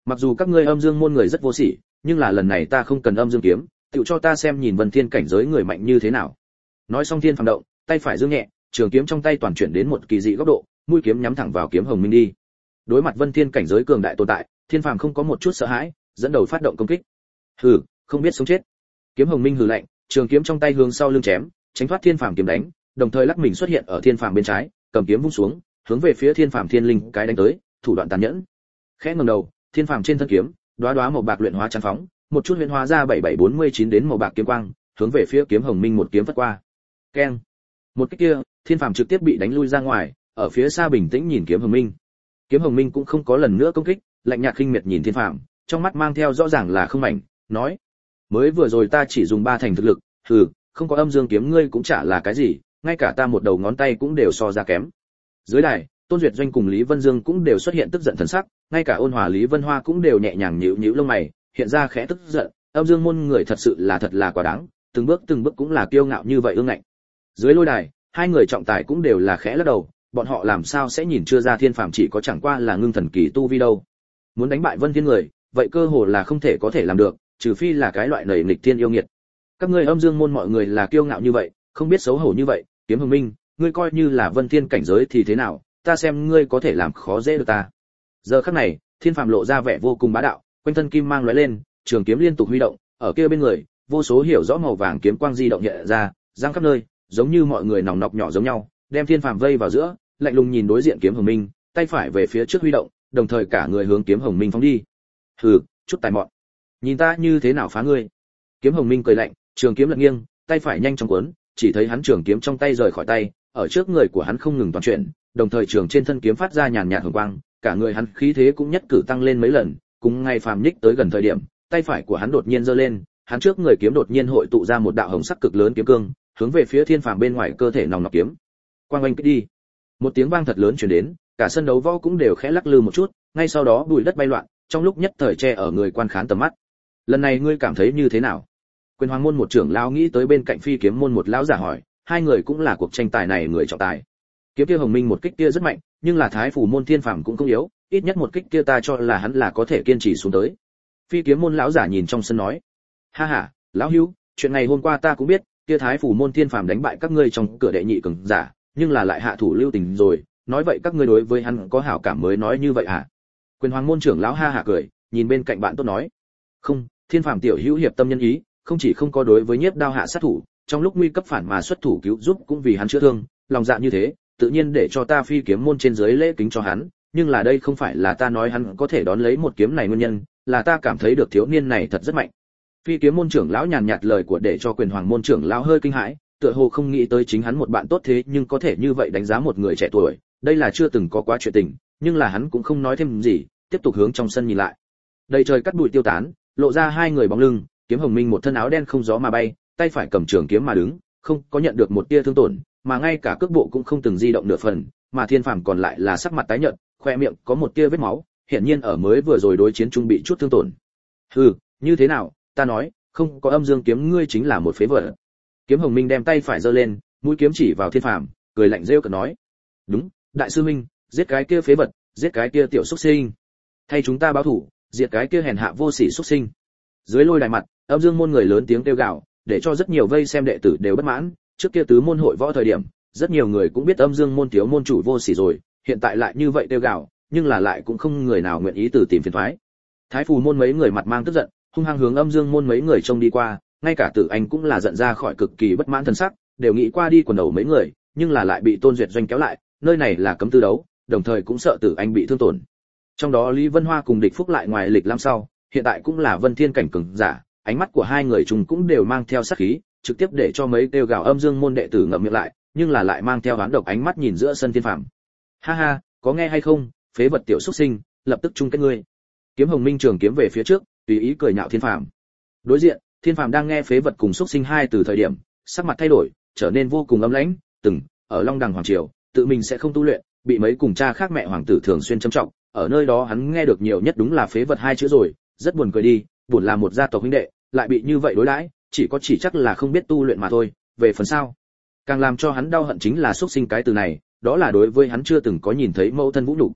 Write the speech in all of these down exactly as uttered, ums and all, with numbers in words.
Mặc dù các ngươi âm dương môn người rất vô sỉ, nhưng là lần này ta không cần âm dương kiếm, tựu cho ta xem nhìn Vân Thiên cảnh giới người mạnh như thế nào. Nói xong Thiên Phàm động, tay phải giương nhẹ, trường kiếm trong tay toàn chuyển đến một kỳ dị góc độ, mũi kiếm nhắm thẳng vào kiếm Hồng Minh đi. Đối mặt Vân Thiên cảnh giới cường đại tồn tại, Thiên Phàm không có một chút sợ hãi, dẫn đầu phát động công kích. Hừ, không biết sống chết. Kiếm Hồng Minh hừ lạnh, trường kiếm trong tay hướng sau lưng chém, tránh thoát Thiên Phàm kiếm đánh, đồng thời lắc mình xuất hiện ở Thiên Phàm bên trái, cầm kiếm vung xuống, hướng về phía Thiên Phàm Thiên Linh cái đánh tới, thủ đoạn tàn nhẫn. Khẽ ngẩng đầu, Thiên Phàm trên thân kiếm, đóa đóa màu bạc luyện hóa chán phóng, một chút luyện hóa ra bảy bảy bốn mươi chín đến màu bạc kiếm quang, hướng về phía kiếm Hồng Minh một kiếm vắt qua. Keng. Một cái kia, Thiên Phàm trực tiếp bị đánh lui ra ngoài, ở phía xa bình tĩnh nhìn kiếm Hồng Minh. Kiếm Hồng Minh cũng không có lần nữa công kích, lạnh nhạt khinh miệt nhìn Thiên Phàm, trong mắt mang theo rõ ràng là không mảnh, nói: "Mới vừa rồi ta chỉ dùng ba thành thực lực, hừ, không có âm dương kiếm ngươi cũng chả là cái gì, ngay cả ta một đầu ngón tay cũng đều so ra kém." Dưới đài, Tôn Duyệt Doanh cùng Lý Vân Dương cũng đều xuất hiện tức giận thần sắc, ngay cả ôn hòa Lý Vân Hoa cũng đều nhẹ nhàng nhíu nhíu lông mày, hiện ra khẽ tức giận, âm dương môn người thật sự là thật là quá đáng, từng bước từng bước cũng là kiêu ngạo như vậy ương ngạnh. Dưới lôi đài, hai người trọng tài cũng đều là khẽ lắc đầu, bọn họ làm sao sẽ nhìn chưa ra Thiên Phàm chỉ có chẳng qua là ngưng thần kỳ tu vi đâu. Muốn đánh bại Vân Thiên người, vậy cơ hồ là không thể có thể làm được, trừ phi là cái loại nảy nghịch thiên yêu nghiệt. Các ngươi âm dương môn mọi người là kiêu ngạo như vậy, không biết xấu hổ như vậy, Kiếm Hồng Minh, ngươi coi như là Vân Thiên cảnh giới thì thế nào, ta xem ngươi có thể làm khó dễ được ta. Giờ khắc này, Thiên Phàm lộ ra vẻ vô cùng bá đạo, quanh thân kim mang lóe lên, trường kiếm liên tục huy động, ở kia bên người, vô số hiểu rõ màu vàng kiếm quang di động hiện ra, giăng khắp nơi, giống như mọi người nòng nọc nhỏ giống nhau, đem Thiên Phàm vây vào giữa, lạnh lùng nhìn đối diện kiếm Hồng Minh, tay phải về phía trước huy động, đồng thời cả người hướng kiếm Hồng Minh phóng đi. Hừ, chút tài mọn, nhìn ta như thế nào phá ngươi. Kiếm Hồng Minh cười lạnh, trường kiếm lật nghiêng, tay phải nhanh chóng cuốn, chỉ thấy hắn trường kiếm trong tay rời khỏi tay, ở trước người của hắn không ngừng toàn chuyển, đồng thời trường trên thân kiếm phát ra nhàn nhạt hồng quang, cả người hắn khí thế cũng nhất cử tăng lên mấy lần, cùng ngay phàm nhích tới gần thời điểm, tay phải của hắn đột nhiên giơ lên, hắn trước người kiếm đột nhiên hội tụ ra một đạo hồng sắc cực lớn kiếm cương, hướng về phía Thiên Phàm bên ngoài cơ thể nòng nọc kiếm. Quang oanh kích đi. Một tiếng vang thật lớn truyền đến, cả sân đấu võ cũng đều khẽ lắc lư một chút, ngay sau đó bụi đất bay loạn, trong lúc nhất thời che ở người quan khán tầm mắt. Lần này ngươi cảm thấy như thế nào? Quyền Hoàng môn một trưởng lão nghĩ tới bên cạnh Phi Kiếm môn một lão giả hỏi, hai người cũng là cuộc tranh tài này người trọng tài. Kiếm kia Hồng Minh một kích kia rất mạnh, nhưng là Thái Phủ môn Thiên Phàm cũng không yếu, ít nhất một kích kia ta cho là hắn là có thể kiên trì xuống tới. Phi Kiếm môn lão giả nhìn trong sân nói, ha ha, lão hữu, chuyện này hôm qua ta cũng biết, kia Thái Phủ môn Thiên Phàm đánh bại các ngươi trong cửa đệ nhị cường giả, nhưng là lại hạ thủ lưu tình rồi, nói vậy các ngươi đối với hắn có hảo cảm mới nói như vậy hả? Quyền Hoàng môn trưởng lão ha hả cười, nhìn bên cạnh bạn tốt nói, không, Thiên Phàm tiểu hữu hiệp tâm nhân ý, không chỉ không có đối với Nhiếp Đao hạ sát thủ, trong lúc nguy cấp phản mà xuất thủ cứu giúp cũng vì hắn chữa thương, lòng dạ như thế, tự nhiên để cho ta Phi Kiếm môn trên dưới lễ kính cho hắn, nhưng là đây không phải là ta nói hắn có thể đón lấy một kiếm này nguyên nhân, là ta cảm thấy được thiếu niên này thật rất mạnh. Phi Kiếm môn trưởng lão nhàn nhạt lời của để cho Quyền Hoàng môn trưởng lão hơi kinh hãi, tựa hồ không nghĩ tới chính hắn một bạn tốt thế nhưng có thể như vậy đánh giá một người trẻ tuổi, đây là chưa từng có quá chuyện tình, nhưng là hắn cũng không nói thêm gì, tiếp tục hướng trong sân nhìn lại. Đầy trời cắt bụi tiêu tán, lộ ra hai người bóng lưng, Kiếm Hồng Minh một thân áo đen không gió mà bay, tay phải cầm trường kiếm mà đứng, không có nhận được một tia thương tổn, mà ngay cả cước bộ cũng không từng di động nửa phần, mà Thiên Phàm còn lại là sắc mặt tái nhợt, khoe miệng có một tia vết máu, hiển nhiên ở mới vừa rồi đối chiến trung bị chút thương tổn. Hừ, như thế nào, ta nói, không có âm dương kiếm ngươi chính là một phế vật. Kiếm Hồng Minh đem tay phải giơ lên, mũi kiếm chỉ vào Thiên Phàm, cười lạnh rêu cợt nói, đúng, đại sư minh, giết cái kia phế vật, giết cái kia tiểu xuất sinh, thay chúng ta báo thủ, diệt cái kia hèn hạ vô sỉ xuất sinh. Dưới lôi đài mặt, âm dương môn người lớn tiếng kêu gào, để cho rất nhiều vây xem đệ tử đều bất mãn, trước kia tứ môn hội võ thời điểm, rất nhiều người cũng biết âm dương môn thiếu môn chủ vô sỉ rồi, hiện tại lại như vậy kêu gào, nhưng là lại cũng không người nào nguyện ý từ tìm phiền toái. Thái Phù môn mấy người mặt mang tức giận, hung hăng hướng âm dương môn mấy người trông đi qua, ngay cả Tử Anh cũng là giận ra khỏi cực kỳ bất mãn thần sắc, đều nghĩ qua đi quần đầu mấy người, nhưng là lại bị Tôn Duyệt Doanh kéo lại, nơi này là cấm tư đấu, đồng thời cũng sợ Tử Anh bị thương tổn. Trong đó Lý Vân Hoa cùng Địch Phúc lại ngoài lịch lam sau, hiện tại cũng là Vân Thiên cảnh cường giả, ánh mắt của hai người chúng cũng đều mang theo sát khí, trực tiếp để cho mấy kêu gào âm dương môn đệ tử ngậm miệng lại, nhưng là lại mang theo oán độc ánh mắt nhìn giữa sân Thiên Phàm. Ha ha, có nghe hay không, phế vật tiểu xuất sinh, lập tức chung kết ngươi. Kiếm Hồng Minh trường kiếm về phía trước, tùy ý cười nhạo Thiên Phàm. Đối diện, Thiên Phàm đang nghe phế vật cùng xuất sinh hai từ thời điểm, sắc mặt thay đổi, trở nên vô cùng âm lãnh, từng ở Long Đằng hoàng triều, tự mình sẽ không tu luyện, bị mấy cùng cha khác mẹ hoàng tử thường xuyên châm trọng, ở nơi đó hắn nghe được nhiều nhất đúng là phế vật hai chữ rồi, rất buồn cười đi, buồn là một gia tộc huynh đệ, lại bị như vậy đối đãi, chỉ có chỉ chắc là không biết tu luyện mà thôi, về phần sau, càng làm cho hắn đau hận chính là xuất sinh cái từ này, đó là đối với hắn chưa từng có nhìn thấy mẫu thân vũ nhục.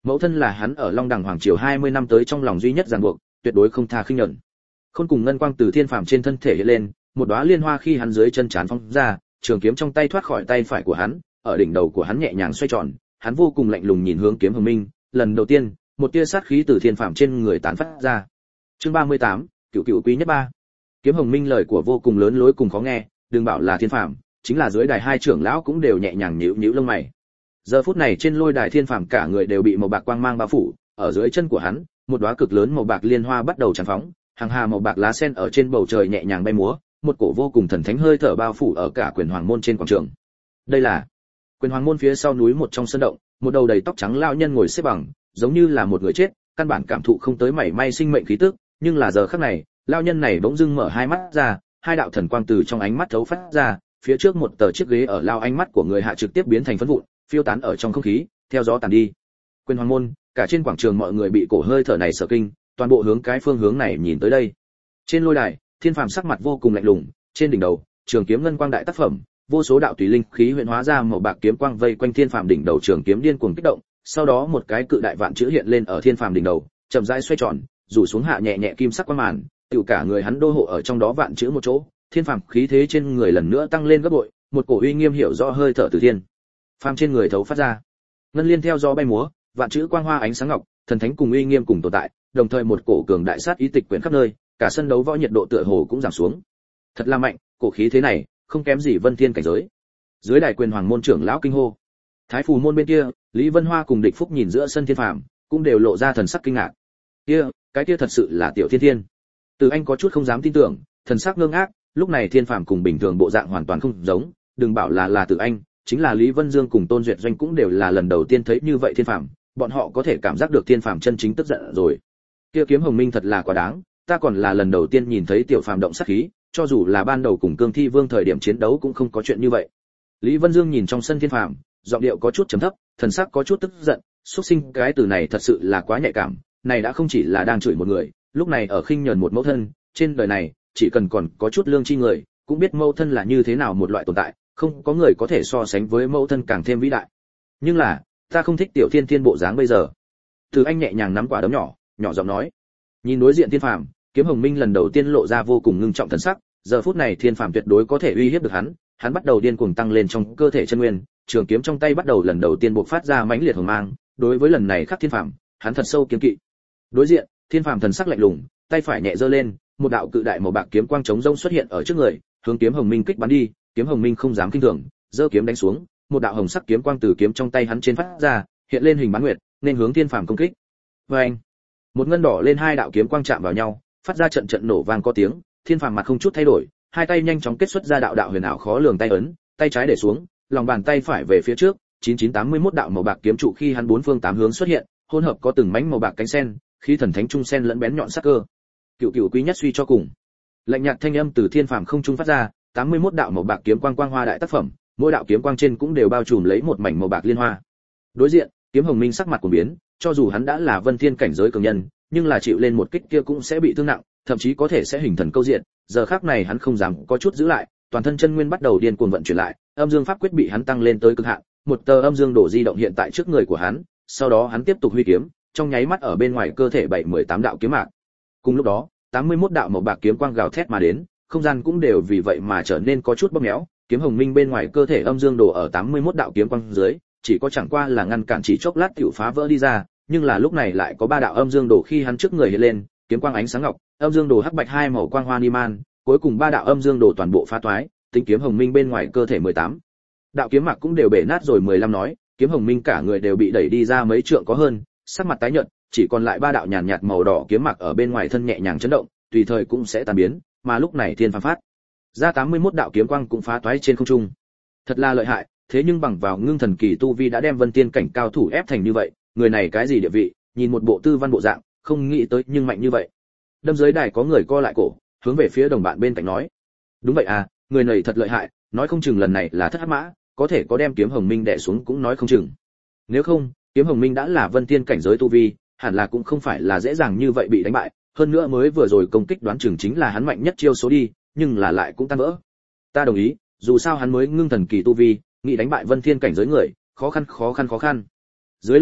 Mẫu thân là hắn ở Long Đằng hoàng triều hai mươi năm tới trong lòng duy nhất ràng buộc, tuyệt đối không tha khinh nhẫn. Khôn cùng ngân quang từ thiên phàm trên thân thể hiện lên, một đóa liên hoa khi hắn dưới chân trán phóng ra, trường kiếm trong tay thoát khỏi tay phải của hắn, ở đỉnh đầu của hắn nhẹ nhàng xoay tròn, hắn vô cùng lạnh lùng nhìn hướng Kiếm Hồng Minh, lần đầu tiên, một tia sát khí từ thiên phàm trên người tán phát ra. Chương ba mươi tám, Cửu Cửu Quý nhất ba. Kiếm Hồng Minh lời của vô cùng lớn lối cùng khó nghe, đừng bảo là thiên phàm, chính là dưới đài hai trưởng lão cũng đều nhẹ nhàng nhíu nhíu lông mày. Giờ phút này trên lôi đài thiên phàm cả người đều bị màu bạc quang mang bao phủ, ở dưới chân của hắn, một đóa cực lớn màu bạc liên hoa bắt đầu tràn phóng, hàng hà màu bạc lá sen ở trên bầu trời nhẹ nhàng bay múa, một cổ vô cùng thần thánh hơi thở bao phủ ở cả Quyền Hoàng môn trên quảng trường. Đây là Quyền Hoàng môn phía sau núi một trong sân động, một đầu đầy tóc trắng lão nhân ngồi xếp bằng, giống như là một người chết, căn bản cảm thụ không tới mảy may sinh mệnh khí tức, nhưng là giờ khắc này, lão nhân này bỗng dưng mở hai mắt ra, hai đạo thần quang từ trong ánh mắt thấu phát ra, phía trước một tờ chiếc ghế ở lao ánh mắt của người hạ trực tiếp biến thành phấn vụn, phiêu tán ở trong không khí, theo gió tàn đi. Quyền Hoàng môn, cả trên quảng trường mọi người bị cổ hơi thở này sợ kinh, toàn bộ hướng cái phương hướng này nhìn tới đây. Trên lôi đài, thiên phàm sắc mặt vô cùng lạnh lùng, trên đỉnh đầu, trường kiếm ngân quang đại tác phẩm, vô số đạo tùy linh khí huyễn hóa ra màu bạc kiếm quang vây quanh thiên phàm đỉnh đầu, trường kiếm điên cuồng kích động, sau đó một cái cự đại vạn chữ hiện lên ở thiên phàm đỉnh đầu, chậm rãi xoay tròn, rủ xuống hạ nhẹ nhẹ kim sắc quang màn, tiểu cả người hắn đô hộ ở trong đó vạn chữ một chỗ, thiên phàm khí thế trên người lần nữa tăng lên gấp bội, một cổ uy nghiêm hiểu rõ hơi thở từ thiên phàm trên người thấu phát ra. Ngân liên theo gió bay múa, vạn chữ quang hoa ánh sáng ngọc, thần thánh cùng uy nghiêm cùng tồn tại, đồng thời một cổ cường đại sát ý tịch quyển khắp nơi, cả sân đấu võ nhiệt độ tựa hồ cũng giảm xuống. Thật là mạnh, cổ khí thế này, không kém gì Vân Thiên cảnh giới. Dưới đài Quyền Hoàng môn trưởng lão kinh hô. Thái Phù môn bên kia, Lý Vân Hoa cùng Địch Phúc nhìn giữa sân thiên phàm, cũng đều lộ ra thần sắc kinh ngạc. Kia, cái kia thật sự là Tiểu Thiên Thiên. Từ Anh có chút không dám tin tưởng, thần sắc ngơ ngác, lúc này thiên phàm cùng bình thường bộ dạng hoàn toàn không giống, đừng bảo là là Từ Anh, chính là Lý Vân Dương cùng Tôn Duyệt Doanh cũng đều là lần đầu tiên thấy như vậy thiên phàm, bọn họ có thể cảm giác được thiên phàm chân chính tức giận rồi. Kia Kiếm Hồng Minh thật là quá đáng, ta còn là lần đầu tiên nhìn thấy tiểu phàm động sát khí, cho dù là ban đầu cùng Cương Thi Vương thời điểm chiến đấu cũng không có chuyện như vậy. Lý Vân Dương nhìn trong sân thiên phàm, giọng điệu có chút trầm thấp, thần sắc có chút tức giận, xuất sinh cái từ này thật sự là quá nhạy cảm, này đã không chỉ là đang chửi một người, lúc này ở khinh nhẫn một mẫu thân, trên đời này, chỉ cần còn có chút lương tri người, cũng biết mẫu thân là như thế nào một loại tồn tại, không có người có thể so sánh với mẫu thân càng thêm vĩ đại. Nhưng là, ta không thích Tiểu Thiên Thiên bộ dáng bây giờ. Từ Anh nhẹ nhàng nắm quả đấm nhỏ, nhỏ giọng nói. Nhìn đối diện thiên phàm, Kiếm Hồng Minh lần đầu tiên lộ ra vô cùng ngưng trọng thần sắc, giờ phút này thiên phàm tuyệt đối có thể uy hiếp được hắn, hắn bắt đầu điên cuồng tăng lên trong cơ thể chân nguyên, trường kiếm trong tay bắt đầu lần đầu tiên bộc phát ra mãnh liệt hồng mang, đối với lần này khắc thiên phàm, hắn thật sâu kiêng kỵ. Đối diện, thiên phàm thần sắc lạnh lùng, tay phải nhẹ giơ lên, một đạo cự đại màu bạc kiếm quang chống rông xuất hiện ở trước người, hướng Kiếm Hồng Minh kích bắn đi, Kiếm Hồng Minh không dám kinh thường, giơ kiếm đánh xuống, một đạo hồng sắc kiếm quang từ kiếm trong tay hắn trên phát ra, hiện lên hình bán nguyệt, nên hướng thiên phàm công kích. Oeng! Một ngân đỏ lên hai đạo kiếm quang chạm vào nhau, phát ra trận trận nổ vang có tiếng, thiên phàm mặt không chút thay đổi, hai tay nhanh chóng kết xuất ra đạo đạo huyền ảo khó lường tay ấn, tay trái để xuống, lòng bàn tay phải về phía trước, chín chín tám mươi mốt đạo màu bạc kiếm trụ khi hắn bốn phương tám hướng xuất hiện, hỗn hợp có từng mảnh màu bạc cánh sen, khí thần thánh trung sen lẫn bén nhọn sắc cơ. Cựu cựu quý nhất suy cho cùng. Lạnh nhạt thanh âm từ thiên phàm không trung phát ra, tám mươi mốt đạo màu bạc kiếm quang quang hoa đại tác phẩm, mỗi đạo kiếm quang trên cũng đều bao trùm lấy một mảnh màu bạc liên hoa. Đối diện, Kiếm Hồng Minh sắc mặt của biến, cho dù hắn đã là Vân Thiên cảnh giới cường nhân, nhưng là chịu lên một kích kia cũng sẽ bị thương nặng, thậm chí có thể sẽ hình thần câu diện. Giờ khắc này hắn không dám có chút giữ lại, toàn thân chân nguyên bắt đầu điên cuồng vận chuyển lại, âm dương pháp quyết bị hắn tăng lên tới cực hạn, một tờ âm dương đổ di động hiện tại trước người của hắn, sau đó hắn tiếp tục huy kiếm, trong nháy mắt ở bên ngoài cơ thể bảy mười tám đạo kiếm mạc. Cùng lúc đó, tám mươi mốt đạo màu bạc kiếm quang gào thét mà đến, không gian cũng đều vì vậy mà trở nên có chút bóp méo, Kiếm Hồng Minh bên ngoài cơ thể âm dương đổ ở tám mươi mốt đạo kiếm quang dưới, chỉ có chẳng qua là ngăn cản chỉ chốc lát tiểu phá vỡ đi ra, nhưng là lúc này lại có ba đạo âm dương đổ khi hắn trước người hiện lên, kiếm quang ánh sáng ngọc, âm dương đổ hắc bạch hai màu quang hoa niman, cuối cùng ba đạo âm dương đổ toàn bộ phá toái, tính Kiếm Hồng Minh bên ngoài cơ thể mười tám đạo kiếm mạc cũng đều bể nát rồi mười lăm nói, Kiếm Hồng Minh cả người đều bị đẩy đi ra mấy trượng có hơn, sắc mặt tái nhợt, chỉ còn lại ba đạo nhàn nhạt màu đỏ kiếm mạc ở bên ngoài thân nhẹ nhàng chấn động, tùy thời cũng sẽ tan biến, mà lúc này thiên phàm phát ra tám mươi mốt đạo kiếm quang cũng phá toái trên không trung. Thật là lợi hại, thế nhưng bằng vào ngưng thần kỳ tu vi đã đem Vân Tiên cảnh cao thủ ép thành như vậy, người này cái gì địa vị, nhìn một bộ tư văn bộ dạng, không nghĩ tới nhưng mạnh như vậy. Đâm dưới đài có người co lại cổ, hướng về phía đồng bạn bên cạnh nói: "Đúng vậy à, người này thật lợi hại, nói không chừng lần này là thất hắc mã, có thể có đem Kiếm Hồng Minh đè xuống cũng nói không chừng. Nếu không, Kiếm Hồng Minh đã là Vân Tiên cảnh giới tu vi, hẳn là cũng không phải là dễ dàng như vậy bị đánh bại, hơn nữa mới vừa rồi công kích đoán chừng chính là hắn mạnh nhất chiêu số đi, nhưng là lại cũng tan vỡ. Ta đồng ý, dù sao hắn mới ngưng thần kỳ tu vi, nghĩ đánh bại Vân Thiên cảnh giới người, khó khăn khó khăn khó khăn." Dưới lôi đài,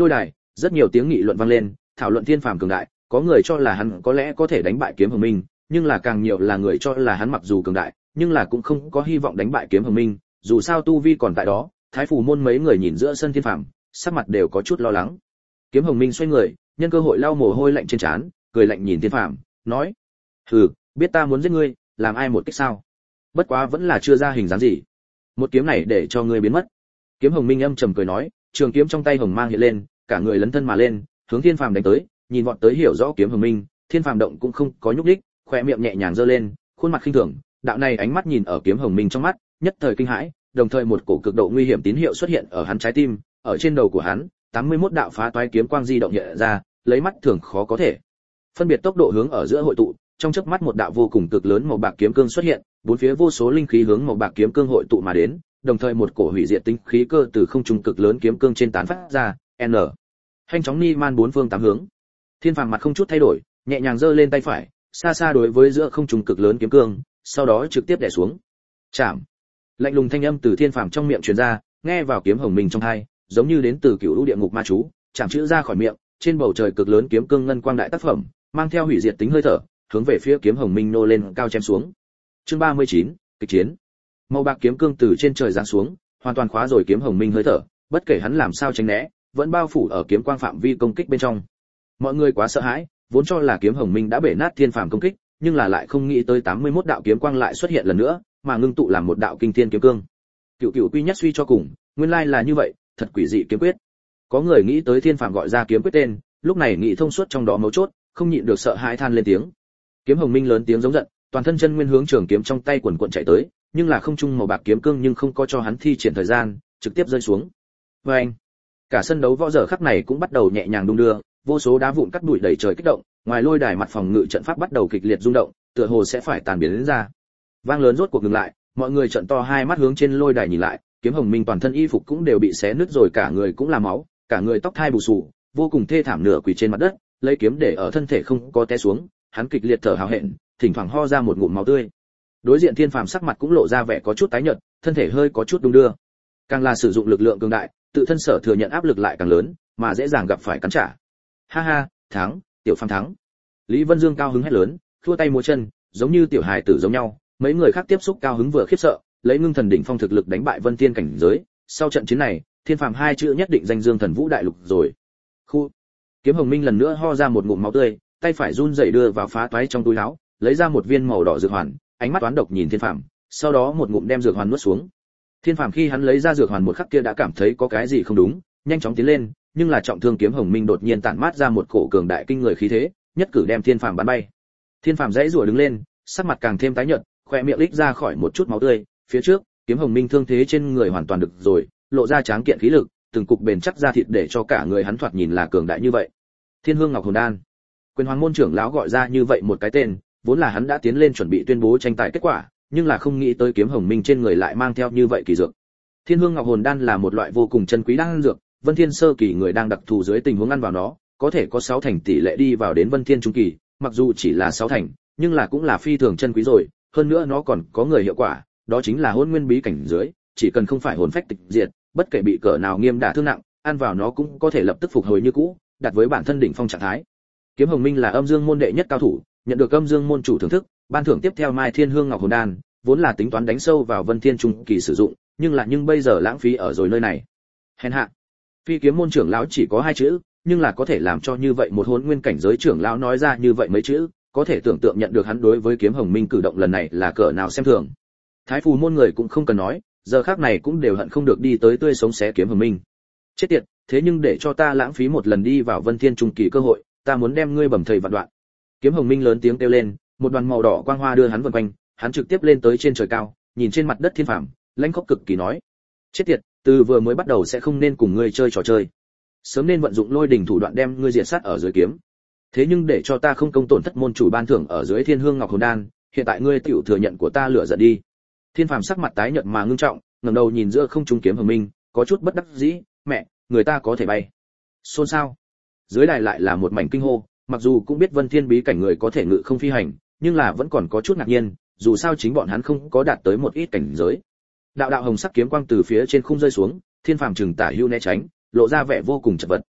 rất nhiều tiếng nghị luận vang lên, thảo luận thiên phàm cường đại, có người cho là hắn có lẽ có thể đánh bại kiếm hồng minh, nhưng là càng nhiều là người cho là hắn mặc dù cường đại, nhưng là cũng không có hy vọng đánh bại kiếm hồng minh, dù sao tu vi còn tại đó. Thái phù môn mấy người nhìn giữa sân thiên phàm, sắc mặt đều có chút lo lắng. Kiếm hồng minh xoay người, nhân cơ hội lau mồ hôi lạnh trên trán, cười lạnh nhìn thiên phàm, nói: hừ, biết ta muốn giết ngươi, làm ai một cách sao? Bất quá vẫn là chưa ra hình dáng gì. Một kiếm này để cho ngươi biến mất. Kiếm hồng minh âm trầm cười nói, trường kiếm trong tay hồng mang hiện lên, cả người lấn thân mà lên, hướng thiên phàm đánh tới. Nhìn vọt tới hiểu rõ kiếm hồng minh, thiên phàm động cũng không có nhúc nhích, khóe miệng nhẹ nhàng giơ lên, khuôn mặt khinh thường. Đạo này ánh mắt nhìn ở kiếm hồng minh trong mắt, nhất thời kinh hãi, đồng thời một cổ cực độ nguy hiểm tín hiệu xuất hiện ở hắn trái tim, ở trên đầu của hắn, tám mươi mốt đạo phá toái kiếm quang di động hiện ra, lấy mắt thường khó có thể phân biệt tốc độ hướng ở giữa hội tụ, trong chớp mắt một đạo vô cùng cực lớn màu bạc kiếm cương xuất hiện, bốn phía vô số linh khí hướng màu bạc kiếm cương hội tụ mà đến, đồng thời một cổ hủy diệt tinh khí cơ từ không trung cực lớn kiếm cương trên tán phát ra, n nhanh chóng ni man bốn phương tám hướng. Thiên phàm mặt không chút thay đổi, nhẹ nhàng giơ lên tay phải, xa xa đối với giữa không trung cực lớn kiếm cương, sau đó trực tiếp đè xuống. Chạm. Lạnh lùng thanh âm từ thiên phàm trong miệng truyền ra, nghe vào kiếm hồng minh trong tai, giống như đến từ cửu lũ địa ngục ma chú, chạm chữ ra khỏi miệng, trên bầu trời cực lớn kiếm cương ngân quang đại tác phẩm, mang theo hủy diệt tính hơi thở, hướng về phía kiếm hồng minh nô lên cao chém xuống. Chương ba mươi chín, kịch chiến. Màu bạc kiếm cương từ trên trời giáng xuống, hoàn toàn khóa rồi kiếm hồng minh hơi thở, bất kể hắn làm sao tránh né, vẫn bao phủ ở kiếm quang phạm vi công kích bên trong. Mọi người quá sợ hãi, vốn cho là kiếm hồng minh đã bể nát thiên phàm công kích, nhưng là lại không nghĩ tới tám mươi mốt đạo kiếm quang lại xuất hiện lần nữa, mà ngưng tụ làm một đạo kinh thiên kiếm cương. Cựu cựu quy nhất suy cho cùng, nguyên lai là như vậy, thật quỷ dị kiếm quyết. Có người nghĩ tới thiên phàm gọi ra kiếm quyết tên, lúc này nghĩ thông suốt trong đó mấu chốt, không nhịn được sợ hãi than lên tiếng. Kiếm hồng minh lớn tiếng giống giận, toàn thân chân nguyên hướng trường kiếm trong tay quần quần chạy tới, nhưng là không trung màu bạc kiếm cương nhưng không có cho hắn thi triển thời gian, trực tiếp rơi xuống. Và anh, cả sân đấu võ giờ khắc này cũng bắt đầu nhẹ nhàng đung đưa, vô số đá vụn cắt bụi đầy trời kích động, ngoài lôi đài mặt phòng ngự trận pháp bắt đầu kịch liệt rung động, tựa hồ sẽ phải tàn biến đến ra. Vang lớn rốt cuộc ngừng lại, mọi người trợn to hai mắt hướng trên lôi đài nhìn lại, kiếm hồng minh toàn thân y phục cũng đều bị xé nứt rồi, cả người cũng là máu, cả người tóc thai bù xù, vô cùng thê thảm nửa quỳ trên mặt đất, lấy kiếm để ở thân thể không có té xuống, hắn kịch liệt thở hào hẹn, thỉnh thoảng ho ra một ngụm máu tươi. Đối diện thiên phàm sắc mặt cũng lộ ra vẻ có chút tái nhợt, thân thể hơi có chút đung đưa. Càng là sử dụng lực lượng cường đại, tự thân sở thừa nhận áp lực lại càng lớn, mà dễ dàng gặp phải cắn trả. Ha ha, thắng, tiểu phàm thắng. Lý Vân Dương cao hứng hét lớn, thua tay múa chân, giống như tiểu hài tử giống nhau. Mấy người khác tiếp xúc cao hứng vừa khiếp sợ, lấy ngưng thần đỉnh phong thực lực đánh bại Vân Thiên cảnh giới. Sau trận chiến này, thiên phàm hai chữ nhất định danh dương thần vũ đại lục rồi. Khu. Kiếm hồng minh lần nữa ho ra một ngụm máu tươi, tay phải run rẩy đưa vào phá toái trong túi áo, lấy ra một viên màu đỏ dược hoàn, ánh mắt toán độc nhìn thiên phàm, sau đó một ngụm đem dược hoàn nuốt xuống. Thiên phàm khi hắn lấy ra dược hoàn một khắc kia đã cảm thấy có cái gì không đúng, nhanh chóng tiến lên, nhưng là trọng thương kiếm hồng minh đột nhiên tản mát ra một cổ cường đại kinh người khí thế, nhất cử đem thiên phàm bắn bay. Thiên phàm dãy rủa đứng lên, sắc mặt càng thêm tái nhợt, khóe miệng lít ra khỏi một chút máu tươi. Phía trước, kiếm hồng minh thương thế trên người hoàn toàn được rồi, lộ ra tráng kiện khí lực, từng cục bền chắc da thịt để cho cả người hắn thoạt nhìn là cường đại như vậy. Thiên Hương Ngọc Hồn Đan. Quyền Hoàng môn trưởng lão gọi ra như vậy một cái tên, vốn là hắn đã tiến lên chuẩn bị tuyên bố tranh tài kết quả, nhưng là không nghĩ tới kiếm hồng minh trên người lại mang theo như vậy kỳ dược. Thiên Hương Ngọc Hồn Đan là một loại vô cùng chân quý đan dược, Vân Thiên sơ kỳ người đang đặc thù dưới tình huống ăn vào nó, có thể có sáu thành tỷ lệ đi vào đến Vân Thiên trung kỳ, mặc dù chỉ là sáu thành, nhưng là cũng là phi thường chân quý rồi, hơn nữa nó còn có người hiệu quả, đó chính là hôn nguyên bí cảnh dưới, chỉ cần không phải hồn phách tịch diệt, bất kể bị cỡ nào nghiêm đả thương nặng, ăn vào nó cũng có thể lập tức phục hồi như cũ, đạt với bản thân đỉnh phong trạng thái. Kiếm Hồng Minh là Âm Dương môn đệ nhất cao thủ, nhận được Âm Dương môn chủ thưởng thức, ban thưởng tiếp theo Mai Thiên Hương Ngọc Hồn Đan, vốn là tính toán đánh sâu vào Vân Thiên trung kỳ sử dụng, nhưng là nhưng bây giờ lãng phí ở rồi nơi này. Hèn hạ. Phi kiếm môn trưởng lão chỉ có hai chữ, nhưng là có thể làm cho như vậy một hồn nguyên cảnh giới trưởng lão nói ra như vậy mấy chữ, có thể tưởng tượng nhận được hắn đối với Kiếm Hồng Minh cử động lần này là cỡ nào xem thường. Thái phù môn người cũng không cần nói, giờ khắc này cũng đều hận không được đi tới tươi sống xé Kiếm Hồng Minh. Chết tiệt, thế nhưng để cho ta lãng phí một lần đi vào Vân Thiên trung kỳ cơ hội, ta muốn đem ngươi bầm thây vạn đoạn. Kiếm Hồng Minh lớn tiếng kêu lên, một đoàn màu đỏ quang hoa đưa hắn vần quanh, hắn trực tiếp lên tới trên trời cao, nhìn trên mặt đất thiên phàm, lãnh khốc cực kỳ nói: chết tiệt, từ vừa mới bắt đầu sẽ không nên cùng ngươi chơi trò chơi, sớm nên vận dụng lôi đỉnh thủ đoạn đem ngươi diệt sát ở dưới kiếm. Thế nhưng để cho ta không công tổn thất môn chủ ban thưởng ở dưới Thiên Hương Ngọc Hồn Đan, hiện tại ngươi tiểu thừa nhận của ta lửa giận đi. Thiên phàm sắc mặt tái nhợt mà ngưng trọng, ngẩng đầu nhìn giữa không trung Kiếm Hồng Minh, có chút bất đắc dĩ, mẹ, người ta có thể bay. Xôn xao. Dưới đài lại là một mảnh kinh hô, mặc dù cũng biết Vân Thiên bí cảnh người có thể ngự không phi hành, nhưng là vẫn còn có chút ngạc nhiên, dù sao chính bọn hắn không có đạt tới một ít cảnh giới. Đạo đạo hồng sắc kiếm quang từ phía trên khung rơi xuống, thiên phàm chừng tả hưu né tránh, lộ ra vẻ vô cùng chật vật.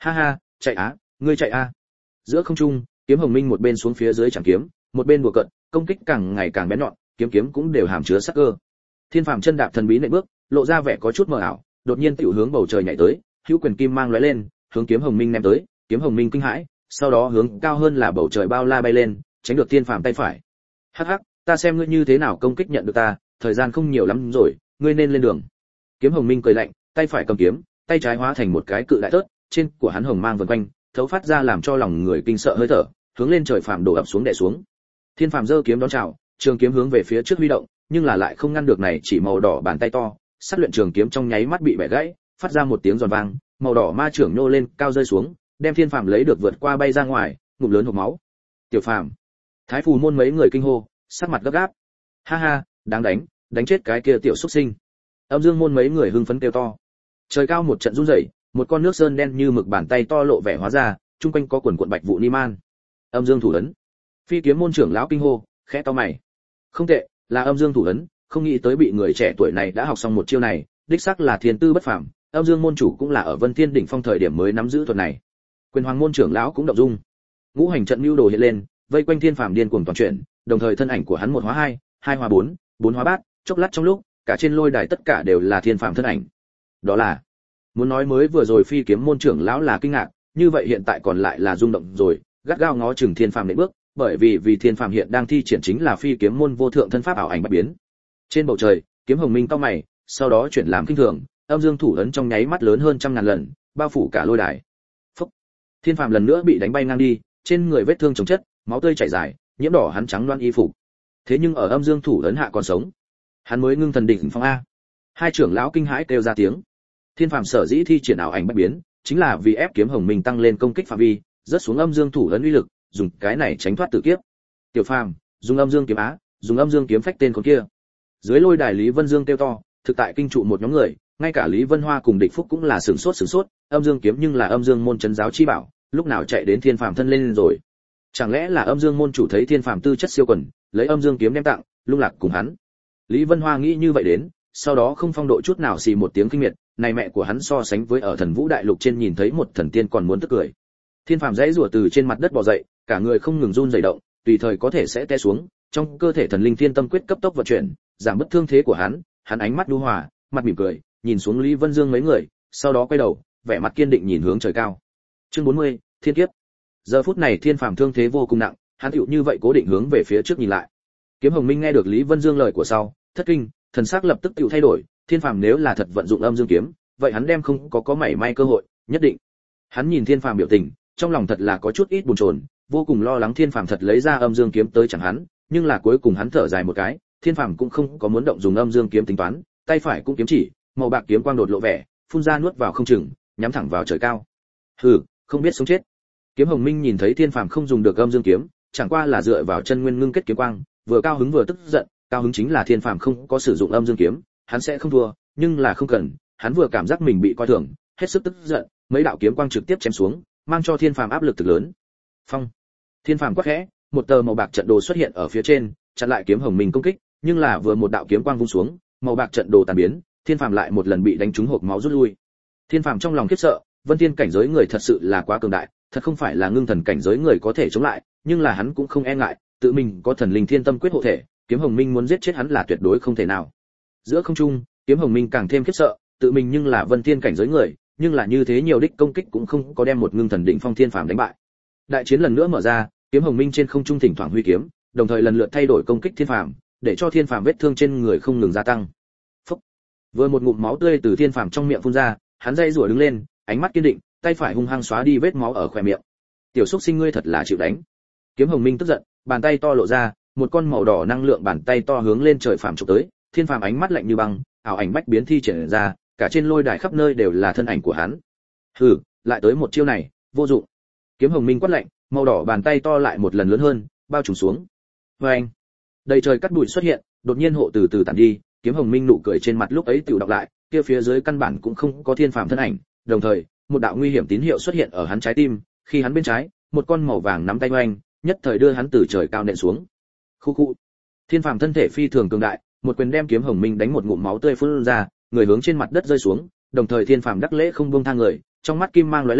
Ha ha, chạy á, ngươi chạy a. Giữa không trung, kiếm hồng minh một bên xuống phía dưới chẳng kiếm, một bên đùa cợt, công kích càng ngày càng bén nhọn, kiếm kiếm cũng đều hàm chứa sắc cơ. Thiên phàm chân đạp thần bí nện bước, lộ ra vẻ có chút mờ ảo, đột nhiên tiểu hướng bầu trời nhảy tới, hữu quyền kim mang lóe lên, hướng kiếm hồng minh ném tới, kiếm hồng minh kinh hãi, sau đó hướng cao hơn là bầu trời bao la bay lên, tránh được thiên phàm tay phải. Hắc hắc, ta xem ngươi như thế nào công kích nhận được ta, thời gian không nhiều lắm rồi, ngươi nên lên đường. Kiếm hồng minh cười lạnh, tay phải cầm kiếm, tay trái hóa thành một cái cự đại tớt, trên của hắn hồng mang vần quanh, thấu phát ra làm cho lòng người kinh sợ hơi thở, hướng lên trời phàm đổ ập xuống đè xuống. Thiên phàm giơ kiếm đón chào, trường kiếm hướng về phía trước huy động, nhưng là lại không ngăn được này chỉ màu đỏ bàn tay to, sát luyện trường kiếm trong nháy mắt bị bẻ gãy, phát ra một tiếng giòn vang, màu đỏ ma trưởng nô lên, cao rơi xuống, đem thiên phàm lấy được vượt qua bay ra ngoài, ngụm lớn hộc máu. Tiểu phàm, thái phù môn mấy người kinh hô, sắc mặt gấp gáp. Ha ha, đáng đánh, đánh chết cái kia tiểu xuất sinh. Âm dương môn mấy người hưng phấn kêu to. Trời cao một trận rung rẩy, một con nước sơn đen như mực bàn tay to lộ vẻ hóa ra, trung quanh có quần cuộn bạch vụ ni man. Âm dương thủ ấn. Phi kiếm môn trưởng lão kinh hô, khẽ to mày. Không tệ, là âm dương thủ ấn, không nghĩ tới bị người trẻ tuổi này đã học xong một chiêu này, đích xác là thiên tư bất phàm, âm dương môn chủ cũng là ở Vân Thiên đỉnh phong thời điểm mới nắm giữ thuật này. Quyền hoàng môn trưởng lão cũng động dung. Ngũ hành trận lưu đồ hiện lên, vây quanh thiên phàm điên cuồng toàn chuyển, đồng thời thân ảnh của hắn một hóa hai, hai hóa bốn, bốn hóa bát, chốc lát trong lúc, cả trên lôi đài tất cả đều là thiên phàm thân ảnh. Đó là, muốn nói mới vừa rồi phi kiếm môn trưởng lão là kinh ngạc, như vậy hiện tại còn lại là rung động rồi, gắt gao ngó chừng thiên phàm đến bước, bởi vì vì thiên phàm hiện đang thi triển chính là phi kiếm môn vô thượng thân pháp ảo ảnh bạch biến. Trên bầu trời, kiếm hồng minh cau mày, sau đó chuyển làm kinh thường, âm dương thủ ấn trong nháy mắt lớn hơn trăm ngàn lần, bao phủ cả lôi đài. Phốc. Thiên phàm lần nữa bị đánh bay ngang đi, trên người vết thương chồng chất, máu tươi chảy dài, nhiễm đỏ hắn trắng loan y phục. Thế nhưng ở âm dương thủ ấn hạ còn sống. Hắn mới ngưng thần đỉnh phong a. Hai trưởng lão kinh hãi kêu ra tiếng. Thiên phàm sở dĩ thi triển ảo ảnh bạch biến, chính là vì ép kiếm hồng minh tăng lên công kích phạm vi, rất xuống âm dương thủ ấn uy lực, dùng cái này tránh thoát tử kiếp. Tiểu phàm, dùng âm dương kiếm á, dùng âm dương kiếm phách tên con kia. Dưới lôi đài Lý Vân Dương kêu to, thực tại kinh trụ một nhóm người, ngay cả Lý Vân Hoa cùng Địch Phúc cũng là sửng sốt sửng sốt, âm dương kiếm nhưng là âm dương môn trấn giáo chi bảo, lúc nào chạy đến thiên phàm thân lên rồi. Chẳng lẽ là âm dương môn chủ thấy thiên phàm tư chất siêu quần, lấy âm dương kiếm đem tặng, lung lạc cùng hắn. Lý Vân Hoa nghĩ như vậy đến, sau đó không phong độ chút nào xì một tiếng kinh miệt, này mẹ của hắn so sánh với ở thần vũ đại lục trên nhìn thấy một thần tiên còn muốn tức cười. Thiên phàm dãy rủa từ trên mặt đất bò dậy, cả người không ngừng run rẩy động, tùy thời có thể sẽ té xuống, trong cơ thể thần linh thiên tâm quyết cấp tốc vận chuyển, giảm bớt thương thế của hắn, hắn ánh mắt nhu hòa, mặt mỉm cười, nhìn xuống Lý Vân Dương mấy người, sau đó quay đầu, vẻ mặt kiên định nhìn hướng trời cao. Chương bốn mươi, Thiên kiếp. Giờ phút này thiên phàm thương thế vô cùng nặng, hắn tựu như vậy cố định hướng về phía trước nhìn lại. Kiếm Hồng Minh nghe được Lý Vân Dương lời của sau, thất kinh, thần sắc lập tức tựu thay đổi, thiên phàm nếu là thật vận dụng âm dương kiếm, vậy hắn đem không có có mảy may cơ hội, nhất định. Hắn nhìn thiên phàm biểu tình, trong lòng thật là có chút ít buồn chồn, vô cùng lo lắng thiên phàm thật lấy ra âm dương kiếm tới chẳng hắn, nhưng là cuối cùng hắn thở dài một cái, thiên phàm cũng không có muốn động dùng âm dương kiếm tính toán, tay phải cũng kiếm chỉ, màu bạc kiếm quang đột lộ vẻ, phun ra nuốt vào không chừng, nhắm thẳng vào trời cao. Hừ, không biết sống chết. Kiếm Hồng Minh nhìn thấy thiên phàm không dùng được âm dương kiếm, chẳng qua là dựa vào chân nguyên ngưng kết kiếm quang, vừa cao hứng vừa tức giận, cao hứng chính là thiên phàm không có sử dụng âm dương kiếm, hắn sẽ không thua, nhưng là không cần, hắn vừa cảm giác mình bị coi thường, hết sức tức giận, mấy đạo kiếm quang trực tiếp chém xuống, mang cho thiên phàm áp lực thực lớn. Phong. Thiên phàm quát khẽ, một tờ màu bạc trận đồ xuất hiện ở phía trên, chặn lại kiếm Hồng Minh công kích, nhưng là vừa một đạo kiếm quang vung xuống, màu bạc trận đồ tàn biến, thiên phàm lại một lần bị đánh trúng hộc máu rút lui. Thiên phàm trong lòng khiếp sợ, Vân Thiên cảnh giới người thật sự là quá cường đại, thật không phải là ngưng thần cảnh giới người có thể chống lại, nhưng là hắn cũng không e ngại, tự mình có thần linh thiên tâm quyết hộ thể, kiếm Hồng Minh muốn giết chết hắn là tuyệt đối không thể nào. Giữa không trung, kiếm Hồng Minh càng thêm khiếp sợ, tự mình nhưng là Vân Thiên cảnh giới người, nhưng là như thế nhiều đích công kích cũng không có đem một ngưng thần định phong thiên phàm đánh bại. Đại chiến lần nữa mở ra, kiếm Hồng Minh trên không trung thỉnh thoảng huy kiếm, đồng thời lần lượt thay đổi công kích thiên phàm, để cho thiên phàm vết thương trên người không ngừng gia tăng. Phốc. Vừa một ngụm máu tươi từ thiên phàm trong miệng phun ra, hắn dây rủa đứng lên, ánh mắt kiên định, tay phải hung hăng xóa đi vết máu ở khóe miệng. Tiểu xúc sinh ngươi thật là chịu đánh. Kiếm Hồng Minh tức giận, bàn tay to lộ ra, một con màu đỏ năng lượng bàn tay to hướng lên trời phàm chụp tới, thiên phàm ánh mắt lạnh như băng, ảo ảnh bách biến thi triển ra, cả trên lôi đài khắp nơi đều là thân ảnh của hắn. Hừ, lại tới một chiêu này, vô dụng. Kiếm Hồng Minh quát lạnh, màu đỏ bàn tay to lại một lần lớn hơn, bao trùm xuống. Oeng! Đầy trời cắt bụi xuất hiện, đột nhiên hộ từ từ tản đi, Kiếm Hồng Minh nụ cười trên mặt lúc ấy tiểu đọc lại, kia phía dưới căn bản cũng không có thiên phàm thân ảnh, đồng thời, một đạo nguy hiểm tín hiệu xuất hiện ở hắn trái tim, khi hắn bên trái, một con màu vàng nắm tay oanh, nhất thời đưa hắn từ trời cao nện xuống. Khu khu. Thiên phàm thân thể phi thường cường đại, một quyền đem Kiếm Hồng Minh đánh một ngụm máu tươi phun ra, người hướng trên mặt đất rơi xuống, đồng thời thiên phàm đắc lễ không buông tha người, trong mắt kim mang lóe lên,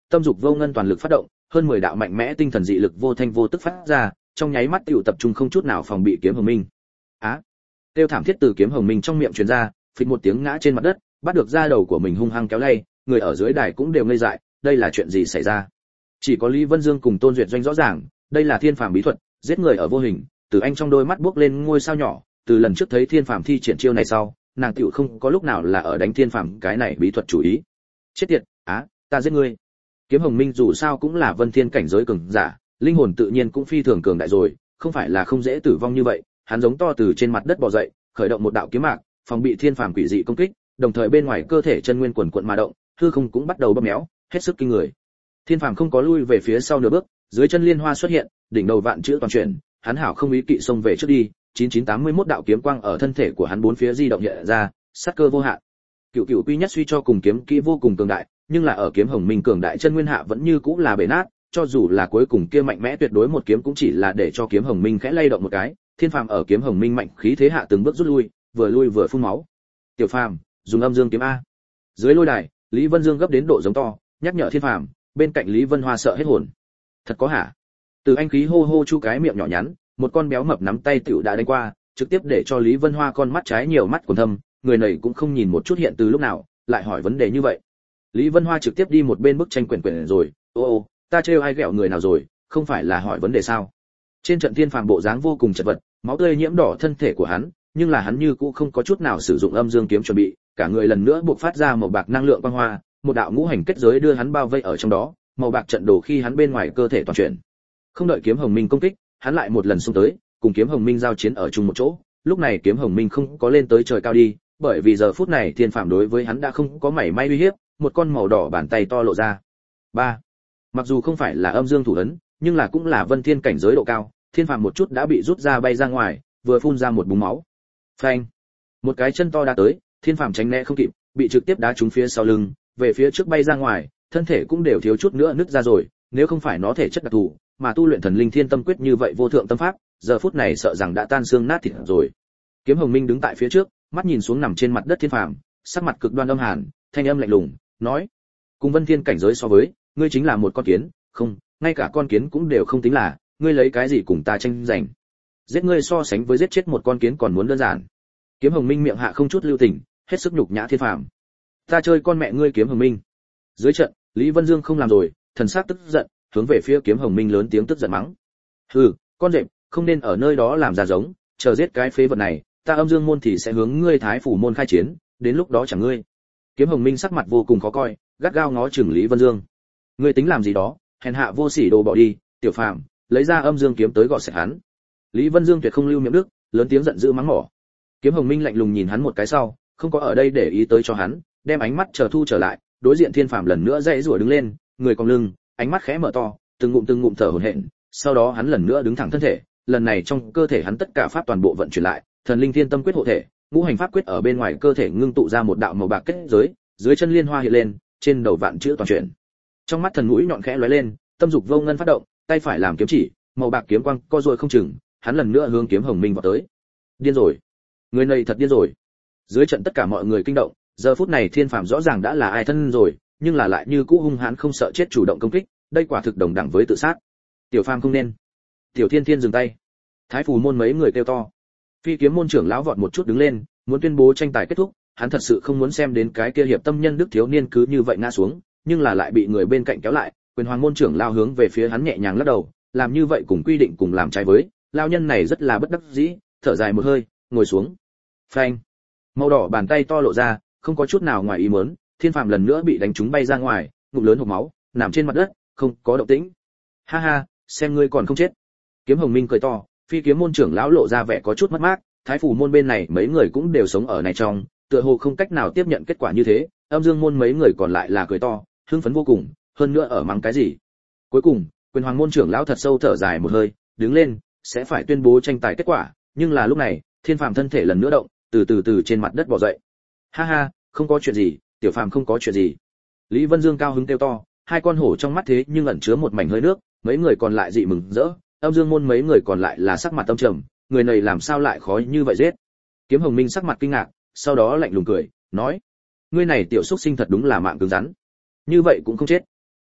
tâm dục vô ngân toàn lực phát động, hơn mười đạo mạnh mẽ tinh thần dị lực vô thanh vô tức phát ra, trong nháy mắt tiểu tập trung không chút nào phòng bị kiếm hồng minh. Á! À, tiêu thảm thiết từ kiếm hồng minh trong miệng truyền ra, phịch một tiếng ngã trên mặt đất, bắt được da đầu của mình hung hăng kéo lay, người ở dưới đài cũng đều ngây dại, đây là chuyện gì xảy ra? Chỉ có Lý Vân Dương cùng Tôn Duyệt Doanh rõ ràng, đây là thiên phàm bí thuật, giết người ở vô hình. Từ Anh trong đôi mắt bước lên ngôi sao nhỏ, từ lần trước thấy thiên phàm thi triển chiêu này sau, nàng tiểu không có lúc nào là ở đánh thiên phàm cái này bí thuật chủ ý. Chết tiệt, á, ta giết ngươi. Kiếm hồng minh dù sao cũng là vân thiên cảnh giới cường giả, linh hồn tự nhiên cũng phi thường cường đại rồi, không phải là không dễ tử vong như vậy. Hắn giống to từ trên mặt đất bò dậy, khởi động một đạo kiếm mạc, phòng bị thiên phàm quỷ dị công kích, đồng thời bên ngoài cơ thể chân nguyên quần quật mà động, hư không cũng bắt đầu bóp méo, hết sức kinh người. Thiên phàm không có lui về phía sau nửa bước, dưới chân liên hoa xuất hiện, đỉnh đầu vạn chữ toàn chuyển, hắn hảo không ý kỵ xông về trước đi, chín chín tám mươi mốt đạo kiếm quang ở thân thể của hắn bốn phía di động hiện ra, sát cơ vô hạn. Cựu cựu quy nhất suy cho cùng kiếm kỹ vô cùng cường đại, nhưng là ở kiếm hồng minh cường đại chân nguyên hạ vẫn như cũng là bể nát, cho dù là cuối cùng kia mạnh mẽ tuyệt đối một kiếm cũng chỉ là để cho kiếm hồng minh khẽ lay động một cái. Thiên phàm ở kiếm hồng minh mạnh khí thế hạ từng bước rút lui, vừa lui vừa phun máu. Tiểu phàm, dùng âm dương kiếm a. Dưới lôi đài, Lý Vân Dương gấp đến độ giống to, nhắc nhở thiên phàm, bên cạnh Lý Vân Hoa sợ hết hồn. Thật có hả? Từ anh khí hô hô chu cái miệng nhỏ nhắn, một con béo mập nắm tay tiểu đã đánh qua, trực tiếp để cho Lý Vân Hoa con mắt trái nhiều mắt quần thâm, người này cũng không nhìn một chút hiện từ lúc nào, lại hỏi vấn đề như vậy. Lý Vân Hoa trực tiếp đi một bên bức tranh quyển quyển rồi, ô ô, ta trêu ai ghẹo người nào rồi, không phải là hỏi vấn đề sao? Trên trận thiên phàm bộ dáng vô cùng chật vật, máu tươi nhiễm đỏ thân thể của hắn, nhưng là hắn như cũ không có chút nào sử dụng âm dương kiếm chuẩn bị, cả người lần nữa buộc phát ra một bạc năng lượng quang hoa, một đạo ngũ hành kết giới đưa hắn bao vây ở trong đó, màu bạc trận đồ khi hắn bên ngoài cơ thể toàn chuyển. Không đợi kiếm hồng minh công kích, hắn lại một lần xung tới, cùng kiếm hồng minh giao chiến ở chung một chỗ. Lúc này kiếm hồng minh không có lên tới trời cao đi, bởi vì giờ phút này thiên phàm đối với hắn đã không có mảy may uy hiếp, một con màu đỏ bàn tay to lộ ra. Ba. Mặc dù không phải là âm dương thủ ấn, nhưng là cũng là vân thiên cảnh giới độ cao, thiên phàm một chút đã bị rút ra bay ra ngoài, vừa phun ra một búng máu. Phanh. Một cái chân to đá tới, thiên phàm tránh né không kịp, bị trực tiếp đá trúng phía sau lưng, về phía trước bay ra ngoài, thân thể cũng đều thiếu chút nữa nứt ra rồi, nếu không phải nó thể chất đặc thù, mà tu luyện thần linh thiên tâm quyết như vậy vô thượng tâm pháp, giờ phút này sợ rằng đã tan xương nát thịt rồi. Kiếm hồng minh đứng tại phía trước, mắt nhìn xuống nằm trên mặt đất thiên phàm, sắc mặt cực đoan âm hàn, thanh âm lạnh lùng, nói: cùng vân thiên cảnh giới so với, ngươi chính là một con kiến, không, ngay cả con kiến cũng đều không tính là, ngươi lấy cái gì cùng ta tranh giành? Giết ngươi so sánh với giết chết một con kiến còn muốn đơn giản. Kiếm hồng minh miệng hạ không chút lưu tình, hết sức nhục nhã thiên phàm. Ta chơi con mẹ ngươi kiếm hồng minh. Dưới trận, Lý Vân Dương không làm rồi, thần sắc tức giận, hướng về phía kiếm hồng minh lớn tiếng tức giận mắng: hừ, con rệp, không nên ở nơi đó làm ra giống, chờ giết cái phế vật này, ta âm dương môn thì sẽ hướng ngươi thái phủ môn khai chiến, đến lúc đó chẳng ngươi. Kiếm hồng minh sắc mặt vô cùng khó coi, gắt gao ngó chừng Lý Vân Dương. Ngươi tính làm gì đó, hèn hạ vô sỉ đồ bỏ đi, tiểu phàm, lấy ra âm dương kiếm tới gọt sạch hắn. Lý Vân Dương tuyệt không lưu miệng đức, lớn tiếng giận dữ mắng mỏ. Kiếm hồng minh lạnh lùng nhìn hắn một cái sau, không có ở đây để ý tới cho hắn, đem ánh mắt chờ thu trở lại, đối diện thiên phàm lần nữa dãy rủa đứng lên, người cong lưng, ánh mắt khẽ mở to, từng ngụm từng ngụm thở hổn hển, sau đó hắn lần nữa đứng thẳng thân thể, lần này trong cơ thể hắn tất cả pháp toàn bộ vận chuyển lại, thần linh thiên tâm quyết hộ thể, ngũ hành pháp quyết ở bên ngoài cơ thể ngưng tụ ra một đạo màu bạc kết giới, dưới chân liên hoa hiện lên, trên đầu vạn chữ toàn chuyển. Trong mắt thần mũi nhọn khẽ lóe lên, tâm dục vô ngân phát động, tay phải làm kiếm chỉ, màu bạc kiếm quang co duỗi không chừng, hắn lần nữa hướng kiếm hồng minh vào tới. Điên rồi, người này thật điên rồi. Dưới trận tất cả mọi người kinh động, giờ phút này thiên phàm rõ ràng đã là ai thân rồi, nhưng là lại như cũ hung hãn không sợ chết chủ động công kích, đây quả thực đồng đẳng với tự sát. Tiểu phàm không nên. Tiểu thiên thiên dừng tay. Thái phù môn mấy người kêu to. Phi kiếm môn trưởng lão vọt một chút đứng lên, muốn tuyên bố tranh tài kết thúc, hắn thật sự không muốn xem đến cái kia hiệp tâm nhân đức thiếu niên cứ như vậy ngã xuống, nhưng là lại bị người bên cạnh kéo lại, quyền hoàng môn trưởng lao hướng về phía hắn nhẹ nhàng lắc đầu, làm như vậy cùng quy định cùng làm trái với, lao nhân này rất là bất đắc dĩ, thở dài một hơi, ngồi xuống. Phanh. Màu đỏ bàn tay to lộ ra, không có chút nào ngoài ý muốn, thiên phàm lần nữa bị đánh trúng bay ra ngoài, ngụm lớn hộc máu, nằm trên mặt đất, không có động tĩnh. Ha ha, xem ngươi còn không chết. Kiếm hồng minh cười to, phi kiếm môn trưởng lão lộ ra vẻ có chút mất mát, thái phủ môn bên này mấy người cũng đều sống ở này trong, tựa hồ không cách nào tiếp nhận kết quả như thế, âm dương môn mấy người còn lại là cười to, hưng phấn vô cùng, hơn nữa ở mắng cái gì. Cuối cùng, quyền hoàng môn trưởng lão thật sâu thở dài một hơi, đứng lên, sẽ phải tuyên bố tranh tài kết quả, nhưng là lúc này, thiên phàm thân thể lần nữa động, từ từ từ trên mặt đất bò dậy. Ha ha, không có chuyện gì, tiểu phàm không có chuyện gì. Lý Vân Dương cao hứng kêu to, hai con hổ trong mắt thế nhưng ẩn chứa một mảnh hơi nước, mấy người còn lại dị mừng rỡ, âm dương môn mấy người còn lại là sắc mặt âm trầm, người này làm sao lại khó như vậy giết. Kiếm hồng minh sắc mặt kinh ngạc, sau đó lạnh lùng cười, nói: ngươi này tiểu xúc sinh thật đúng là mạng cứng rắn, như vậy cũng không chết.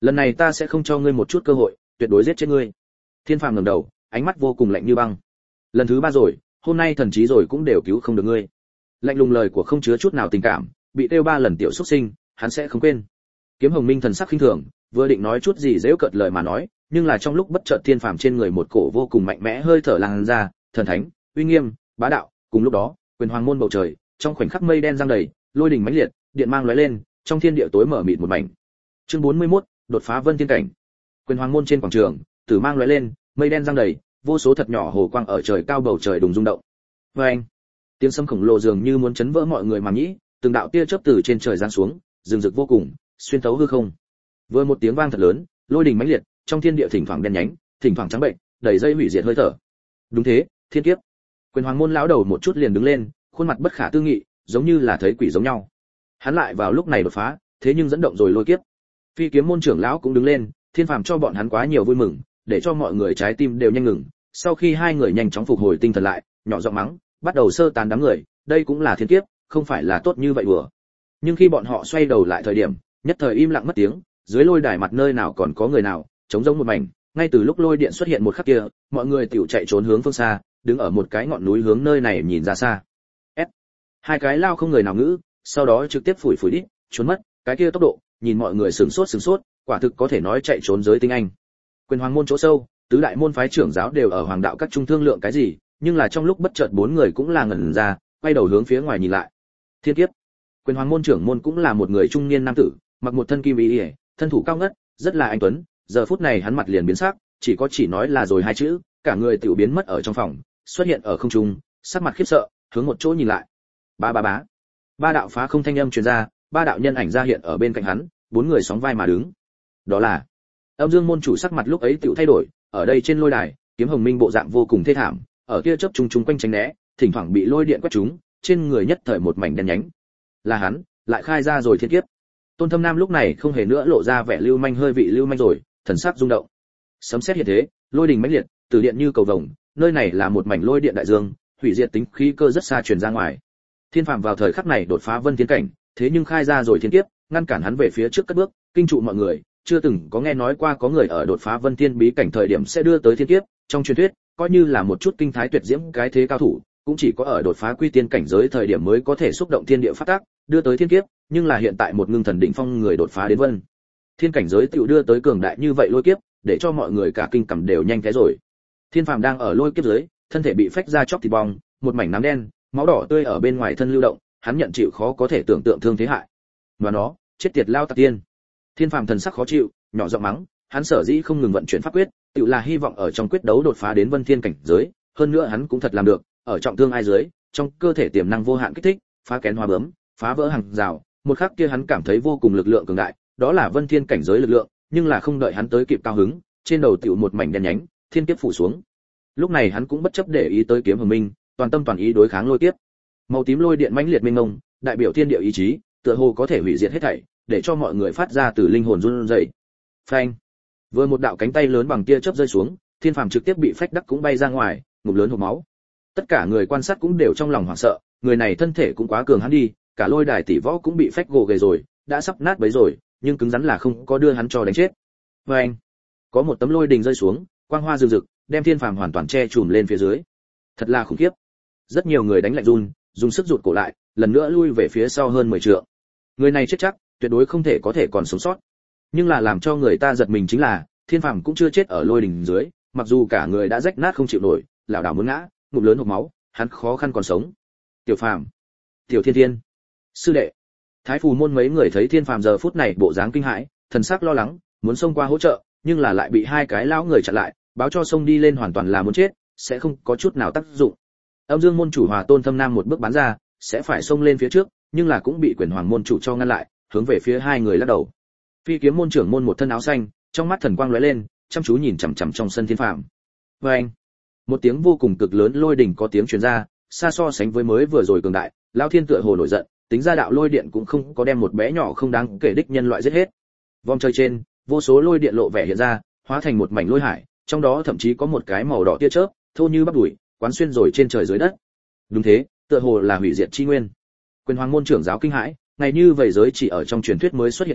lần này ta sẽ không cho ngươi một chút cơ hội, tuyệt đối giết chết ngươi. Thiên Phàm ngẩng đầu, ánh mắt vô cùng lạnh như băng. Lần thứ ba rồi, hôm nay thần trí rồi cũng đều cứu không được ngươi. Lạnh lùng lời của không chứa chút nào tình cảm, bị tiêu ba lần tiểu xuất sinh, hắn sẽ không quên. Kiếm Hồng Minh thần sắc khinh thường, vừa định nói chút gì giễu cợt lời mà nói, nhưng là trong lúc bất chợt Thiên Phàm trên người một cổ vô cùng mạnh mẽ hơi thở lan ra, thần thánh, uy nghiêm, bá đạo, cùng lúc đó, quyền hoàng môn bầu trời, trong khoảnh khắc mây đen giăng đầy, lôi đình mãnh liệt, điện mang lóe lên, trong thiên địa tối mở mịt một mảnh. Chương bốn mươi mốt, đột phá vân thiên cảnh. Quyền hoàng môn trên quảng trường, tử mang lóe lên, mây đen giăng đầy, vô số thật nhỏ hồ quang ở trời cao bầu trời đùng rung động. Oeng! Tiếng sấm khổng lồ dường như muốn chấn vỡ mọi người màng nhĩ, từng đạo tia chớp từ trên trời giáng xuống, rừng rực vô cùng, xuyên thấu hư không. Vừa một tiếng vang thật lớn, lôi đình mãnh liệt, trong thiên địa thỉnh thoảng đen nhánh, thỉnh thoảng trắng bệnh, đầy dây hủy diệt hơi thở. Đúng thế, thiên kiếp. Quyền hoàng môn lão đầu một chút liền đứng lên, khuôn mặt bất khả tư nghị, giống như là thấy quỷ giống nhau. Hắn lại vào lúc này đột phá, thế nhưng dẫn động rồi lôi kiếp. Phi kiếm môn trưởng lão cũng đứng lên, Thiên Phàm cho bọn hắn quá nhiều vui mừng, để cho mọi người trái tim đều nhanh ngừng. Sau khi hai người nhanh chóng phục hồi tinh thần lại, nhỏ giọng mắng, bắt đầu sơ tán đám người, đây cũng là thiên kiếp, không phải là tốt như vậy vừa. Nhưng khi bọn họ xoay đầu lại thời điểm, nhất thời im lặng mất tiếng, dưới lôi đài mặt nơi nào còn có người nào, trống rỗng một mảnh. Ngay từ lúc lôi điện xuất hiện một khắc kia, mọi người tiểu chạy trốn hướng phương xa, đứng ở một cái ngọn núi hướng nơi này nhìn ra xa. S. Hai cái lao không người nào ngữ, sau đó trực tiếp phủi phủi đi, trốn mất, cái kia tốc độ, nhìn mọi người sửng sốt sửng sốt, quả thực có thể nói chạy trốn giới tinh anh. Quyền hoàng môn chỗ sâu, tứ đại môn phái trưởng giáo đều ở hoàng đạo các trung thương lượng cái gì, nhưng là trong lúc bất chợt bốn người cũng là ngẩn ra, quay đầu hướng phía ngoài nhìn lại. Thiên kiếp. Quyền hoàng môn trưởng môn cũng là một người trung niên nam tử, mặc một thân kim y, thân thủ cao ngất, rất là anh tuấn, giờ phút này hắn mặt liền biến sắc, chỉ có chỉ nói là rồi hai chữ, cả người tiểu biến mất ở trong phòng, xuất hiện ở không trung, sắc mặt khiếp sợ, hướng một chỗ nhìn lại. Ba ba bá. Ba đạo phá không thanh âm truyền ra, ba đạo nhân ảnh ra hiện ở bên cạnh hắn, bốn người sóng vai mà đứng. Đó là Âm Dương môn chủ sắc mặt lúc ấy tiểu thay đổi, ở đây trên lôi đài, Kiếm Hồng Minh bộ dạng vô cùng thê thảm, ở kia chớp trùng trùng quanh tránh né, thỉnh thoảng bị lôi điện quét trúng, trên người nhất thời một mảnh đen nhánh. Là hắn, lại khai ra rồi thiên kiếp. Tôn Thâm Nam lúc này không hề nữa lộ ra vẻ lưu manh hơi vị lưu manh rồi, thần sắc rung động. Sấm sét hiện thế, lôi đình mãnh liệt, từ điện như cầu vồng, nơi này là một mảnh lôi điện đại dương, hủy diệt tính khí cơ rất xa truyền ra ngoài. Thiên Phàm vào thời khắc này đột phá vân thiên cảnh, thế nhưng khai ra rồi thiên kiếp, ngăn cản hắn về phía trước cất bước, kinh trụ mọi người, chưa từng có nghe nói qua có người ở đột phá vân thiên bí cảnh thời điểm sẽ đưa tới thiên kiếp, trong truyền thuyết, coi như là một chút kinh thái tuyệt diễm cái thế cao thủ, cũng chỉ có ở đột phá quy tiên cảnh giới thời điểm mới có thể xúc động thiên địa phát tác, đưa tới thiên kiếp, nhưng là hiện tại một ngưng thần đỉnh phong người đột phá đến vân thiên cảnh giới tiểu đưa tới cường đại như vậy lôi kiếp, để cho mọi người cả kinh cầm đều nhanh thế rồi. Thiên Phàm đang ở lôi kiếp dưới, thân thể bị phách ra chóc thịt bong, một mảnh nám đen, máu đỏ tươi ở bên ngoài thân lưu động, hắn nhận chịu khó có thể tưởng tượng thương thế hại. Và nó, chết tiệt lao tặc tiên. Thiên Phàm thần sắc khó chịu, nhỏ giọng mắng, hắn sở dĩ không ngừng vận chuyển pháp quyết, tự là hy vọng ở trong quyết đấu đột phá đến vân thiên cảnh giới, hơn nữa hắn cũng thật làm được, ở trọng thương ai dưới, trong cơ thể tiềm năng vô hạn kích thích, phá kén hóa bướm, phá vỡ hàng rào, một khắc kia hắn cảm thấy vô cùng lực lượng cường đại, đó là vân thiên cảnh giới lực lượng, nhưng là không đợi hắn tới kịp cao hứng, trên đầu tiểu một mảnh đen nhánh, thiên kiếp phủ xuống. Lúc này hắn cũng bất chấp để ý tới Kiếm Hồng Minh, toàn tâm toàn ý đối kháng lôi kiếp. Màu tím lôi điện mãnh liệt mênh mông, đại biểu thiên địa ý chí, tựa hồ có thể hủy diệt hết thảy, để cho mọi người phát ra từ linh hồn run rẩy. Phanh! Vừa một đạo cánh tay lớn bằng tia chớp rơi xuống, Thiên Phàm trực tiếp bị phách đắc cũng bay ra ngoài, ngụm lớn hộc máu. Tất cả người quan sát cũng đều trong lòng hoảng sợ, người này thân thể cũng quá cường hắn đi, cả lôi đài tỷ võ cũng bị phách gồ ghề rồi, đã sắp nát bấy rồi, nhưng cứng rắn là không có đưa hắn cho đánh chết. Phanh! Có một tấm lôi đình rơi xuống, quang hoa rực rực, đem Thiên Phàm hoàn toàn che chùm lên phía dưới. Thật là khủng khiếp. Rất nhiều người đánh lạnh run, dùng sức rụt cổ lại, lần nữa lui về phía sau hơn mười trượng. Người này chết chắc, tuyệt đối không thể có thể còn sống sót. Nhưng là làm cho người ta giật mình chính là, Thiên Phàm cũng chưa chết ở lôi đình dưới, mặc dù cả người đã rách nát không chịu nổi, lảo đảo muốn ngã, ngụm lớn hộc máu, hắn khó khăn còn sống. Tiểu Phàm, Tiểu Thiên Thiên, sư đệ. Thái Phù môn mấy người thấy Thiên Phàm giờ phút này bộ dáng kinh hãi, thần sắc lo lắng, muốn xông qua hỗ trợ, nhưng là lại bị hai cái lão người chặn lại, báo cho xông đi lên hoàn toàn là muốn chết, sẽ không có chút nào tác dụng. Âm Dương môn chủ Hòa Tôn Thâm Nam một bước bắn ra, sẽ phải xông lên phía trước, nhưng là cũng bị Quyền Hoàng môn chủ cho ngăn lại, hướng về phía hai người lắc đầu. Phi Kiếm môn trưởng môn một thân áo xanh, trong mắt thần quang lóe lên, chăm chú nhìn chằm chằm trong sân Thiên Phàm. Oeng! Một tiếng vô cùng cực lớn lôi đình có tiếng truyền ra, xa so sánh với mới vừa rồi cường đại, lão thiên tựa hồ nổi giận, tính ra đạo lôi điện cũng không có đem một bé nhỏ không đáng kể đích nhân loại giết hết. Vòng trời trên, vô số lôi điện lộ vẻ hiện ra, hóa thành một mảnh lôi hải, trong đó thậm chí có một cái màu đỏ tia chớp, thô như bắp đùi, quán xuyên rồi trên trời dưới đất. Đúng thế, tựa hồ là hủy diệt chi nguyên. Quyền Hoàng môn trưởng giáo kinh hãi, ngày như vậy giới chỉ ở trong truyền thuyết mới xuất hiện quá,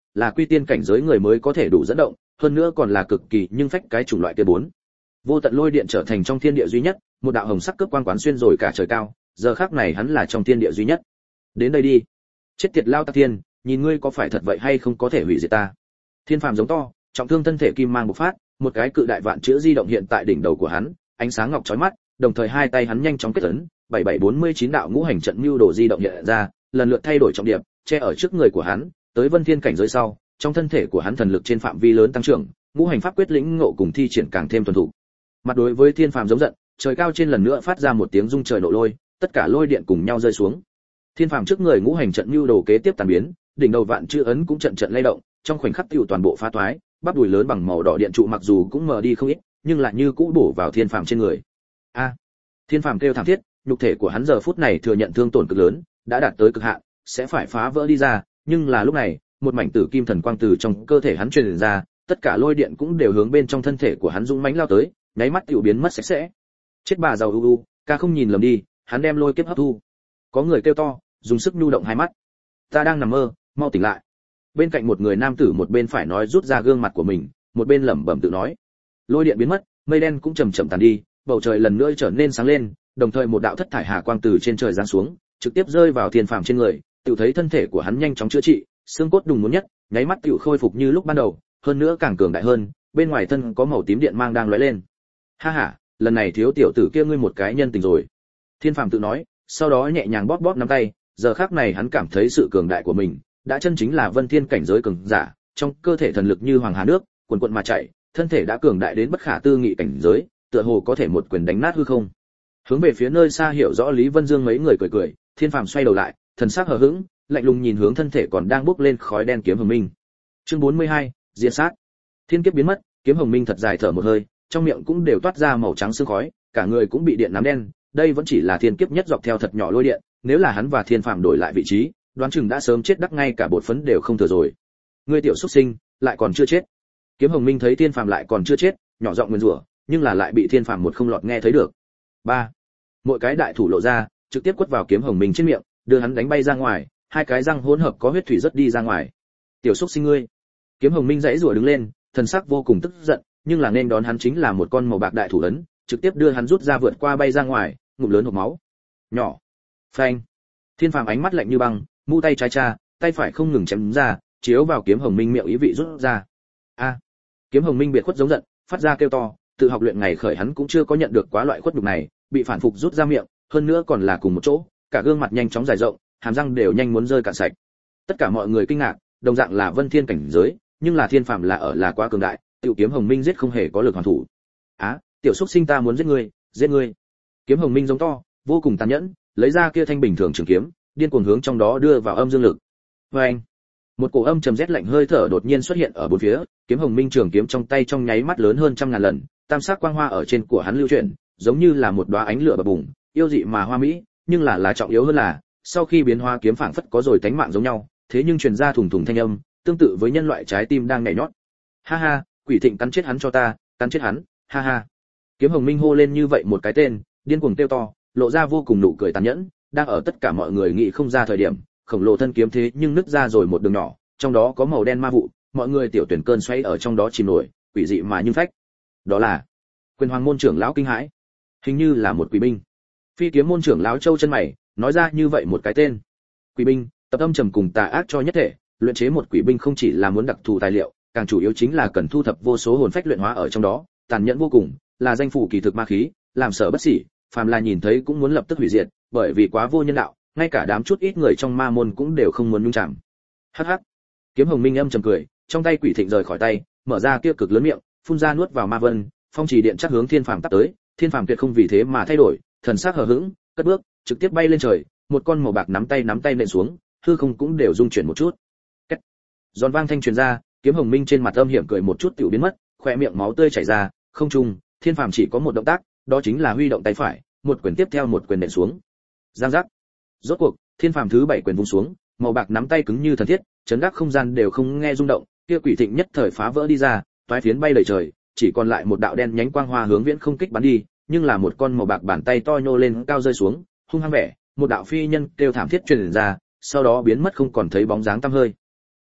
là quy tiên cảnh giới người mới có thể đủ dẫn động, hơn nữa còn là cực kỳ nhưng phách cái chủng loại kia bốn. Vô tận lôi điện trở thành trong thiên địa duy nhất, một đạo hồng sắc cướp quang quán xuyên rồi cả trời cao, giờ khắc này hắn là trong thiên địa duy nhất. Đến đây đi. Chết tiệt lao tặc thiên, nhìn ngươi có phải thật vậy hay không có thể hủy diệt ta. Thiên phàm giống to, trọng thương thân thể kim mang bộc phát, một cái cự đại vạn chữ di động hiện tại đỉnh đầu của hắn, ánh sáng ngọc chói mắt, đồng thời hai tay hắn nhanh chóng kết ấn, bảy bảy bốn mươi chín đạo ngũ hành trận mưu đồ di động hiện ra, lần lượt thay đổi trọng điểm, che ở trước người của hắn, tới vân thiên cảnh giới sau, trong thân thể của hắn thần lực trên phạm vi lớn tăng trưởng, ngũ hành pháp quyết lĩnh ngộ cùng thi triển càng thêm thuần thục. Mặt đối với thiên phàm giống giận, trời cao trên lần nữa phát ra một tiếng rung trời nổ lôi, tất cả lôi điện cùng nhau rơi xuống. Thiên phàm trước người ngũ hành trận mưu đồ kế tiếp tàn biến, đỉnh đầu vạn chữ ấn cũng trận trận lay động, trong khoảnh khắc tiêu toàn bộ phá toái, bắp đùi lớn bằng màu đỏ điện trụ mặc dù cũng mờ đi không ít, nhưng lại như cũ bổ vào thiên phàm trên người. A! Thiên phàm kêu thảm thiết, nhục thể của hắn giờ phút này thừa nhận thương tổn cực lớn, đã đạt tới cực hạn, sẽ phải phá vỡ đi ra, nhưng là lúc này, một mảnh tử kim thần quang từ trong cơ thể hắn truyền ra, tất cả lôi điện cũng đều hướng bên trong thân thể của hắn dũng mãnh lao tới, nháy mắt tiêu biến mất sạch sẽ. Chết bà giàu u u, ca không nhìn lầm đi, hắn đem lôi kiếp hấp thu. Có người kêu to, dùng sức nhu động hai mắt. Ta đang nằm mơ, mau tỉnh lại. Bên cạnh một người nam tử một bên phải nói rút ra gương mặt của mình, một bên lẩm bẩm tự nói. Lôi điện biến mất, mây đen cũng chậm chậm tàn đi, bầu trời lần nữa trở nên sáng lên, đồng thời một đạo thất thải hà quang từ trên trời giáng xuống, trực tiếp rơi vào thiên phàm trên người, tự thấy thân thể của hắn nhanh chóng chữa trị, xương cốt đùng muốn nhất, nháy mắt tự khôi phục như lúc ban đầu, hơn nữa càng cường đại hơn, bên ngoài thân có màu tím điện mang đang lóe lên. Ha ha, lần này thiếu tiểu tử kia ngươi một cái nhân tình rồi. Thiên phàm tự nói, sau đó nhẹ nhàng bóp bóp nắm tay, giờ khắc này hắn cảm thấy sự cường đại của mình, đã chân chính là vân thiên cảnh giới cường giả, trong cơ thể thần lực như hoàng hà nước, cuồn cuộn mà chảy, thân thể đã cường đại đến bất khả tư nghị cảnh giới, tựa hồ có thể một quyền đánh nát hư không. Hướng về phía nơi xa hiểu rõ Lý Vân Dương mấy người cười cười, Thiên phàm xoay đầu lại, thần sắc hờ hững, lạnh lùng nhìn hướng thân thể còn đang bốc lên khói đen kiếm hồng minh. Chương bốn mươi hai, diệt sát. Thiên kiếp biến mất, kiếm hồng minh thật dài thở một hơi, trong miệng cũng đều toát ra màu trắng sương khói, cả người cũng bị điện nám đen, đây vẫn chỉ là thiên kiếp nhất dọc theo thật nhỏ lôi điện, nếu là hắn và Thiên phàm đổi lại vị trí, đoán chừng đã sớm chết đắc ngay cả bột phấn đều không thừa rồi. Ngươi tiểu xuất sinh, lại còn chưa chết. Kiếm hồng minh thấy Thiên phàm lại còn chưa chết, nhỏ giọng nguyên rủa, nhưng là lại bị Thiên phàm một không lọt nghe thấy được. Ba, mỗi cái đại thủ lộ ra, trực tiếp quất vào kiếm hồng minh trên miệng, đưa hắn đánh bay ra ngoài, hai cái răng hỗn hợp có huyết thủy rất đi ra ngoài. Tiểu xuất sinh ngươi. Kiếm hồng minh dãy rủa đứng lên, thần sắc vô cùng tức giận, nhưng là nên đón hắn chính là một con màu bạc đại thủ ấn, trực tiếp đưa hắn rút ra vượt qua bay ra ngoài, ngụm lớn hộc máu. Nhỏ. Phanh. Thiên phàm ánh mắt lạnh như băng, mu tay trái cha, tay phải không ngừng chém ra, chiếu vào kiếm hồng minh miệng ý vị rút ra. A. Kiếm hồng minh biệt khuất giống giận, phát ra kêu to, tự học luyện ngày khởi hắn cũng chưa có nhận được quá loại khuất nhục này, bị phản phục rút ra miệng, hơn nữa còn là cùng một chỗ, cả gương mặt nhanh chóng dài rộng, hàm răng đều nhanh muốn rơi cạn sạch. Tất cả mọi người kinh ngạc, đồng dạng là vân thiên cảnh giới, nhưng là Thiên phàm là ở là quá cường đại, tiểu kiếm hồng minh giết không hề có lực hoàn thủ. Á, tiểu xuất sinh ta muốn giết ngươi, giết ngươi. Kiếm hồng minh giống to, vô cùng tàn nhẫn, lấy ra kia thanh bình thường trường kiếm, điên cuồng hướng trong đó đưa vào âm dương lực. Oeng! Một cổ âm trầm rét lạnh hơi thở đột nhiên xuất hiện ở bốn phía, kiếm hồng minh trường kiếm trong tay trong nháy mắt lớn hơn trăm ngàn lần, tam sắc quang hoa ở trên của hắn lưu chuyển, giống như là một đóa ánh lửa bập bùng, yêu dị mà hoa mỹ, nhưng là là trọng yếu hơn là, sau khi biến hóa kiếm phảng phất có rồi tánh mạng giống nhau, thế nhưng truyền ra thùng thùng thanh âm, tương tự với nhân loại trái tim đang nhảy nhót. Ha ha, quỷ thịnh cắn chết hắn cho ta, cắn chết hắn, ha ha. Kiếm hồng minh hô lên như vậy một cái tên, điên cuồng kêu to, lộ ra vô cùng nụ cười tàn nhẫn, đang ở tất cả mọi người nghĩ không ra thời điểm, khổng lồ thân kiếm thế nhưng nứt ra rồi một đường nhỏ, trong đó có màu đen ma vụ, mọi người tiểu tuyển cơn xoay ở trong đó chìm nổi, quỷ dị mà nhưng phách. Đó là Quyền Hoàng môn trưởng lão kinh hãi, hình như là một quỷ binh. Phi kiếm môn trưởng lão Châu chân mày, nói ra như vậy một cái tên. Quỷ binh, tập âm trầm cùng tà ác cho nhất thể, luyện chế một quỷ binh không chỉ là muốn đặc thù tài liệu, càng chủ yếu chính là cần thu thập vô số hồn phách luyện hóa ở trong đó, tàn nhẫn vô cùng, là danh phủ kỳ thực ma khí, làm sở bất xỉ, phàm là nhìn thấy cũng muốn lập tức hủy diệt, bởi vì quá vô nhân đạo, ngay cả đám chút ít người trong ma môn cũng đều không muốn nhúng chạm. Hắc hắc. Kiếm hồng minh âm trầm cười, trong tay quỷ thịnh rời khỏi tay, mở ra kia cực lớn miệng, phun ra nuốt vào ma vân, phong trì điện chắc hướng Thiên phàm tắt tới, Thiên phàm tuyệt không vì thế mà thay đổi, thần sắc hờ hững, cất bước, trực tiếp bay lên trời, một con màu bạc nắm tay nắm tay nện xuống, hư không cũng đều rung chuyển một chút. Két. Giòn vang thanh truyền ra, kiếm hồng minh trên mặt âm hiểm cười một chút tiểu biến mất, khóe miệng máu tươi chảy ra, không trung, Thiên phàm chỉ có một động tác, đó chính là huy động tay phải, một quyền tiếp theo một quyền nện xuống. Giang giác. Rốt cuộc, Thiên phàm thứ bảy quyền vung xuống, màu bạc nắm tay cứng như thần thiết, chấn gác không gian đều không nghe rung động, kia quỷ thịnh nhất thời phá vỡ đi ra, toái phiến bay lầy trời, chỉ còn lại một đạo đen nhánh quang hoa hướng viễn không kích bắn đi, nhưng là một con màu bạc bàn tay to nhô lên cao rơi xuống, hung hăng vẻ, một đạo phi nhân kêu thảm thiết truyền ra, sau đó biến mất không còn thấy bóng dáng tăm hơi.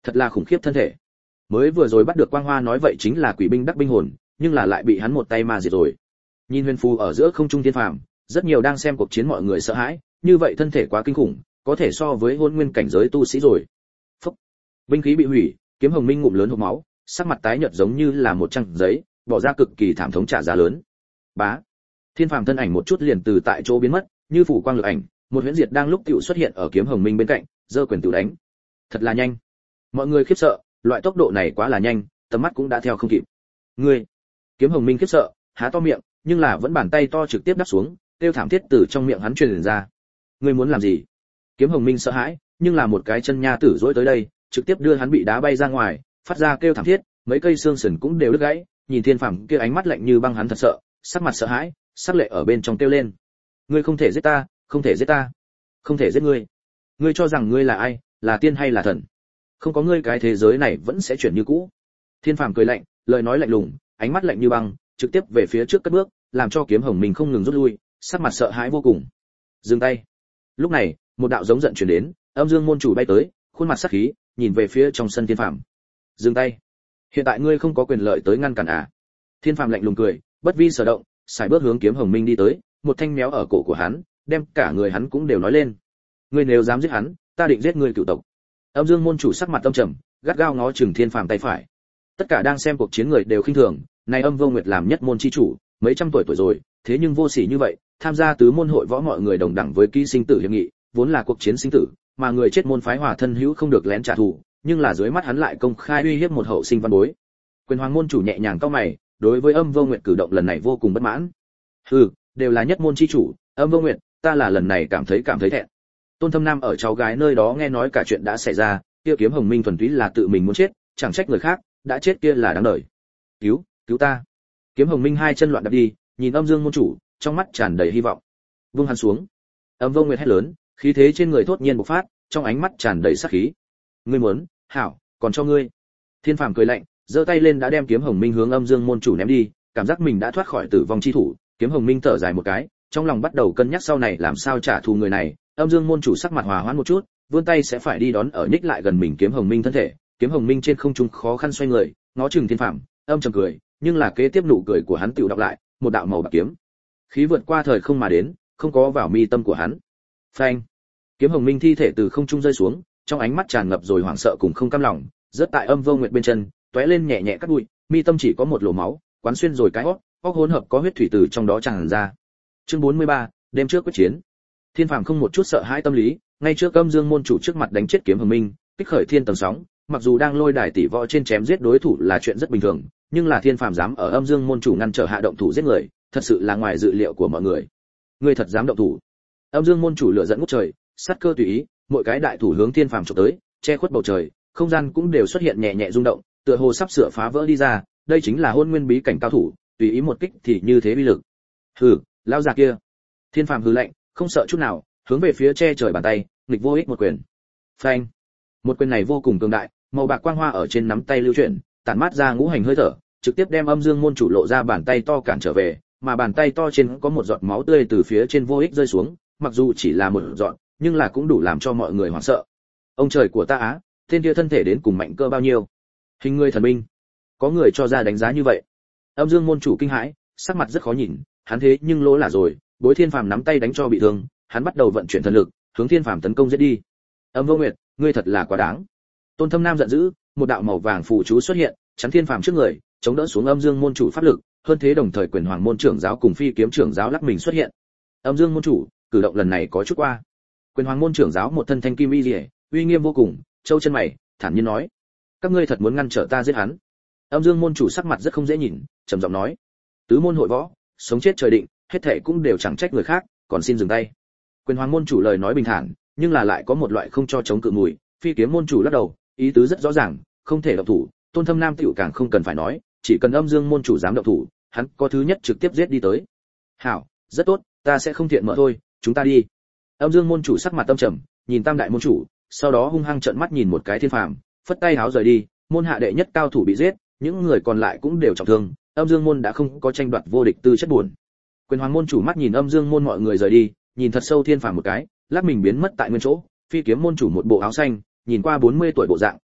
Thật là khủng khiếp thân thể. Mới vừa rồi bắt được Quang Hoa nói vậy chính là quỷ binh đắc binh hồn, nhưng là lại bị hắn một tay mà diệt rồi. Nhìn huyền phù ở giữa không trung thiên phàm, rất nhiều đang xem cuộc chiến mọi người sợ hãi, như vậy thân thể quá kinh khủng, có thể so với hôn nguyên cảnh giới tu sĩ rồi. Phốc. Binh khí bị hủy, kiếm hồng minh ngụm lớn hộc máu, sắc mặt tái nhợt giống như là một trang giấy, bỏ ra cực kỳ thảm thống trả giá lớn. Bá. Thiên phàm thân ảnh một chút liền từ tại chỗ biến mất, như phủ quang lực ảnh, một huyễn diệt đang lúc tiểu xuất hiện ở kiếm hồng minh bên cạnh, giơ quyền tiểu đánh. Thật là nhanh. Mọi người khiếp sợ, loại tốc độ này quá là nhanh, tầm mắt cũng đã theo không kịp. Ngươi. Kiếm hồng minh khiếp sợ, há to miệng, nhưng là vẫn bàn tay to trực tiếp đắp xuống, kêu thảm thiết từ trong miệng hắn truyền ra. Ngươi muốn làm gì? Kiếm hồng minh sợ hãi, nhưng là một cái chân nha tử dỗi tới đây, trực tiếp đưa hắn bị đá bay ra ngoài, phát ra kêu thảm thiết, mấy cây xương sườn cũng đều đứt gãy, nhìn thiên phàm kia ánh mắt lạnh như băng hắn thật sợ, sắc mặt sợ hãi, sắc lệ ở bên trong kêu lên. Ngươi không thể giết ta, không thể giết ta, không thể giết ngươi. Ngươi cho rằng ngươi là ai, là tiên hay là thần? Không có ngươi cái thế giới này vẫn sẽ chuyển như cũ. Thiên phàm cười lạnh, lời nói lạnh lùng, ánh mắt lạnh như băng, trực tiếp về phía trước cất bước, làm cho kiếm hồng minh không ngừng rút lui, sắc mặt sợ hãi vô cùng. Dừng tay. Lúc này, một đạo giống giận truyền đến, Âm Dương môn chủ bay tới, khuôn mặt sắc khí, nhìn về phía trong sân Thiên phàm. Dừng tay. Hiện tại ngươi không có quyền lợi tới ngăn cản à? Thiên phàm lạnh lùng cười, bất vi sở động, sải bước hướng kiếm hồng minh đi tới, một thanh méo ở cổ của hắn, đem cả người hắn cũng đều nói lên. Ngươi nếu dám giết hắn, ta định giết ngươi cửu tộc. Âm Dương môn chủ sắc mặt âm trầm, gắt gao ngó chừng Thiên phàm tay phải. Tất cả đang xem cuộc chiến người đều khinh thường, này Âm Vô Nguyệt làm nhất môn chi chủ, mấy trăm tuổi tuổi rồi, thế nhưng vô sỉ như vậy, tham gia tứ môn hội võ mọi người đồng đẳng với ký sinh tử hiệp nghị, vốn là cuộc chiến sinh tử, mà người chết môn phái hòa thân hữu không được lén trả thù, nhưng là dưới mắt hắn lại công khai uy hiếp một hậu sinh văn bối. Quyền Hoàng môn chủ nhẹ nhàng cau mày, đối với Âm Vô Nguyệt cử động lần này vô cùng bất mãn. Hừ, đều là nhất môn chi chủ, Âm Vô Nguyệt, ta là lần này cảm thấy cảm thấy thẹn. Tôn Thâm Nam ở cháu gái nơi đó nghe nói cả chuyện đã xảy ra, kia kiếm hồng minh thuần túy là tự mình muốn chết, chẳng trách người khác, đã chết kia là đáng đời. Cứu, cứu ta. Kiếm hồng minh hai chân loạn đạp đi, nhìn Âm Dương môn chủ, trong mắt tràn đầy hy vọng. Vung hắn xuống. Âm Vô Nguyệt hét lớn, khí thế trên người thốt nhiên bộc phát, trong ánh mắt tràn đầy sát khí. Ngươi muốn, hảo, còn cho ngươi. Thiên phàm cười lạnh, giơ tay lên đã đem kiếm hồng minh hướng Âm Dương môn chủ ném đi, cảm giác mình đã thoát khỏi tử vong chi thủ. Kiếm hồng minh thở dài một cái, trong lòng bắt đầu cân nhắc sau này làm sao trả thù người này. Âm Dương môn chủ sắc mặt hòa hoãn một chút, vươn tay sẽ phải đi đón ở nhích lại gần mình kiếm hồng minh thân thể. Kiếm hồng minh trên không trung khó khăn xoay người, ngó chừng thiên phàm, âm trầm cười, nhưng là kế tiếp nụ cười của hắn tựu đọc lại, một đạo màu bạc kiếm khí vượt qua thời không mà đến, không có vào mi tâm của hắn. Phanh! Kiếm hồng minh thi thể từ không trung rơi xuống, trong ánh mắt tràn ngập rồi hoảng sợ cùng không cam lòng, rớt tại Âm Vô Nguyệt bên chân, tóe lên nhẹ nhẹ cắt bụi, mi tâm chỉ có một lỗ máu, quán xuyên rồi cái óc, óc hỗn hợp có huyết thủy từ trong đó tràn ra. Chương bốn mươi ba, đêm trước quyết chiến. Thiên phàm không một chút sợ hãi tâm lý, ngay trước Âm Dương môn chủ trước mặt đánh chết kiếm hồng minh, kích khởi thiên tầng sóng, mặc dù đang lôi đài tỷ võ trên chém giết đối thủ là chuyện rất bình thường, nhưng là Thiên phàm dám ở Âm Dương môn chủ ngăn trở hạ động thủ giết người, thật sự là ngoài dự liệu của mọi người. Ngươi thật dám động thủ? Âm Dương môn chủ lửa giận ngút trời, sát cơ tùy ý, mỗi cái đại thủ hướng Thiên phàm chụp tới, che khuất bầu trời, không gian cũng đều xuất hiện nhẹ nhẹ rung động, tựa hồ sắp sửa phá vỡ đi ra, đây chính là hôn nguyên bí cảnh cao thủ, tùy ý một kích thì như thế uy lực. Hừ, lão già kia. Thiên phàm hừ lạnh, không sợ chút nào, hướng về phía che trời bàn tay, nghịch vô ích một quyền. Phanh. Một quyền này vô cùng cường đại, màu bạc quang hoa ở trên nắm tay lưu chuyển, tản mát ra ngũ hành hơi thở, trực tiếp đem Âm Dương môn chủ lộ ra bàn tay to cản trở về, mà bàn tay to trên có một giọt máu tươi từ phía trên vô ích rơi xuống, mặc dù chỉ là một giọt, nhưng là cũng đủ làm cho mọi người hoảng sợ. Ông trời của ta á, tên kia thân thể đến cùng mạnh cơ bao nhiêu? Hình người thần binh. Có người cho ra đánh giá như vậy. Âm Dương môn chủ kinh hãi, sắc mặt rất khó nhìn, hắn thế nhưng lỗ là rồi, Bối Thiên phàm nắm tay đánh cho bị thương, hắn bắt đầu vận chuyển thần lực, hướng Thiên phàm tấn công giết đi. Âm Vô Nguyệt, ngươi thật là quá đáng. Tôn Thâm Nam giận dữ, một đạo màu vàng phù chú xuất hiện, chắn Thiên phàm trước người, chống đỡ xuống Âm Dương môn chủ pháp lực, hơn thế đồng thời Quyền Hoàng môn trưởng giáo cùng Phi kiếm trưởng giáo lắc mình xuất hiện. Âm Dương môn chủ, cử động lần này có chút qua. Quyền Hoàng môn trưởng giáo một thân thanh kim y liễu, uy nghiêm vô cùng, châu chân mày, thản nhiên nói: "Các ngươi thật muốn ngăn trở ta giết hắn?" Âm Dương môn chủ sắc mặt rất không dễ nhìn, trầm giọng nói: "Tứ môn hội võ, sống chết trời định, hết thảy cũng đều chẳng trách người khác, còn xin dừng tay." Quyền Hoàng môn chủ lời nói bình thản, nhưng là lại có một loại không cho chống cự mùi. Phi kiếm môn chủ lắc đầu, ý tứ rất rõ ràng, không thể động thủ. Tôn Thâm Nam tiểu càng không cần phải nói, chỉ cần Âm Dương môn chủ dám động thủ, hắn có thứ nhất trực tiếp giết đi tới. "Hảo, rất tốt, ta sẽ không thiện mở thôi, chúng ta đi." Âm Dương môn chủ sắc mặt tâm trầm, nhìn Tam đại môn chủ, sau đó hung hăng trợn mắt nhìn một cái Thiên phàm, phất tay háo rời đi. Môn hạ đệ nhất cao thủ bị giết, những người còn lại cũng đều trọng thương, Âm Dương môn đã không có tranh đoạt vô địch tư chất buồn. Quyền Hoàng môn chủ mắt nhìn Âm Dương môn mọi người rời đi, nhìn thật sâu Thiên phàm một cái, lắc mình biến mất tại nguyên chỗ. Phi kiếm môn chủ một bộ áo xanh, nhìn qua bốn mươi tuổi bộ dạng,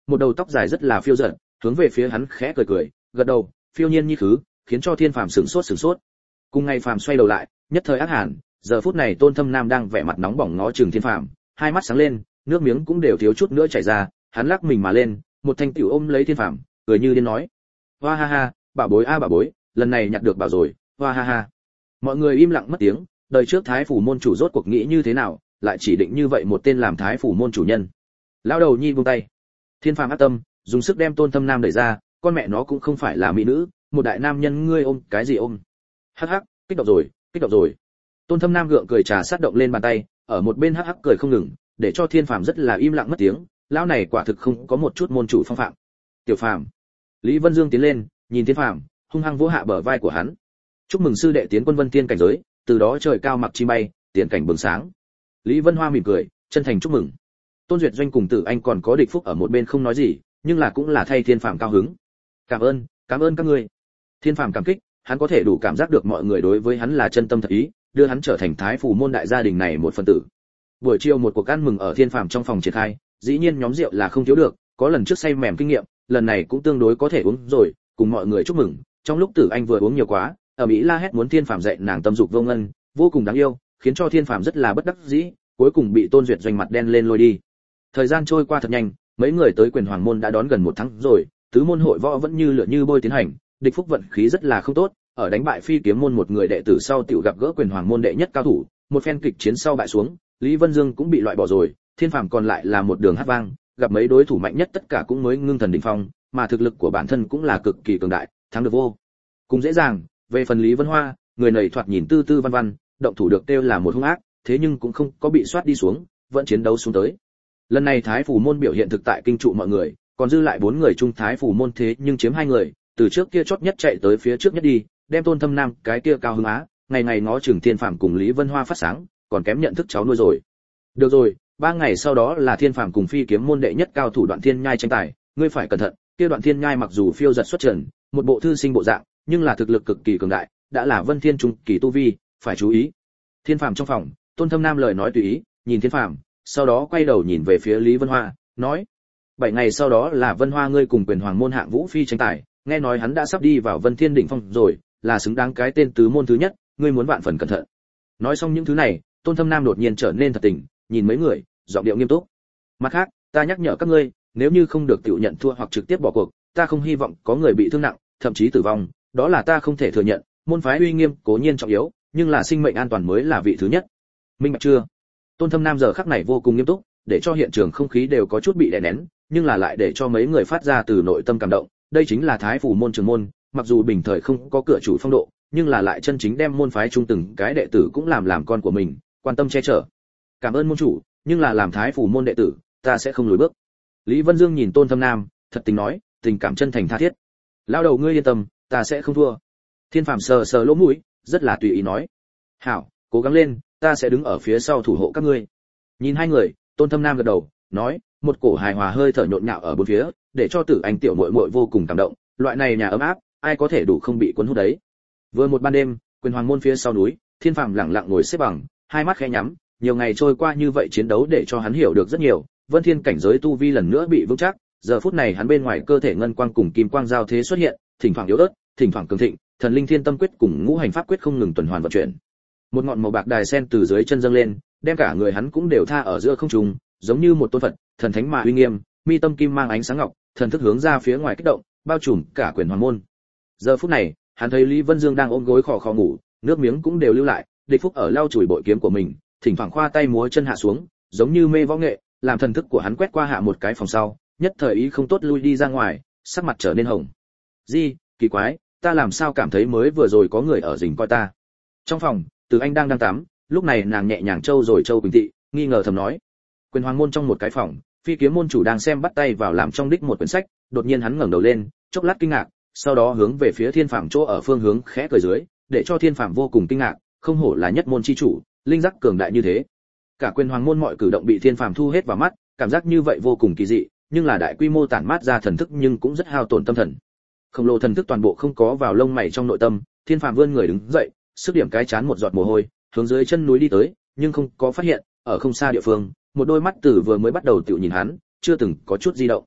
một đầu tóc dài rất là phiêu dật, hướng về phía hắn khẽ cười cười, gật đầu, phiêu nhiên như khứ, khiến cho Thiên Phàm sửng sốt sửng sốt. Cùng ngày Phàm xoay đầu lại, nhất thời ác hàn, giờ phút này Tôn Thâm Nam đang vẻ mặt nóng bỏng ngó chừng Thiên Phàm, hai mắt sáng lên, nước miếng cũng đều thiếu chút nữa chảy ra, hắn lắc mình mà lên, một thanh tiểu ôm lấy Thiên Phàm, cười như điên nói: "Hoa ha ha, bảo bối a bảo bối, lần này nhặt được bảo rồi, hoa ha ha." Mọi người im lặng mất tiếng, đời trước Thái phủ môn chủ rốt cuộc nghĩ như thế nào, lại chỉ định như vậy một tên làm Thái phủ môn chủ nhân. Lão đầu nhi buông tay. Thiên Phàm ác tâm, dùng sức đem Tôn Thâm Nam đẩy ra, con mẹ nó cũng không phải là mỹ nữ, một đại nam nhân ngươi ôm cái gì ôm? Hắc hắc, kích động rồi, kích động rồi. Tôn Thâm Nam gượng cười trà sát động lên bàn tay, ở một bên hắc hắc cười không ngừng, để cho Thiên Phàm rất là im lặng mất tiếng, lão này quả thực không có một chút môn chủ phong phạm. Tiểu Phàm. Lý Vân Dương tiến lên, nhìn Thiên Phàm, hung hăng vỗ hạ bờ vai của hắn. Chúc mừng sư đệ tiến quân Vân Thiên cảnh giới, từ đó trời cao mặc chi bay, tiền cảnh bừng sáng. Lý Vân Hoa mỉm cười, chân thành chúc mừng. Tôn Duyệt Doanh cùng Tử Anh còn có Địch Phúc ở một bên không nói gì, nhưng là cũng là thay Thiên Phàm cao hứng. Cảm ơn, cảm ơn các ngươi. Thiên Phàm cảm kích, hắn có thể đủ cảm giác được mọi người đối với hắn là chân tâm thật ý, đưa hắn trở thành Thái phủ môn đại gia đình này một phần tử. Buổi chiều một cuộc ăn mừng ở Thiên Phàm trong phòng triển khai, dĩ nhiên nhóm rượu là không thiếu được, có lần trước say mềm kinh nghiệm, lần này cũng tương đối có thể uống rồi, cùng mọi người chúc mừng. Trong lúc Tử Anh vừa uống nhiều quá, ở Mỹ la hét muốn Thiên Phàm dạy nàng tâm dục vô ngân, vô cùng đáng yêu, khiến cho Thiên Phàm rất là bất đắc dĩ, cuối cùng bị Tôn Duyệt Doanh mặt đen lên lôi đi. Thời gian trôi qua thật nhanh, mấy người tới Quyền Hoàng môn đã đón gần một tháng rồi, tứ môn hội võ vẫn như lửa như bôi tiến hành, Địch Phúc vận khí rất là không tốt, ở đánh bại Phi Kiếm môn một người đệ tử sau tiểu gặp gỡ Quyền Hoàng môn đệ nhất cao thủ, một phen kịch chiến sau bại xuống, Lý Vân Dương cũng bị loại bỏ rồi, Thiên Phàm còn lại là một đường hát vang, gặp mấy đối thủ mạnh nhất tất cả cũng mới ngưng thần đỉnh phong, mà thực lực của bản thân cũng là cực kỳ cường đại, thắng được vô cùng dễ dàng. Về phần Lý Vân Hoa, người này thoạt nhìn tư tư văn văn, động thủ được kêu là một hung ác, thế nhưng cũng không có bị soát đi xuống, vẫn chiến đấu xuống tới. Lần này Thái phủ môn biểu hiện thực tại kinh trụ mọi người, còn dư lại bốn người trung Thái phủ môn thế nhưng chiếm hai người, từ trước kia chót nhất chạy tới phía trước nhất đi, đem Tôn Thâm Nam cái kia cao hứng á, ngày ngày ngó chừng Thiên Phàm cùng Lý Vân Hoa phát sáng, còn kém nhận thức cháu nuôi rồi. Được rồi, ba ngày sau đó là Thiên Phàm cùng Phi Kiếm môn đệ nhất cao thủ Đoạn Thiên Nhai tranh tài, ngươi phải cẩn thận, kia Đoạn Thiên Nhai mặc dù phiêu giật xuất trần, một bộ thư sinh bộ dạng, nhưng là thực lực cực kỳ cường đại, đã là Vân Thiên trung kỳ tu vi, phải chú ý. Thiên Phàm trong phòng, Tôn Thâm Nam lời nói tùy ý, nhìn Thiên Phàm, sau đó quay đầu nhìn về phía Lý Vân Hoa, nói: bảy ngày sau đó là Vân Hoa ngươi cùng Quyền Hoàng môn hạng vũ phi tranh tài, nghe nói hắn đã sắp đi vào Vân Thiên đỉnh phong rồi, là xứng đáng cái tên tứ môn thứ nhất, ngươi muốn vạn phần cẩn thận. Nói xong những thứ này, Tôn Thâm Nam đột nhiên trở nên thật tình, nhìn mấy người, giọng điệu nghiêm túc. Mặt khác, ta nhắc nhở các ngươi, nếu như không được tự nhận thua hoặc trực tiếp bỏ cuộc, ta không hy vọng có người bị thương nặng, thậm chí tử vong, đó là ta không thể thừa nhận, môn phái uy nghiêm cố nhiên trọng yếu, nhưng là sinh mệnh an toàn mới là vị thứ nhất. Minh bạch chưa? Tôn Thâm Nam giờ khắc này vô cùng nghiêm túc, để cho hiện trường không khí đều có chút bị đè nén, nhưng là lại để cho mấy người phát ra từ nội tâm cảm động, đây chính là Thái phủ môn trưởng môn, mặc dù bình thời không có cửa chủ phong độ, nhưng là lại chân chính đem môn phái trung từng cái đệ tử cũng làm làm con của mình, quan tâm che chở. Cảm ơn môn chủ, nhưng là làm Thái phủ môn đệ tử, ta sẽ không lùi bước. Lý Vân Dương nhìn Tôn Thâm Nam, thật tình nói, tình cảm chân thành tha thiết. Lão đầu ngươi yên tâm, ta sẽ không thua. Thiên Phàm sờ sờ lỗ mũi, rất là tùy ý nói: hảo, cố gắng lên, ta sẽ đứng ở phía sau thủ hộ các ngươi. Nhìn hai người, Tôn Thâm Nam gật đầu, nói, một cổ hài hòa hơi thở nhộn nhạo ở bốn phía, để cho Tử Anh tiểu muội muội vô cùng cảm động, loại này nhà ấm áp, ai có thể đủ không bị cuốn hút đấy. Vừa một ban đêm, Quyền Hoàng môn phía sau núi, Thiên Phàm lặng lặng ngồi xếp bằng, hai mắt khẽ nhắm, nhiều ngày trôi qua như vậy chiến đấu để cho hắn hiểu được rất nhiều, Vân Thiên cảnh giới tu vi lần nữa bị vững chắc, giờ phút này hắn bên ngoài cơ thể ngân quang cùng kim quang giao thế xuất hiện, thỉnh thoảng yếu ớt, thỉnh thoảng cường thịnh, thần linh thiên tâm quyết cùng ngũ hành pháp quyết không ngừng tuần hoàn vận chuyển. Một ngọn màu bạc đài sen từ dưới chân dâng lên, đem cả người hắn cũng đều tha ở giữa không trung, giống như một tôn Phật, thần thánh mà uy nghiêm, mi tâm kim mang ánh sáng ngọc, thần thức hướng ra phía ngoài kích động, bao trùm cả Quyền Hoàng môn. Giờ phút này, hắn thấy Lý Vân Dương đang ôm gối khò khò ngủ, nước miếng cũng đều lưu lại, Địch Phúc ở lau chùi bội kiếm của mình, thỉnh thoảng khoa tay múa chân hạ xuống, giống như mê võ nghệ, làm thần thức của hắn quét qua hạ một cái phòng sau, nhất thời ý không tốt lui đi ra ngoài, sắc mặt trở nên hồng. Di, kỳ quái, ta làm sao cảm thấy mới vừa rồi có người ở rình coi ta. Trong phòng, Từ Anh đang đang tắm, lúc này nàng nhẹ nhàng trâu rồi trâu bình tị, nghi ngờ thầm nói. Quyền Hoàng môn trong một cái phòng, Phi Kiếm môn chủ đang xem bắt tay vào làm trong đích một quyển sách, đột nhiên hắn ngẩng đầu lên, chốc lát kinh ngạc, sau đó hướng về phía Thiên Phàm chỗ ở phương hướng khẽ cười dưới, để cho Thiên Phàm vô cùng kinh ngạc, không hổ là nhất môn chi chủ, linh giác cường đại như thế. Cả Quyền Hoàng môn mọi cử động bị Thiên Phàm thu hết vào mắt, cảm giác như vậy vô cùng kỳ dị, nhưng là đại quy mô tản mát ra thần thức nhưng cũng rất hao tổn tâm thần. Khổng lồ thần thức toàn bộ không có vào lông mày trong nội tâm, Thiên Phàm vươn người đứng dậy, sức điểm cái chán một giọt mồ hôi, hướng dưới chân núi đi tới, nhưng không có phát hiện, ở không xa địa phương, một đôi mắt tử vừa mới bắt đầu tiểu nhìn hắn, chưa từng có chút di động.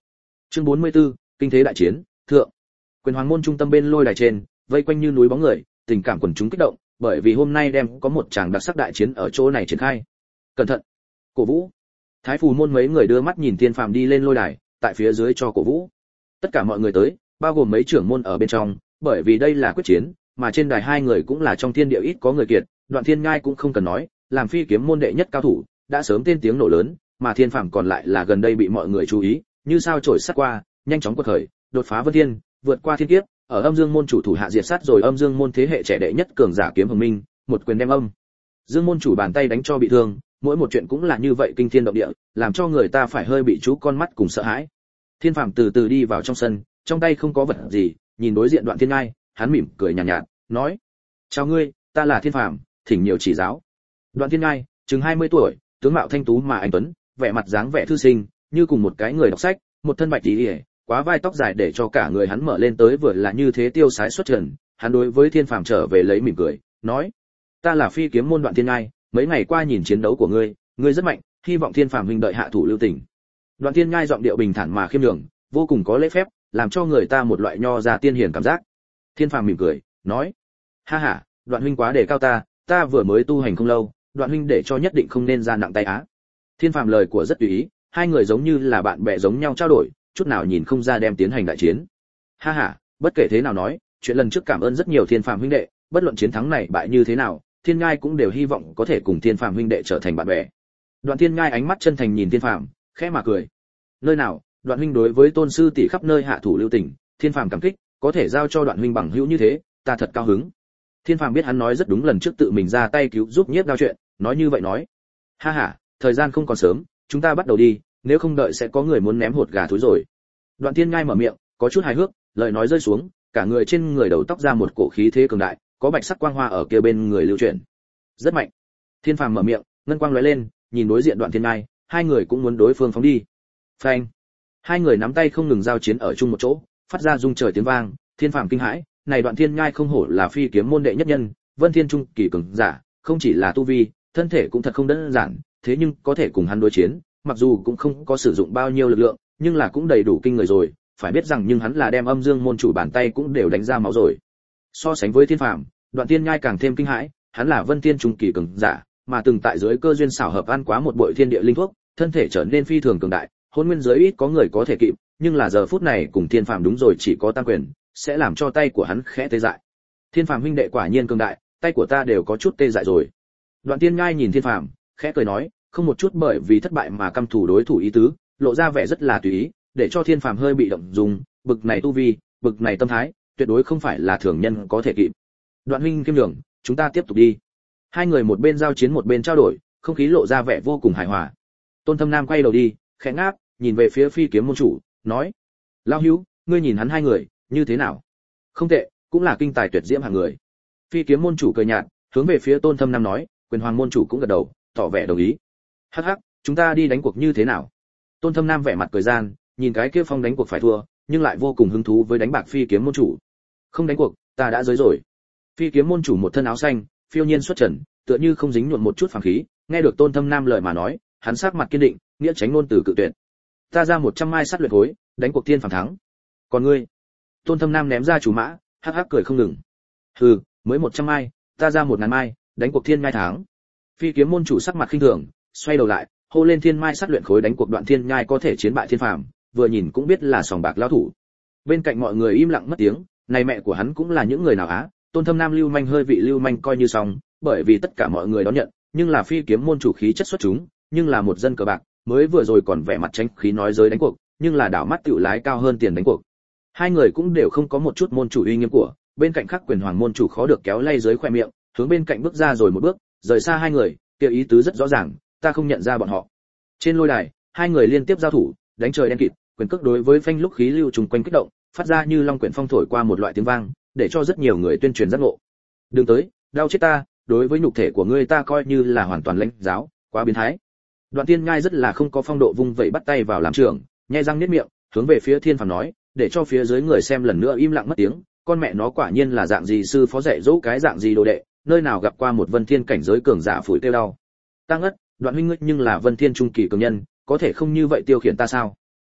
Chương bốn mươi tư, kinh thế đại chiến, thượng. Quyền Hoàng môn trung tâm bên lôi đài trên, vây quanh như núi bóng người, tình cảm quần chúng kích động, bởi vì hôm nay đem có một tràng đặc sắc đại chiến ở chỗ này triển khai. Cẩn thận. Cổ vũ. Thái Phù môn mấy người đưa mắt nhìn Thiên Phàm đi lên lôi đài, tại phía dưới cho cổ vũ. Tất cả mọi người tới, bao gồm mấy trưởng môn ở bên trong, bởi vì đây là quyết chiến, mà trên đài hai người cũng là trong thiên địa ít có người kiệt, Đoạn Thiên Nhai cũng không cần nói, làm phi kiếm môn đệ nhất cao thủ, đã sớm tên tiếng nổ lớn, mà Thiên Phàm còn lại là gần đây bị mọi người chú ý, như sao chổi sắt qua, nhanh chóng quật khởi, đột phá vân thiên, vượt qua thiên kiếp, ở Âm Dương môn chủ thủ hạ diệt sát rồi Âm Dương môn thế hệ trẻ đệ nhất cường giả Kiếm Hồng Minh, một quyền đem Âm Dương môn chủ bàn tay đánh cho bị thương, mỗi một chuyện cũng là như vậy kinh thiên động địa, làm cho người ta phải hơi bị chú con mắt cùng sợ hãi. Thiên Phàm từ từ đi vào trong sân, trong tay không có vật gì, nhìn đối diện Đoạn Thiên Nhai, hắn mỉm cười nhàn nhạt, nhạt, nói: "Chào ngươi, ta là Thiên Phàm, thỉnh nhiều chỉ giáo." Đoạn Thiên Nhai, chừng hai mươi tuổi, tướng mạo thanh tú mà anh tuấn, vẻ mặt dáng vẻ thư sinh, như cùng một cái người đọc sách, một thân bạch y, quá vai tóc dài để cho cả người hắn mở lên tới vừa là như thế tiêu sái xuất trần. Hắn đối với Thiên Phàm trở về lấy mỉm cười, nói: "Ta là phi kiếm môn Đoạn Thiên Nhai, mấy ngày qua nhìn chiến đấu của ngươi, ngươi rất mạnh, hy vọng Thiên Phàm huynh đợi hạ thủ lưu tình." Đoạn Thiên Nhai giọng điệu bình thản mà khiêm nhường, vô cùng có lễ phép, làm cho người ta một loại nho ra tiên hiền cảm giác. Thiên Phàm mỉm cười, nói: "Ha ha, Đoạn huynh quá đề cao ta, ta vừa mới tu hành không lâu, Đoạn huynh để cho nhất định không nên ra nặng tay á." Thiên Phàm lời của rất tùy ý, hai người giống như là bạn bè giống nhau trao đổi, chút nào nhìn không ra đem tiến hành đại chiến. Ha ha, bất kể thế nào nói, chuyện lần trước cảm ơn rất nhiều Thiên Phàm huynh đệ, bất luận chiến thắng này bại như thế nào, Thiên Nhai cũng đều hy vọng có thể cùng Thiên Phàm huynh đệ trở thành bạn bè. Đoạn Thiên Nhai ánh mắt chân thành nhìn Thiên Phàm, khẽ mà cười. Nơi nào, Đoạn huynh đối với tôn sư tỷ khắp nơi hạ thủ lưu tình, Thiên Phàm cảm kích, có thể giao cho Đoạn huynh bằng hữu như thế, ta thật cao hứng. Thiên Phàm biết hắn nói rất đúng lần trước tự mình ra tay cứu giúp Nhiếp Đao chuyện, nói như vậy nói: "Ha ha, thời gian không còn sớm, chúng ta bắt đầu đi, nếu không đợi sẽ có người muốn ném hột gà thối rồi." Đoạn Thiên Nhai mở miệng, có chút hài hước, lời nói rơi xuống, cả người trên người đầu tóc ra một cổ khí thế cường đại, có bạch sắc quang hoa ở kia bên người lưu chuyển, rất mạnh. Thiên Phàm mở miệng, ngân quang lóe lên, nhìn đối diện Đoạn Thiên Nhai, hai người cũng muốn đối phương phóng đi. Phanh! Hai người nắm tay không ngừng giao chiến ở chung một chỗ, phát ra rung trời tiếng vang. Thiên Phàm kinh hãi, này Đoạn Thiên Nhai không hổ là phi kiếm môn đệ nhất nhân, Vân Thiên trung kỳ cường giả, không chỉ là tu vi, thân thể cũng thật không đơn giản, thế nhưng có thể cùng hắn đối chiến, mặc dù cũng không có sử dụng bao nhiêu lực lượng, nhưng là cũng đầy đủ kinh người rồi, phải biết rằng nhưng hắn là đem Âm Dương môn chủ bàn tay cũng đều đánh ra máu rồi. So sánh với Thiên Phàm, Đoạn Thiên Nhai càng thêm kinh hãi, hắn là Vân Thiên trung kỳ cường giả, mà từng tại dưới cơ duyên xảo hợp ăn quá một bội thiên địa linh thuốc, thân thể trở nên phi thường cường đại, hôn nguyên giới ít có người có thể kịp, nhưng là giờ phút này cùng Thiên Phàm đúng rồi chỉ có tam quyền, sẽ làm cho tay của hắn khẽ tê dại. Thiên Phàm huynh đệ quả nhiên cường đại, tay của ta đều có chút tê dại rồi. Đoạn Thiên Nhai nhìn Thiên Phàm, khẽ cười nói, không một chút bởi vì thất bại mà căm thù đối thủ ý tứ, lộ ra vẻ rất là tùy ý, để cho Thiên Phàm hơi bị động dung, bực này tu vi, bực này tâm thái, tuyệt đối không phải là thường nhân có thể kịp. Đoạn huynh kiêm nhường, chúng ta tiếp tục đi. Hai người một bên giao chiến một bên trao đổi, không khí lộ ra vẻ vô cùng hài hòa. Tôn Thâm Nam quay đầu đi, khẽ ngáp, nhìn về phía phi kiếm môn chủ, nói: "Lão hữu, ngươi nhìn hắn hai người, như thế nào?" "Không tệ, cũng là kinh tài tuyệt diễm hạng người." Phi kiếm môn chủ cười nhạt, hướng về phía Tôn Thâm Nam nói, Quyền Hoàng môn chủ cũng gật đầu, tỏ vẻ đồng ý. "Hắc hắc, chúng ta đi đánh cuộc như thế nào?" Tôn Thâm Nam vẻ mặt cười gian, nhìn cái kia phong đánh cuộc phải thua, nhưng lại vô cùng hứng thú với đánh bạc phi kiếm môn chủ. "Không đánh cuộc, ta đã giới rồi." Phi kiếm môn chủ một thân áo xanh, phiêu nhiên xuất trần, tựa như không dính nhuộm một chút phàm khí, nghe được Tôn Thâm Nam lời mà nói, hắn sắc mặt kiên định, nghĩa tránh ngôn từ cự tuyệt. "Ta ra một trăm mai sắt luyện khối, đánh cuộc thiên phàm thắng." "Còn ngươi?" Tôn Thâm Nam ném ra chủ mã, hắc hắc cười không ngừng. "Hừ, mới một trăm mai, ta ra một ngàn mai, đánh cuộc thiên mai thắng." Phi kiếm môn chủ sắc mặt khinh thường, xoay đầu lại, hô lên thiên mai sắt luyện khối đánh cuộc Đoạn Thiên Nhai có thể chiến bại thiên phàm, vừa nhìn cũng biết là sòng bạc lão thủ. Bên cạnh mọi người im lặng mất tiếng, này mẹ của hắn cũng là những người nào á? Tôn Thâm Nam lưu manh hơi vị lưu manh coi như xong, bởi vì tất cả mọi người đón nhận, nhưng là phi kiếm môn chủ khí chất xuất chúng, nhưng là một dân cờ bạc, mới vừa rồi còn vẻ mặt tránh khí nói giới đánh cuộc, nhưng là đảo mắt tiểu lái cao hơn tiền đánh cuộc. Hai người cũng đều không có một chút môn chủ uy nghiêm của, bên cạnh khác Quyền Hoàng môn chủ khó được kéo lay dưới khóe miệng, hướng bên cạnh bước ra rồi một bước, rời xa hai người, kia ý tứ rất rõ ràng, ta không nhận ra bọn họ. Trên lôi đài, hai người liên tiếp giao thủ, đánh trời đen kịt, quyền cước đối với phanh lúc khí lưu trùng quanh kích động, phát ra như long quyển phong thổi qua một loại tiếng vang, để cho rất nhiều người tuyên truyền giác ngộ. "Đừng tới, đau chết ta, đối với nhục thể của ngươi ta coi như là hoàn toàn lãnh giáo, quá biến thái." Đoạn Thiên Nhai rất là không có phong độ vung vậy bắt tay vào làm trưởng, nhếch răng niết miệng, hướng về phía Thiên Phàm nói, để cho phía dưới người xem lần nữa im lặng mất tiếng, con mẹ nó quả nhiên là dạng gì sư phó dạy dỗ cái dạng gì đồ đệ, nơi nào gặp qua một Vân Thiên cảnh giới cường giả phủi tiêu đau. "Tăng ất, Đoạn huynh ngươi nhưng là Vân Thiên trung kỳ cường nhân, có thể không như vậy tiêu khiển ta sao?"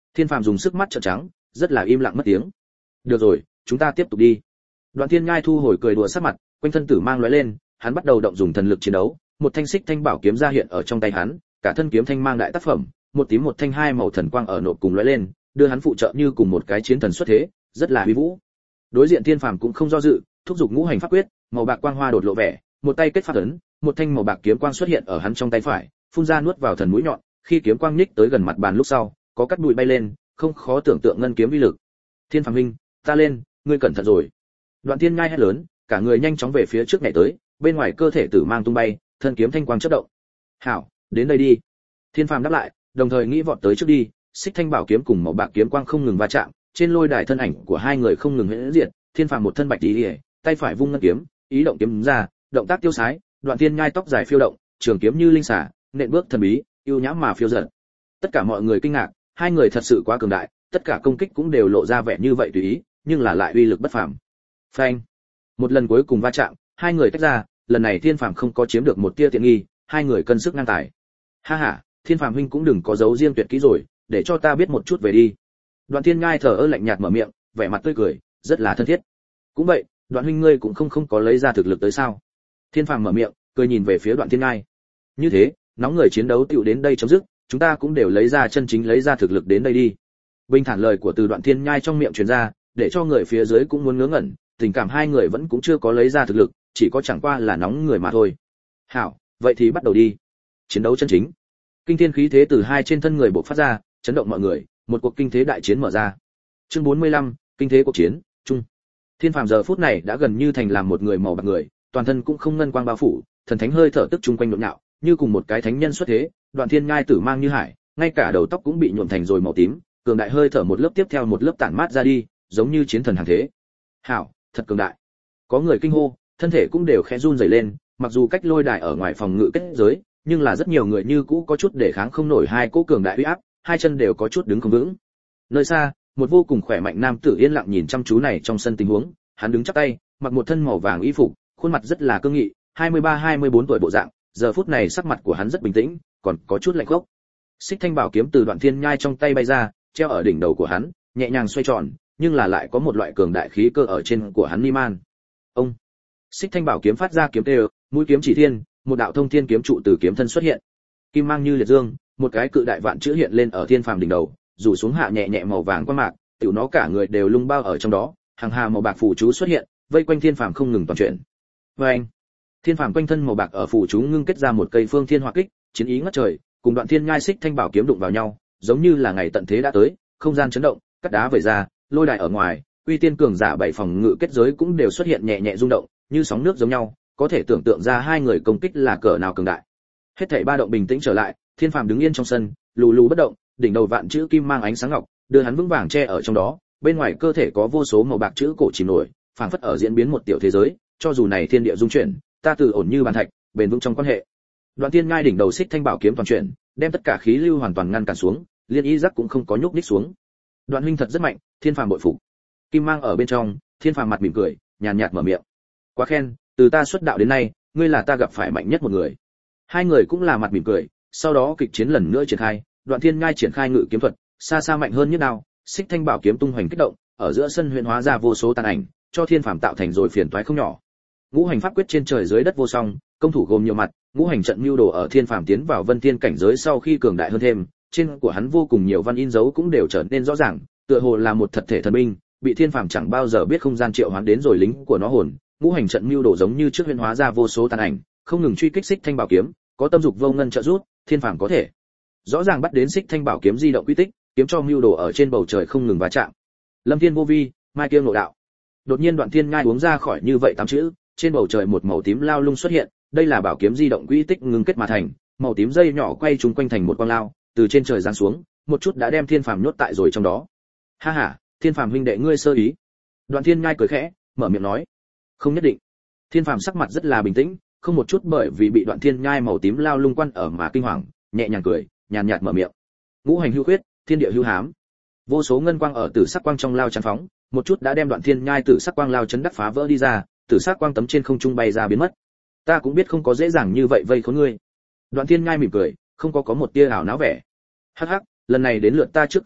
Thiên Phàm dùng sức mắt trợn trắng, rất là im lặng mất tiếng. Được rồi, chúng ta tiếp tục đi. Đoạn Thiên Nhai thu hồi cười đùa sắc mặt, quanh thân tử mang lóe lên, hắn bắt đầu động dùng thần lực chiến đấu, một thanh xích thanh bảo kiếm ra hiện ở trong tay hắn, cả thân kiếm thanh mang đại tác phẩm, một tím một thanh hai màu thần quang ở nộp cùng lóe lên, đưa hắn phụ trợ như cùng một cái chiến thần xuất thế, rất là uy vũ. Đối diện Thiên Phàm cũng không do dự, thúc giục ngũ hành pháp quyết, màu bạc quang hoa đột lộ vẻ, một tay kết pháp ấn, một thanh màu bạc kiếm quang xuất hiện ở hắn trong tay phải, phun ra nuốt vào thần mũi nhọn, khi kiếm quang nhích tới gần mặt bàn lúc sau, có cắt bụi bay lên, không khó tưởng tượng ngân kiếm uy lực. Thiên Phàm huynh, ta lên, ngươi cẩn thận rồi. Đoạn Thiên Nhai hét lớn, cả người nhanh chóng về phía trước nhảy tới, bên ngoài cơ thể tử mang tung bay, thân kiếm thanh quang chớp động. "Hảo, đến đây đi." Thiên Phàm đáp lại, đồng thời nghĩ vọt tới trước đi, xích thanh bảo kiếm cùng màu bạc kiếm quang không ngừng va chạm, trên lôi đài thân ảnh của hai người không ngừng huyễn diệt, Thiên Phàm một thân bạch tí, tay phải vung ngân kiếm, ý động kiếm ra, động tác tiêu sái, Đoạn Thiên Nhai tóc dài phiêu động, trường kiếm như linh xả, nện bước thần bí, yêu nhã mà phiêu dật. Tất cả mọi người kinh ngạc, hai người thật sự quá cường đại, tất cả công kích cũng đều lộ ra vẻ như vậy tùy ý, nhưng là lại uy lực bất phàm. Phanh! Một lần cuối cùng va chạm, hai người tách ra, lần này Thiên Phàm không có chiếm được một tia tiện nghi, hai người cân sức ngang tài. Ha ha, Thiên Phàm huynh cũng đừng có giấu riêng tuyệt kỹ rồi, để cho ta biết một chút về đi. Đoạn Thiên Nhai thở ơ lạnh nhạt mở miệng, vẻ mặt tươi cười, rất là thân thiết. Cũng vậy, Đoạn huynh ngươi cũng không không có lấy ra thực lực tới sao? Thiên Phàm mở miệng, cười nhìn về phía Đoạn Thiên Nhai. Như thế, nóng người chiến đấu tựu đến đây chấm dứt, chúng ta cũng đều lấy ra chân chính lấy ra thực lực đến đây đi. Bình thản lời của từ Đoạn Thiên Nhai trong miệng truyền ra, để cho người phía dưới cũng muốn ngớ ngẩn, tình cảm hai người vẫn cũng chưa có lấy ra thực lực, chỉ có chẳng qua là nóng người mà thôi. Hảo, vậy thì bắt đầu đi. Chiến đấu chân chính. Kinh thiên khí thế từ hai trên thân người bộc phát ra, chấn động mọi người, một cuộc kinh thế đại chiến mở ra. Chương bốn mươi lăm, kinh thế cuộc chiến, chung. Thiên Phàm giờ phút này đã gần như thành làm một người màu bạc người, toàn thân cũng không ngân quang bao phủ, thần thánh hơi thở tức chung quanh nhộn nhạo, như cùng một cái thánh nhân xuất thế, Đoạn Thiên Nhai tử mang như hải, ngay cả đầu tóc cũng bị nhuộm thành rồi màu tím, cường đại hơi thở một lớp tiếp theo một lớp tản mát ra đi, giống như chiến thần hàng thế. Hảo, thật cường đại. Có người kinh hô, thân thể cũng đều khẽ run rẩy lên, mặc dù cách lôi đài ở ngoài phòng ngự kết giới, nhưng là rất nhiều người như cũ có chút để kháng không nổi hai cỗ cường đại uy áp, hai chân đều có chút đứng không vững. Nơi xa, một vô cùng khỏe mạnh nam tử yên lặng nhìn chăm chú này trong sân tình huống, hắn đứng chắp tay, mặc một thân màu vàng y phục, khuôn mặt rất là cương nghị, hai mươi ba hai mươi bốn tuổi bộ dạng, giờ phút này sắc mặt của hắn rất bình tĩnh, còn có chút lạnh khốc. Xích thanh bảo kiếm từ Đoạn Thiên Nhai trong tay bay ra, treo ở đỉnh đầu của hắn, nhẹ nhàng xoay tròn, nhưng là lại có một loại cường đại khí cơ ở trên của hắn mi man. Ông. Xích thanh bảo kiếm phát ra kiếm tê, mũi kiếm chỉ thiên, một đạo thông thiên kiếm trụ từ kiếm thân xuất hiện. Kim mang như liệt dương, một cái cự đại vạn chữ hiện lên ở Thiên Phàm đỉnh đầu, rủ xuống hạ nhẹ nhẹ màu vàng quang mạc, tiểu nó cả người đều lung bao ở trong đó, hàng hà màu bạc phù chú xuất hiện, vây quanh Thiên Phàm không ngừng toàn chuyển. Oeng! Thiên Phàm quanh thân màu bạc ở phù chú ngưng kết ra một cây phương thiên hỏa kích, chiến ý ngất trời, cùng Đoạn Thiên Nhai xích thanh bảo kiếm đụng vào nhau, giống như là ngày tận thế đã tới, không gian chấn động, cắt đá vẩy ra, lôi đài ở ngoài, uy tiên cường giả bảy phòng ngự kết giới cũng đều xuất hiện nhẹ nhẹ rung động, như sóng nước giống nhau, có thể tưởng tượng ra hai người công kích là cỡ nào cường đại. Hết thảy ba động bình tĩnh trở lại, Thiên Phàm đứng yên trong sân, lù lù bất động, đỉnh đầu vạn chữ kim mang ánh sáng ngọc, đưa hắn vững vàng che ở trong đó, bên ngoài cơ thể có vô số màu bạc chữ cổ chìm nổi, phảng phất ở diễn biến một tiểu thế giới, cho dù này thiên địa dung chuyển, ta tự ổn như bàn thạch, bền vững trong quan hệ. Đoạn Thiên Nhai đỉnh đầu xích thanh bảo kiếm toàn chuyển, đem tất cả khí lưu hoàn toàn ngăn cản xuống, liên y giác cũng không có nhúc nhích xuống. Đoạn huynh thật rất mạnh, Thiên Phàm bội phục. Kim mang ở bên trong, Thiên Phàm mặt mỉm cười, nhàn nhạt mở miệng. Quá khen, từ ta xuất đạo đến nay, ngươi là ta gặp phải mạnh nhất một người. Hai người cũng là mặt mỉm cười, sau đó kịch chiến lần nữa triển khai, Đoạn Thiên Nhai triển khai ngự kiếm thuật, xa xa mạnh hơn nhất nào, xích thanh bảo kiếm tung hoành kích động, ở giữa sân huyền hóa ra vô số tàn ảnh, cho Thiên Phàm tạo thành rồi phiền toái không nhỏ. Ngũ hành pháp quyết trên trời dưới đất vô song, công thủ gồm nhiều mặt, ngũ hành trận mưu đồ ở Thiên Phàm tiến vào Vân Thiên cảnh giới sau khi cường đại hơn thêm, trên của hắn vô cùng nhiều văn in dấu cũng đều trở nên rõ ràng, tựa hồ là một thật thể thần binh, bị Thiên Phàm chẳng bao giờ biết không gian triệu hoán đến rồi lính của nó hồn, ngũ hành trận mưu đồ giống như trước huyền hóa ra vô số tàn ảnh, không ngừng truy kích xích thanh bảo kiếm, có tâm dục vô ngân trợ giúp, Thiên Phàm có thể rõ ràng bắt đến xích thanh bảo kiếm di động quy tích, kiếm cho mưu đồ ở trên bầu trời không ngừng va chạm. Lâm Thiên vô vi, mai kiêng nội đạo. Đột nhiên Đoạn Thiên Nhai uống ra khỏi như vậy tám chữ, trên bầu trời một màu tím lao lung xuất hiện, đây là bảo kiếm di động quy tích ngưng kết mà thành, màu tím dây nhỏ quay chúng quanh thành một quang lao, từ trên trời giáng xuống, một chút đã đem Thiên Phàm nhốt tại rồi trong đó. Ha ha, Thiên Phàm huynh đệ ngươi sơ ý. Đoạn Thiên Nhai cười khẽ, mở miệng nói, không nhất định. Thiên Phàm sắc mặt rất là bình tĩnh, không một chút bởi vì bị Đoạn Thiên Nhai màu tím lao lung quan ở mà kinh hoàng, nhẹ nhàng cười, nhàn nhạt mở miệng. Ngũ hành hưu quyết, thiên địa hưu hám. Vô số ngân quang ở tử sắc quang trong lao chắn phóng, một chút đã đem Đoạn Thiên Nhai tử sắc quang lao chấn đắc phá vỡ đi ra, tử sắc quang tấm trên không trung bay ra biến mất. Ta cũng biết không có dễ dàng như vậy vây khốn ngươi. Đoạn Thiên Nhai mỉm cười, không có có một tia ảo não vẻ. Hắc hắc, lần này đến lượt ta trước công kích,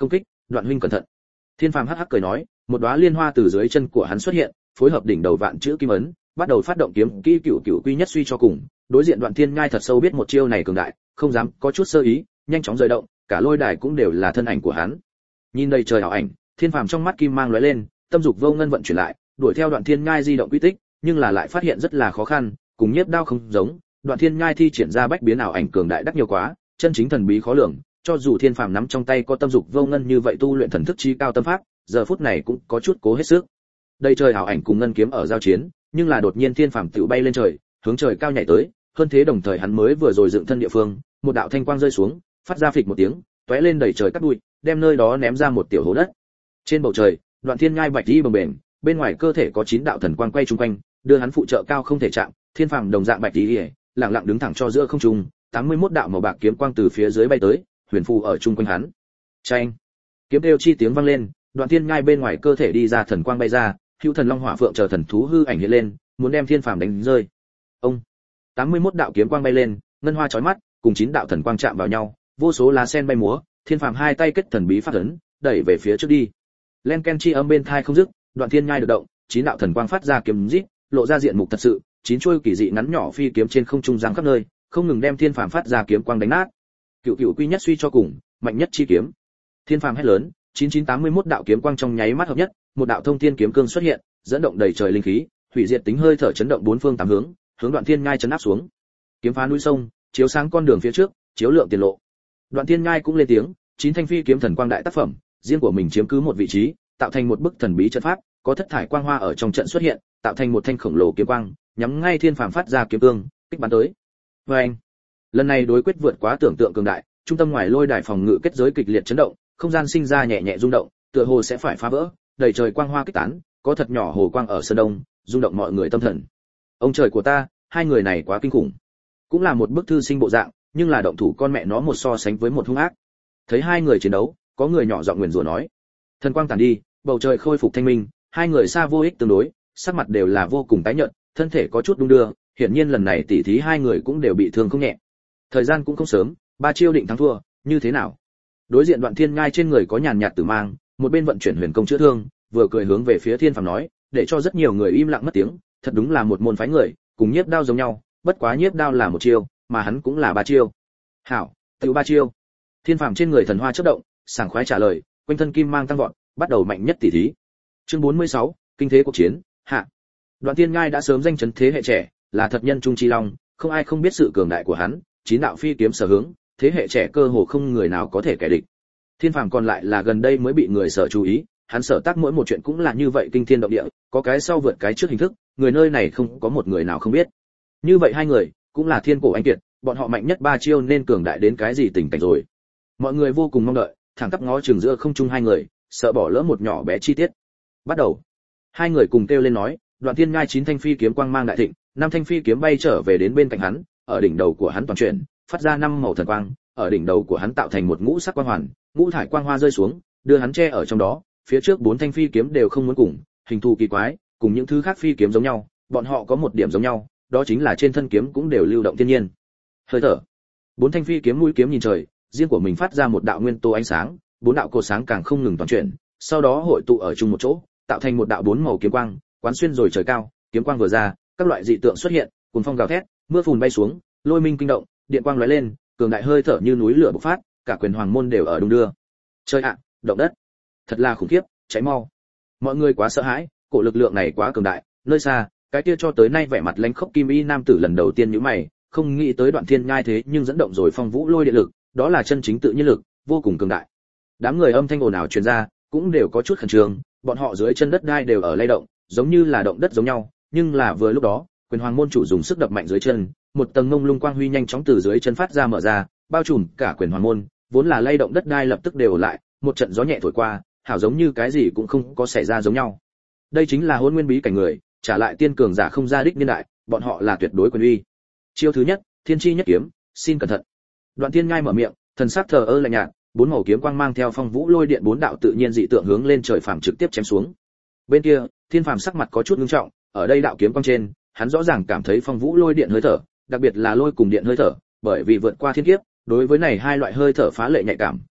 Đoạn huynh cẩn thận. Thiên Phàm hắc hắc cười nói, một đóa liên hoa từ dưới chân của hắn xuất hiện, phối hợp đỉnh đầu vạn chữ kim ấn, bắt đầu phát động kiếm kỹ cửu cửu quy nhất suy cho cùng. Đối diện Đoạn Thiên Nhai thật sâu biết một chiêu này cường đại, không dám có chút sơ ý, nhanh chóng rời động, cả lôi đài cũng đều là thân ảnh của hắn. Nhìn đầy trời ảo ảnh, Thiên Phàm trong mắt kim mang lóe lên, tâm dục vô ngân vận chuyển lại, đuổi theo Đoạn Thiên Nhai di động quy tích, nhưng là lại phát hiện rất là khó khăn, cùng nhiếp đao không giống, Đoạn Thiên Nhai thi triển ra bách biến ảo ảnh cường đại đắc nhiều quá, chân chính thần bí khó lường, cho dù Thiên Phàm nắm trong tay có tâm dục vô ngân như vậy tu luyện thần thức chi cao tâm pháp, giờ phút này cũng có chút cố hết sức. Đây trời ảo ảnh cùng ngân kiếm ở giao chiến, nhưng là đột nhiên Thiên Phàm tự bay lên trời, hướng trời cao nhảy tới, hơn thế đồng thời hắn mới vừa rồi dựng thân địa phương, một đạo thanh quang rơi xuống, phát ra phịch một tiếng, tóe lên đầy trời cắt bụi, đem nơi đó ném ra một tiểu hố đất. Trên bầu trời, Đoạn Thiên Nhai bạch đi bồng bềnh, bên ngoài cơ thể có chín đạo thần quang quay chung quanh, đưa hắn phụ trợ cao không thể chạm, Thiên Phàm đồng dạng bạch đi, lặng lặng đứng thẳng cho giữa không trung, tám mươi mốt đạo màu bạc kiếm quang từ phía dưới bay tới, huyền phù ở chung quanh hắn. Chanh, kiếm kêu chi tiếng vang lên, Đoạn Thiên Nhai bên ngoài cơ thể đi ra thần quang bay ra, hữu thần long hỏa phượng chờ thần thú hư ảnh hiện lên, muốn đem Thiên Phàm đánh rơi. Ông, tám mươi mốt đạo kiếm quang bay lên, ngân hoa chói mắt, cùng chín đạo thần quang chạm vào nhau, vô số lá sen bay múa, Thiên Phàm hai tay kết thần bí phát ấn, đẩy về phía trước đi. Len ken chi âm bên tai không dứt, Đoạn Thiên Nhai được động, chín đạo thần quang phát ra kiếm rít, lộ ra diện mục thật sự, chín chuôi kỳ dị ngắn nhỏ phi kiếm trên không trung giáng khắp nơi, không ngừng đem Thiên Phàm phát ra kiếm quang đánh nát. Cựu cựu quy nhất suy cho cùng, mạnh nhất chi kiếm. Thiên Phàm hét lớn, chín chín tám mươi mốt đạo kiếm quang trong nháy mắt hợp nhất, một đạo thông thiên kiếm cương xuất hiện, dẫn động đầy trời linh khí, hủy diệt tính hơi thở chấn động bốn phương tám hướng, hướng Đoạn Thiên Nhai chấn áp xuống. Kiếm phá núi sông, chiếu sáng con đường phía trước, chiếu lượng tiền lộ. Đoạn Thiên Nhai cũng lên tiếng, chín thanh phi kiếm thần quang đại tác phẩm, riêng của mình chiếm cứ một vị trí, tạo thành một bức thần bí trận pháp, có thất thải quang hoa ở trong trận xuất hiện, tạo thành một thanh khổng lồ kiếm quang, nhắm ngay Thiên Phàm phát ra kiếm cương, kích bắn tới. Và anh, lần này đối quyết vượt quá tưởng tượng cường đại, trung tâm ngoài lôi đài phòng ngự kết giới kịch liệt chấn động, không gian sinh ra nhẹ nhẹ rung động, tựa hồ sẽ phải phá vỡ, đầy trời quang hoa kích tán, có thật nhỏ hồ quang ở sơn đông, rung động mọi người tâm thần. Ông trời của ta, hai người này quá kinh khủng. Cũng là một bức thư sinh bộ dạng, nhưng là động thủ con mẹ nó một so sánh với một hung ác. Thấy hai người chiến đấu, có người nhỏ giọng nguyền rủa nói. Thần quang tàn đi, bầu trời khôi phục thanh minh, hai người xa vô ích tương đối, sắc mặt đều là vô cùng tái nhợt, thân thể có chút đung đưa, hiển nhiên lần này tỉ thí hai người cũng đều bị thương không nhẹ. Thời gian cũng không sớm, ba chiêu định thắng thua, như thế nào? Đối diện Đoạn Thiên Nhai trên người có nhàn nhạt tử mang, một bên vận chuyển huyền công chữa thương, vừa cười hướng về phía Thiên Phàm nói, để cho rất nhiều người im lặng mất tiếng, thật đúng là một môn phái người, cùng nhiếp đao giống nhau, bất quá nhiếp đao là một chiêu, mà hắn cũng là ba chiêu. Hảo, tự ba chiêu. Thiên Phàm trên người thần hoa chớp động, sảng khoái trả lời, quanh thân kim mang tăng vọt, bắt đầu mạnh nhất tỷ thí. Chương bốn mươi sáu, kinh thế cuộc chiến, hạ. Đoạn Thiên Nhai đã sớm danh chấn thế hệ trẻ, là thật nhân trung chi long, không ai không biết sự cường đại của hắn, chín đạo phi kiếm sở hướng, thế hệ trẻ cơ hồ không người nào có thể kẻ địch. Thiên Phàm còn lại là gần đây mới bị người sở chú ý, hắn sở tác mỗi một chuyện cũng là như vậy kinh thiên động địa, có cái sau vượt cái trước hình thức, người nơi này không có một người nào không biết. Như vậy hai người, cũng là thiên cổ anh kiệt, bọn họ mạnh nhất ba chiêu nên cường đại đến cái gì tình cảnh rồi. Mọi người vô cùng mong đợi, thẳng tắp ngó chừng giữa không trung hai người, sợ bỏ lỡ một nhỏ bé chi tiết. Bắt đầu. Hai người cùng kêu lên nói, Đoạn Thiên Nhai chín thanh phi kiếm quang mang đại thịnh, năm thanh phi kiếm bay trở về đến bên cạnh hắn, ở đỉnh đầu của hắn toàn chuyển, phát ra năm màu thần quang, ở đỉnh đầu của hắn tạo thành một ngũ sắc quang hoàn, ngũ thải quang hoa rơi xuống, đưa hắn che ở trong đó, phía trước bốn thanh phi kiếm đều không muốn cùng, hình thù kỳ quái, cùng những thứ khác phi kiếm giống nhau, bọn họ có một điểm giống nhau, đó chính là trên thân kiếm cũng đều lưu động thiên nhiên. Hơi thở. Bốn thanh phi kiếm mũi kiếm nhìn trời, riêng của mình phát ra một đạo nguyên tố ánh sáng, bốn đạo cột sáng càng không ngừng toàn chuyển, sau đó hội tụ ở chung một chỗ, tạo thành một đạo bốn màu kiếm quang, quán xuyên rồi trời cao, kiếm quang vừa ra, các loại dị tượng xuất hiện, cuồng phong gào thét, mưa phùn bay xuống, lôi minh kinh động, điện quang lóe lên, cường đại hơi thở như núi lửa bộc phát, cả quyền hoàng môn đều ở đung đưa. Trời ạ, động đất, thật là khủng khiếp, cháy mau. Mọi người quá sợ hãi, cổ lực lượng này quá cường đại, nơi xa, cái kia cho tới nay vẻ mặt lãnh khốc kim y nam tử lần đầu tiên nhíu mày, không nghĩ tới Đoạn Thiên Nhai thế nhưng dẫn động rồi phong vũ lôi điện lực, đó là chân chính tự nhiên lực, vô cùng cường đại. Đám người âm thanh ồn ào truyền ra, cũng đều có chút khẩn trương, bọn họ dưới chân đất đai đều ở lay động, giống như là động đất giống nhau, nhưng là vừa lúc đó, quyền hoàng môn chủ dùng sức đập mạnh dưới chân, một tầng ngông lung quang huy nhanh chóng từ dưới chân phát ra mở ra, bao trùm cả quyền hoàng môn, vốn là lay động đất đai lập tức đều lại, một trận gió nhẹ thổi qua, hảo giống như cái gì cũng không có xảy ra giống nhau. Đây chính là Hỗn Nguyên bí cảnh người, trả lại tiên cường giả không ra đích niên đại, bọn họ là tuyệt đối quyền uy. Chiêu thứ nhất, Thiên chi nhất kiếm, xin cẩn thận. Đoạn Thiên Nhai mở miệng, thần sắc thờ ơ lạnh nhạt, bốn màu kiếm quang mang theo phong vũ lôi điện bốn đạo tự nhiên dị tượng hướng lên trời phàm trực tiếp chém xuống. Bên kia, Thiên Phàm sắc mặt có chút nghiêm trọng, ở đây đạo kiếm quang trên, hắn rõ ràng cảm thấy phong vũ lôi điện hơi thở, đặc biệt là lôi cùng điện hơi thở, bởi vì vượt qua thiên kiếp, đối với này hai loại hơi thở phá lệ nhạy cảm,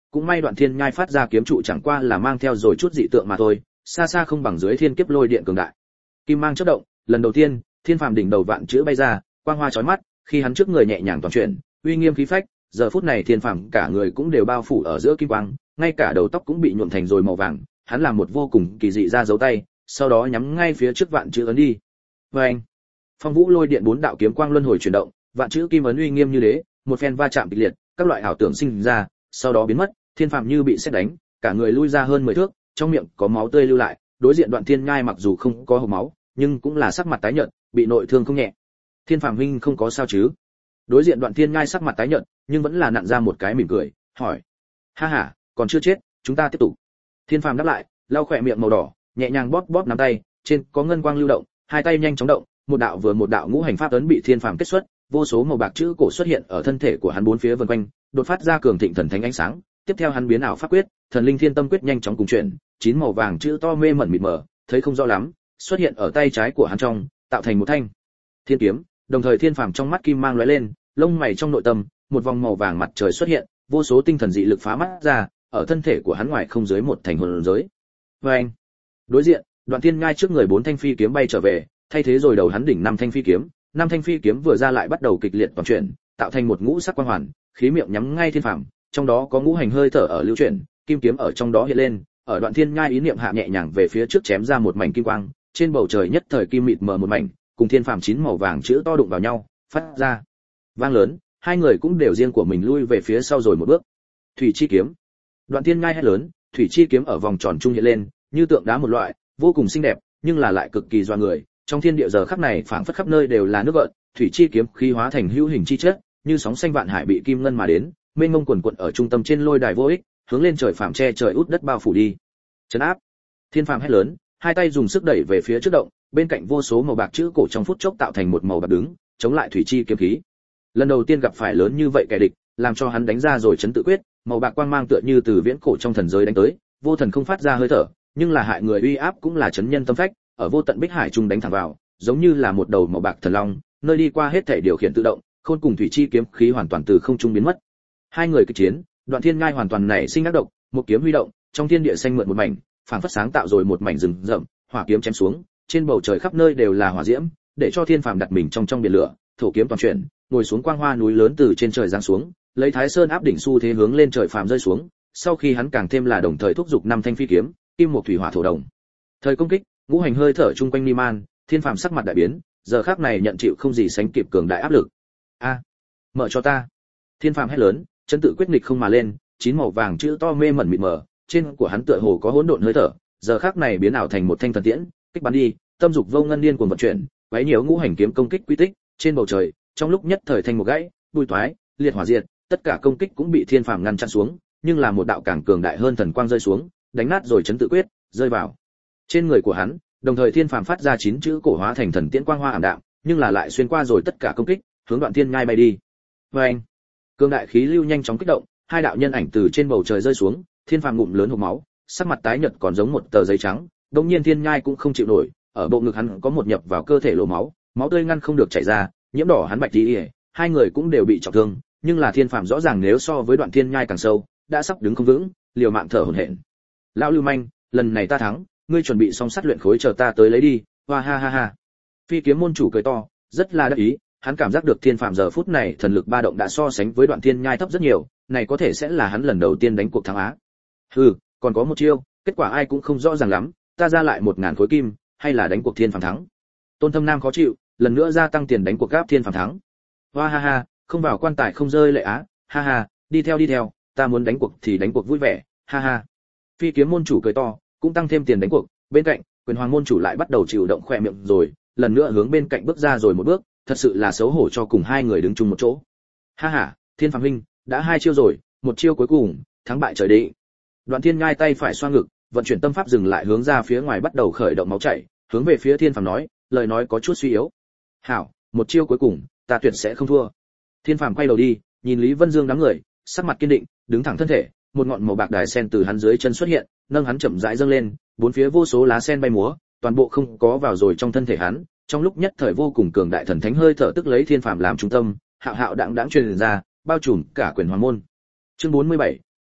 cũng may Đoạn Thiên Nhai phát ra kiếm trụ chẳng qua là mang theo rồi chút dị tượng mà thôi, xa xa không bằng dưới thiên kiếp lôi điện cường đại. Kim mang chớp động, lần đầu tiên, Thiên Phàm đỉnh đầu vạn chữ bay ra, quang hoa chói mắt, khi hắn trước người nhẹ nhàng toàn chuyển, uy nghiêm khí phách, giờ phút này Thiên Phàm cả người cũng đều bao phủ ở giữa kim quang, ngay cả đầu tóc cũng bị nhuộm thành rồi màu vàng, hắn làm một vô cùng kỳ dị ra dấu tay, sau đó nhắm ngay phía trước vạn chữ ấn đi. Oeng! Phong vũ lôi điện bốn đạo kiếm quang luân hồi chuyển động, vạn chữ kim ấn uy nghiêm như đế, một phen va chạm kịch liệt, các loại ảo tưởng sinh ra, sau đó biến mất, Thiên Phàm như bị sét đánh, cả người lui ra hơn mười thước, trong miệng có máu tươi lưu lại, đối diện Đoạn Thiên Nhai mặc dù không có hộc máu, nhưng cũng là sắc mặt tái nhợt, bị nội thương không nhẹ. Thiên Phàm huynh không có sao chứ? Đối diện Đoạn Thiên Nhai sắc mặt tái nhợt, nhưng vẫn là nặn ra một cái mỉm cười, hỏi: "Ha ha, còn chưa chết, chúng ta tiếp tục." Thiên Phàm đáp lại, lau khỏe miệng màu đỏ, nhẹ nhàng bóp bóp nắm tay, trên có ngân quang lưu động, hai tay nhanh chóng động, một đạo vừa một đạo ngũ hành pháp ấn bị Thiên Phàm kết xuất, vô số màu bạc chữ cổ xuất hiện ở thân thể của hắn bốn phía vần quanh, đột phát ra cường thịnh thần thánh ánh sáng, tiếp theo hắn biến ảo pháp quyết, thần linh thiên tâm quyết nhanh chóng cùng chuyển, chín màu vàng chữ to mê mẩn mịt mờ, thấy không rõ lắm, xuất hiện ở tay trái của hắn trong, tạo thành một thanh thiên kiếm, đồng thời Thiên Phàm trong mắt kim mang lóe lên, lông mày trong nội tâm, một vòng màu vàng mặt trời xuất hiện, vô số tinh thần dị lực phá mắt ra, ở thân thể của hắn ngoài không dưới một thành hồn giới. Và anh, đối diện, Đoạn Thiên Nhai trước người bốn thanh phi kiếm bay trở về, thay thế rồi đầu hắn đỉnh năm thanh phi kiếm, năm thanh phi kiếm vừa ra lại bắt đầu kịch liệt toàn chuyển, tạo thành một ngũ sắc quang hoàn, khí miệng nhắm ngay Thiên Phàm, trong đó có ngũ hành hơi thở ở lưu chuyển, kim kiếm ở trong đó hiện lên, ở Đoạn Thiên Nhai ý niệm hạ nhẹ nhàng về phía trước chém ra một mảnh kim quang, trên bầu trời nhất thời kim mịt mờ một mảnh, cùng Thiên Phàm chín màu vàng chữ to đụng vào nhau, phát ra vang lớn, hai người cũng đều riêng của mình lui về phía sau rồi một bước. Thủy chi kiếm. Đoạn Thiên Nhai hét lớn, thủy chi kiếm ở vòng tròn trung hiện lên, như tượng đá một loại, vô cùng xinh đẹp, nhưng là lại cực kỳ doa người. Trong thiên địa giờ khắc này phảng phất khắp nơi đều là nước gợn, thủy chi kiếm khí hóa thành hữu hình chi chất, như sóng xanh vạn hải bị kim ngân mà đến, mênh mông quần quật ở trung tâm trên lôi đài vô ích, hướng lên trời phàm che trời út đất bao phủ đi. Trấn áp. Thiên Phàm hét lớn, hai tay dùng sức đẩy về phía trước động, bên cạnh vô số màu bạc chữ cổ trong phút chốc tạo thành một màu bạc đứng, chống lại thủy chi kiếm khí. Lần đầu tiên gặp phải lớn như vậy kẻ địch, làm cho hắn đánh ra rồi chấn tự quyết, màu bạc quang mang tựa như từ viễn cổ trong thần giới đánh tới, vô thần không phát ra hơi thở, nhưng là hại người uy áp cũng là chấn nhân tâm phách, ở vô tận bích hải trung đánh thẳng vào, giống như là một đầu màu bạc thần long, nơi đi qua hết thảy điều khiển tự động, khôn cùng thủy chi kiếm khí hoàn toàn từ không trung biến mất. Hai người kịch chiến, Đoạn Thiên Nhai hoàn toàn nảy sinh ác độc, một kiếm huy động, trong thiên địa xanh mượt một mảnh, phảng phất sáng tạo rồi một mảnh rừng rậm, hỏa kiếm chém xuống, trên bầu trời khắp nơi đều là hỏa diễm, để cho Thiên Phàm đặt mình trong trong biển lửa, thổ kiếm toàn chuyển, ngồi xuống quang hoa núi lớn từ trên trời giáng xuống, lấy Thái Sơn áp đỉnh xu thế hướng lên trời phàm rơi xuống, sau khi hắn càng thêm là đồng thời thúc giục năm thanh phi kiếm, kim một thủy hỏa thổ đồng. Thời công kích, ngũ hành hơi thở chung quanh ni man, Thiên Phàm sắc mặt đại biến, giờ khắc này nhận chịu không gì sánh kịp cường đại áp lực. A, mở cho ta! Thiên Phàm hét lớn, chân tự quyết nghịch không mà lên, chín màu vàng chữ to mê mẩn mịt mờ, trên của hắn tựa hồ có hỗn độn hơi thở, giờ khắc này biến ảo thành một thanh thần tiễn, kích bắn đi, tâm dục vô ngân điên cuồng vận chuyển, quấy nhiều ngũ hành kiếm công kích quy tích, trên bầu trời, trong lúc nhất thời thành một gãy, bùi toái, liệt hỏa diệt, tất cả công kích cũng bị Thiên Phàm ngăn chặn xuống, nhưng là một đạo càng cường đại hơn thần quang rơi xuống, đánh nát rồi chấn tự quyết, rơi vào trên người của hắn, đồng thời Thiên Phàm phát ra chín chữ cổ hóa thành thần tiễn quang hoa ảm đạm, nhưng là lại xuyên qua rồi tất cả công kích, hướng Đoạn Thiên Nhai bay đi. Và anh, cường đại khí lưu nhanh chóng kích động, hai đạo nhân ảnh từ trên bầu trời rơi xuống, Thiên Phàm ngụm lớn hộc máu, sắc mặt tái nhợt còn giống một tờ giấy trắng, đột nhiên Thiên Nhai cũng không chịu nổi, ở bộ ngực hắn có một nhập vào cơ thể lỗ máu, máu tươi ngăn không được chảy ra, nhiễm đỏ hắn bạch tí, hai người cũng đều bị trọng thương, nhưng là Thiên Phàm rõ ràng nếu so với Đoạn Thiên Nhai càng sâu, đã sắp đứng không vững, liều mạng thở hổn hển. Lão lưu manh, lần này ta thắng, ngươi chuẩn bị xong sắt luyện khối chờ ta tới lấy đi. Hoa ha ha ha. Phi kiếm môn chủ cười to, rất là đắc ý, hắn cảm giác được Thiên Phàm giờ phút này thần lực ba động đã so sánh với Đoạn Thiên Nhai thấp rất nhiều, này có thể sẽ là hắn lần đầu tiên đánh cuộc thắng á. Hừ, còn có một chiêu, kết quả ai cũng không rõ ràng lắm, ta ra lại một ngàn khối kim, hay là đánh cuộc Thiên Phàm thắng. Tôn Thâm Nam khó chịu, lần nữa gia tăng tiền đánh cuộc gáp Thiên Phàm thắng. Hoa ha ha, không vào quan tài không rơi lệ á, ha ha, đi theo đi theo, ta muốn đánh cuộc thì đánh cuộc vui vẻ, ha ha. Phi kiếm môn chủ cười to, cũng tăng thêm tiền đánh cuộc, bên cạnh, Quyền Hoàng môn chủ lại bắt đầu chịu động khỏe miệng rồi, lần nữa hướng bên cạnh bước ra rồi một bước, thật sự là xấu hổ cho cùng hai người đứng chung một chỗ. Ha ha, Thiên Phàm huynh, đã hai chiêu rồi, một chiêu cuối cùng, thắng bại trời định. Đoạn Thiên Nhai tay phải xoa ngực, vận chuyển tâm pháp dừng lại hướng ra phía ngoài bắt đầu khởi động máu chảy, hướng về phía Thiên Phàm nói, lời nói có chút suy yếu. "Hảo, một chiêu cuối cùng, ta tuyệt sẽ không thua." Thiên Phàm quay đầu đi, nhìn Lý Vân Dương đám người, sắc mặt kiên định, đứng thẳng thân thể, một ngọn màu bạc đài sen từ hắn dưới chân xuất hiện, nâng hắn chậm rãi dâng lên, bốn phía vô số lá sen bay múa, toàn bộ không có vào rồi trong thân thể hắn, trong lúc nhất thời vô cùng cường đại thần thánh hơi thở tức lấy Thiên Phàm làm trung tâm, hạo hạo đãng đãng truyền ra, bao trùm cả Quyền Hoàng môn. Chương bốn mươi bảy,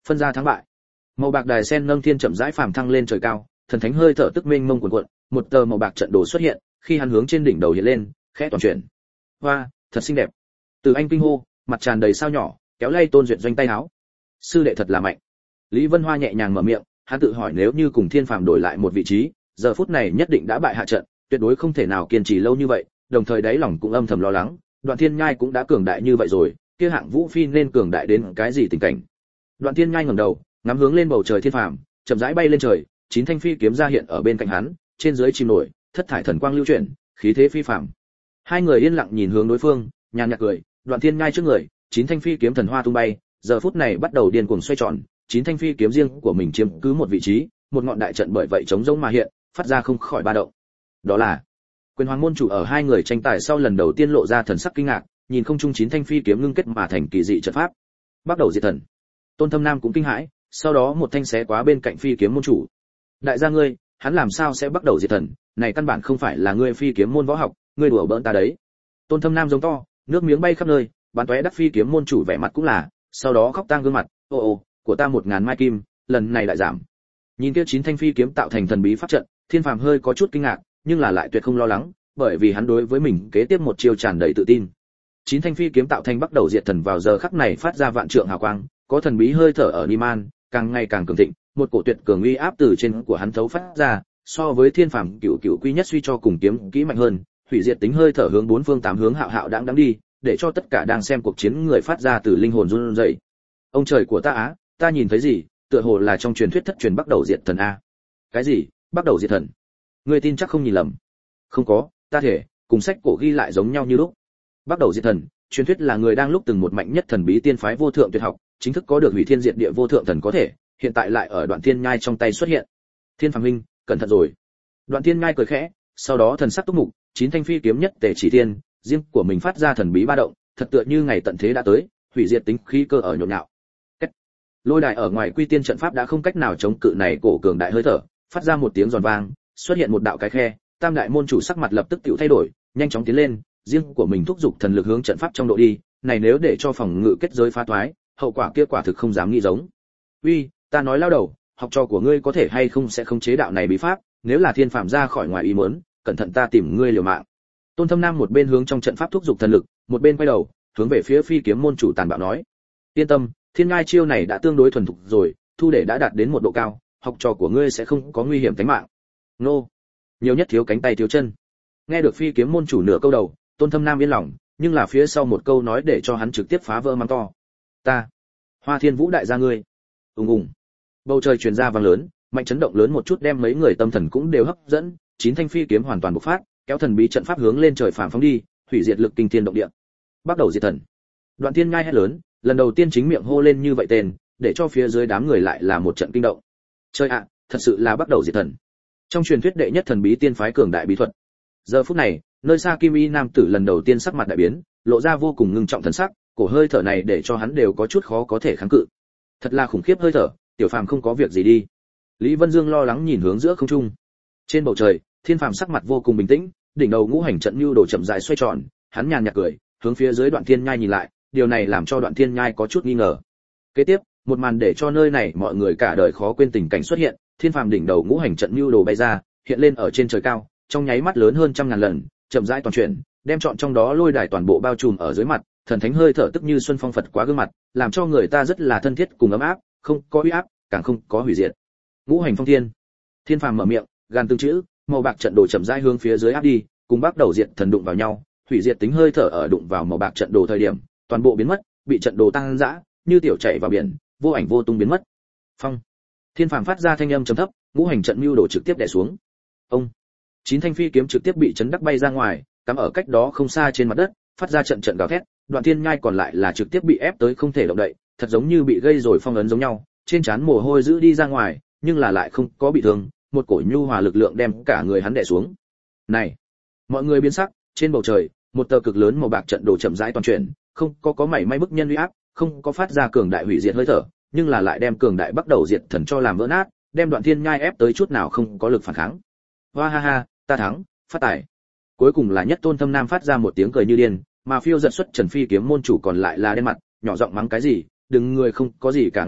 phân ra thắng bại. Màu bạc đài sen nâng thiên chậm rãi phàm thăng lên trời cao, thần thánh hơi thở tức mênh mông cuồn cuộn, một tờ màu bạc trận đồ xuất hiện, khi hắn hướng trên đỉnh đầu hiện lên, khẽ toàn chuyển. Hoa, thật xinh đẹp. Từ Anh kinh hô, mặt tràn đầy sao nhỏ, kéo lay Tôn Duyệt doanh tay áo. Sư đệ thật là mạnh. Lý Vân Hoa nhẹ nhàng mở miệng, hắn tự hỏi nếu như cùng Thiên Phàm đổi lại một vị trí, giờ phút này nhất định đã bại hạ trận, tuyệt đối không thể nào kiên trì lâu như vậy, đồng thời đáy lòng cũng âm thầm lo lắng, Đoạn Thiên Nhai cũng đã cường đại như vậy rồi, kia hạng Vũ Phi nên cường đại đến cái gì tình cảnh. Đoạn Thiên Nhai ngẩng đầu, ngắm hướng lên bầu trời Thiên Phàm, chậm rãi bay lên trời, chín thanh phi kiếm ra hiện ở bên cạnh hắn, trên dưới chìm nổi, thất thải thần quang lưu chuyển, khí thế phi phàm. Hai người yên lặng nhìn hướng đối phương, nhàn nhạt cười, Đoạn Thiên Nhai trước người, chín thanh phi kiếm thần hoa tung bay, giờ phút này bắt đầu điên cuồng xoay tròn, chín thanh phi kiếm riêng của mình chiếm cứ một vị trí, một ngọn đại trận bởi vậy chống rỗng mà hiện, phát ra không khỏi ba động. Đó là Quyền Hoàng môn chủ ở hai người tranh tài sau lần đầu tiên lộ ra thần sắc kinh ngạc, nhìn không trung chín thanh phi kiếm ngưng kết mà thành kỳ dị trận pháp. Bắt đầu diệt thần. Tôn Thâm Nam cũng kinh hãi, sau đó một thanh xé quá bên cạnh phi kiếm môn chủ. Đại gia ngươi, hắn làm sao sẽ bắt đầu diệt thần, này căn bản không phải là ngươi phi kiếm môn võ học, ngươi đùa bỡn ta đấy. Tôn Thâm Nam giống to, nước miếng bay khắp nơi, bắn tóe đắc phi kiếm môn chủ vẻ mặt cũng là, sau đó khóc tang gương mặt, ô ô, của ta một ngàn mai kim, lần này lại giảm. Nhìn kia chín thanh phi kiếm tạo thành thần bí pháp trận, Thiên Phàm hơi có chút kinh ngạc, nhưng là lại tuyệt không lo lắng, bởi vì hắn đối với mình kế tiếp một chiêu tràn đầy tự tin. Chín thanh phi kiếm tạo thành bắt đầu diệt thần vào giờ khắc này phát ra vạn trượng hào quang, có thần bí hơi thở ở Niman, càng ngày càng cường thịnh, một cổ tuyệt cường uy áp từ trên của hắn thấu phát ra, so với Thiên Phàm cửu cửu quy nhất suy cho cùng kiếm kỹ mạnh hơn, hủy diệt tính hơi thở hướng bốn phương tám hướng hạo hạo đãng đãng đi, để cho tất cả đang xem cuộc chiến người phát ra từ linh hồn run rẩy. Ông trời của ta á, ta nhìn thấy gì, tựa hồ là trong truyền thuyết thất truyền bắt đầu diệt thần a. Cái gì? Bắt đầu diệt thần? Ngươi tin chắc không nhìn lầm? Không có, ta thể, cùng sách cổ ghi lại giống nhau như lúc. Bắt đầu diệt thần, truyền thuyết là người đang lúc từng một mạnh nhất thần bí tiên phái vô thượng tuyệt học, chính thức có được hủy thiên diệt địa vô thượng thần có thể, hiện tại lại ở Đoạn Thiên Nhai trong tay xuất hiện. Thiên Phàm huynh, cẩn thận rồi. Đoạn Thiên Nhai cười khẽ, sau đó thần sắc túc mục, chín thanh phi kiếm nhất tề chỉ thiên, riêng của mình phát ra thần bí ba động, thật tựa như ngày tận thế đã tới, hủy diệt tính khí cơ ở nhộn nhạo. Cách. Lôi đài ở ngoài quy tiên trận pháp đã không cách nào chống cự này cổ cường đại hơi thở, phát ra một tiếng giòn vang, xuất hiện một đạo cái khe, Tam đại môn chủ sắc mặt lập tức tiểu thay đổi, nhanh chóng tiến lên, riêng của mình thúc giục thần lực hướng trận pháp trong độ đi, này nếu để cho phòng ngự kết giới phá toái, hậu quả kia quả thực không dám nghĩ giống. Uy, ta nói lao đầu, học trò của ngươi có thể hay không sẽ không chế đạo này bí pháp, nếu là Thiên Phàm ra khỏi ngoài ý muốn, cẩn thận ta tìm ngươi liều mạng. Tôn Thâm Nam một bên hướng trong trận pháp thúc giục thần lực, một bên quay đầu, hướng về phía phi kiếm môn chủ tàn bạo nói: "Yên tâm, Thiên Ngai chiêu này đã tương đối thuần thục rồi, thu để đã đạt đến một độ cao, học trò của ngươi sẽ không có nguy hiểm tính mạng." Nô, nhiều nhất thiếu cánh tay thiếu chân. Nghe được phi kiếm môn chủ nửa câu đầu, Tôn Thâm Nam yên lòng, nhưng là phía sau một câu nói để cho hắn trực tiếp phá vỡ mắng to: "Ta, Hoa Thiên Vũ đại gia ngươi." Ùng ùng. Bầu trời truyền ra vang lớn, mạnh chấn động lớn một chút đem mấy người tâm thần cũng đều hấp dẫn, chín thanh phi kiếm hoàn toàn bộc phát, kéo thần bí trận pháp hướng lên trời phàm phóng đi, hủy diệt lực kinh thiên động địa. Bắt đầu diệt thần. Đoạn Thiên Nhai hét lớn, lần đầu tiên chính miệng hô lên như vậy tên, để cho phía dưới đám người lại là một trận kinh động. Chơi ạ, thật sự là bắt đầu diệt thần. Trong truyền thuyết đệ nhất thần bí tiên phái cường đại bí thuật. Giờ phút này, nơi xa Kim Y nam tử lần đầu tiên sắc mặt đại biến, lộ ra vô cùng ngưng trọng thần sắc, cổ hơi thở này để cho hắn đều có chút khó có thể kháng cự. Thật là khủng khiếp hơi thở, tiểu phàm không có việc gì đi. Lý Vân Dương lo lắng nhìn hướng giữa không trung. Trên bầu trời, Thiên Phàm sắc mặt vô cùng bình tĩnh, đỉnh đầu ngũ hành trận lưu đồ chậm rãi xoay tròn, hắn nhàn nhạt cười, hướng phía dưới Đoạn Thiên Nhai nhìn lại, điều này làm cho Đoạn Thiên Nhai có chút nghi ngờ. Kế tiếp, một màn để cho nơi này mọi người cả đời khó quên tình cảnh xuất hiện, Thiên Phàm đỉnh đầu ngũ hành trận lưu đồ bay ra, hiện lên ở trên trời cao, trong nháy mắt lớn hơn trăm ngàn lần, chậm rãi toàn chuyển, đem trọn trong đó lôi đài toàn bộ bao trùm ở dưới mặt, thần thánh hơi thở tức như xuân phong Phật quá gương mặt, làm cho người ta rất là thân thiết cùng ấm áp, không có uy áp, càng không có hủy diệt. Ngũ hành phong thiên. Thiên Phàm mở miệng, gàn từng chữ, màu bạc trận đồ chậm rãi hướng phía dưới áp đi, cùng bắt đầu diệt thần đụng vào nhau, hủy diệt tính hơi thở ở đụng vào màu bạc trận đồ thời điểm, toàn bộ biến mất, bị trận đồ tăng dã, như tiểu chảy vào biển, vô ảnh vô tung biến mất. Phong. Thiên Phàm phát ra thanh âm trầm thấp, ngũ hành trận lưu đồ trực tiếp đè xuống. Ông. Chín thanh phi kiếm trực tiếp bị chấn đắc bay ra ngoài, cắm ở cách đó không xa trên mặt đất, phát ra trận trận gào thét, Đoạn Thiên Nhai còn lại là trực tiếp bị ép tới không thể động đậy, thật giống như bị gây rồi phong ấn giống nhau, trên trán mồ hôi giữ đi ra ngoài, nhưng là lại không có bị thương, một cổ nhu hòa lực lượng đem cả người hắn đè xuống. Này, mọi người biến sắc, trên bầu trời, một tờ cực lớn màu bạc trận đồ chậm rãi toàn chuyển, không có có mảy may bức nhân uy áp, không có phát ra cường đại hủy diệt hơi thở, nhưng là lại đem cường đại bắt đầu diệt thần cho làm vỡ nát, đem Đoạn Thiên Nhai ép tới chút nào không có lực phản kháng. Hoa ha ha, ta thắng, phát tài. Cuối cùng là Nhất Tôn Thâm Nam phát ra một tiếng cười như điên, mà phiêu giật xuất Trần Phi kiếm môn chủ còn lại là đen mặt, nhỏ giọng mắng cái gì, đừng người không có gì cả nghe được,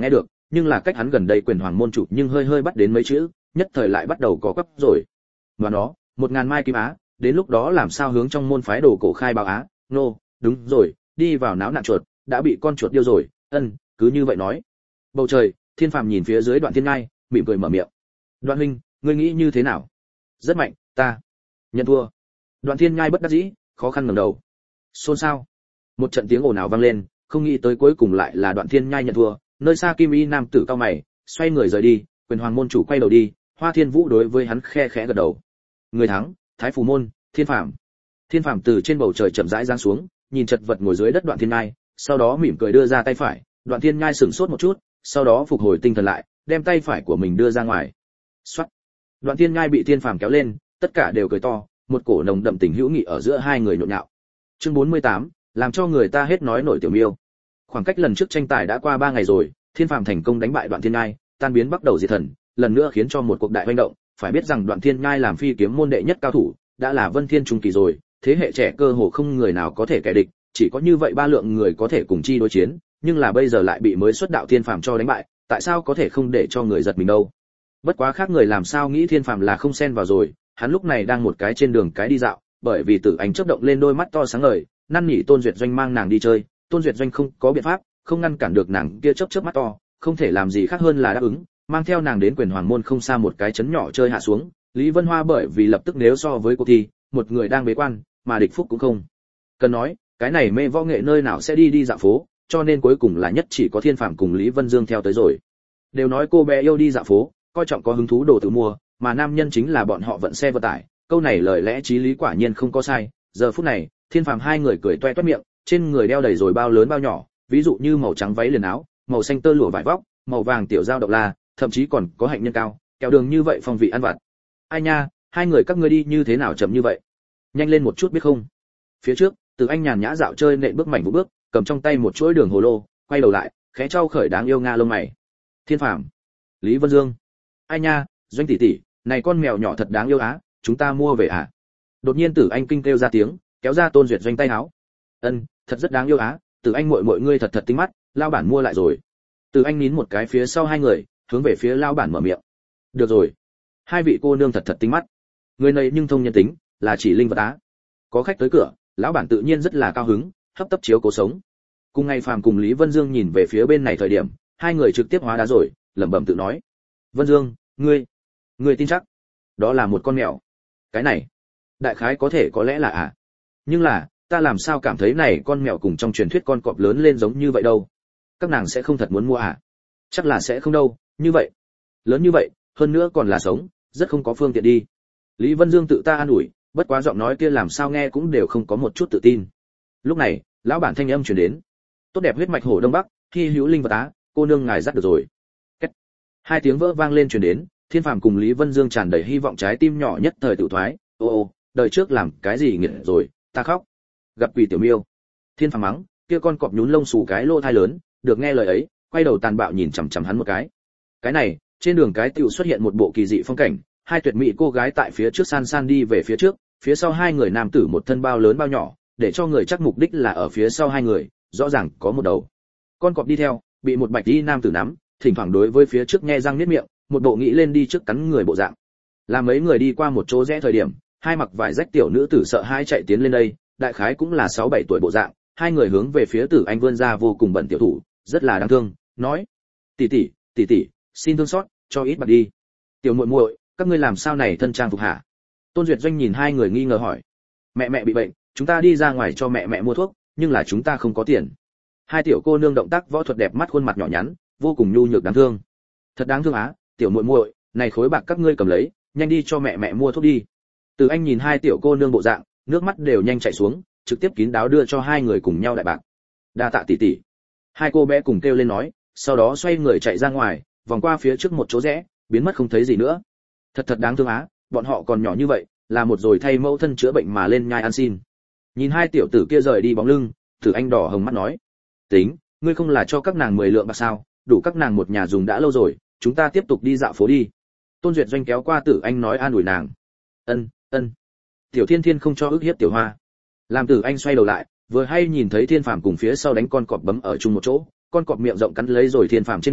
nhưng là cách hắn gần đây quyền hoàng môn chủ nhưng hơi hơi bắt đến mấy chữ, nhất thời lại bắt đầu có quắp rồi. Và nó, một ngàn mai kim á, đến lúc đó làm sao hướng trong môn phái đồ cổ khai báo á? Nô, no, đúng rồi, đi vào náo nạn chuột, đã bị con chuột điêu rồi. Ân, cứ như vậy nói. Bầu trời, Thiên Phàm nhìn phía dưới Đoạn Thiên Ngai, mỉm cười mở miệng. Đoạn huynh, ngươi nghĩ như thế nào? Rất mạnh, ta nhận thua. Đoạn Thiên Ngai bất đắc dĩ, khó khăn ngẩng đầu. Xôn xao. Một trận tiếng ồn ào vang lên, không nghĩ tới cuối cùng lại là Đoạn Thiên Nhai nhận thua. Nơi xa Kim Y nam tử cao mày, xoay người rời đi, quyền hoàng môn chủ quay đầu đi, Hoa Thiên Vũ đối với hắn khe khẽ gật đầu. Người thắng, Thái Phù môn, Thiên Phàm. Thiên Phàm từ trên bầu trời chậm rãi giáng xuống, nhìn chật vật ngồi dưới đất Đoạn Thiên Nhai, sau đó mỉm cười đưa ra tay phải, Đoạn Thiên Nhai sững sốt một chút, sau đó phục hồi tinh thần lại, đem tay phải của mình đưa ra ngoài. Soát. Đoạn Thiên Nhai bị Thiên Phàm kéo lên, tất cả đều cười to, một cổ nồng đậm tình hữu nghị ở giữa hai người nhộn nhạo. Chương bốn mươi tám, làm cho người ta hết nói nổi tiểu miêu. Khoảng cách lần trước tranh tài đã qua ba ngày rồi, Thiên Phàm thành công đánh bại Đoạn Thiên Nhai, tan biến bắt đầu diệt thần, lần nữa khiến cho một cuộc đại hoành động, phải biết rằng Đoạn Thiên Nhai làm phi kiếm môn đệ nhất cao thủ, đã là Vân Thiên trung kỳ rồi, thế hệ trẻ cơ hồ không người nào có thể kẻ địch, chỉ có như vậy ba lượng người có thể cùng chi đối chiến, nhưng là bây giờ lại bị mới xuất đạo Thiên Phàm cho đánh bại, tại sao có thể không để cho người giật mình đâu. Bất quá khác người làm sao nghĩ Thiên Phàm là không xen vào rồi, hắn lúc này đang một cái trên đường cái đi dạo, bởi vì Tử Ánh chớp động lên đôi mắt to sáng ngời, năn nỉ Tôn Duyệt Doanh mang nàng đi chơi, Tôn Duyệt Doanh không có biện pháp, không ngăn cản được nàng kia chớp chớp mắt to, không thể làm gì khác hơn là đáp ứng, mang theo nàng đến quyền hoàng môn không xa một cái trấn nhỏ chơi hạ xuống. Lý Vân Hoa bởi vì lập tức nếu so với cuộc thi, một người đang bế quan, mà địch phúc cũng không cần nói, cái này mê võ nghệ nơi nào sẽ đi đi dạo phố, cho nên cuối cùng là nhất chỉ có Thiên Phàm cùng Lý Vân Dương theo tới rồi. Đều nói cô bé yêu đi dạo phố, coi trọng có hứng thú đồ tự mua, mà nam nhân chính là bọn họ vận xe vận tải, câu này lời lẽ chí lý quả nhiên không có sai. Giờ phút này, Thiên Phàm hai người cười toe toét miệng, trên người đeo đầy rồi bao lớn bao nhỏ, ví dụ như màu trắng váy liền áo, màu xanh tơ lụa vải vóc, màu vàng tiểu dao độc la, thậm chí còn có hạnh nhân cao, kẹo đường như vậy phong vị ăn vặt. Ai nha, hai người các ngươi đi như thế nào chậm như vậy? Nhanh lên một chút biết không? Phía trước, Từ Anh nhàn nhã dạo chơi nện bước mảnh vũ bước, cầm trong tay một chuỗi đường hồ lô, quay đầu lại, khẽ trao khởi đáng yêu nga lông mày. Thiên Phàm, Lý Vân Dương, ai nha, Doanh tỷ tỷ, này con mèo nhỏ thật đáng yêu á, chúng ta mua về à? Đột nhiên Tử Anh kinh kêu ra tiếng, kéo ra Tôn Duyệt Doanh tay áo. Ân, thật rất đáng yêu á, Tử Anh muội muội ngươi thật thật tinh mắt, lao bản mua lại rồi. Tử Anh nín một cái phía sau hai người, hướng về phía lao bản mở miệng. Được rồi, hai vị cô nương thật thật tinh mắt. Người này nhưng thông nhân tính, là chỉ linh vật á. Có khách tới cửa, lão bản tự nhiên rất là cao hứng, hấp tấp chiếu cố sống. Cùng ngày Phàm cùng Lý Vân Dương nhìn về phía bên này thời điểm, hai người trực tiếp hóa đá rồi, lẩm bẩm tự nói. Vân Dương, ngươi, ngươi tin chắc, đó là một con mèo. Cái này, đại khái có thể có lẽ là à. Nhưng là, ta làm sao cảm thấy này con mèo cùng trong truyền thuyết con cọp lớn lên giống như vậy đâu. Các nàng sẽ không thật muốn mua à? Chắc là sẽ không đâu, như vậy. Lớn như vậy, hơn nữa còn là sống, rất không có phương tiện đi. Lý Vân Dương tự ta an ủi, bất quá giọng nói kia làm sao nghe cũng đều không có một chút tự tin. Lúc này, lão bản thanh âm truyền đến. Tốt đẹp huyết mạch hổ đông bắc, hy hữu linh vật á, cô nương ngài dắt được rồi. Cách. Hai tiếng vỡ vang lên truyền đến, Thiên Phàm cùng Lý Vân Dương tràn đầy hy vọng trái tim nhỏ nhất thời tự thoái. Ô ô, đời trước làm cái gì nghiệt rồi, ta khóc. Gặp quỷ tiểu miêu. Thiên Phàm mắng, kia con cọp nhún lông xù cái lô thai lớn, được nghe lời ấy, quay đầu tàn bạo nhìn chằm chằm hắn một cái. Cái này, trên đường cái tiểu xuất hiện một bộ kỳ dị phong cảnh, hai tuyệt mỹ cô gái tại phía trước san san đi về phía trước, phía sau hai người nam tử một thân bao lớn bao nhỏ, để cho người chắc mục đích là ở phía sau hai người, rõ ràng có một đầu con cọp đi theo, bị một bạch y nam tử nắm, thỉnh thoảng đối với phía trước nhe răng niết miệng, một bộ nghĩ lên đi trước cắn người bộ dạng. Làm mấy người đi qua một chỗ rẽ thời điểm, hai mặc vải rách tiểu nữ tử sợ hai chạy tiến lên đây, đại khái cũng là sáu bảy tuổi bộ dạng, hai người hướng về phía Tử Anh vươn ra vô cùng bận tiểu thủ, rất là đáng thương, nói: "Tỷ tỷ, tỷ tỷ, xin thương xót, cho ít bạc đi." "Tiểu muội muội, các ngươi làm sao này thân trang phục hả?" Tôn Duyệt Doanh nhìn hai người nghi ngờ hỏi. "Mẹ mẹ bị bệnh, chúng ta đi ra ngoài cho mẹ mẹ mua thuốc, nhưng là chúng ta không có tiền." Hai tiểu cô nương động tác võ thuật đẹp mắt, khuôn mặt nhỏ nhắn, vô cùng nhu nhược đáng thương. "Thật đáng thương á, tiểu muội muội, này khối bạc các ngươi cầm lấy, nhanh đi cho mẹ mẹ mua thuốc đi." Từ Anh nhìn hai tiểu cô nương bộ dạng, nước mắt đều nhanh chảy xuống, trực tiếp kín đáo đưa cho hai người cùng nhau đại bạc. "Đa tạ tỷ tỷ." Hai cô bé cùng kêu lên nói, sau đó xoay người chạy ra ngoài, vòng qua phía trước một chỗ rẽ, biến mất không thấy gì nữa. Thật thật đáng thương á, bọn họ còn nhỏ như vậy, là một rồi thay mẫu thân chữa bệnh mà lên nhai ăn xin. Nhìn hai tiểu tử kia rời đi bóng lưng, Tử Anh đỏ hồng mắt nói: "Tính, ngươi không là cho các nàng mười lượng bạc sao, đủ các nàng một nhà dùng đã lâu rồi, chúng ta tiếp tục đi dạo phố đi." Tôn Duyệt Doanh kéo qua Tử Anh nói an ủi nàng. "Ân, ân." Tiểu Thiên Thiên không cho ức hiếp tiểu Hoa. Làm Tử Anh xoay đầu lại, vừa hay nhìn thấy Thiên Phàm cùng phía sau đánh con cọp bấm ở chung một chỗ, con cọp miệng rộng cắn lấy rồi Thiên Phàm trên đùi,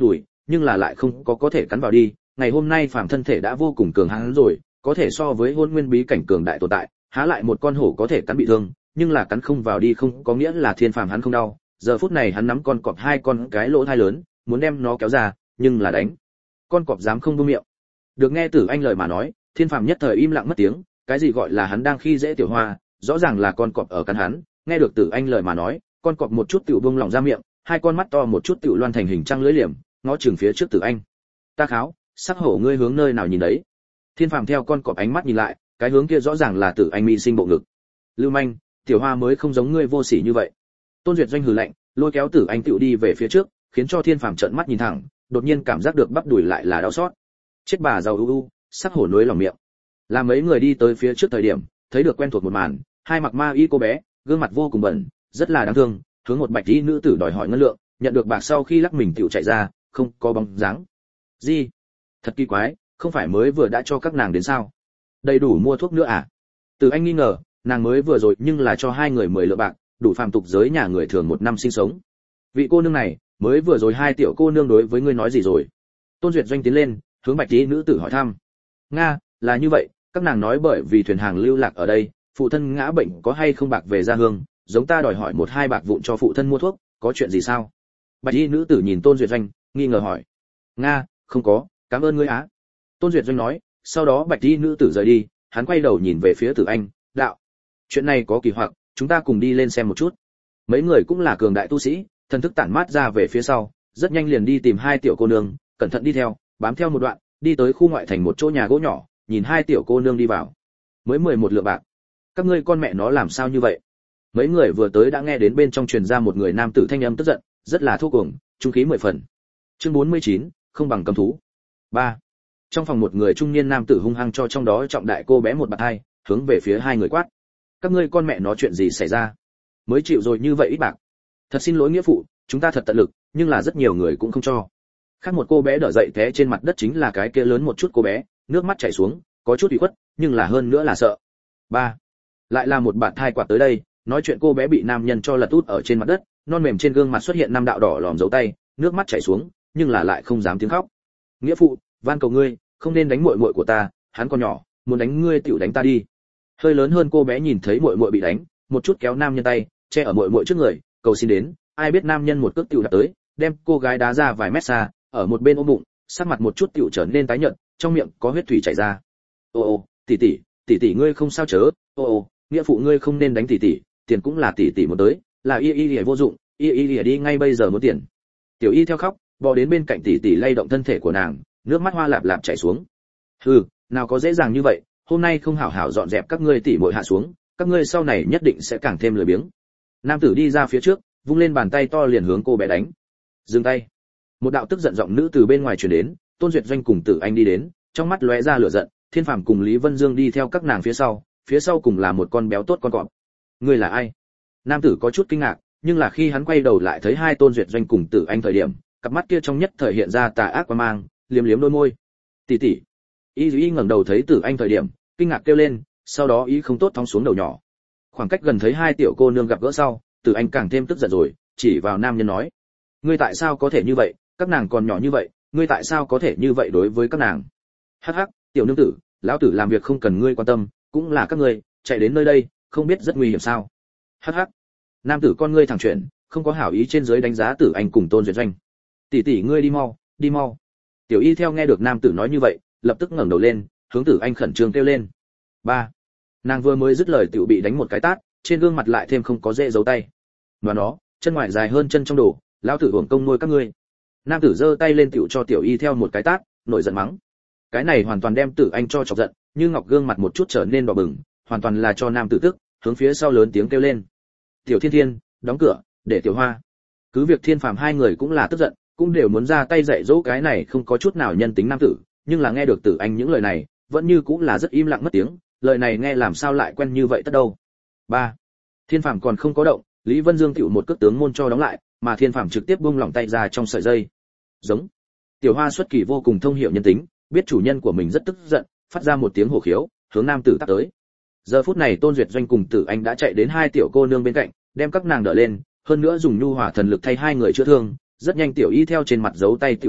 nhưng là lại không có có thể cắn vào đi, ngày hôm nay phàm thân thể đã vô cùng cường hãn rồi, có thể so với hôn nguyên bí cảnh cường đại tồn tại, há lại một con hổ có thể cắn bị thương, nhưng là cắn không vào đi không có nghĩa là thiên phàm hắn không đau. Giờ phút này hắn nắm con cọp hai con cái lỗ thai lớn, muốn đem nó kéo ra, nhưng là đánh. Con cọp dám không buông miệng. Được nghe Tử Anh lời mà nói, thiên phàm nhất thời im lặng mất tiếng, cái gì gọi là hắn đang khi dễ tiểu hoa, rõ ràng là con cọp ở cắn hắn. Nghe được Tử Anh lời mà nói, con cọp một chút tiểu buông lỏng ra miệng, hai con mắt to một chút tiểu loan thành hình trăng lưỡi liềm, ngó chừng phía trước Tử Anh. Ta kháo, sắc hổ ngươi hướng nơi nào nhìn đấy? Thiên phàm theo con cọp ánh mắt nhìn lại, cái hướng kia rõ ràng là Tử Anh mi sinh bộ ngực. Lưu manh, tiểu hoa mới không giống ngươi vô sỉ như vậy. Tôn Duyệt Doanh hừ lạnh, lôi kéo Tử Anh tiểu đi về phía trước, khiến cho thiên phàm trợn mắt nhìn thẳng, đột nhiên cảm giác được bắp đùi lại là đau xót. Chết bà giàu u u, sắc hổ nuối lòng miệng. Là mấy người đi tới phía trước thời điểm, thấy được quen thuộc một màn, hai mặc ma y cô bé, gương mặt vô cùng bẩn, rất là đáng thương, hướng một bạch y nữ tử đòi hỏi ngân lượng, nhận được bạc sau khi lắc mình tiểu chạy ra, không có bóng dáng. Gì? Thật kỳ quái, không phải mới vừa đã cho các nàng đến sao? Đầy đủ mua thuốc nữa à? Từ Anh nghi ngờ, nàng mới vừa rồi nhưng là cho hai người mười lượng bạc, đủ phàm tục giới nhà người thường một năm sinh sống. Vị cô nương này, mới vừa rồi hai tiểu cô nương đối với ngươi nói gì rồi? Tôn Duyệt Doanh tiến lên, hướng bạch y nữ tử hỏi thăm. Nga, là như vậy, các nàng nói bởi vì thuyền hàng lưu lạc ở đây, phụ thân ngã bệnh có hay không bạc về gia hương, giống ta đòi hỏi một hai bạc vụn cho phụ thân mua thuốc, có chuyện gì sao? Bạch y nữ tử nhìn Tôn Duyệt Doanh, nghi ngờ hỏi. Nga, không có, cảm ơn ngươi á. Tôn Duyệt Doanh nói, sau đó bạch y nữ tử rời đi, hắn quay đầu nhìn về phía Tử Anh, đạo, chuyện này có kỳ hoặc, chúng ta cùng đi lên xem một chút. Mấy người cũng là cường đại tu sĩ, thần thức tản mát ra về phía sau, rất nhanh liền đi tìm hai tiểu cô nương, cẩn thận đi theo, bám theo một đoạn, đi tới khu ngoại thành một chỗ nhà gỗ nhỏ, nhìn hai tiểu cô nương đi vào. Mới mười một lượng bạc. Các ngươi con mẹ nó làm sao như vậy? Mấy người vừa tới đã nghe đến bên trong truyền ra một người nam tử thanh âm tức giận, rất là thô cuồng, trung khí mười phần. Chương bốn mươi chín, không bằng cầm thú. ba. Trong phòng một người trung niên nam tử hung hăng cho trong đó trọng đại cô bé một bạt hai, hướng về phía hai người quát. Các ngươi con mẹ nó chuyện gì xảy ra? Mới chịu rồi như vậy ít bạc. Thật xin lỗi nghĩa phụ, chúng ta thật tận lực, nhưng là rất nhiều người cũng không cho. Khác một cô bé đỡ dậy té trên mặt đất chính là cái kia lớn một chút cô bé, nước mắt chảy xuống, có chút ủy khuất, nhưng là hơn nữa là sợ. ba. Lại là một bạn thai quạt tới đây, nói chuyện cô bé bị nam nhân cho lật út ở trên mặt đất, non mềm trên gương mặt xuất hiện năm đạo đỏ lòm dấu tay, nước mắt chảy xuống, nhưng là lại không dám tiếng khóc. Nghĩa phụ, van cầu ngươi, không nên đánh muội muội của ta, hắn còn nhỏ, muốn đánh ngươi tiểu đánh ta đi. Hơi lớn hơn cô bé nhìn thấy muội muội bị đánh, một chút kéo nam nhân tay, che ở muội muội trước người, cầu xin đến, ai biết nam nhân một cước tiểu đạp tới, đem cô gái đá ra vài mét xa, ở một bên ôm bụng, sắc mặt một chút tiểu trở nên tái nhợt, trong miệng có huyết thủy chảy ra. Ô ô, tỷ tỷ, tỷ tỷ ngươi không sao chớ, ô ô, nghĩa phụ ngươi không nên đánh tỷ tỷ, tiền cũng là tỷ tỷ muốn tới, là y y y vô dụng, y y y đi ngay bây giờ muốn tiền. Tiểu y theo khóc, bò đến bên cạnh tỷ tỷ lay động thân thể của nàng, nước mắt hoa lạp lạp chảy xuống. Hừ, nào có dễ dàng như vậy, hôm nay không hảo hảo dọn dẹp các ngươi tỷ muội hạ xuống, các ngươi sau này nhất định sẽ càng thêm lười biếng. Nam tử đi ra phía trước, vung lên bàn tay to liền hướng cô bé đánh. Dừng tay. Một đạo tức giận giọng nữ từ bên ngoài truyền đến, Tôn Duyệt Doanh cùng Tử Anh đi đến, trong mắt lóe ra lửa giận, Thiên Phàm cùng Lý Vân Dương đi theo các nàng phía sau, phía sau cùng là một con béo tốt con cọp. Ngươi là ai? Nam tử có chút kinh ngạc, nhưng là khi hắn quay đầu lại thấy hai Tôn Duyệt Doanh cùng Tử Anh thời điểm, cặp mắt kia trong nhất thời hiện ra tà ác quang mang, liếm liếm đôi môi. Tỷ tỷ. Y Y ngẩng đầu thấy Tử Anh thời điểm, kinh ngạc kêu lên, sau đó ý không tốt thong xuống đầu nhỏ. Khoảng cách gần thấy hai tiểu cô nương gặp gỡ sau, Tử Anh càng thêm tức giận rồi, chỉ vào nam nhân nói: ngươi tại sao có thể như vậy, các nàng còn nhỏ như vậy, ngươi tại sao có thể như vậy đối với các nàng? Hắc hắc, tiểu nương tử, lão tử làm việc không cần ngươi quan tâm, cũng là các ngươi chạy đến nơi đây, không biết rất nguy hiểm sao? Hắc hắc. Nam tử con ngươi thẳng chuyển, không có hảo ý trên dưới đánh giá Tử Anh cùng Tôn Duyệt Doanh. Tỷ tỷ ngươi đi mau, đi mau. Tiểu y theo nghe được nam tử nói như vậy, lập tức ngẩng đầu lên, hướng Tử Anh khẩn trương kêu lên. Ba. Nàng vừa mới dứt lời tiểu bị đánh một cái tát, trên gương mặt lại thêm không có dễ dấu tay. Và nó, chân ngoài dài hơn chân trong đồ, lão tử hưởng công nuôi các ngươi. Nam tử giơ tay lên tiểu cho tiểu y theo một cái tát, nổi giận mắng. Cái này hoàn toàn đem Tử Anh cho chọc giận, như ngọc gương mặt một chút trở nên đỏ bừng, hoàn toàn là cho nam tử tức, hướng phía sau lớn tiếng kêu lên. Tiểu Thiên Thiên, đóng cửa, để Tiểu Hoa. Cứ việc Thiên Phàm hai người cũng là tức giận, cũng đều muốn ra tay dạy dỗ cái này không có chút nào nhân tính nam tử, nhưng là nghe được Tử Anh những lời này, vẫn như cũng là rất im lặng mất tiếng, lời này nghe làm sao lại quen như vậy tất đâu. Ba. Thiên Phàm còn không có động, Lý Vân Dương tiểu một cước tướng môn cho đóng lại, mà Thiên Phàm trực tiếp buông lỏng tay ra trong sợi dây. Giống. Tiểu Hoa xuất kỳ vô cùng thông hiểu nhân tính, biết chủ nhân của mình rất tức giận, phát ra một tiếng hổ khiếu, hướng nam tử tát tới. Giờ phút này Tôn Duyệt Doanh cùng Tử Anh đã chạy đến hai tiểu cô nương bên cạnh, đem các nàng đỡ lên, hơn nữa dùng nhu hòa thần lực thay hai người chữa thương, rất nhanh tiểu y theo trên mặt dấu tay tiểu biến mất,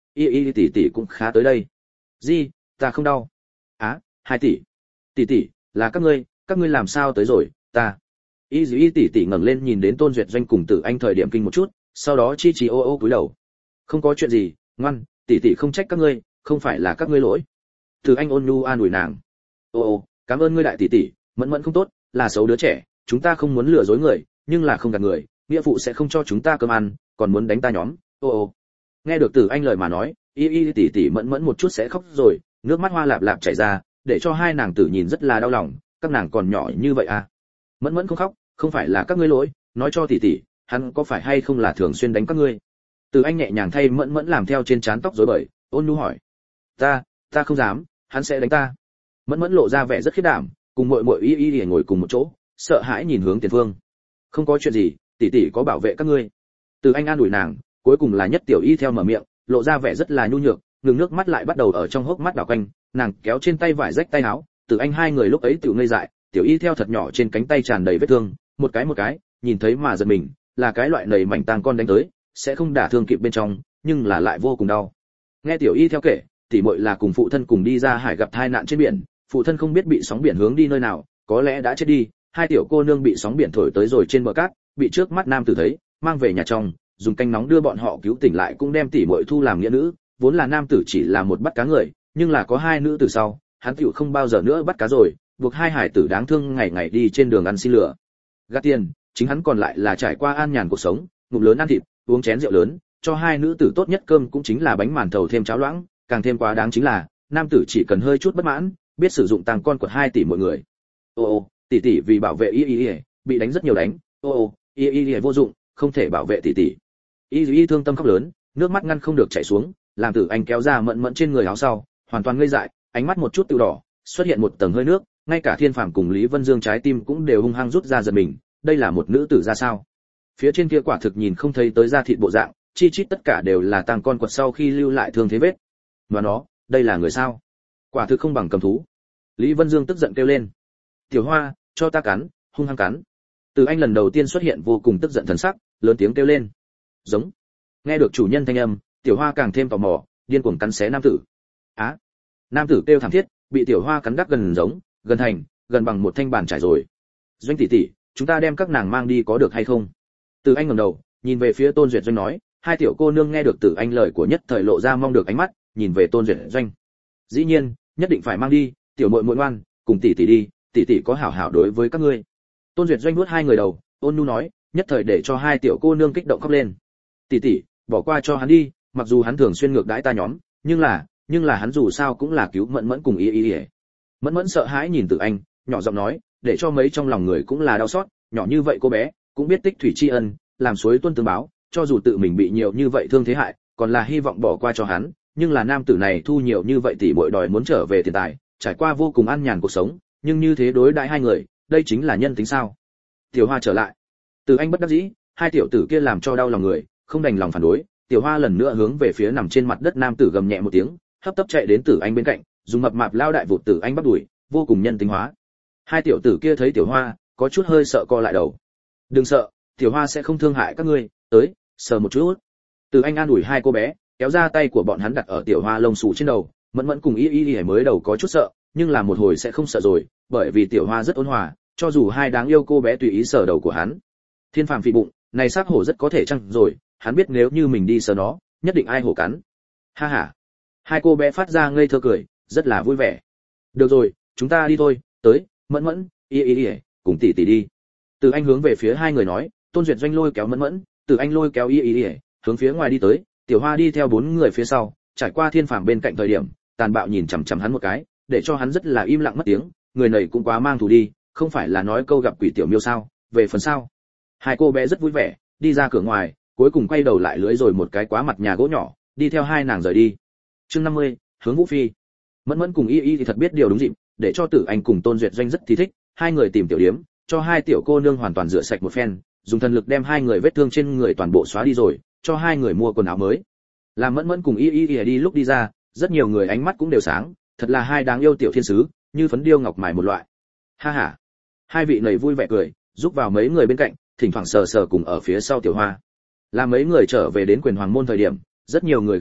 y y tỷ tỷ cũng khá tới đây. Gì, ta không đau. Á, hai tỷ. Tỷ tỷ, là các ngươi, các ngươi làm sao tới rồi, ta. Y y tỷ tỷ ngẩng lên nhìn đến Tôn Duyệt Doanh cùng Tử Anh thời điểm kinh một chút, sau đó chi chi ô ô cúi đầu. Không có chuyện gì, ngoan, tỷ tỷ không trách các ngươi, không phải là các ngươi lỗi. Tử Anh ôn nhu an ủi nàng. Ô ô, cảm ơn ngươi đại tỷ tỷ, Mẫn Mẫn không tốt, là xấu đứa trẻ, chúng ta không muốn lừa dối người, nhưng là không gạt người, nghĩa phụ sẽ không cho chúng ta cơm ăn, còn muốn đánh ta nhóm. Ô ô. Nghe được Tử Anh lời mà nói, y y tỷ tỷ Mẫn Mẫn một chút sẽ khóc rồi, nước mắt hoa lạp lạp chảy ra, để cho hai nàng tử nhìn rất là đau lòng, các nàng còn nhỏ như vậy à. Mẫn Mẫn không khóc, không phải là các ngươi lỗi, nói cho tỷ tỷ, hắn có phải hay không là thường xuyên đánh các ngươi. Từ Anh nhẹ nhàng thay Mẫn Mẫn làm theo trên trán tóc rối bời, ôn nhu hỏi. Ta, ta không dám, hắn sẽ đánh ta. Mẫn Mẫn lộ ra vẻ rất khiếp đảm, cùng muội muội y y ngồi cùng một chỗ, sợ hãi nhìn hướng tiền phương. Không có chuyện gì, tỷ tỷ có bảo vệ các ngươi. Từ Anh an ủi nàng, cuối cùng là Nhất Tiểu Y theo mở miệng, lộ ra vẻ rất là nhu nhược, ngừng nước mắt lại bắt đầu ở trong hốc mắt đảo quanh, nàng kéo trên tay vải rách tay áo, Từ Anh hai người lúc ấy tiểu ngây dại, Tiểu Y theo thật nhỏ trên cánh tay tràn đầy vết thương, một cái một cái, nhìn thấy mà giật mình, là cái loại nầy mảnh tang con đánh tới, sẽ không đả thương kịp bên trong, nhưng là lại vô cùng đau. Nghe Tiểu Y theo kể, tỷ muội là cùng phụ thân cùng đi ra hải gặp tai nạn trên biển, phụ thân không biết bị sóng biển hướng đi nơi nào, có lẽ đã chết đi, hai tiểu cô nương bị sóng biển thổi tới rồi trên bờ cát, bị trước mắt nam tử thấy, mang về nhà trong, dùng canh nóng đưa bọn họ cứu tỉnh lại, cũng đem tỷ muội thu làm nghĩa nữ, vốn là nam tử chỉ là một bắt cá người, nhưng là có hai nữ từ sau, hắn tiểu không bao giờ nữa bắt cá rồi, buộc hai hải tử đáng thương ngày ngày đi trên đường ăn xin lửa gạt tiền, chính hắn còn lại là trải qua an nhàn cuộc sống, ngụm lớn ăn thịt, uống chén rượu lớn, cho hai nữ tử tốt nhất cơm cũng chính là bánh màn thầu thêm cháo loãng, càng thêm quá đáng chính là, nam tử chỉ cần hơi chút bất mãn, biết sử dụng tàng con của hai tỷ mọi người. Ô ô, tỷ tỷ vì bảo vệ y y y, bị đánh rất nhiều đánh, ô ô, y y y vô dụng, không thể bảo vệ tỷ tỷ. Y y thương tâm khóc lớn, nước mắt ngăn không được chảy xuống, làm Tử Anh kéo ra Mẫn Mẫn trên người áo sau, hoàn toàn ngây dại, ánh mắt một chút tiêu đỏ, xuất hiện một tầng hơi nước, ngay cả Thiên Phàm cùng Lý Vân Dương trái tim cũng đều hung hăng rút ra giật mình, đây là một nữ tử ra sao? Phía trên kia quả thực nhìn không thấy tới da thịt bộ dạng, chi chít tất cả đều là tang con quật sau khi lưu lại thương thế vết. Mà nó, đây là người sao? Quả thực không bằng cầm thú. Lý Vân Dương tức giận kêu lên. Tiểu Hoa, cho ta cắn, hung hăng cắn. Từ Anh lần đầu tiên xuất hiện vô cùng tức giận thần sắc, lớn tiếng kêu lên. Giống. Nghe được chủ nhân thanh âm, Tiểu Hoa càng thêm tò mò, điên cuồng cắn xé nam tử. Á. Nam tử kêu thảm thiết, bị Tiểu Hoa cắn đắc gần giống, gần thành, gần bằng một thanh bàn trải rồi. Doanh tỷ tỷ, chúng ta đem các nàng mang đi có được hay không? Từ Anh ngẩng đầu, nhìn về phía Tôn Duyệt Doanh nói, hai tiểu cô nương nghe được Từ Anh lời của nhất thời lộ ra mong được ánh mắt, nhìn về Tôn Duyệt Doanh. Dĩ nhiên, nhất định phải mang đi, tiểu muội muội ngoan, cùng tỷ tỷ đi, tỷ tỷ có hảo hảo đối với các ngươi. Tôn Duyệt Doanh nuốt hai người đầu, ôn nhu nói, nhất thời để cho hai tiểu cô nương kích động khóc lên. Tỷ tỷ, bỏ qua cho hắn đi, mặc dù hắn thường xuyên ngược đãi ta nhóm, nhưng là, nhưng là hắn dù sao cũng là cứu Mẫn Mẫn cùng y y. Mẫn Mẫn sợ hãi nhìn Từ Anh, nhỏ giọng nói, để cho mấy trong lòng người cũng là đau xót, nhỏ như vậy cô bé, cũng biết tích thủy tri ân, làm suối tuân tương báo, cho dù tự mình bị nhiều như vậy thương thế hại, còn là hy vọng bỏ qua cho hắn, nhưng là nam tử này thu nhiều như vậy tỷ muội đòi muốn trở về tiền tài, trải qua vô cùng an nhàn cuộc sống, nhưng như thế đối đãi hai người, đây chính là nhân tính sao? Tiểu Hoa trở lại. Từ Anh bất đắc dĩ, hai tiểu tử kia làm cho đau lòng người, không đành lòng phản đối, Tiểu Hoa lần nữa hướng về phía nằm trên mặt đất nam tử gầm nhẹ một tiếng, hấp tấp chạy đến Tử Anh bên cạnh, dùng mập mạp lao đại vụt Tử Anh bắt đuổi, vô cùng nhân tính hóa. Hai tiểu tử kia thấy Tiểu Hoa, có chút hơi sợ co lại đầu. Đừng sợ, Tiểu Hoa sẽ không thương hại các ngươi, tới, sờ một chút. Từ Anh an ủi hai cô bé, kéo ra tay của bọn hắn đặt ở Tiểu Hoa lông xù trên đầu, Mẫn Mẫn cùng Y Y mới đầu có chút sợ, nhưng là một hồi sẽ không sợ rồi, bởi vì Tiểu Hoa rất ôn hòa, cho dù hai đáng yêu cô bé tùy ý sờ đầu của hắn. Thiên Phàm phì bụng, này xác hổ rất có thể chăng rồi, hắn biết nếu như mình đi sờ nó, nhất định ai hổ cắn. Ha ha. Hai cô bé phát ra ngây thơ cười, rất là vui vẻ. Được rồi, chúng ta đi thôi, tới, Mẫn Mẫn, Y Y, cùng tỷ tỷ đi. Từ Anh hướng về phía hai người nói, Tôn Duyệt Doanh lôi kéo Mẫn Mẫn, Từ Anh lôi kéo Y Y, hướng phía ngoài đi tới, Tiểu Hoa đi theo bốn người phía sau, trải qua Thiên Phàm bên cạnh thời điểm, tàn bạo nhìn chằm chằm hắn một cái, để cho hắn rất là im lặng mất tiếng, người này cũng quá mang thù đi, không phải là nói câu gặp quỷ tiểu miêu sao, về phần sao. Hai cô bé rất vui vẻ, đi ra cửa ngoài, cuối cùng quay đầu lại lưới rồi một cái quá mặt nhà gỗ nhỏ, đi theo hai nàng rời đi. Chương năm mươi, hướng Vũ Phi. Mẫn Mẫn cùng Y Y thì thật biết điều đúng dịp, để cho Tử Anh cùng Tôn Duyệt Doanh rất thì thích, hai người tìm tiểu điếm, cho hai tiểu cô nương hoàn toàn rửa sạch một phen, dùng thần lực đem hai người vết thương trên người toàn bộ xóa đi rồi, cho hai người mua quần áo mới. Làm Mẫn Mẫn cùng Y Y đi lúc đi ra, rất nhiều người ánh mắt cũng đều sáng, thật là hai đáng yêu tiểu thiên sứ, như phấn điêu ngọc mài một loại. Ha ha. Hai vị này vui vẻ cười, giúp vào mấy người bên cạnh, thỉnh thoảng sờ sờ cùng ở phía sau Tiểu Hoa. Làm mấy người trở về đến Quyền Hoàng môn thời điểm, rất nhiều người ghé mắt,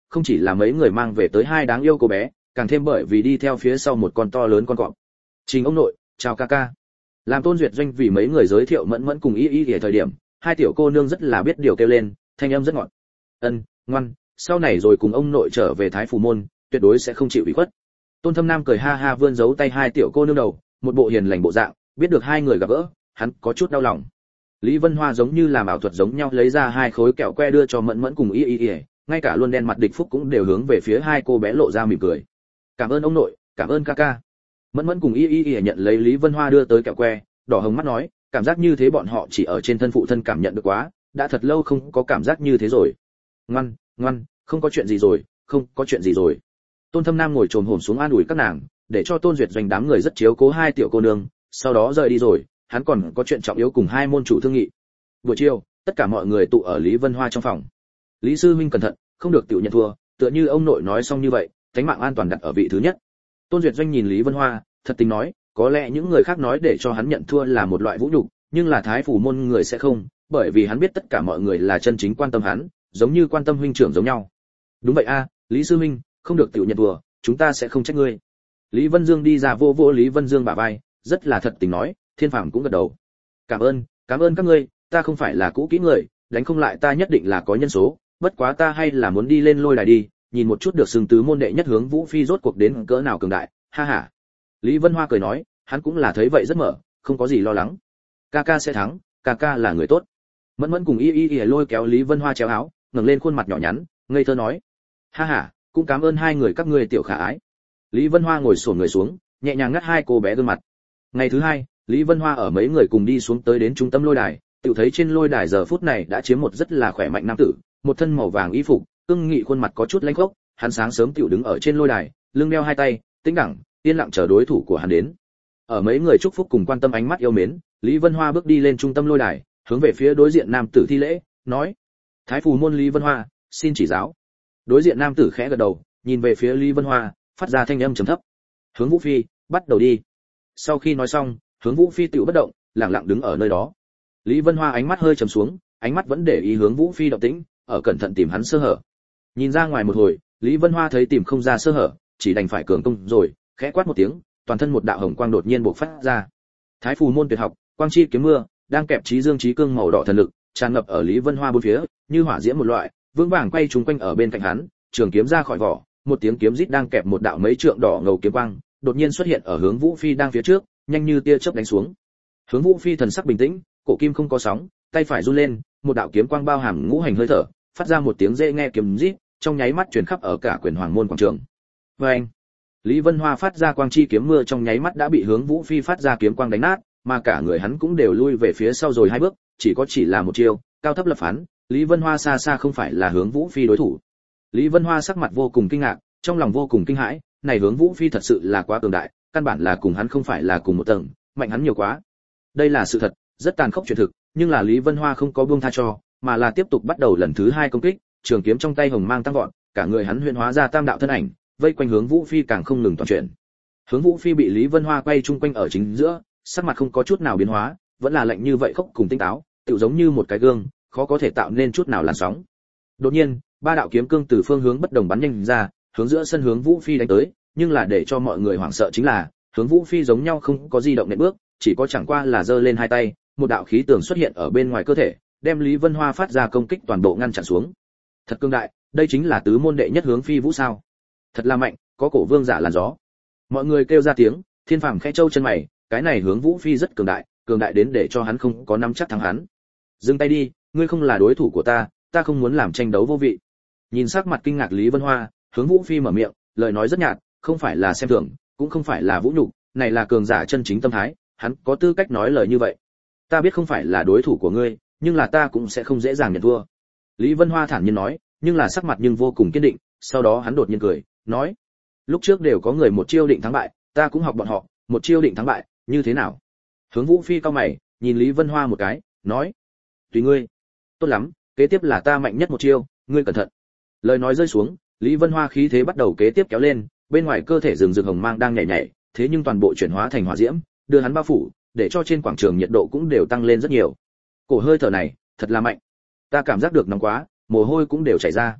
không chỉ là mấy người mang về tới hai đáng yêu cô bé, càng thêm bởi vì đi theo phía sau một con to lớn con cọp. Trình ông nội, chào ca ca. Làm Tôn Duyệt Doanh vì mấy người giới thiệu Mẫn Mẫn cùng Y Y ở thời điểm, hai tiểu cô nương rất là biết điều kêu lên, thanh âm rất ngọt. Ân, ngoan, sau này rồi cùng ông nội trở về Thái Phù môn, tuyệt đối sẽ không chịu ủy khuất. Tôn Thâm Nam cười ha ha vươn giấu tay hai tiểu cô nương đầu, một bộ hiền lành bộ dạng, biết được hai người gặp gỡ, hắn có chút đau lòng. Lý Vân Hoa giống như làm ảo thuật giống nhau lấy ra hai khối kẹo que đưa cho Mẫn Mẫn cùng Y Y Y, ngay cả luôn đen mặt địch phúc cũng đều hướng về phía hai cô bé lộ ra mỉm cười. Cảm ơn ông nội, cảm ơn ca ca. Mẫn Mẫn cùng Y Y Y nhận lấy Lý Vân Hoa đưa tới kẹo que, đỏ hồng mắt nói, cảm giác như thế bọn họ chỉ ở trên thân phụ thân cảm nhận được quá, đã thật lâu không có cảm giác như thế rồi. Ngoan, ngoan, không có chuyện gì rồi, không có chuyện gì rồi. Tôn Thâm Nam ngồi trồm hổm xuống an ủi các nàng, để cho Tôn Duyệt Doanh đám người rất chiếu cố hai tiểu cô nương, sau đó rời đi rồi, hắn còn có chuyện trọng yếu cùng hai môn chủ thương nghị. Buổi chiều, tất cả mọi người tụ ở Lý Vân Hoa trong phòng. Lý sư huynh cẩn thận, không được tiểu nhận thua, tựa như ông nội nói xong như vậy, tính mạng an toàn đặt ở vị thứ nhất. Tôn Duyệt Doanh nhìn Lý Vân Hoa, thật tình nói, có lẽ những người khác nói để cho hắn nhận thua là một loại vũ nhục, nhưng là Thái Phủ môn người sẽ không, bởi vì hắn biết tất cả mọi người là chân chính quan tâm hắn, giống như quan tâm huynh trưởng giống nhau. Đúng vậy a, Lý sư huynh, không được tiểu nhận thua, chúng ta sẽ không trách ngươi. Lý Vân Dương đi ra vô vô Lý Vân Dương bả vai, rất là thật tình nói, Thiên Phàm cũng gật đầu. Cảm ơn, cảm ơn các ngươi, ta không phải là cũ kỹ người, đánh không lại ta nhất định là có nhân số, bất quá ta hay là muốn đi lên lôi đài đi, nhìn một chút được xưng tứ môn đệ nhất hướng Vũ Phi rốt cuộc đến cỡ nào cường đại, ha ha. Lý Vân Hoa cười nói, hắn cũng là thấy vậy rất mở, không có gì lo lắng. Ca ca sẽ thắng, ca ca là người tốt. Mẫn Mẫn cùng Y Y Y lôi kéo Lý Vân Hoa chéo áo, ngẩng lên khuôn mặt nhỏ nhắn, ngây thơ nói, ha ha, cũng cảm ơn hai người các ngươi tiểu khả ái. Lý Vân Hoa ngồi xổm người xuống, nhẹ nhàng ngắt hai cô bé gương mặt. Ngày thứ hai, Lý Vân Hoa ở mấy người cùng đi xuống tới đến trung tâm lôi đài, tự thấy trên lôi đài giờ phút này đã chiếm một rất là khỏe mạnh nam tử, một thân màu vàng y phục, cương nghị khuôn mặt có chút lãnh khốc, hắn sáng sớm tiểu đứng ở trên lôi đài, lưng đeo hai tay, tĩnh đẳng, yên lặng chờ đối thủ của hắn đến. Ở mấy người chúc phúc cùng quan tâm ánh mắt yêu mến, Lý Vân Hoa bước đi lên trung tâm lôi đài, hướng về phía đối diện nam tử thi lễ, nói: "Thái Phù môn Lý Vân Hoa, xin chỉ giáo." Đối diện nam tử khẽ gật đầu, nhìn về phía Lý Vân Hoa, phát ra thanh âm trầm thấp: "Hướng Vũ Phi, bắt đầu đi." Sau khi nói xong, Hướng Vũ Phi tiểu bất động, lặng lặng đứng ở nơi đó. Lý Vân Hoa ánh mắt hơi trầm xuống, ánh mắt vẫn để ý Hướng Vũ Phi động tĩnh, ở cẩn thận tìm hắn sơ hở. Nhìn ra ngoài một hồi, Lý Vân Hoa thấy tìm không ra sơ hở, chỉ đành phải cường công rồi, khẽ quát một tiếng, toàn thân một đạo hồng quang đột nhiên bộc phát ra. Thái Phù môn tuyệt học, quang chi kiếm mưa, đang kẹp trí dương trí cương màu đỏ thần lực, tràn ngập ở Lý Vân Hoa bốn phía, như hỏa diễm một loại, vững vàng quay trúng quanh ở bên cạnh hắn, trường kiếm ra khỏi vỏ, một tiếng kiếm rít đang kẹp một đạo mấy trượng đỏ ngầu kiếm quang, đột nhiên xuất hiện ở Hướng Vũ Phi đang phía trước, nhanh như tia chớp đánh xuống. Hướng Vũ Phi thần sắc bình tĩnh, cổ kim không có sóng, tay phải run lên, một đạo kiếm quang bao hàm ngũ hành hơi thở, phát ra một tiếng dễ nghe kiếm rít, trong nháy mắt truyền khắp ở cả quyền hoàng môn quảng trường. Oeng! Lý Vân Hoa phát ra quang chi kiếm mưa trong nháy mắt đã bị Hướng Vũ Phi phát ra kiếm quang đánh nát, mà cả người hắn cũng đều lui về phía sau rồi hai bước, chỉ có chỉ là một chiêu, cao thấp lập phán, Lý Vân Hoa xa xa không phải là Hướng Vũ Phi đối thủ. Lý Vân Hoa sắc mặt vô cùng kinh ngạc, trong lòng vô cùng kinh hãi, này Hướng Vũ Phi thật sự là quá cường đại, căn bản là cùng hắn không phải là cùng một tầng, mạnh hắn nhiều quá. Đây là sự thật, rất tàn khốc chuyện thực, nhưng là Lý Vân Hoa không có buông tha cho, mà là tiếp tục bắt đầu lần thứ hai công kích, trường kiếm trong tay hồng mang tăng vọt, cả người hắn huyễn hóa ra tam đạo thân ảnh, vây quanh Hướng Vũ Phi càng không ngừng toàn chuyển. Hướng Vũ Phi bị Lý Vân Hoa quay chung quanh ở chính giữa, sắc mặt không có chút nào biến hóa, vẫn là lạnh như vậy khốc cùng tinh táo, tựu giống như một cái gương, khó có thể tạo nên chút nào làn sóng. Đột nhiên, ba đạo kiếm cương từ phương hướng bất đồng bắn nhanh ra, hướng giữa sân Hướng Vũ Phi đánh tới, nhưng là để cho mọi người hoảng sợ chính là, Hướng Vũ Phi giống nhau không có di động nện bước, chỉ có chẳng qua là giơ lên hai tay, một đạo khí tường xuất hiện ở bên ngoài cơ thể, đem Lý Vân Hoa phát ra công kích toàn bộ ngăn chặn xuống. Thật cương đại, đây chính là tứ môn đệ nhất Hướng Phi Vũ sao? Thật là mạnh, có cổ vương giả làn gió. Mọi người kêu ra tiếng, Thiên Phàm khẽ trâu chân mày, cái này Hướng Vũ Phi rất cường đại, cường đại đến để cho hắn không có nắm chắc thắng hắn. Dừng tay đi, ngươi không là đối thủ của ta, ta không muốn làm tranh đấu vô vị. Nhìn sắc mặt kinh ngạc Lý Vân Hoa, Hướng Vũ Phi mở miệng, lời nói rất nhạt, không phải là xem thường, cũng không phải là vũ nhục, này là cường giả chân chính tâm thái, hắn có tư cách nói lời như vậy. Ta biết không phải là đối thủ của ngươi, nhưng là ta cũng sẽ không dễ dàng nhận thua. Lý Vân Hoa thản nhiên nói, nhưng là sắc mặt nhưng vô cùng kiên định, sau đó hắn đột nhiên cười, nói: lúc trước đều có người một chiêu định thắng bại, ta cũng học bọn họ, một chiêu định thắng bại, như thế nào? Hướng Vũ Phi cau mày, nhìn Lý Vân Hoa một cái, nói: tùy ngươi. Tốt lắm, kế tiếp là ta mạnh nhất một chiêu, ngươi cẩn thận. Lời nói rơi xuống, Lý Vân Hoa khí thế bắt đầu kế tiếp kéo lên, bên ngoài cơ thể rừng rực hồng mang đang nhảy nhảy, thế nhưng toàn bộ chuyển hóa thành hỏa diễm, đưa hắn bao phủ, để cho trên quảng trường nhiệt độ cũng đều tăng lên rất nhiều. Cổ hơi thở này, thật là mạnh. Ta cảm giác được nóng quá, mồ hôi cũng đều chảy ra.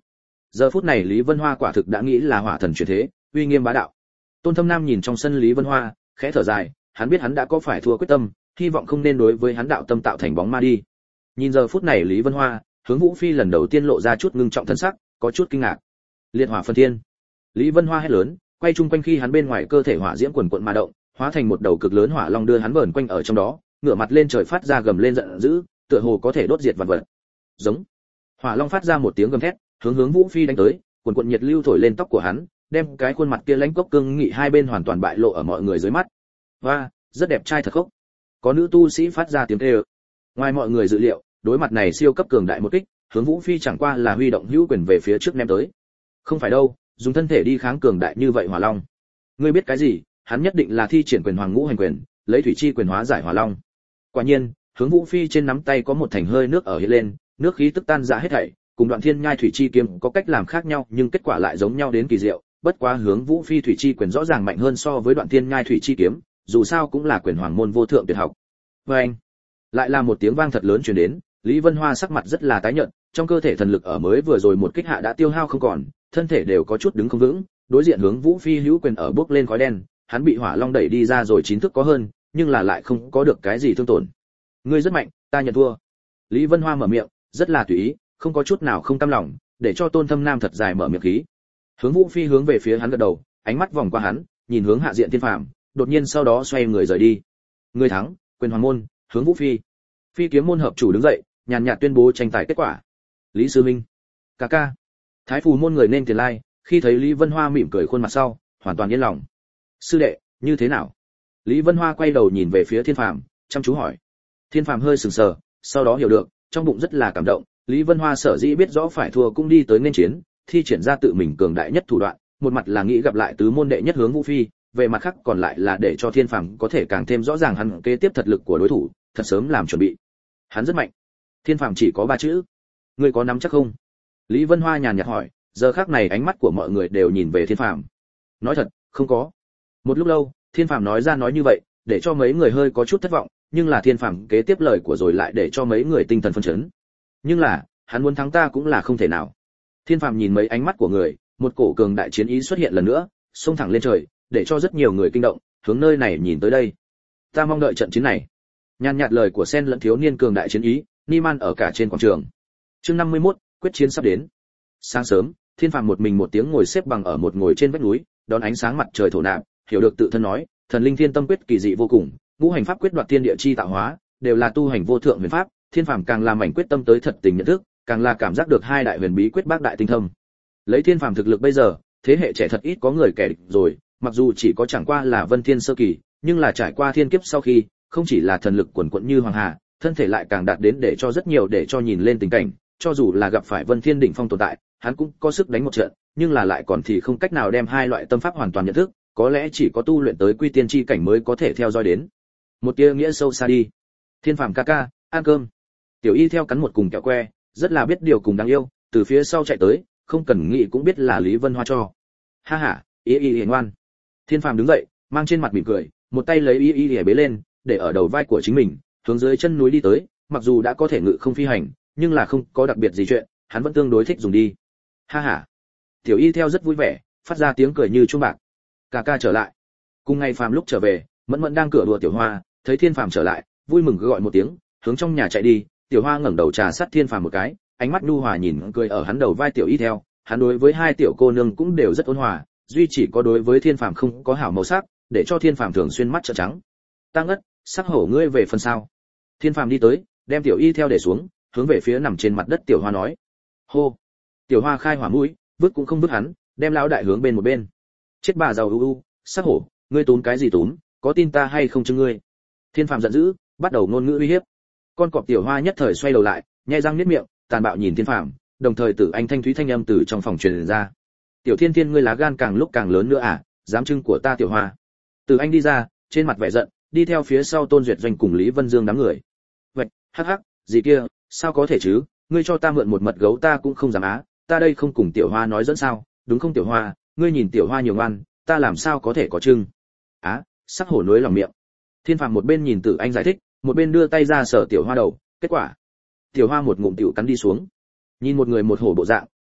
Giờ phút này Lý Vân Hoa quả thực đã nghĩ là hỏa thần chuyển thế, uy nghiêm bá đạo. Tôn Thâm Nam nhìn trong sân Lý Vân Hoa, khẽ thở dài, hắn biết hắn đã có phải thua quyết tâm, hy vọng không nên đối với hắn đạo tâm tạo thành bóng ma đi. Nhìn giờ phút này Lý Vân Hoa, Hướng Vũ Phi lần đầu tiên lộ ra chút ngưng trọng thân sắc, có chút kinh ngạc. Liệt hỏa phân thiên. Lý Vân Hoa hét lớn, quay chung quanh khi hắn bên ngoài cơ thể hỏa diễm quần quần mà động, hóa thành một đầu cực lớn hỏa long đưa hắn vờn quanh ở trong đó, ngửa mặt lên trời phát ra gầm lên giận dữ, tựa hồ có thể đốt diệt vạn vật. Giống. Hỏa long phát ra một tiếng gầm thét, hướng Hướng Vũ Phi đánh tới, quần quần nhiệt lưu thổi lên tóc của hắn, đem cái khuôn mặt kia lãnh cốc cương nghị hai bên hoàn toàn bại lộ ở mọi người dưới mắt. Và, rất đẹp trai thật khốc. Có nữ tu sĩ phát ra tiếng kêu. Ngoài mọi người dự liệu, đối mặt này siêu cấp cường đại một kích, Hướng Vũ Phi chẳng qua là huy động hữu quyền về phía trước ném tới. Không phải đâu, dùng thân thể đi kháng cường đại như vậy hỏa long. Ngươi biết cái gì? Hắn nhất định là thi triển quyền hoàng ngũ hành quyền, lấy thủy chi quyền hóa giải hỏa long. Quả nhiên, Hướng Vũ Phi trên nắm tay có một thành hơi nước ở hiện lên, nước khí tức tan ra hết thảy, cùng Đoạn Thiên Nhai thủy chi kiếm có cách làm khác nhau, nhưng kết quả lại giống nhau đến kỳ diệu. Bất quá Hướng Vũ Phi thủy chi quyền rõ ràng mạnh hơn so với Đoạn Thiên Nhai thủy chi kiếm, dù sao cũng là quyền hoàng môn vô thượng tuyệt học. Và anh, lại là một tiếng vang thật lớn truyền đến, Lý Vân Hoa sắc mặt rất là tái nhợt, trong cơ thể thần lực ở mới vừa rồi một kích hạ đã tiêu hao không còn, thân thể đều có chút đứng không vững, đối diện Hướng Vũ Phi hữu quyền ở bước lên khói đen, hắn bị hỏa long đẩy đi ra rồi chín thước có hơn, nhưng là lại không có được cái gì thương tổn. Ngươi rất mạnh, ta nhận thua. Lý Vân Hoa mở miệng, rất là tùy ý, không có chút nào không cam lòng, để cho Tôn Thâm Nam thật dài mở miệng khí. Hướng Vũ Phi hướng về phía hắn gật đầu, ánh mắt vòng qua hắn, nhìn hướng hạ diện Thiên Phàm, đột nhiên sau đó xoay người rời đi. Người thắng, quyền hoàng môn, Hướng Vũ Phi. Phi kiếm môn hợp chủ đứng dậy, nhàn nhạt tuyên bố tranh tài kết quả. Lý sư minh, ca ca. Thái phù môn người nên tiền lai, khi thấy Lý Vân Hoa mỉm cười khuôn mặt sau, hoàn toàn yên lòng. Sư đệ, như thế nào? Lý Vân Hoa quay đầu nhìn về phía Thiên Phàm, chăm chú hỏi. Thiên Phàm hơi sừng sờ, sau đó hiểu được, trong bụng rất là cảm động. Lý Vân Hoa sở dĩ biết rõ phải thua cũng đi tới nên chiến, thi triển ra tự mình cường đại nhất thủ đoạn, một mặt là nghĩ gặp lại tứ môn đệ nhất Hướng Vũ Phi, về mặt khác còn lại là để cho Thiên Phàm có thể càng thêm rõ ràng hắn kế tiếp thật lực của đối thủ, thật sớm làm chuẩn bị. Hắn rất mạnh. Thiên Phàm chỉ có ba chữ. Ngươi có nắm chắc không? Lý Vân Hoa nhàn nhạt hỏi, giờ khắc này ánh mắt của mọi người đều nhìn về Thiên Phàm. Nói thật, không có. Một lúc lâu, Thiên Phàm nói ra nói như vậy, để cho mấy người hơi có chút thất vọng, nhưng là Thiên Phàm kế tiếp lời của rồi lại để cho mấy người tinh thần phấn chấn. Nhưng là, hắn muốn thắng ta cũng là không thể nào. Thiên Phàm nhìn mấy ánh mắt của người, một cổ cường đại chiến ý xuất hiện lần nữa, xông thẳng lên trời, để cho rất nhiều người kinh động, hướng nơi này nhìn tới đây. Ta mong đợi trận chiến này. Nhàn nhạt lời của Sen lẫn thiếu niên cường đại chiến ý, Niman ở cả trên quảng trường. Chương năm mươi mốt, quyết chiến sắp đến. Sáng sớm, Thiên Phàm một mình một tiếng ngồi xếp bằng ở một ngồi trên vách núi, đón ánh sáng mặt trời thổ nạp, hiểu được tự thân nói, thần linh thiên tâm quyết kỳ dị vô cùng, ngũ hành pháp quyết đoạt thiên địa chi tạo hóa, đều là tu hành vô thượng huyền pháp, Thiên Phàm càng làm mảnh quyết tâm tới thật tình nhận thức, càng là cảm giác được hai đại huyền bí quyết bác đại tinh thâm. Lấy Thiên Phàm thực lực bây giờ, thế hệ trẻ thật ít có người kẻ địch rồi, mặc dù chỉ có chẳng qua là Vân Thiên sơ kỳ, nhưng là trải qua thiên kiếp sau khi, không chỉ là thần lực quần quật như hoàng hà, thân thể lại càng đạt đến để cho rất nhiều để cho nhìn lên tình cảnh, cho dù là gặp phải Vân Thiên đỉnh phong tồn tại, hắn cũng có sức đánh một trận, nhưng là lại còn thì không cách nào đem hai loại tâm pháp hoàn toàn nhận thức, có lẽ chỉ có tu luyện tới quy tiên chi cảnh mới có thể theo dõi đến. Một tia nghĩa sâu xa đi. Thiên Phàm ca ca, ăn cơm. Tiểu Y theo cắn một cùng kẹo que, rất là biết điều cùng đáng yêu, từ phía sau chạy tới, không cần nghĩ cũng biết là Lý Vân Hoa cho. Ha ha, Y Y hiền ngoan. Thiên Phàm đứng dậy, mang trên mặt mỉm cười, một tay lấy Y Y bế lên, để ở đầu vai của chính mình, hướng dưới chân núi đi tới, mặc dù đã có thể ngự không phi hành, nhưng là không có đặc biệt gì chuyện, hắn vẫn tương đối thích dùng đi. Ha ha. Tiểu Y theo rất vui vẻ, phát ra tiếng cười như chuông bạc. Ca ca trở lại. Cùng ngày Phàm lúc trở về, Mẫn Mẫn đang cửa đùa Tiểu Hoa, thấy Thiên Phàm trở lại, vui mừng gọi một tiếng, hướng trong nhà chạy đi. Tiểu Hoa ngẩng đầu trà sát Thiên Phàm một cái, ánh mắt nhu hòa nhìn cười ở hắn đầu vai Tiểu Y theo, hắn đối với hai tiểu cô nương cũng đều rất ôn hòa, duy chỉ có đối với Thiên Phàm không có hảo màu sắc, để cho Thiên Phàm thường xuyên mắt trợn trắng. Tăng ất, sắc hổ ngươi về phần sao? Thiên Phàm đi tới, đem Tiểu Y theo để xuống, hướng về phía nằm trên mặt đất Tiểu Hoa nói. Hô. Tiểu Hoa khai hỏa mũi, vứt cũng không vứt hắn, đem lão đại hướng bên một bên. Chết bà giàu u u, sắc hổ, ngươi túm cái gì túm, có tin ta hay không chứ ngươi? Thiên Phàm giận dữ, bắt đầu ngôn ngữ uy hiếp. Con cọp Tiểu Hoa nhất thời xoay đầu lại, nhếch răng niết miệng, tàn bạo nhìn Thiên Phàm, đồng thời Tử Anh thanh thúy thanh âm từ trong phòng truyền ra. Tiểu Thiên Thiên ngươi lá gan càng lúc càng lớn nữa à, dám trưng của ta Tiểu Hoa. Tử Anh đi ra, trên mặt vẻ giận, đi theo phía sau Tôn Duyệt Doanh cùng Lý Vân Dương đám người. Vậy, hắc hắc, gì kia, sao có thể chứ, ngươi cho ta mượn một mật gấu ta cũng không dám á, ta đây không cùng Tiểu Hoa nói dẫn sao, đúng không Tiểu Hoa, ngươi nhìn Tiểu Hoa nhiều ngoan, ta làm sao có thể có trưng. Á, sắc hổ nối lòng miệng. Thiên Phàm một bên nhìn Tử Anh giải thích, một bên đưa tay ra sờ Tiểu Hoa đầu, kết quả, Tiểu Hoa một ngụm tiểu cắn đi xuống. Nhìn một người một hổ bộ dạng,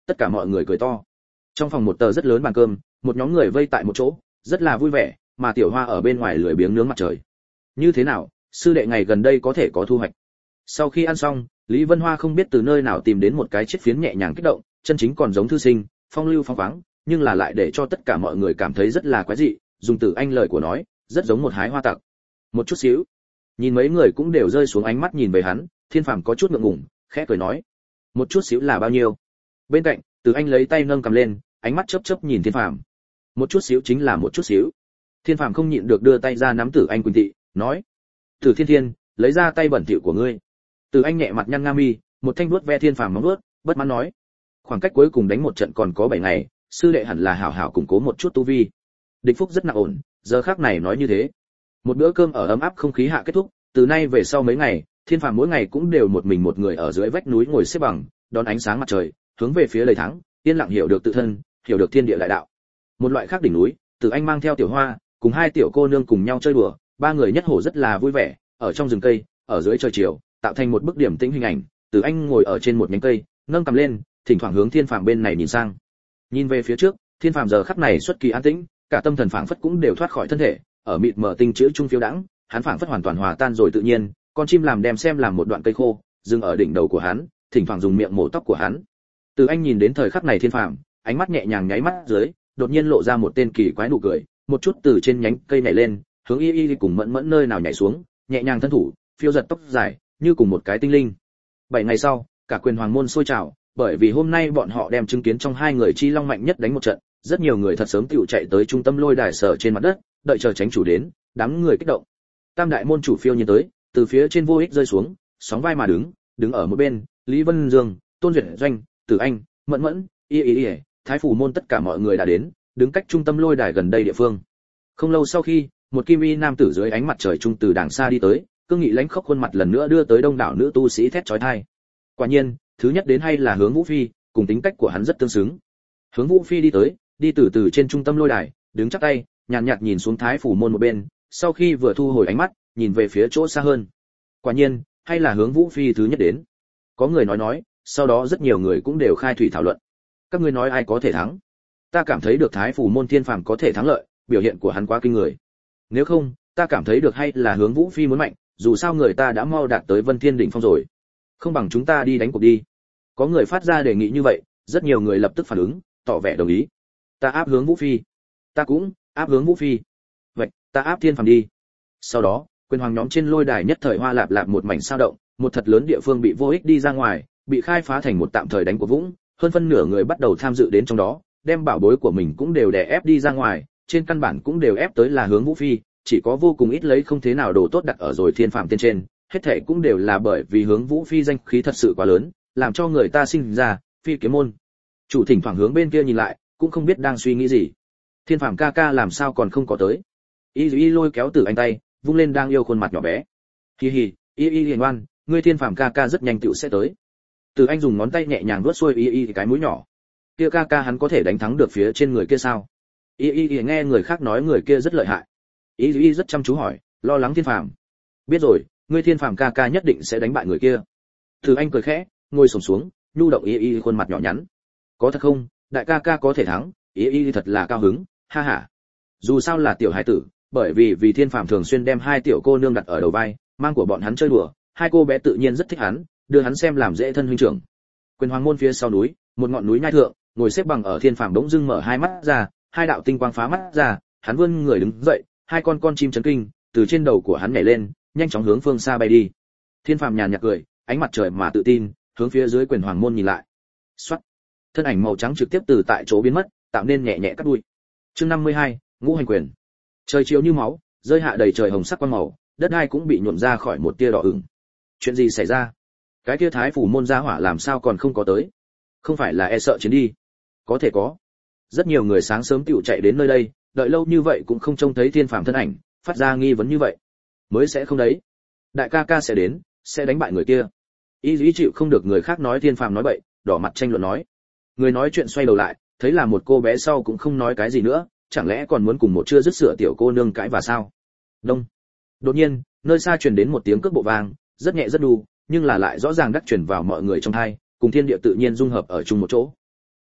tất cả mọi người cười to. Trong phòng một tờ rất lớn bàn cơm, một nhóm người vây tại một chỗ, rất là vui vẻ, mà Tiểu Hoa ở bên ngoài lười biếng nướng mặt trời. Như thế nào, sư đệ ngày gần đây có thể có thu hoạch? Sau khi ăn xong, Lý Vân Hoa không biết từ nơi nào tìm đến một cái chiếc phiến nhẹ nhàng kích động, chân chính còn giống thư sinh, phong lưu phóng khoáng, nhưng là lại để cho tất cả mọi người cảm thấy rất là quái dị, dùng từ Anh lời của nói, rất giống một hái hoa tặc. Một chút xíu. Nhìn mấy người cũng đều rơi xuống ánh mắt nhìn về hắn, Thiên Phàm có chút ngượng ngùng, khẽ cười nói: "Một chút xíu là bao nhiêu?" Bên cạnh, Từ Anh lấy tay nâng cầm lên, ánh mắt chớp chớp nhìn Thiên Phàm. "Một chút xíu chính là một chút xíu." Thiên Phàm không nhịn được đưa tay ra nắm Tử Anh Quỳnh Tị, nói: "Tử Thiên Thiên, lấy ra tay bẩn thỉu của ngươi." Từ Anh nhẹ mặt nhăn nga mi, một thanh vuốt ve Thiên Phàm móng vuốt, bất mãn nói: "Khoảng cách cuối cùng đánh một trận còn có bảy ngày, sư đệ hẳn là hảo hảo củng cố một chút tu vi." Địch Phúc rất nặng ổn, giờ khắc này nói như thế. Một bữa cơm ở ấm áp không khí hạ kết thúc, từ nay về sau mấy ngày, Thiên Phàm mỗi ngày cũng đều một mình một người ở dưới vách núi ngồi xếp bằng, đón ánh sáng mặt trời, hướng về phía đầy thắng, yên lặng hiểu được tự thân, hiểu được thiên địa đại đạo. Một loại khác đỉnh núi, Từ Anh mang theo Tiểu Hoa, cùng hai tiểu cô nương cùng nhau chơi đùa, ba người nhất hổ rất là vui vẻ, ở trong rừng cây, ở dưới trời chiều, tạo thành một bức điểm tĩnh hình ảnh. Từ Anh ngồi ở trên một nhánh cây, nâng cầm lên, thỉnh thoảng hướng Thiên Phàm bên này nhìn sang. Nhìn về phía trước, Thiên Phàm giờ khắc này xuất kỳ an tĩnh, cả tâm thần phảng phất cũng đều thoát khỏi thân thể, ở mịt mờ tinh chữ trung phiêu đãng, hắn phảng phất hoàn toàn hòa tan rồi tự nhiên, con chim làm đem xem làm một đoạn cây khô, dừng ở đỉnh đầu của hắn, thỉnh thoảng dùng miệng mổ tóc của hắn. Từ Anh nhìn đến thời khắc này Thiên Phàm, ánh mắt nhẹ nhàng nháy mắt dưới, đột nhiên lộ ra một tên kỳ quái nụ cười, một chút từ trên nhánh cây nhảy lên, hướng Y Y cùng Mẫn Mẫn nơi nào nhảy xuống, nhẹ nhàng thân thủ, phiêu giật tóc dài, như cùng một cái tinh linh. Bảy ngày sau, cả quyền hoàng môn sôi trào, bởi vì hôm nay bọn họ đem chứng kiến trong hai người chi long mạnh nhất đánh một trận, rất nhiều người thật sớm tựu chạy tới trung tâm lôi đài sở trên mặt đất, đợi chờ tránh chủ đến, đám người kích động. Tam đại môn chủ phiêu nhiên tới, từ phía trên vô ích rơi xuống, sóng vai mà đứng, đứng ở một bên, Lý Vân Dương, Tôn Duyệt Doanh, Tử Anh, Mẫn Mẫn, Y Y Y, Thái phủ môn tất cả mọi người đã đến, đứng cách trung tâm lôi đài gần đây địa phương. Không lâu sau khi, một kim y nam tử dưới ánh mặt trời trung từ đàng xa đi tới, cương nghị lãnh khốc khuôn mặt lần nữa đưa tới đông đảo nữ tu sĩ thét chói tai. Quả nhiên, thứ nhất đến hay là Hướng Vũ Phi, cùng tính cách của hắn rất tương xứng. Hướng Vũ Phi đi tới, đi từ từ trên trung tâm lôi đài, đứng chắp tay, nhàn nhạt, nhạt nhìn xuống Thái phủ môn một bên, sau khi vừa thu hồi ánh mắt, nhìn về phía chỗ xa hơn. Quả nhiên, hay là Hướng Vũ Phi thứ nhất đến. Có người nói nói, sau đó rất nhiều người cũng đều khai thủy thảo luận. Các ngươi nói ai có thể thắng? Ta cảm thấy được Thái phủ môn Thiên Phàm có thể thắng lợi, biểu hiện của hắn quá kinh người. Nếu không, ta cảm thấy được hay là Hướng Vũ Phi muốn mạnh, dù sao người ta đã mau đạt tới Vân Thiên đỉnh phong rồi. Không bằng chúng ta đi đánh cuộc đi. Có người phát ra đề nghị như vậy, rất nhiều người lập tức phản ứng, tỏ vẻ đồng ý. Ta áp Hướng Vũ Phi. Ta cũng áp Hướng Vũ Phi. Vậy, ta áp Thiên Phàm đi. Sau đó, quyền hoàng nhóm trên lôi đài nhất thời hoa lạp lạp một mảnh sao động, một thật lớn địa phương bị vô ích đi ra ngoài, bị khai phá thành một tạm thời đánh của vũng, hơn phân nửa người bắt đầu tham dự đến trong đó, đem bảo bối của mình cũng đều đè ép đi ra ngoài, trên căn bản cũng đều ép tới là Hướng Vũ Phi, chỉ có vô cùng ít lấy không thế nào đồ tốt đặt ở rồi Thiên Phàm tên trên, hết thảy cũng đều là bởi vì Hướng Vũ Phi danh khí thật sự quá lớn, làm cho người ta sinh ra phi kiếm môn. Chủ thỉnh thoảng hướng bên kia nhìn lại, cũng không biết đang suy nghĩ gì. Thiên Phàm ca ca làm sao còn không có tới? Y Y lôi kéo Tử Anh tay, vung lên đang yêu khuôn mặt nhỏ bé. Hi hi, Y Y hiền ngoan, ngươi Thiên Phàm ca ca rất nhanh tựu sẽ tới. Tử Anh dùng ngón tay nhẹ nhàng vuốt xuôi Y Y cái mũi nhỏ. Kia ca ca hắn có thể đánh thắng được phía trên người kia sao? Y Y nghe người khác nói người kia rất lợi hại. Y Y rất chăm chú hỏi, lo lắng Thiên Phàm. Biết rồi, ngươi Thiên Phàm ca ca nhất định sẽ đánh bại người kia. Tử Anh cười khẽ, ngồi xổm xuống, nhu động Y Y khuôn mặt nhỏ nhắn. Có thật không? Đại ca ca có thể thắng, Y Y thật là cao hứng, ha ha. Dù sao là tiểu hải tử, bởi vì vì Thiên Phàm thường xuyên đem hai tiểu cô nương đặt ở đầu vai, mang của bọn hắn chơi đùa, hai cô bé tự nhiên rất thích hắn, đưa hắn xem làm dễ thân huynh trưởng. Quyền hoàng môn phía sau núi, một ngọn núi nhai thượng, ngồi xếp bằng ở Thiên Phàm bỗng dưng mở hai mắt ra, hai đạo tinh quang phá mắt ra, hắn vươn người đứng dậy, hai con con chim chấn kinh, từ trên đầu của hắn nhảy lên, nhanh chóng hướng phương xa bay đi. Thiên Phàm nhàn nhạt cười, ánh mặt trời mà tự tin, hướng phía dưới quyền hoàng môn nhìn lại. Soát, thân ảnh màu trắng trực tiếp từ tại chỗ biến mất, tạo nên nhẹ nhẹ cắt đuôi. Chương năm mươi hai, ngũ hành quyền. Trời chiếu như máu, rơi hạ đầy trời hồng sắc quang màu, đất đai cũng bị nhuộm ra khỏi một tia đỏ ửng. Chuyện gì xảy ra? Cái kia Thái phủ môn gia hỏa làm sao còn không có tới? Không phải là e sợ chiến đi? Có thể có. Rất nhiều người sáng sớm tựu chạy đến nơi đây, đợi lâu như vậy cũng không trông thấy Thiên Phàm thân ảnh, phát ra nghi vấn như vậy. Mới sẽ không đấy. Đại ca ca sẽ đến, sẽ đánh bại người kia. Y Lý chịu không được người khác nói Thiên Phàm nói bậy, đỏ mặt tranh luận nói. Người nói chuyện xoay đầu lại, thấy là một cô bé sau cũng không nói cái gì nữa, chẳng lẽ còn muốn cùng một chưa dứt sửa tiểu cô nương cãi và sao? Đông. Đột nhiên, nơi xa truyền đến một tiếng cước bộ vang, rất nhẹ rất đu, nhưng là lại rõ ràng đắc truyền vào mọi người trong tai, cùng thiên địa tự nhiên dung hợp ở chung một chỗ.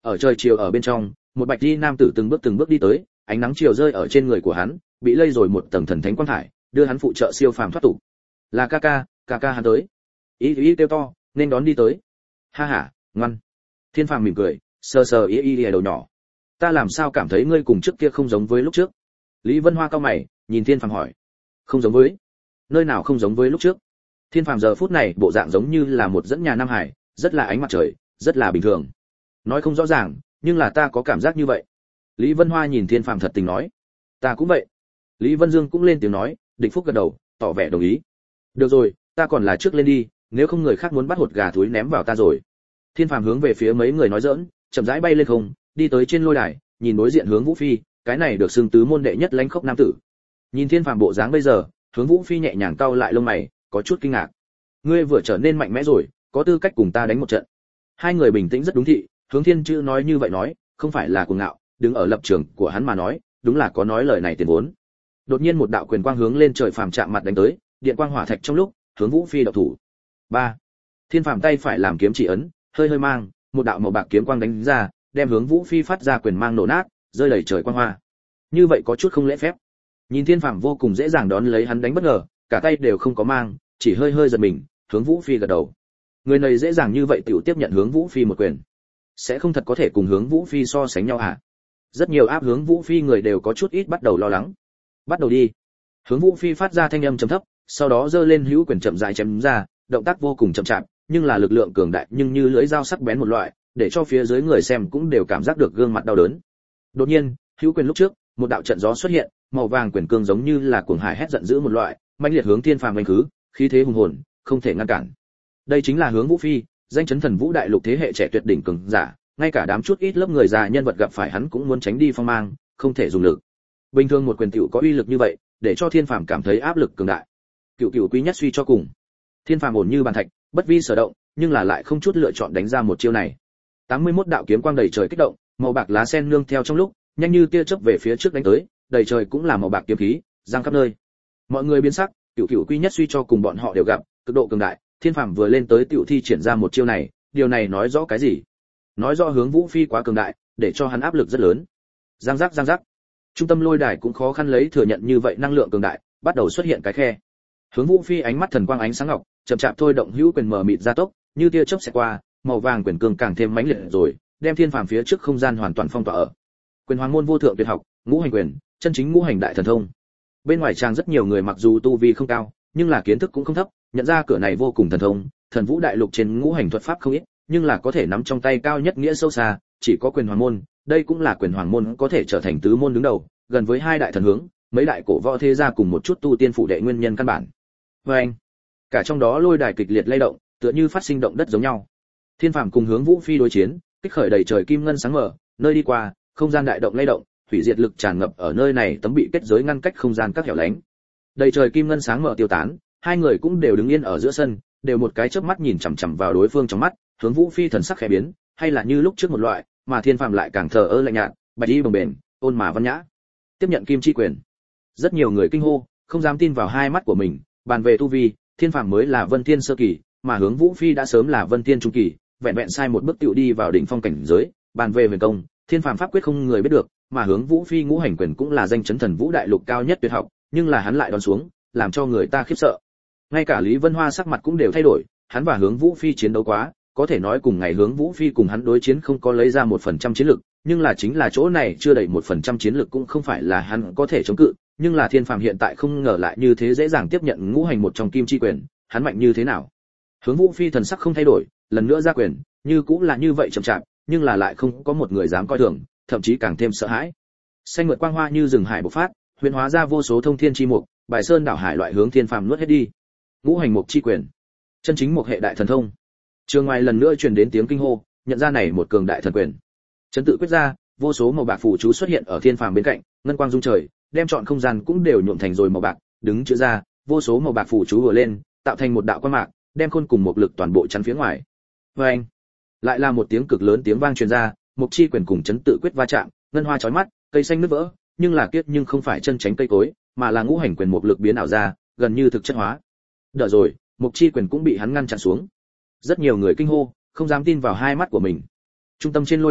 Ở trời chiều ở bên trong, một bạch y nam tử từng bước từng bước đi tới, ánh nắng chiều rơi ở trên người của hắn, bị lây rồi một tầng thần thánh quang thải, đưa hắn phụ trợ siêu phàm thoát tục. Là ca ca, ca ca hắn tới. Ý ý kêu to, nên đón đi tới. Ha ha, ngoan. Thiên phàm mỉm cười, sờ sờ ý ý đầu nhỏ. Ta làm sao cảm thấy ngươi cùng trước kia không giống với lúc trước? Lý Vân Hoa cau mày, nhìn Thiên phàm hỏi. Không giống với? Nơi nào không giống với lúc trước? Thiên phàm giờ phút này bộ dạng giống như là một dẫn nhà Nam Hải, rất là ánh mặt trời, rất là bình thường. Nói không rõ ràng, nhưng là ta có cảm giác như vậy. Lý Vân Hoa nhìn Thiên phàm thật tình nói. Ta cũng vậy. Lý Vân Dương cũng lên tiếng nói, Địch Phúc gật đầu, tỏ vẻ đồng ý. Được rồi, ta còn là trước lên đi, nếu không người khác muốn bắt hột gà thúi ném vào ta rồi. Thiên phàm hướng về phía mấy người nói giỡn, chậm rãi bay lên không, đi tới trên lôi đài, nhìn đối diện Hướng Vũ Phi, cái này được xưng tứ môn đệ nhất lãnh khốc nam tử. Nhìn Thiên phàm bộ dáng bây giờ, Hướng Vũ Phi nhẹ nhàng cau lại lông mày, có chút kinh ngạc. Ngươi vừa trở nên mạnh mẽ rồi, có tư cách cùng ta đánh một trận. Hai người bình tĩnh rất đúng thị, Hướng Thiên chữ nói như vậy nói, không phải là cuồng ngạo, đứng ở lập trường của hắn mà nói, đúng là có nói lời này tiền vốn. Đột nhiên một đạo quyền quang hướng lên trời phàm chạm mặt đánh tới, điện quang hỏa thạch trong lúc, Hướng Vũ Phi độc thủ. ba Thiên phàm tay phải làm kiếm chỉ ấn, hơi hơi mang, một đạo màu bạc kiếm quang đánh ra, đem Hướng Vũ Phi phát ra quyền mang nổ nát, rơi đầy trời quang hoa. Như vậy có chút không lễ phép. Nhìn Thiên phàm vô cùng dễ dàng đón lấy hắn đánh bất ngờ, cả tay đều không có mang, chỉ hơi hơi giật mình, Hướng Vũ Phi gật đầu. Người này dễ dàng như vậy tiểu tiếp nhận Hướng Vũ Phi một quyền, sẽ không thật có thể cùng Hướng Vũ Phi so sánh nhau à? Rất nhiều áp Hướng Vũ Phi người đều có chút ít bắt đầu lo lắng. Bắt đầu đi. Hướng Vũ Phi phát ra thanh âm trầm thấp, sau đó giơ lên hữu quyền chậm rãi chém ra, động tác vô cùng chậm chạp, nhưng là lực lượng cường đại, nhưng như lưỡi dao sắc bén một loại, để cho phía dưới người xem cũng đều cảm giác được gương mặt đau đớn. Đột nhiên, hữu quyền lúc trước, một đạo trận gió xuất hiện, màu vàng quyền cương giống như là cuồng hải hét giận dữ một loại, mãnh liệt hướng Thiên phàm đánh khứ, khí thế hùng hồn, không thể ngăn cản. Đây chính là Hướng Vũ Phi, danh chấn thần vũ đại lục thế hệ trẻ tuyệt đỉnh cường giả, ngay cả đám chút ít lớp người già nhân vật gặp phải hắn cũng muốn tránh đi phong mang, không thể dùng lực. Bình thường một quyền tiểu có uy lực như vậy, để cho Thiên phàm cảm thấy áp lực cường đại. Cựu cựu quý nhất suy cho cùng. Thiên phàm ổn như bàn thạch, bất vi sở động, nhưng là lại không chút lựa chọn đánh ra một chiêu này. tám mươi mốt đạo kiếm quang đầy trời kích động, màu bạc lá sen nương theo trong lúc, nhanh như tia chớp về phía trước đánh tới, đầy trời cũng là màu bạc kiếm khí, giăng khắp nơi. Mọi người biến sắc, cựu cựu quý nhất suy cho cùng bọn họ đều gặp, cực độ cường đại, Thiên phàm vừa lên tới tiểu thi triển ra một chiêu này, điều này nói rõ cái gì? Nói rõ Hướng Vũ Phi quá cường đại, để cho hắn áp lực rất lớn. Giang giác giang giác. Trung tâm lôi đài cũng khó khăn lấy thừa nhận như vậy năng lượng cường đại, bắt đầu xuất hiện cái khe. Hướng Vũ Phi ánh mắt thần quang ánh sáng ngọc, chậm chạp thôi động hữu quyền mờ mịt gia tốc, như tia chớp sẽ qua, màu vàng quyền cương càng thêm mãnh liệt rồi, đem Thiên phàm phía trước không gian hoàn toàn phong tỏa ở. Quyền hoàng môn vô thượng tuyệt học, ngũ hành quyền, chân chính ngũ hành đại thần thông. Bên ngoài trang rất nhiều người mặc dù tu vi không cao, nhưng là kiến thức cũng không thấp, nhận ra cửa này vô cùng thần thông, thần vũ đại lục trên ngũ hành thuật pháp không ít, nhưng là có thể nắm trong tay cao nhất nghĩa sâu xa, chỉ có quyền hoàng môn, đây cũng là quyền hoàng môn có thể trở thành tứ môn đứng đầu, gần với hai đại thần hướng, mấy đại cổ võ thế gia cùng một chút tu tiên phụ đệ nguyên nhân căn bản. Và anh, cả trong đó lôi đài kịch liệt lay động, tựa như phát sinh động đất giống nhau. Thiên phàm cùng Hướng Vũ Phi đối chiến, kích khởi đầy trời kim ngân sáng mở, nơi đi qua, không gian đại động lay động, hủy diệt lực tràn ngập ở nơi này, tấm bị kết giới ngăn cách không gian các hẻo lánh. Đầy trời kim ngân sáng mở tiêu tán, hai người cũng đều đứng yên ở giữa sân, đều một cái chớp mắt nhìn chằm chằm vào đối phương trong mắt, Hướng Vũ Phi thần sắc khẽ biến, hay là như lúc trước một loại, mà Thiên phàm lại càng thờ ơ lạnh nhạt, bạch y bồng bềnh, ôn mà văn nhã. Tiếp nhận kim chi quyền. Rất nhiều người kinh hô, không dám tin vào hai mắt của mình, bàn về tu vi, Thiên phàm mới là Vân Thiên sơ kỳ, mà Hướng Vũ Phi đã sớm là Vân Thiên trung kỳ, vẹn vẹn sai một bước tiểu đi vào đỉnh phong cảnh giới, bàn về huyền công, Thiên phàm pháp quyết không người biết được, mà Hướng Vũ Phi ngũ hành quyền cũng là danh chấn thần vũ đại lục cao nhất tuyệt học, nhưng là hắn lại đón xuống, làm cho người ta khiếp sợ. Ngay cả Lý Vân Hoa sắc mặt cũng đều thay đổi, hắn và Hướng Vũ Phi chiến đấu quá, có thể nói cùng ngày Hướng Vũ Phi cùng hắn đối chiến không có lấy ra một phần trăm chiến lực, nhưng là chính là chỗ này chưa đầy một phần trăm chiến lực cũng không phải là hắn có thể chống cự, nhưng là Thiên phàm hiện tại không ngờ lại như thế dễ dàng tiếp nhận ngũ hành một trong kim chi quyền, hắn mạnh như thế nào? Hướng Vũ Phi thần sắc không thay đổi, lần nữa ra quyền, như cũng là như vậy chậm chạp, nhưng là lại không có một người dám coi thường, thậm chí càng thêm sợ hãi. Xanh mượt quang hoa như rừng hải bộc phát, huyền hóa ra vô số thông thiên chi mục, bài sơn đảo hải loại hướng Thiên phàm nuốt hết đi. Ngũ hành mục chi quyền, chân chính một hệ đại thần thông. Trường ngoài lần nữa truyền đến tiếng kinh hô, nhận ra này một cường đại thần quyền. Chấn tự quyết ra, vô số màu bạc phù chú xuất hiện ở Thiên phàm bên cạnh, ngân quang rung trời, đem trọn không gian cũng đều nhuộm thành rồi màu bạc, đứng chữa ra, vô số màu bạc phù chú vừa lên, tạo thành một đạo quang mạc, đem khôn cùng một lực toàn bộ chắn phía ngoài. Và anh, lại là một tiếng cực lớn tiếng vang truyền ra, mục chi quyền cùng chấn tự quyết va chạm, ngân hoa chói mắt, cây xanh nứt vỡ, nhưng là kiếp nhưng không phải chân tránh cây cối, mà là ngũ hành quyền một lực biến ảo ra, gần như thực chất hóa. Đợi rồi, mục chi quyền cũng bị hắn ngăn chặn xuống. Rất nhiều người kinh hô, không dám tin vào hai mắt của mình. Trung tâm trên lôi đài,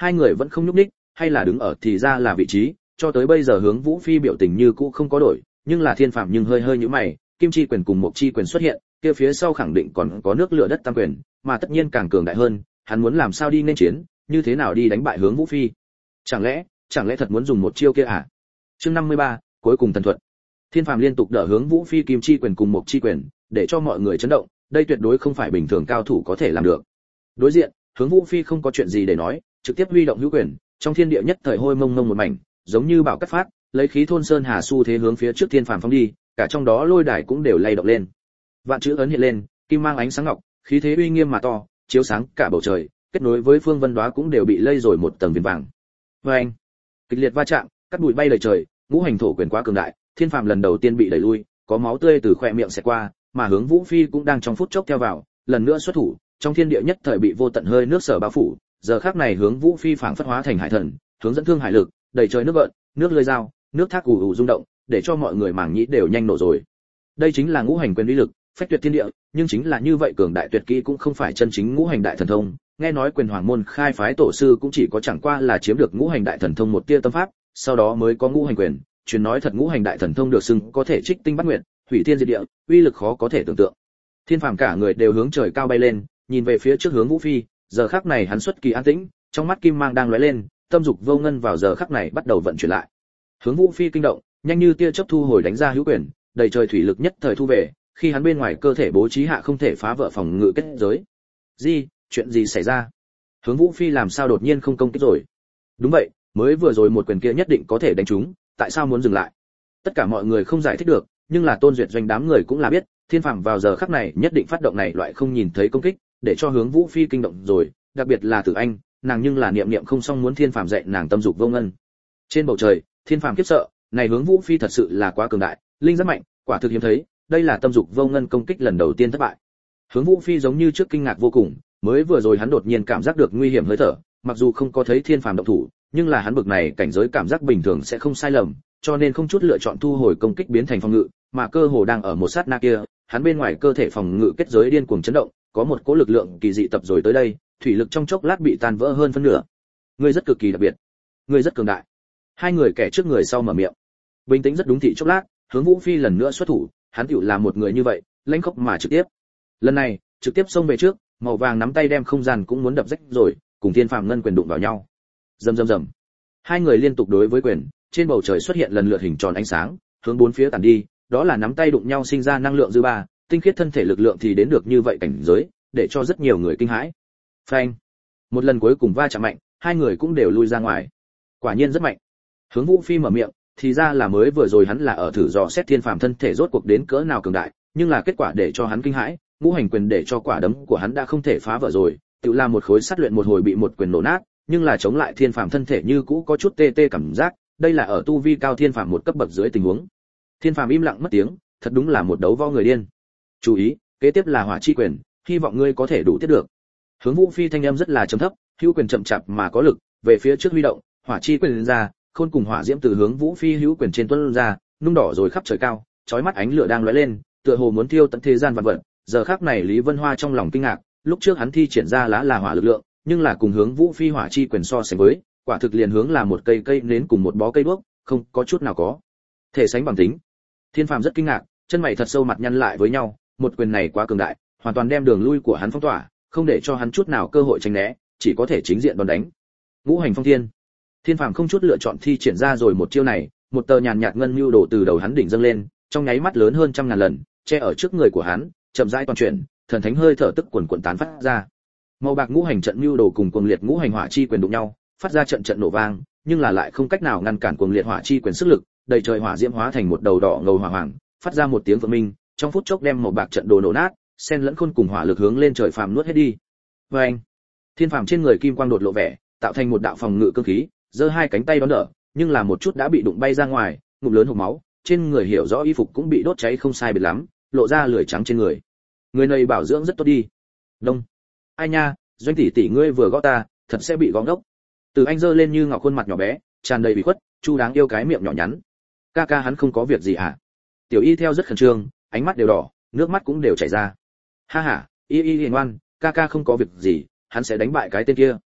Hai người vẫn không nhúc nhích, hay là đứng ở thì ra là vị trí, cho tới bây giờ Hướng Vũ Phi biểu tình như cũ không có đổi, nhưng là Thiên Phàm nhưng hơi hơi nhíu mày, Kim Chi quyền cùng Mộc Chi quyền xuất hiện, kia phía sau khẳng định còn có nước lửa đất tam quyền, mà tất nhiên càng cường đại hơn, hắn muốn làm sao đi nên chiến, như thế nào đi đánh bại Hướng Vũ Phi? Chẳng lẽ, chẳng lẽ thật muốn dùng một chiêu kia à? Chương năm mươi ba, cuối cùng thần thuật. Thiên Phàm liên tục đỡ Hướng Vũ Phi Kim Chi quyền cùng Mộc Chi quyền, để cho mọi người chấn động, đây tuyệt đối không phải bình thường cao thủ có thể làm được. Đối diện, Hướng Vũ Phi không có chuyện gì để nói, trực tiếp huy động hữu quyền, trong thiên địa nhất thời hôi mông mông một mảnh, giống như bảo cắt phát, lấy khí thôn sơn hà xu thế hướng phía trước Thiên Phàm phóng đi, cả trong đó lôi đài cũng đều lay động lên. Vạn chữ ấn hiện lên, kim mang ánh sáng ngọc, khí thế uy nghiêm mà to, chiếu sáng cả bầu trời, kết nối với phương vân đóa cũng đều bị lây rồi một tầng viền vàng. Oeng! Kịch liệt va chạm, cắt bụi bay lời trời, ngũ hành thổ quyền quá cường đại, Thiên Phàm lần đầu tiên bị đẩy lui, có máu tươi từ khóe miệng xẹt qua, mà Hướng Vũ Phi cũng đang trong phút chốc theo vào, lần nữa xuất thủ, trong thiên địa nhất thời bị vô tận hơi nước sở bao phủ, giờ khắc này Hướng Vũ Phi phảng phất hóa thành hải thần, hướng dẫn thương hải lực, đầy trời nước gợn, nước lưỡi dao, nước thác ù ù rung động, để cho mọi người màng nhĩ đều nhanh nổ rồi. Đây chính là ngũ hành quyền uy lực, phách tuyệt thiên địa, nhưng chính là như vậy cường đại tuyệt kỹ cũng không phải chân chính ngũ hành đại thần thông, nghe nói quyền hoàng môn khai phái tổ sư cũng chỉ có chẳng qua là chiếm được ngũ hành đại thần thông một tia tâm pháp, sau đó mới có ngũ hành quyền, truyền nói thật ngũ hành đại thần thông được xưng có thể trích tinh bắt nguyệt, hủy thiên diệt địa, uy lực khó có thể tưởng tượng. Thiên Phàm cả người đều hướng trời cao bay lên, nhìn về phía trước Hướng Vũ Phi, giờ khắc này hắn xuất kỳ an tĩnh, trong mắt kim mang đang lóe lên, tâm dục vô ngân vào giờ khắc này bắt đầu vận chuyển lại. Hướng Vũ Phi kinh động, nhanh như tia chớp thu hồi đánh ra hữu quyền, đầy trời thủy lực nhất thời thu về, khi hắn bên ngoài cơ thể bố trí hạ không thể phá vỡ phòng ngự kết giới. Gì, chuyện gì xảy ra? Hướng Vũ Phi làm sao đột nhiên không công kích rồi? Đúng vậy, mới vừa rồi một quyền kia nhất định có thể đánh trúng, tại sao muốn dừng lại? Tất cả mọi người không giải thích được, nhưng là Tôn Duyệt Doanh đám người cũng là biết, Thiên Phàm vào giờ khắc này nhất định phát động này loại không nhìn thấy công kích, để cho Hướng Vũ Phi kinh động rồi, đặc biệt là Tử Anh, nàng nhưng là niệm niệm không xong muốn Thiên Phàm dạy nàng tâm dục vô ngân. Trên bầu trời, Thiên Phàm kiếp sợ, này Hướng Vũ Phi thật sự là quá cường đại, linh rất mạnh, quả thực hiếm thấy, đây là tâm dục vô ngân công kích lần đầu tiên thất bại. Hướng Vũ Phi giống như trước kinh ngạc vô cùng, mới vừa rồi hắn đột nhiên cảm giác được nguy hiểm hơi thở, mặc dù không có thấy Thiên Phàm động thủ, nhưng là hắn bực này cảnh giới cảm giác bình thường sẽ không sai lầm, cho nên không chút lựa chọn thu hồi công kích biến thành phòng ngự, mà cơ hồ đang ở một sát na kia, hắn bên ngoài cơ thể phòng ngự kết giới điên cuồng chấn động, có một cỗ lực lượng kỳ dị tập rồi tới đây, thủy lực trong chốc lát bị tan vỡ hơn phân nửa. Ngươi rất cực kỳ đặc biệt, ngươi rất cường đại. Hai người kẻ trước người sau mở miệng. Bình tĩnh rất đúng thị chốc lát, Hướng Vũ Phi lần nữa xuất thủ, hắn tựu là một người như vậy, lãnh khốc mà trực tiếp. Lần này, trực tiếp xông về trước, màu vàng nắm tay đem không gian cũng muốn đập rách rồi, cùng Thiên Phàm ngân quyền đụng vào nhau. Rầm rầm rầm. Hai người liên tục đối với quyền, trên bầu trời xuất hiện lần lượt hình tròn ánh sáng, hướng bốn phía tản đi, đó là nắm tay đụng nhau sinh ra năng lượng dư ba, tinh khiết thân thể lực lượng thì đến được như vậy cảnh giới, để cho rất nhiều người kinh hãi. Phanh. Một lần cuối cùng va chạm mạnh, hai người cũng đều lui ra ngoài. Quả nhiên rất mạnh. Hướng Vũ Phi mở miệng, thì ra là mới vừa rồi hắn là ở thử dò xét Thiên Phàm thân thể rốt cuộc đến cỡ nào cường đại, nhưng là kết quả để cho hắn kinh hãi, ngũ hành quyền để cho quả đấm của hắn đã không thể phá vỡ rồi, tự là một khối sắt luyện một hồi bị một quyền nổ nát, nhưng là chống lại Thiên Phàm thân thể như cũ có chút tê tê cảm giác, đây là ở tu vi cao Thiên Phàm một cấp bậc dưới tình huống. Thiên Phàm im lặng mất tiếng, thật đúng là một đấu võ người điên. Chú ý, kế tiếp là hỏa chi quyền, hy vọng ngươi có thể đủ tiếp được. Hướng Vũ Phi thanh âm rất là trầm thấp, hữu quyền chậm chạp mà có lực, về phía trước huy động, hỏa chi quyền ra, khôn cùng hỏa diễm từ hướng Vũ Phi hữu quyền trên tuôn ra, nung đỏ rồi khắp trời cao, chói mắt ánh lửa đang lóe lên, tựa hồ muốn thiêu tận thế gian vạn vật. Giờ khắc này Lý Vân Hoa trong lòng kinh ngạc, lúc trước hắn thi triển ra lá là hỏa lực lượng, nhưng là cùng hướng Vũ Phi hỏa chi quyền so sánh với, quả thực liền hướng là một cây cây nến cùng một bó cây đuốc, không có chút nào có thể sánh bằng tính. Thiên Phàm rất kinh ngạc, chân mày thật sâu mặt nhăn lại với nhau, một quyền này quá cường đại, hoàn toàn đem đường lui của hắn phong tỏa, không để cho hắn chút nào cơ hội tránh né, chỉ có thể chính diện đòn đánh. Ngũ hành phong thiên. Thiên Phàm không chút lựa chọn thi triển ra rồi một chiêu này, một tờ nhàn nhạt ngân lưu đổ từ đầu hắn đỉnh dâng lên, trong nháy mắt lớn hơn trăm ngàn lần, che ở trước người của hắn, chậm rãi toàn chuyển, thần thánh hơi thở tức quần quần tán phát ra. Màu bạc ngũ hành trận lưu đồ cùng cuồng liệt ngũ hành hỏa chi quyền đụng nhau, phát ra trận trận nổ vang, nhưng là lại không cách nào ngăn cản cuồng liệt hỏa chi quyền sức lực, đầy trời hỏa diễm hóa thành một đầu đỏ ngầu hỏa hoàng, phát ra một tiếng vang minh, trong phút chốc đem màu bạc trận đồ nổ nát, xen lẫn khôn cùng hỏa lực hướng lên trời phàm nuốt hết đi. Oeng! Thiên Phàm trên người kim quang đột lộ vẻ, tạo thành một đạo phòng ngự cương khí, giơ hai cánh tay đón đỡ, nhưng là một chút đã bị đụng bay ra ngoài, ngụm lớn hộc máu, trên người hiểu rõ y phục cũng bị đốt cháy không sai biệt lắm, lộ ra lưỡi trắng trên người. Người này bảo dưỡng rất tốt đi. Đông. Ai nha, Doanh tỷ tỷ ngươi vừa gõ ta, thật sẽ bị gõ ngốc. Từ Anh giơ lên như ngọc khuôn mặt nhỏ bé, tràn đầy ủy khuất, Chu đáng yêu cái miệng nhỏ nhắn. Ca ca hắn không có việc gì à? Tiểu Y theo rất khẩn trương, ánh mắt đều đỏ, nước mắt cũng đều chảy ra. Ha ha, Y Y hiền ngoan, ca ca không có việc gì, hắn sẽ đánh bại cái tên kia.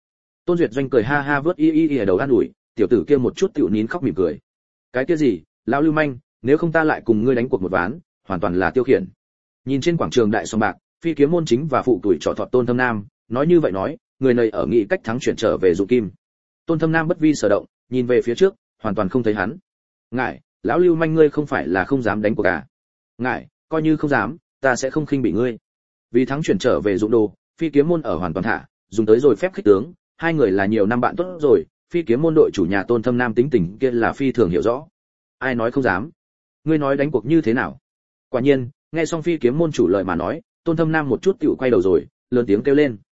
Tôn Duyệt Doanh cười ha ha vớt y y y ở đầu an ủi, tiểu tử kia một chút tiểu nín khóc mỉm cười. Cái kia gì, lão lưu manh, nếu không ta lại cùng ngươi đánh cuộc một ván, hoàn toàn là tiêu khiển. Nhìn trên quảng trường đại sòng bạc, Phi Kiếm môn chính và phụ tuổi trọ thọt Tôn Thâm Nam, nói như vậy nói, người này ở nghị cách thắng chuyển trở về dụ kim. Tôn Thâm Nam bất vi sở động, nhìn về phía trước, hoàn toàn không thấy hắn. Ngại, lão lưu manh ngươi không phải là không dám đánh cuộc à? Ngại, coi như không dám, ta sẽ không khinh bị ngươi. Vì thắng chuyển trở về dụng đồ, Phi Kiếm môn ở hoàn toàn thả, dùng tới rồi phép khích tướng, hai người là nhiều năm bạn tốt rồi, Phi Kiếm môn đội chủ nhà Tôn Thâm Nam tính tình kia là phi thường hiểu rõ. Ai nói không dám? Ngươi nói đánh cuộc như thế nào? Quả nhiên, nghe xong Phi Kiếm môn chủ lời mà nói, Tôn Thâm Nam một chút tiểu quay đầu rồi, lớn tiếng kêu lên.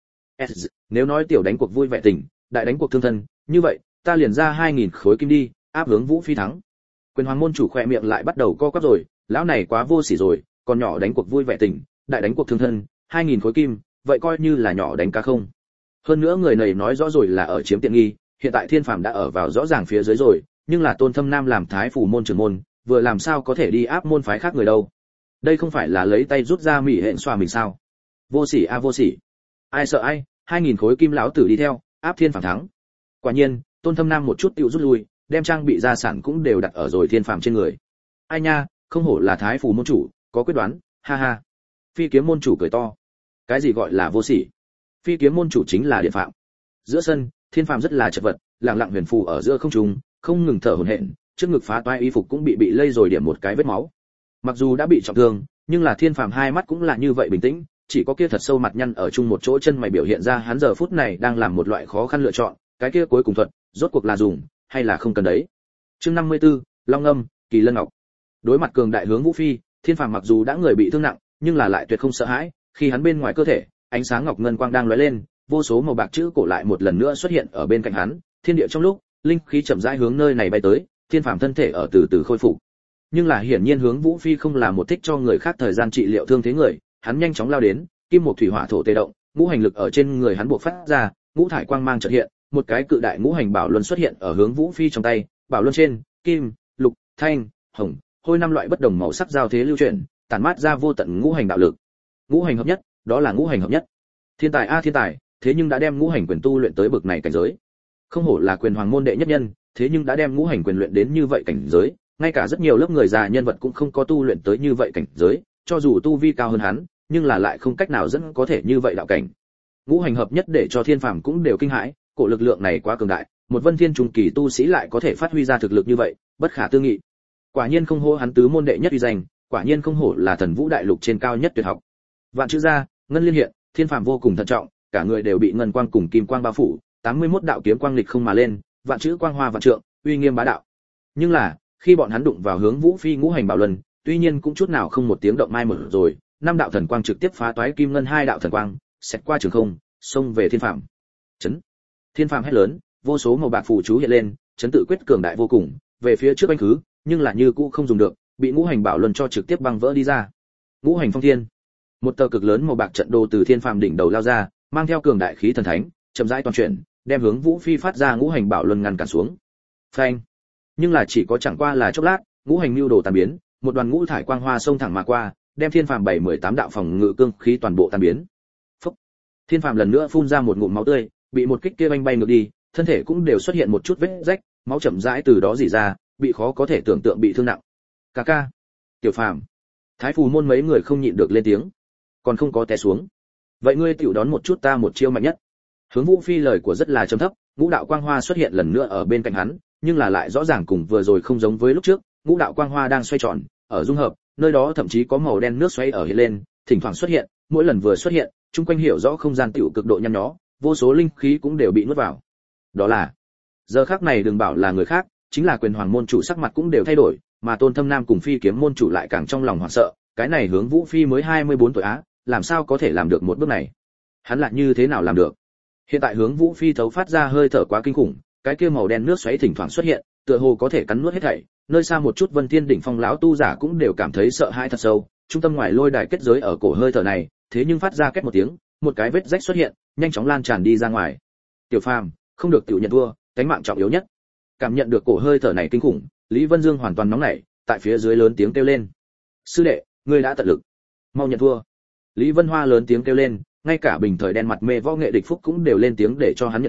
Nếu nói tiểu đánh cuộc vui vẻ tình, đại đánh cuộc thương thân, như vậy, ta liền ra hai nghìn khối kim đi, áp hướng Vũ Phi thắng. Quyền Hoàng môn chủ khỏe miệng lại bắt đầu co quắp rồi, lão này quá vô sỉ rồi, còn nhỏ đánh cuộc vui vẻ tình, đại đánh cuộc thương thân, hai nghìn khối kim, vậy coi như là nhỏ đánh cá không. Hơn nữa người này nói rõ rồi là ở chiếm tiện nghi, hiện tại Thiên Phàm đã ở vào rõ ràng phía dưới rồi, nhưng là Tôn Thâm Nam làm Thái Phủ môn trưởng môn, vừa làm sao có thể đi áp môn phái khác người đâu. Đây không phải là lấy tay rút ra mỹ hẹn xoa mình sao? Vô sỉ a vô sỉ. Ai sợ ai, hai nghìn khối kim lão tử đi theo, áp Thiên Phàm thắng. Quả nhiên, Tôn Thâm Nam một chút tiêu rút lui, đem trang bị gia sản cũng đều đặt ở rồi Thiên Phàm trên người. Ai nha, không hổ là Thái Phủ môn chủ, có quyết đoán, ha ha. Phi Kiếm môn chủ cười to. Cái gì gọi là vô sỉ? Phi Kiếm môn chủ chính là Điện Phạm. Giữa sân, Thiên Phàm rất là chật vật, lặng lặng huyền phù ở giữa không trung, không ngừng thở hổn hển, trước ngực phá toái y phục cũng bị bị lây rồi điểm một cái vết máu. Mặc dù đã bị trọng thương, nhưng là Thiên Phàm hai mắt cũng là như vậy bình tĩnh, chỉ có kia thật sâu mặt nhăn ở chung một chỗ chân mày biểu hiện ra hắn giờ phút này đang làm một loại khó khăn lựa chọn, cái kia cuối cùng thuật, rốt cuộc là dùng hay là không cần đấy. Chương năm mươi tư, Long Âm, Kỳ Lân Ngọc. Đối mặt cường đại hướng Vũ Phi, Thiên Phàm mặc dù đã người bị thương nặng, nhưng là lại tuyệt không sợ hãi, khi hắn bên ngoài cơ thể, ánh sáng ngọc ngân quang đang lóe lên, vô số màu bạc chữ cổ lại một lần nữa xuất hiện ở bên cạnh hắn, thiên địa trong lúc, linh khí chậm rãi hướng nơi này bay tới, Thiên Phàm thân thể ở từ từ khôi phục. Nhưng là hiển nhiên hướng Vũ Phi không là một thích cho người khác thời gian trị liệu thương thế người, hắn nhanh chóng lao đến, kim một thủy hỏa thổ tê động, ngũ hành lực ở trên người hắn bộc phát ra, ngũ thải quang mang chợt hiện, một cái cự đại ngũ hành bảo luân xuất hiện ở hướng Vũ Phi trong tay, bảo luân trên, kim, lục, thanh, hồng, hôi năm loại bất đồng màu sắc giao thế lưu chuyển, tản mát ra vô tận ngũ hành đạo lực. Ngũ hành hợp nhất, đó là ngũ hành hợp nhất. Thiên tài a thiên tài, thế nhưng đã đem ngũ hành quyền tu luyện tới bậc này cảnh giới. Không hổ là Quyền Hoàng môn đệ nhất nhân, thế nhưng đã đem ngũ hành quyền luyện đến như vậy cảnh giới, ngay cả rất nhiều lớp người già nhân vật cũng không có tu luyện tới như vậy cảnh giới, cho dù tu vi cao hơn hắn, nhưng là lại không cách nào dẫn có thể như vậy đạo cảnh. Ngũ hành hợp nhất để cho Thiên Phàm cũng đều kinh hãi, cổ lực lượng này quá cường đại, một Vân Thiên trung kỳ tu sĩ lại có thể phát huy ra thực lực như vậy, bất khả tư nghị. Quả nhiên không hổ hắn tứ môn đệ nhất uy danh, quả nhiên không hổ là Thần Vũ đại lục trên cao nhất tuyệt học. Vạn chữ ra, ngân liên hiện, Thiên Phàm vô cùng thận trọng, cả người đều bị ngân quang cùng kim quang bao phủ, tám mươi mốt đạo kiếm quang lịch không mà lên, vạn chữ quang hoa vạn trượng, uy nghiêm bá đạo. Nhưng là, khi bọn hắn đụng vào hướng Vũ Phi ngũ hành bảo luân, tuy nhiên cũng chút nào không một tiếng động mai mở rồi, năm đạo thần quang trực tiếp phá toái kim ngân hai đạo thần quang, xẹt qua trường không, xông về Thiên Phàm. Chấn! Thiên Phàm hét lớn, vô số màu bạc phù chú hiện lên, chấn tự quyết cường đại vô cùng, về phía trước anh khứ, nhưng là như cũ không dùng được, bị ngũ hành bảo luân cho trực tiếp băng vỡ đi ra. Ngũ hành phong thiên. Một tờ cực lớn màu bạc trận đồ từ Thiên Phàm đỉnh đầu lao ra, mang theo cường đại khí thần thánh, chậm rãi toàn chuyển, đem hướng Vũ Phi phát ra ngũ hành bảo luân ngăn cản xuống. Phanh! Nhưng là chỉ có chẳng qua là chốc lát, ngũ hành lưu đồ tan biến, một đoàn ngũ thải quang hoa xông thẳng mà qua, đem Thiên Phàm bảy mười tám đạo phòng ngự cương khí toàn bộ tan biến. Phốc! Thiên Phàm lần nữa phun ra một ngụm máu tươi, bị một kích kia banh bay ngược đi, thân thể cũng đều xuất hiện một chút vết rách, máu chậm rãi từ đó rỉ ra, bị khó có thể tưởng tượng bị thương nặng. Ca ca, Tiểu Phàm, Thái Phù môn mấy người không nhịn được lên tiếng, còn không có té xuống. Vậy ngươi tiểu đón một chút ta một chiêu mạnh nhất. Hướng Vũ Phi lời của rất là trầm thấp, ngũ đạo quang hoa xuất hiện lần nữa ở bên cạnh hắn, nhưng là lại rõ ràng cùng vừa rồi không giống với lúc trước, ngũ đạo quang hoa đang xoay tròn, ở dung hợp, nơi đó thậm chí có màu đen nước xoáy ở hiện lên, thỉnh thoảng xuất hiện, mỗi lần vừa xuất hiện, chung quanh hiểu rõ không gian tiểu cực độ nhăn nhó, vô số linh khí cũng đều bị nuốt vào. Đó là, giờ khắc này đừng bảo là người khác, chính là Quyền Hoàng môn chủ sắc mặt cũng đều thay đổi, mà Tôn Thâm Nam cùng Phi Kiếm môn chủ lại càng trong lòng hoảng sợ, cái này hướng Vũ Phi mới hai mươi bốn tuổi á, làm sao có thể làm được một bước này? Hắn lại như thế nào làm được? Hiện tại hướng Vũ Phi thấu phát ra hơi thở quá kinh khủng, cái kia màu đen nước xoáy thỉnh thoảng xuất hiện, tựa hồ có thể cắn nuốt hết thảy, nơi xa một chút Vân Thiên đỉnh phong lão tu giả cũng đều cảm thấy sợ hãi thật sâu, trung tâm ngoài lôi đài kết giới ở cổ hơi thở này, thế nhưng phát ra két một tiếng, một cái vết rách xuất hiện, nhanh chóng lan tràn đi ra ngoài. Tiểu Phàm, không được tiểu nhận thua, cánh mạng trọng yếu nhất. Cảm nhận được cổ hơi thở này kinh khủng, Lý Vân Dương hoàn toàn nóng nảy, tại phía dưới lớn tiếng kêu lên: "Sư đệ, ngươi đã tận lực, mau nhận thua." Lý Vân Hoa lớn tiếng kêu lên, ngay cả bình thời đen mặt mê võ nghệ địch phúc cũng đều lên tiếng để cho hắn nhận thua,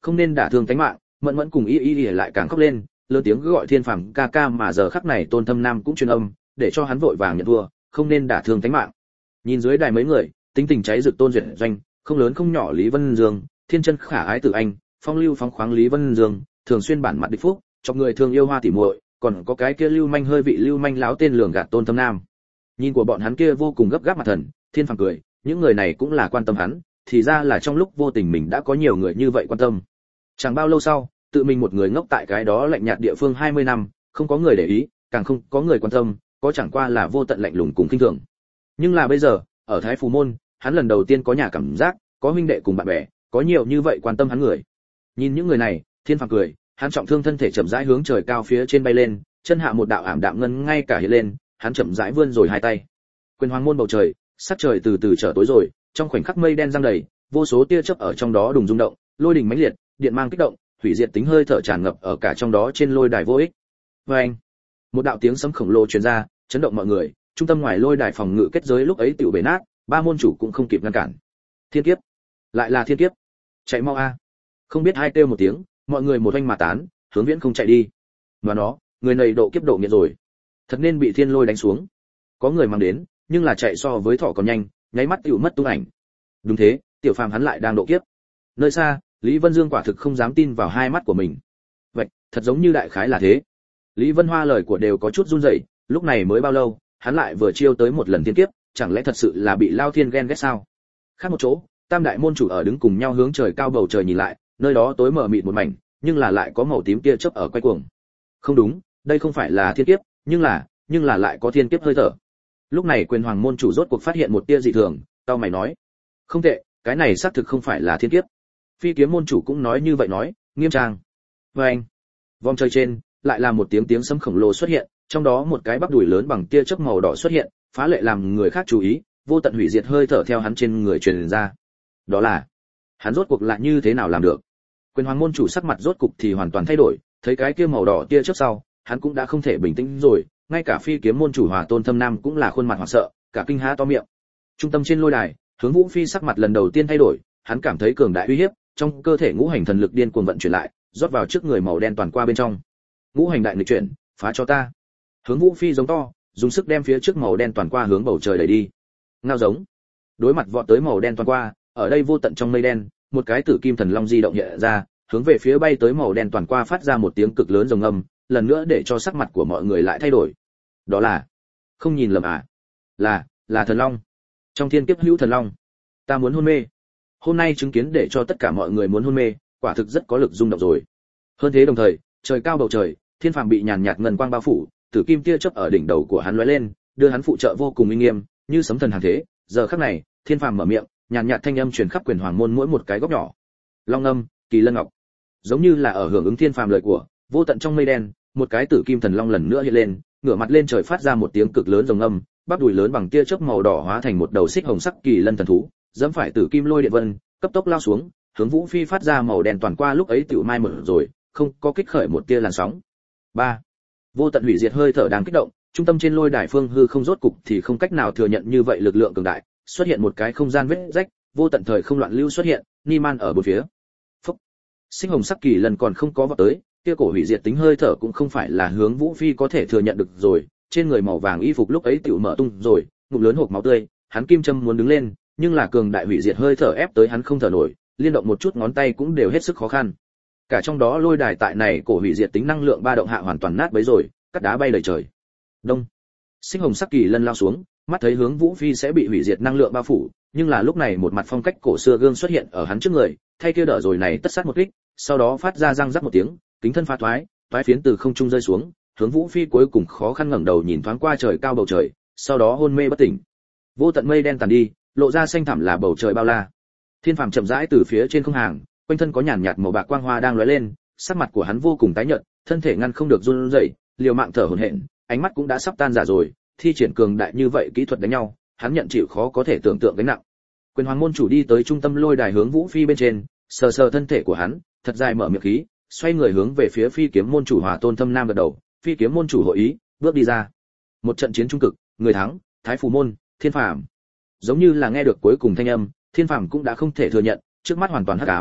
không nên đả thương tánh mạng. Mẫn Mẫn cùng Y Y Y lại càng khóc lên, lớn tiếng gọi Thiên Phàm ca ca, mà giờ khắc này Tôn Thâm Nam cũng truyền âm, để cho hắn vội vàng nhận thua, không nên đả thương tánh mạng. Nhìn dưới đài mấy người, tính tình cháy rực Tôn Duyệt Doanh, không lớn không nhỏ Lý Vân Dương, thiên chân khả ái Tử Anh, phong lưu phóng khoáng Lý Vân Dương, thường xuyên bản mặt địch phúc, cho người thương yêu hoa tỉ muội, còn có cái kia lưu manh hơi vị lưu manh láo tên lường gạt Tôn Thâm Nam. Nhìn của bọn hắn kia vô cùng gấp gáp mặt thần, Thiên Phàm cười, những người này cũng là quan tâm hắn, thì ra là trong lúc vô tình mình đã có nhiều người như vậy quan tâm. Chẳng bao lâu sau, tự mình một người ngốc tại cái đó lạnh nhạt địa phương hai mươi năm, không có người để ý, càng không có người quan tâm, có chẳng qua là vô tận lạnh lùng cùng khinh thường. Nhưng là bây giờ, ở Thái Phù Môn, hắn lần đầu tiên có nhà cảm giác, có huynh đệ cùng bạn bè, có nhiều như vậy quan tâm hắn người. Nhìn những người này, Thiên Phàm cười, hắn trọng thương thân thể chậm rãi hướng trời cao phía trên bay lên, chân hạ một đạo ảm đạm ngân ngay cả hiện lên, hắn chậm rãi vươn rồi hai tay. Quyền Hoàng Môn bầu trời, sắc trời từ từ trở tối rồi, trong khoảnh khắc mây đen giăng đầy, vô số tia chớp ở trong đó đùng rung động, lôi đình mãnh liệt, điện mang kích động, hủy diệt tính hơi thở tràn ngập ở cả trong đó trên lôi đài vô ích. Oeng! Một đạo tiếng sấm khổng lồ truyền ra, chấn động mọi người, trung tâm ngoài lôi đài phòng ngự kết giới lúc ấy tiểu bể nát, ba môn chủ cũng không kịp ngăn cản. Thiên kiếp! Lại là thiên kiếp! Chạy mau a! Không biết hai kêu một tiếng, mọi người một oanh mà tán, hướng viễn không chạy đi. Mà nó, người này độ kiếp độ nghiệt rồi, thật nên bị thiên lôi đánh xuống. Có người mang đến, nhưng là chạy so với thỏ còn nhanh, nháy mắt tiểu mất tung ảnh. Đúng thế, Tiểu Phàm hắn lại đang độ kiếp. Nơi xa, Lý Vân Dương quả thực không dám tin vào hai mắt của mình. Vậy, thật giống như đại khái là thế. Lý Vân Hoa lời của đều có chút run rẩy, lúc này mới bao lâu, hắn lại vừa chiêu tới một lần thiên kiếp, chẳng lẽ thật sự là bị Lao Thiên ghen ghét sao? Khác một chỗ, Tam đại môn chủ ở đứng cùng nhau hướng trời cao bầu trời nhìn lại, nơi đó tối mờ mịt một mảnh, nhưng là lại có màu tím tia chớp ở quay cuồng. Không đúng, đây không phải là thiên kiếp, nhưng là, nhưng là lại có thiên kiếp hơi thở. Lúc này Quyền Hoàng môn chủ rốt cuộc phát hiện một tia dị thường, tao mày nói: "Không tệ, cái này xác thực không phải là thiên kiếp." Phi Kiếm môn chủ cũng nói như vậy nói, nghiêm trang. Và anh, vòng trời trên, lại là một tiếng tiếng sấm khổng lồ xuất hiện, trong đó một cái bắp đùi lớn bằng tia chớp màu đỏ xuất hiện, phá lệ làm người khác chú ý, vô tận hủy diệt hơi thở theo hắn trên người truyền ra. Đó là, hắn rốt cuộc lại như thế nào làm được? Quyền Hoàng môn chủ sắc mặt rốt cục thì hoàn toàn thay đổi, thấy cái kia màu đỏ tia chớp sau, hắn cũng đã không thể bình tĩnh rồi, ngay cả Phi Kiếm môn chủ Hòa Tôn Thâm Nam cũng là khuôn mặt hoảng sợ, cả kinh há to miệng. Trung tâm trên lôi đài, Hướng Vũ Phi sắc mặt lần đầu tiên thay đổi, hắn cảm thấy cường đại uy hiếp, trong cơ thể ngũ hành thần lực điên cuồng vận chuyển lại, rót vào trước người màu đen toàn qua bên trong. Ngũ hành đại nghịch chuyển, phá cho ta. Hướng Vũ Phi giống to, dùng sức đem phía trước màu đen toàn qua hướng bầu trời đẩy đi. Ngao giống. Đối mặt vọt tới màu đen toàn qua, ở đây vô tận trong mây đen, một cái tử kim thần long di động hiện ra, hướng về phía bay tới màu đen toàn qua phát ra một tiếng cực lớn rồng âm, lần nữa để cho sắc mặt của mọi người lại thay đổi. Đó là, không nhìn lầm à? Là, là thần long. Trong thiên kiếp hữu thần long. Ta muốn hôn mê. Hôm nay chứng kiến để cho tất cả mọi người muốn hôn mê, quả thực rất có lực rung động rồi. Hơn thế đồng thời, trời cao bầu trời, Thiên Phàm bị nhàn nhạt ngân quang bao phủ, tử kim tia chớp ở đỉnh đầu của hắn lóe lên, đưa hắn phụ trợ vô cùng uy nghiêm, như sấm thần hàng thế. Giờ khắc này, Thiên Phàm mở miệng, nhàn nhạt thanh âm truyền khắp Quyền Hoàng môn mỗi một cái góc nhỏ. Long âm, Kỳ Lân Ngọc. Giống như là ở hưởng ứng Thiên Phàm lời của, vô tận trong mây đen, một cái tử kim thần long lần nữa hiện lên, ngửa mặt lên trời phát ra một tiếng cực lớn rồng âm, bắp đùi lớn bằng tia chớp màu đỏ hóa thành một đầu xích hồng sắc kỳ lân thần thú, dẫm phải tử kim lôi điện vân, cấp tốc lao xuống, hướng Vũ Phi phát ra màu đen toàn qua lúc ấy tiểu mai mở rồi, không có kích khởi một tia làn sóng. ba Vô tận hủy diệt hơi thở đang kích động, trung tâm trên lôi đài phương hư không rốt cục thì không cách nào thừa nhận như vậy lực lượng cường đại, xuất hiện một cái không gian vết rách, vô tận thời không loạn lưu xuất hiện, ni man ở bốn phía. Phốc. Xích hồng sắc kỳ lần còn không có vọt tới, kia cổ hủy diệt tính hơi thở cũng không phải là hướng Vũ Phi có thể thừa nhận được rồi, trên người màu vàng y phục lúc ấy tiểu mở tung rồi, ngụm lớn hộc máu tươi, hắn kim châm muốn đứng lên, nhưng là cường đại hủy diệt hơi thở ép tới hắn không thở nổi, liên động một chút ngón tay cũng đều hết sức khó khăn. Cả trong đó lôi đài tại này cổ hủy diệt tính năng lượng ba động hạ hoàn toàn nát bấy rồi, cắt đá bay đầy trời. Đông. Xích hồng sắc kỳ lân lao xuống, mắt thấy hướng Vũ Phi sẽ bị hủy diệt năng lượng bao phủ, nhưng là lúc này một mặt phong cách cổ xưa gương xuất hiện ở hắn trước người, thay kia đỡ rồi này tất sát một kích, sau đó phát ra răng rắc một tiếng, kính thân phá thoái, toái phiến từ không trung rơi xuống, hướng Vũ Phi cuối cùng khó khăn ngẩng đầu nhìn thoáng qua trời cao bầu trời, sau đó hôn mê bất tỉnh. Vô tận mây đen tàn đi, lộ ra xanh thẳm là bầu trời bao la. Thiên Phàm chậm rãi từ phía trên không hàng, quanh thân có nhàn nhạt màu bạc quang hoa đang lóe lên, sắc mặt của hắn vô cùng tái nhợt, thân thể ngăn không được run rẩy, liều mạng thở hổn hển, ánh mắt cũng đã sắp tan rã rồi, thi triển cường đại như vậy kỹ thuật đánh nhau, hắn nhận chịu khó có thể tưởng tượng gánh nặng. Quyền Hoàng môn chủ đi tới trung tâm lôi đài hướng Vũ Phi bên trên, sờ sờ thân thể của hắn, thật dài mở miệng khí, xoay người hướng về phía Phi Kiếm môn chủ Hòa Tôn Thâm Nam gật đầu, Phi Kiếm môn chủ hội ý, bước đi ra. Một trận chiến trung cực, người thắng, Thái Phù môn, Thiên Phàm. Giống như là nghe được cuối cùng thanh âm, Thiên Phàm cũng đã không thể thừa nhận, trước mắt hoàn toàn hắc ám,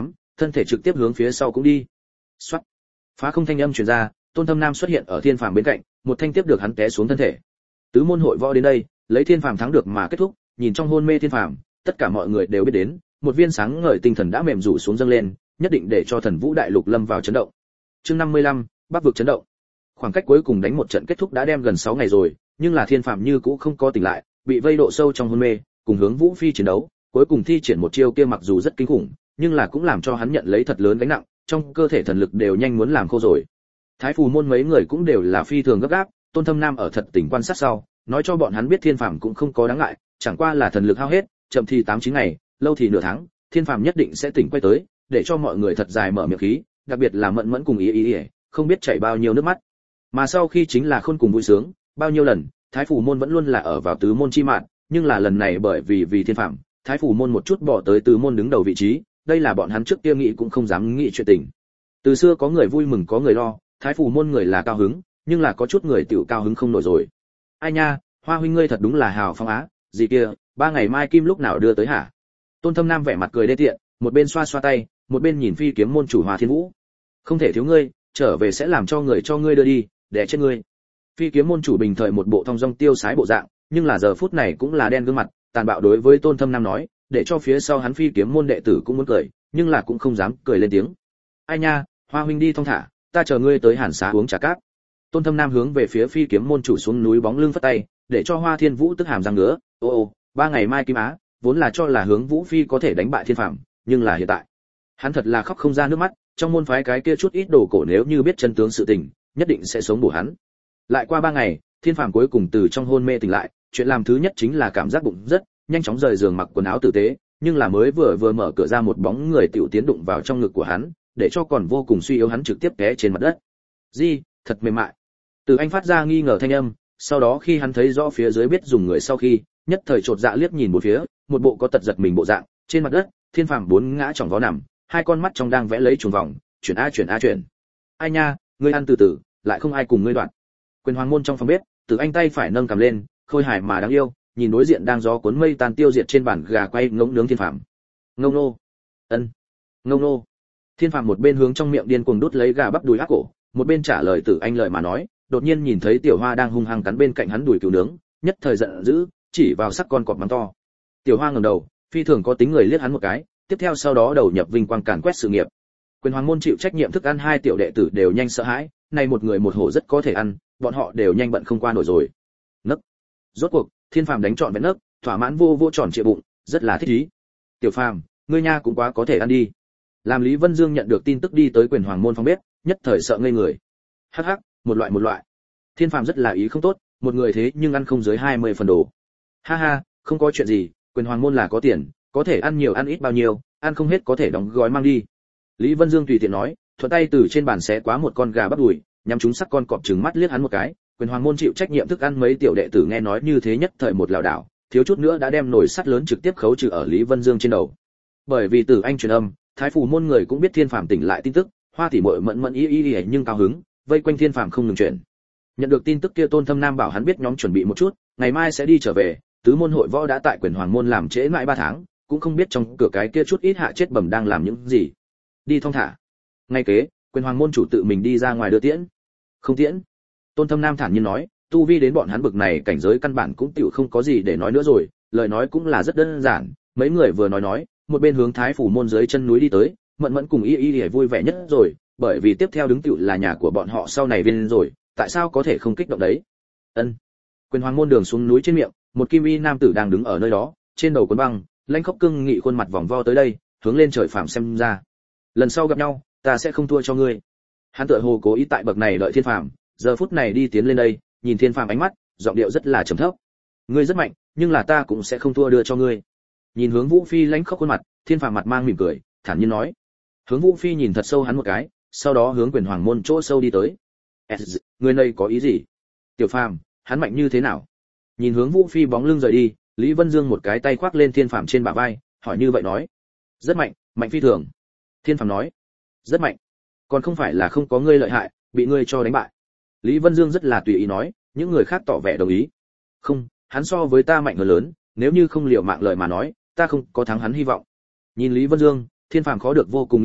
thân thể trực tiếp hướng phía sau cũng đi. Soát. Phá không thanh âm truyền ra, Tôn Thâm Nam xuất hiện ở Thiên Phàm bên cạnh, một thanh tiếp được hắn té xuống thân thể. Tứ môn hội võ đến đây, lấy Thiên Phàm thắng được mà kết thúc, nhìn trong hôn mê Thiên Phàm, tất cả mọi người đều biết đến, một viên sáng ngời tinh thần đã mềm rủ xuống dâng lên, nhất định để cho Thần Vũ Đại Lục lâm vào chấn động. Chương năm mươi lăm, Bắc vực chấn động. Khoảng cách cuối cùng đánh một trận kết thúc đã đem gần sáu ngày rồi, nhưng là Thiên Phàm như cũ không có tỉnh lại, bị vây độ sâu trong hôn mê, cùng hướng Vũ Phi chiến đấu, cuối cùng thi triển một chiêu kia mặc dù rất kinh khủng, nhưng là cũng làm cho hắn nhận lấy thật lớn gánh nặng, trong cơ thể thần lực đều nhanh muốn làm khô rồi. Thái Phù môn mấy người cũng đều là phi thường gấp gáp, Tôn Thâm Nam ở thật tỉnh quan sát sau, nói cho bọn hắn biết Thiên Phàm cũng không có đáng ngại, chẳng qua là thần lực hao hết, chậm thì tám chín ngày, lâu thì nửa tháng, Thiên Phàm nhất định sẽ tỉnh quay tới, để cho mọi người thật dài mở miệng khí, đặc biệt là Mẫn Mẫn cùng ý ý, ý không biết chảy bao nhiêu nước mắt. Mà sau khi chính là khôn cùng vui sướng, bao nhiêu lần, Thái Phù môn vẫn luôn là ở vào tứ môn chi mạn, nhưng là lần này bởi vì vì Thiên Phàm, Thái Phù môn một chút bỏ tới tứ môn đứng đầu vị trí, đây là bọn hắn trước kia nghĩ cũng không dám nghĩ chuyện tình. Từ xưa có người vui mừng có người lo, Thái Phù môn người là cao hứng, nhưng là có chút người tiểu cao hứng không nổi rồi. Ai nha, Hoa huynh ngươi thật đúng là hào phong á, gì kia, ba ngày mai kim lúc nào đưa tới hả? Tôn Thâm Nam vẻ mặt cười đê tiện, một bên xoa xoa tay, một bên nhìn Phi Kiếm môn chủ Hoa Thiên Vũ. Không thể thiếu ngươi, trở về sẽ làm cho người cho ngươi đưa đi, để chết ngươi. Phi Kiếm môn chủ bình thời một bộ thong dong tiêu sái bộ dạng, nhưng là giờ phút này cũng là đen gương mặt, tàn bạo đối với Tôn Thâm Nam nói, để cho phía sau hắn Phi Kiếm môn đệ tử cũng muốn cười, nhưng là cũng không dám cười lên tiếng. Ai nha, Hoa huynh đi thong thả, ta chờ ngươi tới Hàn Xá uống trà cát. Tôn Thâm Nam hướng về phía Phi Kiếm môn chủ xuống núi bóng lưng phất tay, để cho Hoa Thiên Vũ tức hàm răng ngứa. Ô ô, ba ngày mai kim á, vốn là cho là hướng Vũ Phi có thể đánh bại Thiên Phàm, nhưng là hiện tại, hắn thật là khóc không ra nước mắt, trong môn phái cái kia chút ít đồ cổ nếu như biết chân tướng sự tình, nhất định sẽ sống bổ hắn. Lại qua ba ngày, Thiên Phàm cuối cùng từ trong hôn mê tỉnh lại, chuyện làm thứ nhất chính là cảm giác bụng rất, nhanh chóng rời giường mặc quần áo tử tế, nhưng là mới vừa vừa mở cửa ra một bóng người tiểu tiến đụng vào trong ngực của hắn, để cho còn vô cùng suy yếu hắn trực tiếp té trên mặt đất. Di, thật mềm mại. Từ Anh phát ra nghi ngờ thanh âm, sau đó khi hắn thấy rõ phía dưới biết dùng người sau khi, nhất thời chột dạ liếc nhìn một phía, một bộ có tật giật mình bộ dạng, trên mặt đất, Thiên Phàm bốn ngã chỏng vó nằm, hai con mắt trong đang vẽ lấy chuồng vòng, chuyển a chuyển a chuyển. Ai nha, ngươi ăn từ từ, lại không ai cùng ngươi đoạn. Quyền Hoàng môn trong phòng bếp, Từ Anh tay phải nâng cầm lên, khôi hài mà đáng yêu, nhìn đối diện đang gió cuốn mây tan tiêu diệt trên bàn gà quay ngỗng nướng Thiên Phàm. Ngông nô. Ân. Ngông nô. Thiên Phàm một bên hướng trong miệng điên cuồng đút lấy gà bắp đùi ác cổ, một bên trả lời Từ Anh lời mà nói, đột nhiên nhìn thấy Tiểu Hoa đang hung hăng cắn bên cạnh hắn đùi cừu nướng, nhất thời giận dữ, chỉ vào sắc con cọp mắng to. Tiểu Hoa ngẩng đầu, phi thường có tính người liếc hắn một cái, tiếp theo sau đó đầu nhập vinh quang càn quét sự nghiệp. Quyền Hoàng môn chịu trách nhiệm thức ăn hai tiểu đệ tử đều nhanh sợ hãi, này một người một hổ rất có thể ăn, bọn họ đều nhanh bận không qua nổi rồi. Nấc. Rốt cuộc, Thiên Phàm đánh trọn vẹn nấc, thỏa mãn vô vô tròn trịa bụng, rất là thích ý. Tiểu Phàm, ngươi nha cũng quá có thể ăn đi. Làm Lý Vân Dương nhận được tin tức đi tới Quyền Hoàng môn phòng bếp, nhất thời sợ ngây người. Hắc hắc, một loại một loại. Thiên Phàm rất là ý không tốt, một người thế nhưng ăn không dưới hai mươi phần đồ. Ha ha, không có chuyện gì, Quyền Hoàng môn là có tiền, có thể ăn nhiều ăn ít bao nhiêu, ăn không hết có thể đóng gói mang đi. Lý Vân Dương tùy tiện nói, thuận tay từ trên bàn xé quá một con gà bắp đùi, nhắm chúng sắc con cọp trừng mắt liếc hắn một cái. Quyền Hoàng môn chịu trách nhiệm thức ăn mấy tiểu đệ tử nghe nói như thế nhất thời một lảo đảo, thiếu chút nữa đã đem nồi sắt lớn trực tiếp khấu trừ ở Lý Vân Dương trên đầu. Bởi vì Tử Anh truyền âm, Thái Phù môn người cũng biết Thiên Phàm tỉnh lại tin tức, Hoa tỷ muội mẫn mẫn ý ý, ý nhưng cao hứng, vây quanh Thiên Phàm không ngừng chuyển. Nhận được tin tức kia Tôn Thâm Nam bảo hắn biết nhóm chuẩn bị một chút, ngày mai sẽ đi trở về, tứ môn hội võ đã tại Quyền Hoàng môn làm trễ mãi ba tháng, cũng không biết trong cửa cái kia chút ít hạ chết bẩm đang làm những gì. Đi thong thả. Ngay kế, Quyền Hoàng môn chủ tự mình đi ra ngoài đưa tiễn. Không tiễn. Tôn Thâm Nam thản nhiên nói, tu vi đến bọn hắn bực này cảnh giới căn bản cũng tiểu không có gì để nói nữa rồi, lời nói cũng là rất đơn giản, mấy người vừa nói nói, một bên hướng Thái Phủ môn dưới chân núi đi tới, Mẫn Mẫn cùng Y Y Y vui vẻ nhất rồi, bởi vì tiếp theo đứng tiểu là nhà của bọn họ sau này viên rồi, tại sao có thể không kích động đấy? Ân. Quyền Hoàng môn đường xuống núi trên miệng, một kim y nam tử đang đứng ở nơi đó, trên đầu cuốn băng, lãnh khốc cương nghị khuôn mặt vòng vo tới đây, hướng lên trời phàm xem ra. Lần sau gặp nhau, ta sẽ không thua cho ngươi. Hắn tựa hồ cố ý tại bậc này đợi Thiên Phàm, giờ phút này đi tiến lên đây, nhìn Thiên Phàm ánh mắt, giọng điệu rất là trầm thấp. Ngươi rất mạnh, nhưng là ta cũng sẽ không thua đưa cho ngươi. Nhìn hướng Vũ Phi lãnh khốc khuôn mặt, Thiên Phàm mặt mang mỉm cười, thản nhiên nói. Hướng Vũ Phi nhìn thật sâu hắn một cái, sau đó hướng Quyền Hoàng môn chỗ sâu đi tới. Người này có ý gì? Tiểu Phàm, hắn mạnh như thế nào? Nhìn hướng Vũ Phi bóng lưng rời đi, Lý Vân Dương một cái tay khoác lên Thiên Phàm trên bả vai, hỏi như vậy nói. Rất mạnh, mạnh phi thường. Thiên Phàm nói. Rất mạnh. Còn không phải là không có ngươi lợi hại, bị ngươi cho đánh bại. Lý Vân Dương rất là tùy ý nói, những người khác tỏ vẻ đồng ý. Không, hắn so với ta mạnh hơn lớn, nếu như không liều mạng lợi mà nói, ta không có thắng hắn hy vọng. Nhìn Lý Vân Dương, Thiên Phàm khó được vô cùng nghiêm túc,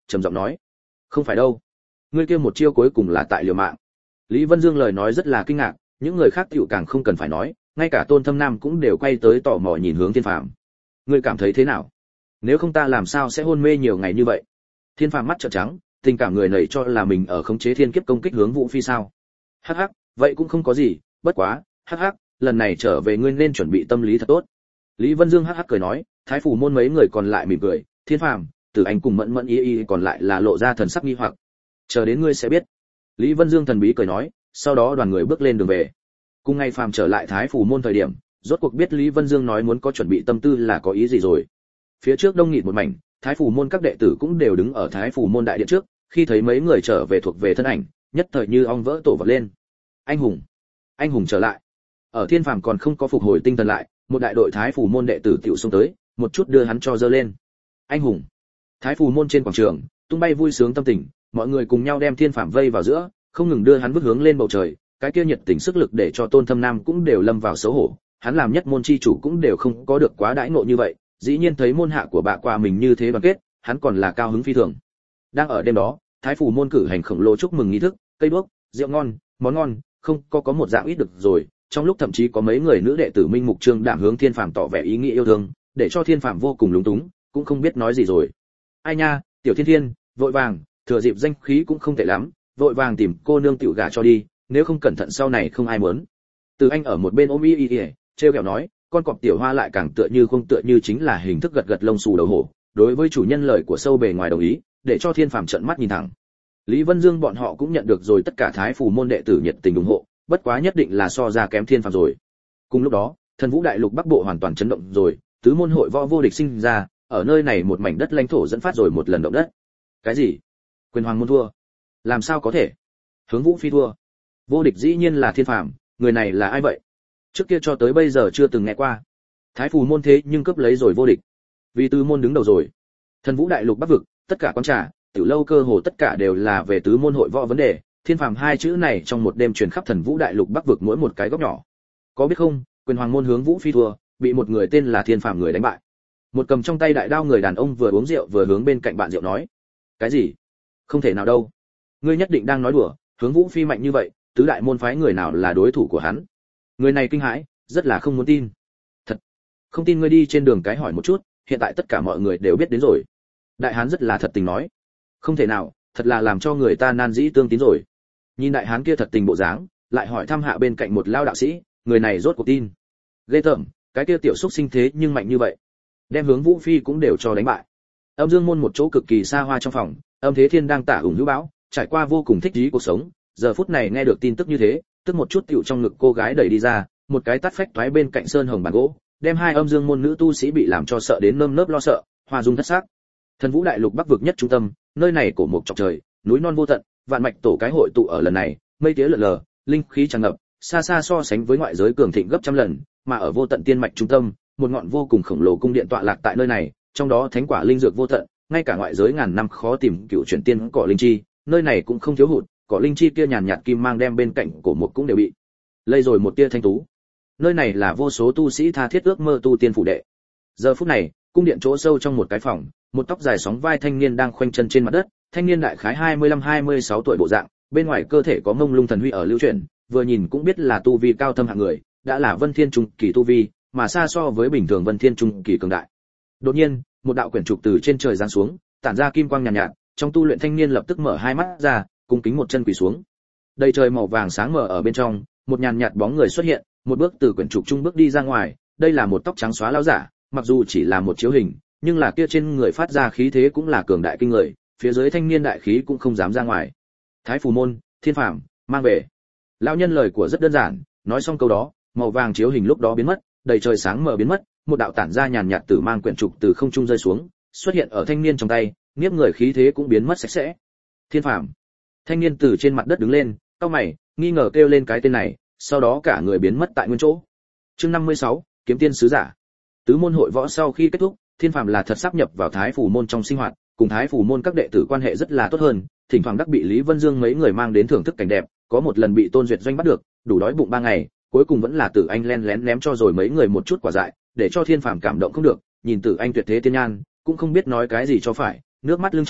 trầm giọng nói: "Không phải đâu, ngươi kia một chiêu cuối cùng là tại liều mạng." Lý Vân Dương lời nói rất là kinh ngạc, những người khác tiểu càng không cần phải nói, ngay cả Tôn Thâm Nam cũng đều quay tới tò mò nhìn hướng Thiên Phàm. "Ngươi cảm thấy thế nào? Nếu không ta làm sao sẽ hôn mê nhiều ngày như vậy?" Thiên Phàm mắt trợn trắng, tình cảm người nảy cho là mình ở khống chế thiên kiếp công kích hướng Vũ Phi sao? Hắc hắc, vậy cũng không có gì, bất quá, hắc hắc, lần này trở về ngươi nên chuẩn bị tâm lý thật tốt. Lý Vân Dương hắc hắc cười nói, Thái phủ môn mấy người còn lại mỉm cười, Thiên Phàm, Tử Anh cùng Mẫn Mẫn y y còn lại là lộ ra thần sắc nghi hoặc. Chờ đến ngươi sẽ biết. Lý Vân Dương thần bí cười nói, sau đó đoàn người bước lên đường về. Cùng ngày Phàm trở lại Thái phủ môn thời điểm, rốt cuộc biết Lý Vân Dương nói muốn có chuẩn bị tâm tư là có ý gì rồi. Phía trước đông nghịt một mảnh, Thái phủ môn các đệ tử cũng đều đứng ở Thái phủ môn đại điện trước, khi thấy mấy người trở về thuộc về thân ảnh, nhất thời như ong vỡ tổ vật lên. Anh hùng, anh hùng trở lại. Ở Thiên Phàm còn không có phục hồi tinh thần lại, một đại đội Thái phủ môn đệ tử tiểu xông tới, một chút đưa hắn cho dơ lên. Anh hùng. Thái phủ môn trên quảng trường, tung bay vui sướng tâm tình, mọi người cùng nhau đem Thiên Phàm vây vào giữa, không ngừng đưa hắn vứt hướng lên bầu trời, cái kia nhiệt tình sức lực để cho Tôn Thâm Nam cũng đều lâm vào xấu hổ, hắn làm nhất môn chi chủ cũng đều không có được quá đãi ngộ như vậy, dĩ nhiên thấy môn hạ của bạ qua mình như thế đoàn kết, hắn còn là cao hứng phi thường. Đang ở đêm đó, Thái phủ môn cử hành khổng lồ chúc mừng nghi thức, cây đuốc, rượu ngon, món ngon, không có có một dạng ít được rồi, trong lúc thậm chí có mấy người nữ đệ tử Minh Mục Trương đảm hướng Thiên Phàm tỏ vẻ ý nghĩa yêu thương, để cho Thiên Phàm vô cùng lúng túng, cũng không biết nói gì rồi. Ai nha, tiểu Thiên Thiên, vội vàng, thừa dịp danh khí cũng không tệ lắm, vội vàng tìm cô nương tiểu gả cho đi, nếu không cẩn thận sau này không ai muốn. Từ Anh ở một bên ôm y y y, trêu ghẹo nói, con cọp tiểu hoa lại càng tựa như không tựa như chính là hình thức gật gật lông xù đầu hổ, đối với chủ nhân lời của sâu bề ngoài đồng ý, để cho Thiên Phàm trợn mắt nhìn thẳng. Lý Vân Dương bọn họ cũng nhận được rồi tất cả Thái phủ môn đệ tử nhiệt tình ủng hộ, bất quá nhất định là so ra kém Thiên Phàm rồi. Cùng lúc đó, Thần Vũ Đại Lục Bắc Bộ hoàn toàn chấn động rồi, tứ môn hội võ vô địch sinh ra, ở nơi này một mảnh đất lãnh thổ dẫn phát rồi một lần động đất. Cái gì? Quyền Hoàng môn thua? Làm sao có thể? Hướng Vũ Phi thua? Vô địch dĩ nhiên là Thiên Phàm, người này là ai vậy? Trước kia cho tới bây giờ chưa từng nghe qua. Thái phủ môn thế nhưng cướp lấy rồi vô địch. Vì tứ môn đứng đầu rồi. Thần Vũ Đại Lục Bắc vực, tất cả quán trà, tiểu lâu cơ hồ tất cả đều là về tứ môn hội võ vấn đề, Thiên Phàm hai chữ này trong một đêm truyền khắp Thần Vũ Đại Lục Bắc vực mỗi một cái góc nhỏ. Có biết không, Quyền Hoàng môn hướng Vũ Phi thua, bị một người tên là Thiên Phàm người đánh bại. Một cầm trong tay đại đao người đàn ông vừa uống rượu vừa hướng bên cạnh bạn rượu nói. Cái gì? Không thể nào đâu. Ngươi nhất định đang nói đùa, hướng Vũ Phi mạnh như vậy, tứ đại môn phái người nào là đối thủ của hắn? Người này kinh hãi, rất là không muốn tin. Thật. Không tin ngươi đi trên đường cái hỏi một chút, hiện tại tất cả mọi người đều biết đến rồi. Đại hán rất là thật tình nói. Không thể nào, thật là làm cho người ta nan dĩ tương tín rồi. Nhìn đại hán kia thật tình bộ dáng, lại hỏi thăm hạ bên cạnh một lao đạo sĩ, người này rốt cuộc tin. Ghê tởm, cái kia tiểu xúc sinh thế nhưng mạnh như vậy, đem hướng Vũ Phi cũng đều cho đánh bại. Âm Dương môn một chỗ cực kỳ xa hoa trong phòng, Âm Thế Thiên đang tả ủng hữu bão, trải qua vô cùng thích trí cuộc sống, giờ phút này nghe được tin tức như thế, tức một chút tiểu trong ngực cô gái đẩy đi ra, một cái tát phách toái bên cạnh sơn hồng bàn gỗ, đem hai Âm Dương môn nữ tu sĩ bị làm cho sợ đến nơm nớp lo sợ, hoa dung thất sắc. Thần Vũ Đại Lục Bắc vực nhất trung tâm, nơi này cổ mục chọc trời, núi non vô tận, vạn mạch tổ cái hội tụ ở lần này, mây tía lượn lờ, linh khí tràn ngập, xa xa so sánh với ngoại giới cường thịnh gấp trăm lần, mà ở vô tận tiên mạch trung tâm, một ngọn vô cùng khổng lồ cung điện tọa lạc tại nơi này, trong đó thánh quả linh dược vô tận, ngay cả ngoại giới ngàn năm khó tìm cựu chuyển tiên cỏ linh chi, nơi này cũng không thiếu hụt, cỏ linh chi kia nhàn nhạt kim mang đem bên cạnh cổ mục cũng đều bị lây rồi một tia thanh tú. Nơi này là vô số tu sĩ tha thiết ước mơ tu tiên phủ đệ. Giờ phút này, cung điện chỗ sâu trong một cái phòng, một tóc dài sóng vai thanh niên đang khoanh chân trên mặt đất, thanh niên đại khái hai mươi lăm hai mươi sáu tuổi bộ dạng, bên ngoài cơ thể có mông lung thần huy ở lưu chuyển, vừa nhìn cũng biết là tu vi cao thâm hạng người, đã là Vân Thiên trung kỳ tu vi, mà xa so với bình thường Vân Thiên trung kỳ cường đại. Đột nhiên, một đạo quyển trục từ trên trời giáng xuống, tản ra kim quang nhàn nhạt, nhạt, trong tu luyện thanh niên lập tức mở hai mắt ra, cung kính một chân quỳ xuống. Đầy trời màu vàng sáng mở ở bên trong, một nhàn nhạt bóng người xuất hiện, một bước từ quyển trục trung bước đi ra ngoài, đây là một tóc trắng xóa lão giả, mặc dù chỉ là một chiếu hình, nhưng là kia trên người phát ra khí thế cũng là cường đại kinh người, phía dưới thanh niên đại khí cũng không dám ra ngoài. Thái phủ môn, Thiên Phàm, mang về. Lão nhân lời của rất đơn giản, nói xong câu đó, màu vàng chiếu hình lúc đó biến mất, đầy trời sáng mở biến mất, một đạo tản ra nhàn nhạt tử mang quyển trục từ không trung rơi xuống, xuất hiện ở thanh niên trong tay, nghiếp người khí thế cũng biến mất sạch sẽ. Thiên Phàm. Thanh niên từ trên mặt đất đứng lên, cau mày, nghi ngờ kêu lên cái tên này, sau đó cả người biến mất tại nguyên chỗ. Chương năm mươi sáu, kiếm tiên sứ giả. Tứ môn hội võ sau khi kết thúc, Thiên Phàm là thật sắp nhập vào Thái phủ môn trong sinh hoạt, cùng Thái phủ môn các đệ tử quan hệ rất là tốt hơn, thỉnh thoảng đắc bị Lý Vân Dương mấy người mang đến thưởng thức cảnh đẹp, có một lần bị Tôn Duyệt Doanh bắt được, đủ đói bụng ba ngày, cuối cùng vẫn là Tử Anh len lén ném cho rồi mấy người một chút quả dại, để cho Thiên Phàm cảm động không được, nhìn Tử Anh tuyệt thế tiên nhan, cũng không biết nói cái gì cho phải, nước mắt lưng tròng,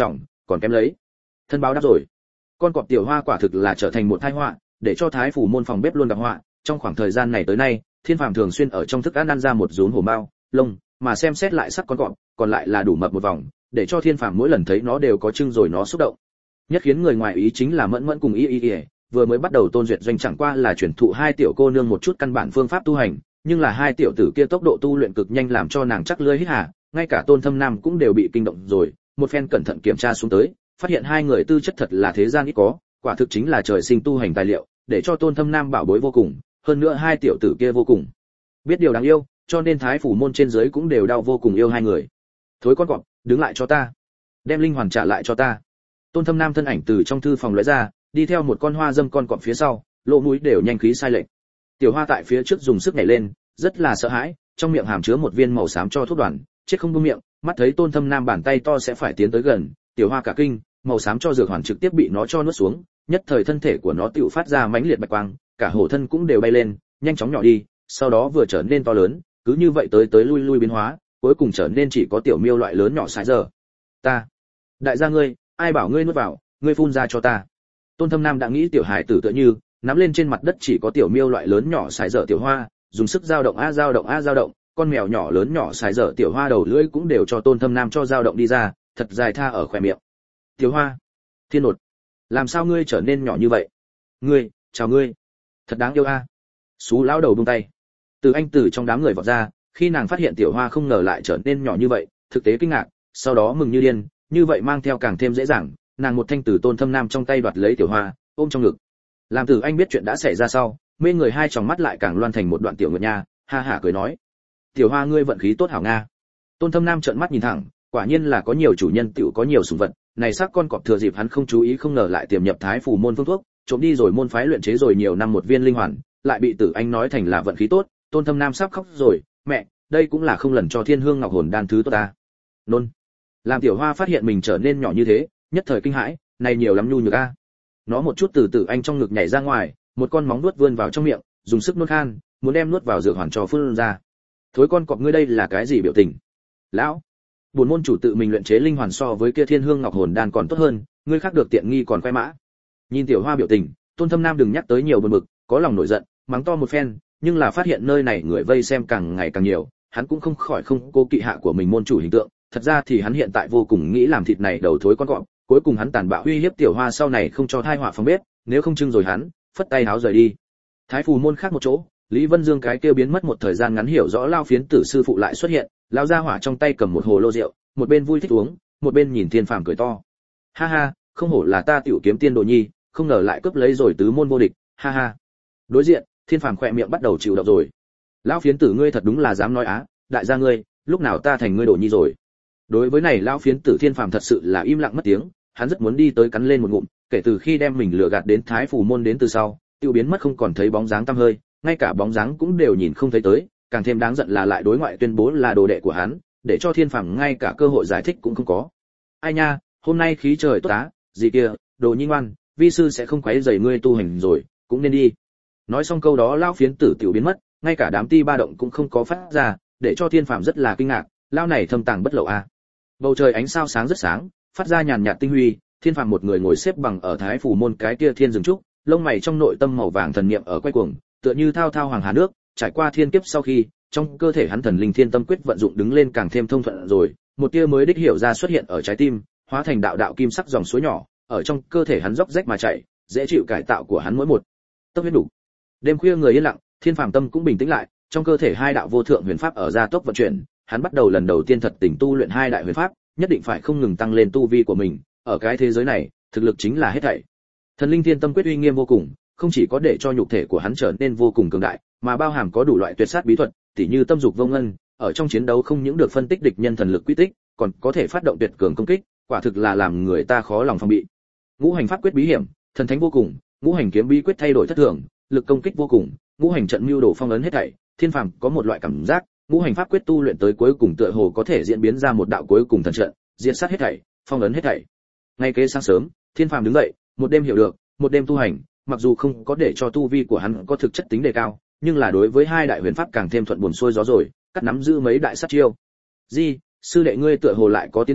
còn kém lấy. Thân báo đáp rồi. Con cọp tiểu hoa quả thực là trở thành một tai họa, để cho thái phủ môn phòng bếp luôn gặp họa. Trong khoảng thời gian này tới nay, Thiên Phàm thường xuyên ở trong thức ăn ăn ra một rốn hổ mao, lông, mà xem xét lại sắc con cọp, còn lại là đủ mập một vòng, để cho Thiên Phàm mỗi lần thấy nó đều có trưng rồi nó xúc động. Nhất khiến người ngoài ý chính là Mẫn Mẫn cùng Y Y Y, vừa mới bắt đầu Tôn Duyệt Doanh chẳng qua là chuyển thụ hai tiểu cô nương một chút căn bản phương pháp tu hành, nhưng là hai tiểu tử kia tốc độ tu luyện cực nhanh làm cho nàng chắc lưỡi hít hà, ngay cả Tôn Thâm Nam cũng đều bị kinh động rồi, một phen cẩn thận kiểm tra xuống tới, phát hiện hai người tư chất thật là thế gian ít có, quả thực chính là trời sinh tu hành tài liệu, để cho Tôn Thâm Nam bảo bối vô cùng, hơn nữa hai tiểu tử kia vô cùng biết điều đáng yêu, cho nên thái phủ môn trên dưới cũng đều đau vô cùng yêu hai người. Thối con cọp, đứng lại cho ta, đem linh hoàn trả lại cho ta. Tôn Thâm Nam thân ảnh từ trong thư phòng lóe ra, đi theo một con hoa dâm con cọp phía sau, lỗ mũi đều nhanh khí sai lệch. Tiểu Hoa tại phía trước dùng sức nhảy lên, rất là sợ hãi, trong miệng hàm chứa một viên màu xám cho thuốc đoàn, chết không buông miệng, mắt thấy Tôn Thâm Nam bàn tay to sẽ phải tiến tới gần, Tiểu Hoa cả kinh, màu xám cho dược hoàn trực tiếp bị nó cho nuốt xuống, nhất thời thân thể của nó tựu phát ra mãnh liệt bạch quang, cả hổ thân cũng đều bay lên, nhanh chóng nhỏ đi, sau đó vừa trở nên to lớn, cứ như vậy tới tới lui lui biến hóa, cuối cùng trở nên chỉ có tiểu miêu loại lớn nhỏ size giờ. Ta, đại gia ngươi, ai bảo ngươi nuốt vào, ngươi phun ra cho ta. Tôn Thâm Nam đã nghĩ tiểu hải tử tựa như, nắm lên trên mặt đất chỉ có tiểu miêu loại lớn nhỏ size giờ tiểu hoa, dùng sức dao động a dao động a dao động, con mèo nhỏ lớn nhỏ size giờ tiểu hoa đầu lưỡi cũng đều cho Tôn Thâm Nam cho dao động đi ra, thật dài tha ở khóe miệng. Tiểu Hoa, thiên nột, làm sao ngươi trở nên nhỏ như vậy? Ngươi, chào ngươi, thật đáng yêu a. Sú lão đầu buông tay. Từ Anh từ trong đám người vọt ra, khi nàng phát hiện Tiểu Hoa không ngờ lại trở nên nhỏ như vậy, thực tế kinh ngạc, sau đó mừng như điên, như vậy mang theo càng thêm dễ dàng, nàng một thanh từ Tôn Thâm Nam trong tay đoạt lấy Tiểu Hoa, ôm trong ngực. Làm Từ Anh biết chuyện đã xảy ra sau, mê người hai tròng mắt lại càng loan thành một đoạn tiểu nguyệt nha, ha hả cười nói: "Tiểu Hoa ngươi vận khí tốt hảo nga." Tôn Thâm Nam trợn mắt nhìn thẳng, quả nhiên là có nhiều chủ nhân tiểu có nhiều sủng vật, này xác con cọp thừa dịp hắn không chú ý không ngờ lại tiềm nhập thái phủ môn phương thuốc, trộm đi rồi môn phái luyện chế rồi nhiều năm một viên linh hoàn, lại bị Tử Anh nói thành là vận khí tốt, Tôn Thâm Nam sắp khóc rồi, "Mẹ, đây cũng là không lần cho Thiên Hương Ngọc Hồn đan thứ tốt ta." Nôn. Làm Tiểu Hoa phát hiện mình trở nên nhỏ như thế, nhất thời kinh hãi, này nhiều lắm nhu nhược a. Nó một chút từ Tử Anh trong ngực nhảy ra ngoài, một con móng nuốt vươn vào trong miệng, dùng sức nuốt khan, muốn đem nuốt vào dược hoàn cho phun ra. "Thối con cọp ngươi đây là cái gì biểu tình?" "Lão, buồn môn chủ tự mình luyện chế linh hoàn so với kia Thiên Hương Ngọc Hồn đan còn tốt hơn, ngươi khác được tiện nghi còn khoe mã." Nhìn Tiểu Hoa biểu tình, Tôn Thâm Nam đừng nhắc tới nhiều bực bực, có lòng nổi giận, mắng to một phen, nhưng là phát hiện nơi này người vây xem càng ngày càng nhiều, hắn cũng không khỏi không cố kỵ hạ của mình môn chủ hình tượng, thật ra thì hắn hiện tại vô cùng nghĩ làm thịt này đầu thối con cọp, cuối cùng hắn tàn bạo uy hiếp Tiểu Hoa sau này không cho thai họa phòng bếp, nếu không trưng rồi hắn, phất tay háo rời đi. Thái phù môn khác một chỗ, Lý Vân Dương cái kia biến mất một thời gian ngắn hiểu rõ lao phiến tử sư phụ lại xuất hiện, lao ra hỏa trong tay cầm một hồ lô rượu, một bên vui thích uống, một bên nhìn Thiên Phàm cười to. "Ha ha, không hổ là ta tiểu kiếm tiên đồ nhi, không ngờ lại cướp lấy rồi tứ môn vô địch, ha ha." Đối diện, Thiên Phàm khỏe miệng bắt đầu chịu động rồi. "Lão phiến tử ngươi thật đúng là dám nói á, đại gia ngươi, lúc nào ta thành ngươi đồ nhi rồi?" Đối với này lão phiến tử Thiên Phàm thật sự là im lặng mất tiếng, hắn rất muốn đi tới cắn lên một ngụm, kể từ khi đem mình lừa gạt đến Thái phủ môn đến từ sau, tiêu biến mất không còn thấy bóng dáng tăm hơi, ngay cả bóng dáng cũng đều nhìn không thấy tới, càng thêm đáng giận là lại đối ngoại tuyên bố là đồ đệ của hắn, để cho Thiên Phàm ngay cả cơ hội giải thích cũng không có. "Ai nha, hôm nay khí trời tốt á, gì kia, đồ nhi ngoan, vi sư sẽ không quấy rầy ngươi tu hành rồi, cũng nên đi." Nói xong câu đó lão phiến tử tiểu biến mất, ngay cả đám ti ba động cũng không có phát ra, để cho Thiên Phàm rất là kinh ngạc, lão này thâm tàng bất lộ a. Bầu trời ánh sao sáng rất sáng, phát ra nhàn nhạt tinh huy, Thiên Phàm một người ngồi xếp bằng ở Thái phủ môn cái kia thiên rừng trúc, lông mày trong nội tâm màu vàng thần niệm ở quay cuồng, tựa như thao thao hoàng hà nước, trải qua thiên kiếp sau khi, trong cơ thể hắn thần linh thiên tâm quyết vận dụng đứng lên càng thêm thông thuận rồi, một tia mới đích hiểu ra xuất hiện ở trái tim, hóa thành đạo đạo kim sắc dòng suối nhỏ, ở trong cơ thể hắn róc rách mà chảy, dễ chịu cải tạo của hắn mỗi một tấc huyết đủ. Đêm khuya người yên lặng, Thiên Phàm tâm cũng bình tĩnh lại, trong cơ thể hai đạo vô thượng huyền pháp ở gia tốc vận chuyển, hắn bắt đầu lần đầu tiên thật tình tu luyện hai đại huyền pháp, nhất định phải không ngừng tăng lên tu vi của mình, ở cái thế giới này, thực lực chính là hết thảy. Thần linh thiên tâm quyết uy nghiêm vô cùng, không chỉ có để cho nhục thể của hắn trở nên vô cùng cường đại, mà bao hàm có đủ loại tuyệt sát bí thuật, tỉ như tâm dục vô ngân, ở trong chiến đấu không những được phân tích địch nhân thần lực quy tích, còn có thể phát động tuyệt cường công kích, quả thực là làm người ta khó lòng phòng bị. Ngũ hành pháp quyết bí hiểm, thần thánh vô cùng, ngũ hành kiếm bí quyết thay đổi thất thường, lực công kích vô cùng, ngũ hành trận mưu đồ phong ấn hết thảy, Thiên Phàm có một loại cảm giác, ngũ hành pháp quyết tu luyện tới cuối cùng tựa hồ có thể diễn biến ra một đạo cuối cùng thần trận, diệt sát hết thảy, phong ấn hết thảy. Ngay kế sáng sớm, Thiên Phàm đứng dậy, một đêm hiểu được, một đêm tu hành, mặc dù không có để cho tu vi của hắn có thực chất tính đề cao, nhưng là đối với hai đại huyền pháp càng thêm thuận buồm xuôi gió rồi, cắt nắm giữ mấy đại sát chiêu. "Di, sư đệ ngươi tựa hồ lại có tiến bộ,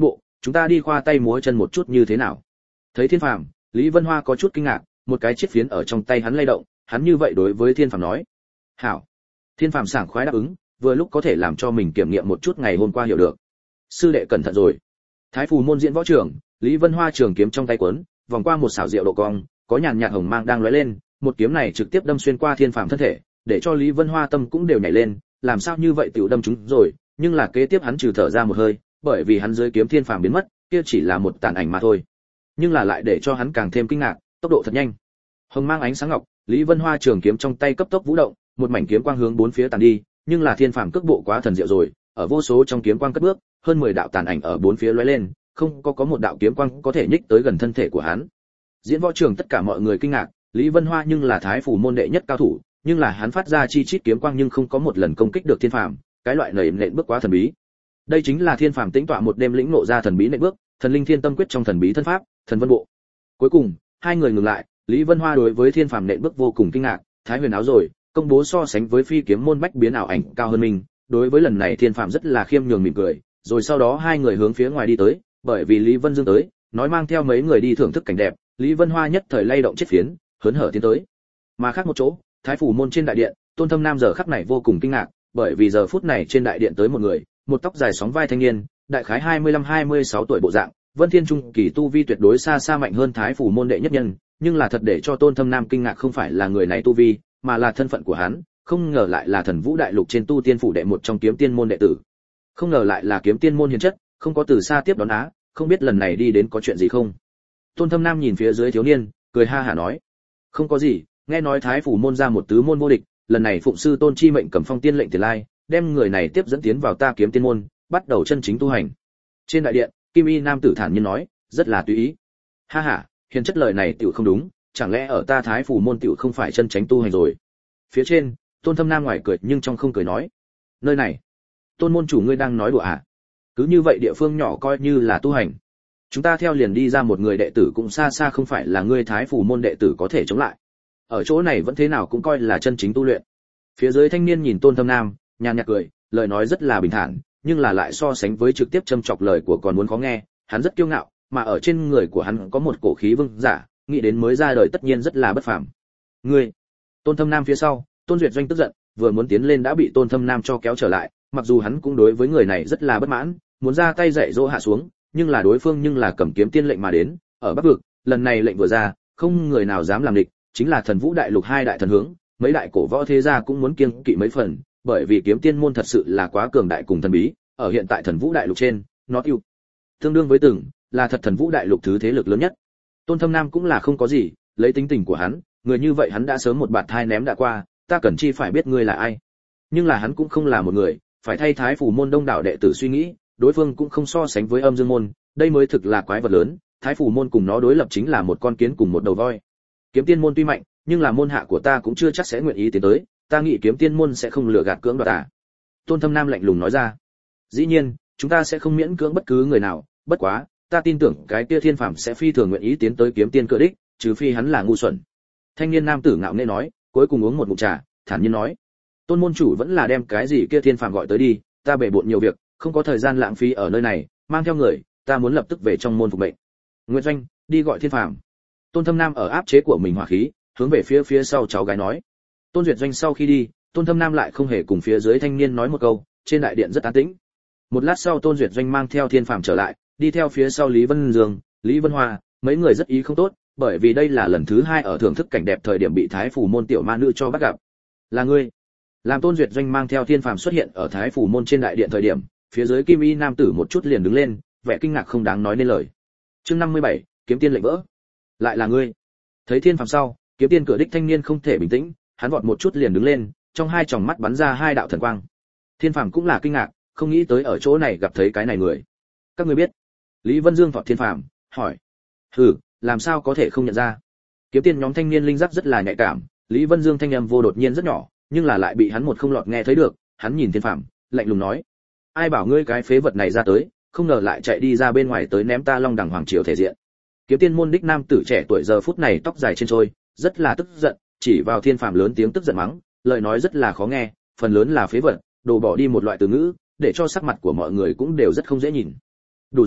chúng ta đi khoa tay múa chân một chút như thế nào? Thấy Thiên Phàm, Lý Vân Hoa có chút kinh ngạc, một cái chiếc phiến ở trong tay hắn lay động, hắn như vậy đối với Thiên Phàm nói. Hảo. Thiên Phàm sảng khoái đáp ứng, vừa lúc có thể làm cho mình kiểm nghiệm một chút ngày hôm qua hiểu được. Sư đệ cẩn thận rồi. Thái Phù môn diễn võ trưởng, Lý Vân Hoa trường kiếm trong tay quấn, vòng qua một xảo diệu độ cong, có nhàn nhạt hồng mang đang lóe lên, một kiếm này trực tiếp đâm xuyên qua Thiên Phàm thân thể, để cho Lý Vân Hoa tâm cũng đều nhảy lên, làm sao như vậy tiểu đâm trúng rồi, nhưng là kế tiếp hắn trừ thở ra một hơi, bởi vì hắn dưới kiếm Thiên Phàm biến mất, kia chỉ là một tàn ảnh mà thôi. Nhưng là lại để cho hắn càng thêm kinh ngạc, tốc độ thật nhanh. Hồng mang ánh sáng ngọc, Lý Vân Hoa trường kiếm trong tay cấp tốc vũ động, một mảnh kiếm quang hướng bốn phía tàn đi, nhưng là Thiên Phàm cước bộ quá thần diệu rồi, ở vô số trong kiếm quang cất bước, hơn mười đạo tàn ảnh ở bốn phía lóe lên, không có có một đạo kiếm quang có thể nhích tới gần thân thể của hắn. Diễn võ trường tất cả mọi người kinh ngạc, Lý Vân Hoa nhưng là Thái Phù môn đệ nhất cao thủ, nhưng là hắn phát ra chi chít kiếm quang nhưng không có một lần công kích được Thiên Phàm, cái loại nảy nện bước quá thần bí. Đây chính là Thiên Phàm tĩnh tọa một đêm lĩnh ngộ ra thần bí nện bước, thần linh thiên tâm quyết trong thần bí thân pháp, thần vân bộ. Cuối cùng, hai người ngừng lại, Lý Vân Hoa đối với Thiên Phàm nện bước vô cùng kinh ngạc, Thái Huyền áo rồi, công bố so sánh với phi kiếm môn bách biến ảo ảnh cao hơn mình, đối với lần này Thiên Phàm rất là khiêm nhường mỉm cười, rồi sau đó hai người hướng phía ngoài đi tới, bởi vì Lý Vân Dương tới, nói mang theo mấy người đi thưởng thức cảnh đẹp, Lý Vân Hoa nhất thời lay động chiếc phiến, hớn hở tiến tới. Mà khác một chỗ, Thái Phủ môn trên đại điện, Tôn Thâm Nam giờ khắc này vô cùng kinh ngạc, bởi vì giờ phút này trên đại điện tới một người, một tóc dài sóng vai thanh niên, đại khái hai mươi lăm hai mươi sáu tuổi bộ dạng, Vân Thiên Trung kỳ tu vi tuyệt đối xa xa mạnh hơn Thái Phủ môn đệ nhất nhân, nhưng là thật để cho Tôn Thâm Nam kinh ngạc không phải là người này tu vi, mà là thân phận của hắn, không ngờ lại là Thần Vũ đại lục trên tu tiên phủ đệ một trong kiếm tiên môn đệ tử. Không ngờ lại là kiếm tiên môn hiền chất, không có từ xa tiếp đón á, không biết lần này đi đến có chuyện gì không. Tôn Thâm Nam nhìn phía dưới thiếu niên, cười ha hả nói, không có gì, nghe nói Thái Phủ môn ra một tứ môn vô địch, lần này phụng sư Tôn chi mệnh cầm phong tiên lệnh tiền lai, đem người này tiếp dẫn tiến vào ta kiếm tiên môn, bắt đầu chân chính tu hành. Trên đại điện, Kim Y nam tử thản nhiên nói, rất là tùy ý. Ha ha, hiền chất lời này tiểu không đúng, chẳng lẽ ở ta Thái Phủ môn tiểu không phải chân chính tu hành rồi? Phía trên, Tôn Thâm Nam ngoài cười nhưng trong không cười nói, nơi này, Tôn môn chủ ngươi đang nói đùa à? Cứ như vậy địa phương nhỏ coi như là tu hành. Chúng ta theo liền đi ra một người đệ tử cũng xa xa không phải là ngươi Thái Phủ môn đệ tử có thể chống lại. Ở chỗ này vẫn thế nào cũng coi là chân chính tu luyện. Phía dưới thanh niên nhìn Tôn Thâm Nam, nhàn nhạt cười, lời nói rất là bình thản, nhưng là lại so sánh với trực tiếp châm chọc lời của còn muốn khó nghe, hắn rất kiêu ngạo, mà ở trên người của hắn có một cổ khí vương giả, nghĩ đến mới ra đời tất nhiên rất là bất phàm. Ngươi, Tôn Thâm Nam phía sau, Tôn Duyệt Doanh tức giận, vừa muốn tiến lên đã bị Tôn Thâm Nam cho kéo trở lại, mặc dù hắn cũng đối với người này rất là bất mãn, muốn ra tay dạy dỗ hạ xuống, nhưng là đối phương nhưng là cầm kiếm tiên lệnh mà đến, ở Bắc vực, lần này lệnh vừa ra, không người nào dám làm địch, chính là Thần Vũ đại lục hai đại thần hướng, mấy đại cổ võ thế gia cũng muốn kiêng kỵ mấy phần, bởi vì kiếm tiên môn thật sự là quá cường đại cùng thần bí, ở hiện tại Thần Vũ đại lục trên, nó tiêu tương đương với từng là thật Thần Vũ đại lục thứ thế lực lớn nhất. Tôn Thâm Nam cũng là không có gì, lấy tính tình của hắn, người như vậy hắn đã sớm một bạt thai ném đã qua, ta cần chi phải biết ngươi là ai. Nhưng là hắn cũng không là một người, phải thay Thái Phủ môn đông đảo đệ tử suy nghĩ, đối phương cũng không so sánh với Âm Dương môn, đây mới thực là quái vật lớn, Thái Phủ môn cùng nó đối lập chính là một con kiến cùng một đầu voi. Kiếm tiên môn tuy mạnh, nhưng là môn hạ của ta cũng chưa chắc sẽ nguyện ý tiến tới, ta nghĩ kiếm tiên môn sẽ không lừa gạt cưỡng đoạt à. Tôn Thâm Nam lạnh lùng nói ra. Dĩ nhiên, chúng ta sẽ không miễn cưỡng bất cứ người nào, bất quá, ta tin tưởng cái kia Thiên Phàm sẽ phi thường nguyện ý tiến tới kiếm tiên cửa đích, trừ phi hắn là ngu xuẩn. Thanh niên nam tử ngạo nghễ nói, cuối cùng uống một ngụm trà, thản nhiên nói, Tôn môn chủ vẫn là đem cái gì kia Thiên Phàm gọi tới đi, ta bể bộn nhiều việc, không có thời gian lãng phí ở nơi này, mang theo người, ta muốn lập tức về trong môn phục mệnh. Nguyệt Doanh, đi gọi Thiên Phàm. Tôn Thâm Nam ở áp chế của mình hỏa khí, hướng về phía phía sau cháu gái nói. Tôn Duyệt Doanh sau khi đi, Tôn Thâm Nam lại không hề cùng phía dưới thanh niên nói một câu, trên đại điện rất an tĩnh. Một lát sau Tôn Duyệt Doanh mang theo Thiên Phàm trở lại, đi theo phía sau Lý Vân Dương, Lý Vân Hoa, mấy người rất ý không tốt, bởi vì đây là lần thứ hai ở thưởng thức cảnh đẹp thời điểm bị Thái Phủ môn tiểu ma nữ cho bắt gặp. Là ngươi? Làm Tôn Duyệt Doanh mang theo Thiên Phàm xuất hiện ở Thái Phủ môn trên đại điện thời điểm, phía dưới Kim Y nam tử một chút liền đứng lên, vẻ kinh ngạc không đáng nói nên lời. Chương năm mươi bảy, kiếm tiên lệnh vỡ. Lại là ngươi? Thấy Thiên Phàm sau, kiếm tiên cửa đích thanh niên không thể bình tĩnh, hắn vọt một chút liền đứng lên, trong hai tròng mắt bắn ra hai đạo thần quang. Thiên Phàm cũng là kinh ngạc, không nghĩ tới ở chỗ này gặp thấy cái này người. Các ngươi biết? Lý Vân Dương thọt Thiên Phàm, hỏi. Hừ, làm sao có thể không nhận ra? Kiếm tiên nhóm thanh niên linh giác rất là nhạy cảm, Lý Vân Dương thanh âm vô đột nhiên rất nhỏ, nhưng là lại bị hắn một không lọt nghe thấy được, hắn nhìn Thiên Phàm, lạnh lùng nói: "Ai bảo ngươi cái phế vật này ra tới, không ngờ lại chạy đi ra bên ngoài tới ném ta Long Đẳng Hoàng triều thể diện." Kiếm tiên môn đích nam tử trẻ tuổi giờ phút này tóc dài trên trôi, rất là tức giận, chỉ vào Thiên Phàm lớn tiếng tức giận mắng, lời nói rất là khó nghe, phần lớn là phế vật, đồ bỏ đi một loại từ ngữ, để cho sắc mặt của mọi người cũng đều rất không dễ nhìn. Đủ rồi,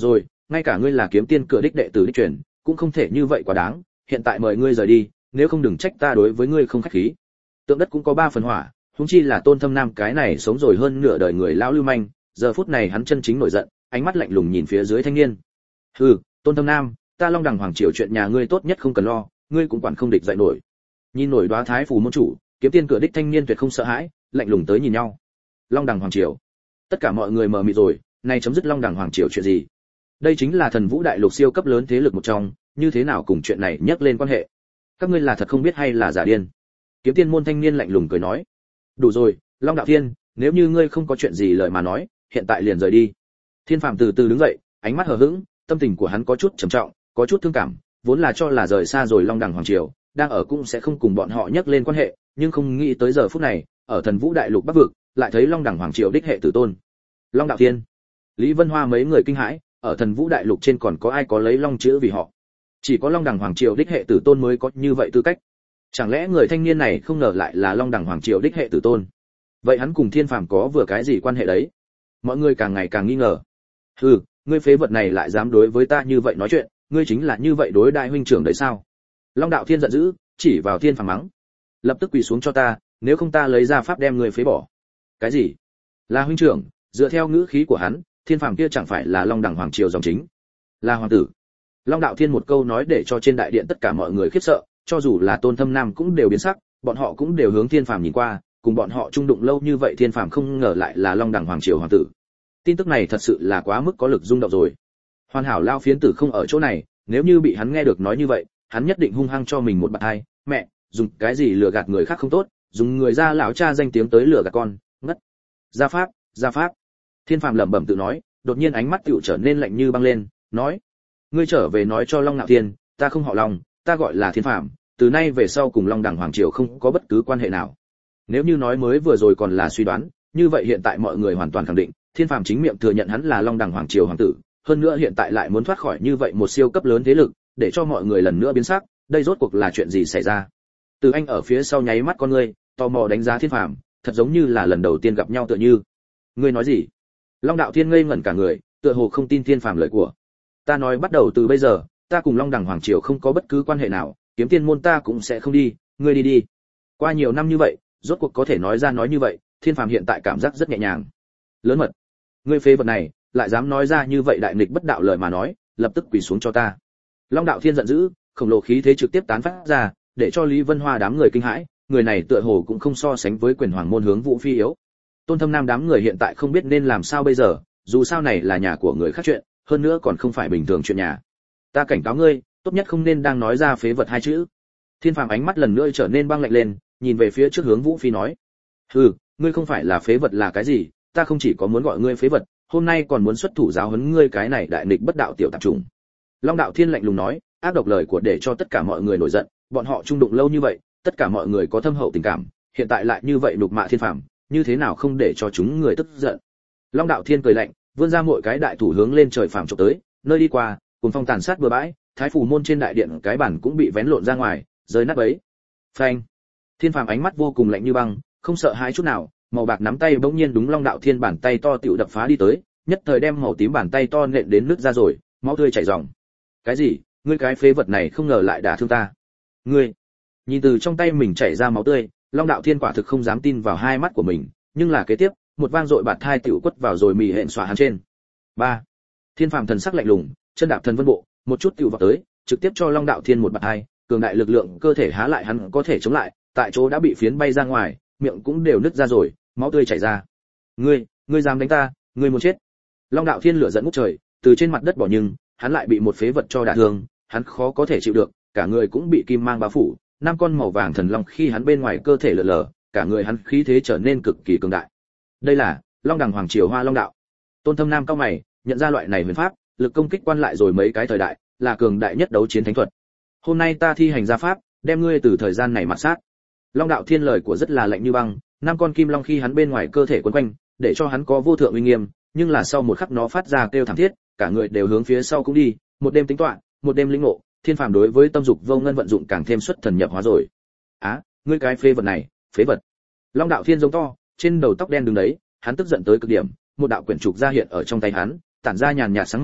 ngay cả ngươi là kiếm tiên cửa đích đệ tử đích truyền, cũng không thể như vậy quá đáng, hiện tại mời ngươi rời đi, nếu không đừng trách ta đối với ngươi không khách khí. Tượng đất cũng có ba phần hỏa, huống chi là Tôn Thâm Nam cái này sống rồi hơn nửa đời người lão lưu manh, giờ phút này hắn chân chính nổi giận, ánh mắt lạnh lùng nhìn phía dưới thanh niên. Hừ, Tôn Thâm Nam, ta Long Đằng Hoàng triều chuyện nhà ngươi tốt nhất không cần lo, ngươi cũng quản không địch dậy nổi. Nhìn nổi Đóa Thái Phù môn chủ, kiếm tiên cửa đích thanh niên tuyệt không sợ hãi, lạnh lùng tới nhìn nhau. Long Đằng Hoàng triều. Tất cả mọi người mờ mịt rồi, nay chấm dứt Long Đằng Hoàng triều chuyện gì? Đây chính là Thần Vũ Đại Lục siêu cấp lớn thế lực một trong, như thế nào cùng chuyện này nhắc lên quan hệ? Các ngươi là thật không biết hay là giả điên? Kiếm tiên môn thanh niên lạnh lùng cười nói. Đủ rồi, Long Đạo Thiên, nếu như ngươi không có chuyện gì lời mà nói, hiện tại liền rời đi. Thiên Phàm từ từ đứng dậy, ánh mắt hờ hững, tâm tình của hắn có chút trầm trọng, có chút thương cảm, vốn là cho là rời xa rồi Long Đằng Hoàng triều, đang ở cũng sẽ không cùng bọn họ nhắc lên quan hệ, nhưng không nghĩ tới giờ phút này, ở Thần Vũ Đại Lục Bắc vực, lại thấy Long Đằng Hoàng triều đích hệ tử tôn. Long Đạo Thiên, Lý Vân Hoa mấy người kinh hãi, ở Thần Vũ Đại Lục trên còn có ai có lấy long chữ vì họ? Chỉ có Long Đằng Hoàng triều đích hệ tử tôn mới có như vậy tư cách. Chẳng lẽ người thanh niên này không ngờ lại là Long Đằng Hoàng triều đích hệ tử tôn? Vậy hắn cùng Thiên Phàm có vừa cái gì quan hệ đấy? Mọi người càng ngày càng nghi ngờ. Hừ, ngươi phế vật này lại dám đối với ta như vậy nói chuyện, ngươi chính là như vậy đối đại huynh trưởng đấy sao? Long Đạo Thiên giận dữ, chỉ vào Thiên Phàm mắng. Lập tức quỳ xuống cho ta, nếu không ta lấy ra pháp đem ngươi phế bỏ. Cái gì? Là huynh trưởng? Dựa theo ngữ khí của hắn, Thiên Phàm kia chẳng phải là Long Đằng Hoàng triều dòng chính, là hoàng tử. Long Đạo Thiên một câu nói để cho trên đại điện tất cả mọi người khiếp sợ, cho dù là Tôn Thâm Nam cũng đều biến sắc, bọn họ cũng đều hướng Thiên Phàm nhìn qua, cùng bọn họ chung đụng lâu như vậy Thiên Phàm không ngờ lại là Long Đằng Hoàng triều hoàng tử. Tin tức này thật sự là quá mức có lực rung động rồi. Hoàn hảo lao phiến tử không ở chỗ này, nếu như bị hắn nghe được nói như vậy, hắn nhất định hung hăng cho mình một bạt hai. Mẹ, dùng cái gì lừa gạt người khác không tốt, dùng người ra lão cha danh tiếng tới lừa gạt con, ngất. Gia pháp, gia pháp. Thiên Phàm lẩm bẩm tự nói, đột nhiên ánh mắt tựu trở nên lạnh như băng lên, nói: ngươi trở về nói cho Long Nạo Thiên, ta không họ Long, ta gọi là Thiên Phàm, từ nay về sau cùng Long Đằng Hoàng triều không có bất cứ quan hệ nào. Nếu như nói mới vừa rồi còn là suy đoán, như vậy hiện tại mọi người hoàn toàn khẳng định, Thiên Phàm chính miệng thừa nhận hắn là Long Đằng Hoàng triều hoàng tử, hơn nữa hiện tại lại muốn thoát khỏi như vậy một siêu cấp lớn thế lực, để cho mọi người lần nữa biến sắc, đây rốt cuộc là chuyện gì xảy ra? Từ Anh ở phía sau nháy mắt con ngươi, tò mò đánh giá Thiên Phàm, thật giống như là lần đầu tiên gặp nhau tựa như. Ngươi nói gì? Long Đạo Thiên ngây ngẩn cả người, tựa hồ không tin Thiên Phàm lời của. Ta nói bắt đầu từ bây giờ, ta cùng Long Đằng Hoàng triều không có bất cứ quan hệ nào, kiếm tiên môn ta cũng sẽ không đi, ngươi đi đi. Qua nhiều năm như vậy, rốt cuộc có thể nói ra nói như vậy, Thiên Phàm hiện tại cảm giác rất nhẹ nhàng. Lớn mật, ngươi phế vật này, lại dám nói ra như vậy đại nghịch bất đạo lời mà nói, lập tức quỳ xuống cho ta. Long Đạo Thiên giận dữ, khổng lồ khí thế trực tiếp tán phát ra, để cho Lý Vân Hoa đám người kinh hãi, người này tựa hồ cũng không so sánh với quyền hoàng môn hướng Vũ Phi yếu. Tôn Thâm Nam đám người hiện tại không biết nên làm sao bây giờ, dù sao này là nhà của người khác chuyện, hơn nữa còn không phải bình thường chuyện nhà. Ta cảnh cáo ngươi, tốt nhất không nên đang nói ra phế vật hai chữ. Thiên Phàm ánh mắt lần nữa trở nên băng lạnh lên, nhìn về phía trước hướng Vũ Phi nói: hừ, ngươi không phải là phế vật là cái gì, ta không chỉ có muốn gọi ngươi phế vật, hôm nay còn muốn xuất thủ giáo huấn ngươi cái này đại nghịch bất đạo tiểu tạp chủng. Long Đạo Thiên lạnh lùng nói, ác độc lời của để cho tất cả mọi người nổi giận, bọn họ chung đụng lâu như vậy, tất cả mọi người có thâm hậu tình cảm, hiện tại lại như vậy nhục mạ Thiên Phàm, như thế nào không để cho chúng người tức giận. Long Đạo Thiên cười lạnh, vươn ra mỗi cái đại thủ hướng lên trời phàm chụp tới, nơi đi qua, cùng phong tàn sát bừa bãi, Thái Phù môn trên đại điện cái bản cũng bị vén lộn ra ngoài, rơi nát bấy. Phanh! Thiên Phàm ánh mắt vô cùng lạnh như băng, không sợ hãi chút nào, màu bạc nắm tay bỗng nhiên đúng Long Đạo Thiên bàn tay to tiểu đập phá đi tới, nhất thời đem màu tím bàn tay to nện đến nứt ra rồi, máu tươi chảy ròng. Cái gì? Ngươi cái phế vật này không ngờ lại đả thương ta. Ngươi! Nhìn từ trong tay mình chảy ra máu tươi, Long Đạo Thiên quả thực không dám tin vào hai mắt của mình, nhưng là kế tiếp, một vang dội bạt thai tiểu quất vào rồi mì hẹn xòa hắn trên. Ba. Thiên Phàm thần sắc lạnh lùng, chân đạp thần vân bộ, một chút tiểu vào tới, trực tiếp cho Long Đạo Thiên một bạt thai, cường đại lực lượng cơ thể há lại hắn có thể chống lại, tại chỗ đã bị phiến bay ra ngoài, miệng cũng đều nứt ra rồi, máu tươi chảy ra. Ngươi, ngươi dám đánh ta, ngươi muốn chết. Long Đạo Thiên lửa giận ngút trời, từ trên mặt đất bỏ nhưng, hắn lại bị một phế vật cho đả thương, hắn khó có thể chịu được, cả người cũng bị kim mang bao phủ, năm con màu vàng thần long khi hắn bên ngoài cơ thể lượn lờ, cả người hắn khí thế trở nên cực kỳ cường đại. Đây là Long Đằng Hoàng triều Hoa Long đạo. Tôn Thâm Nam cao mày, nhận ra loại này huyền pháp, lực công kích quan lại rồi mấy cái thời đại, là cường đại nhất đấu chiến thánh thuật. Hôm nay ta thi hành gia pháp, đem ngươi từ thời gian này mặt sát. Long Đạo Thiên lời của rất là lạnh như băng, năm con kim long khi hắn bên ngoài cơ thể quấn quanh, để cho hắn có vô thượng uy nghiêm, nhưng là sau một khắc nó phát ra kêu thảm thiết, cả người đều hướng phía sau cũng đi, một đêm tính toán, một đêm linh ngộ, Thiên Phàm đối với tâm dục vô ngân vận dụng càng thêm xuất thần nhập hóa rồi. Á, à, ngươi cái phế vật này, phế vật. Long Đạo Thiên giống to, trên đầu tóc đen đứng đấy, hắn tức giận tới cực điểm, một đạo quyển trục ra hiện ở trong tay hắn, tản ra nhàn nhạt sáng mờ,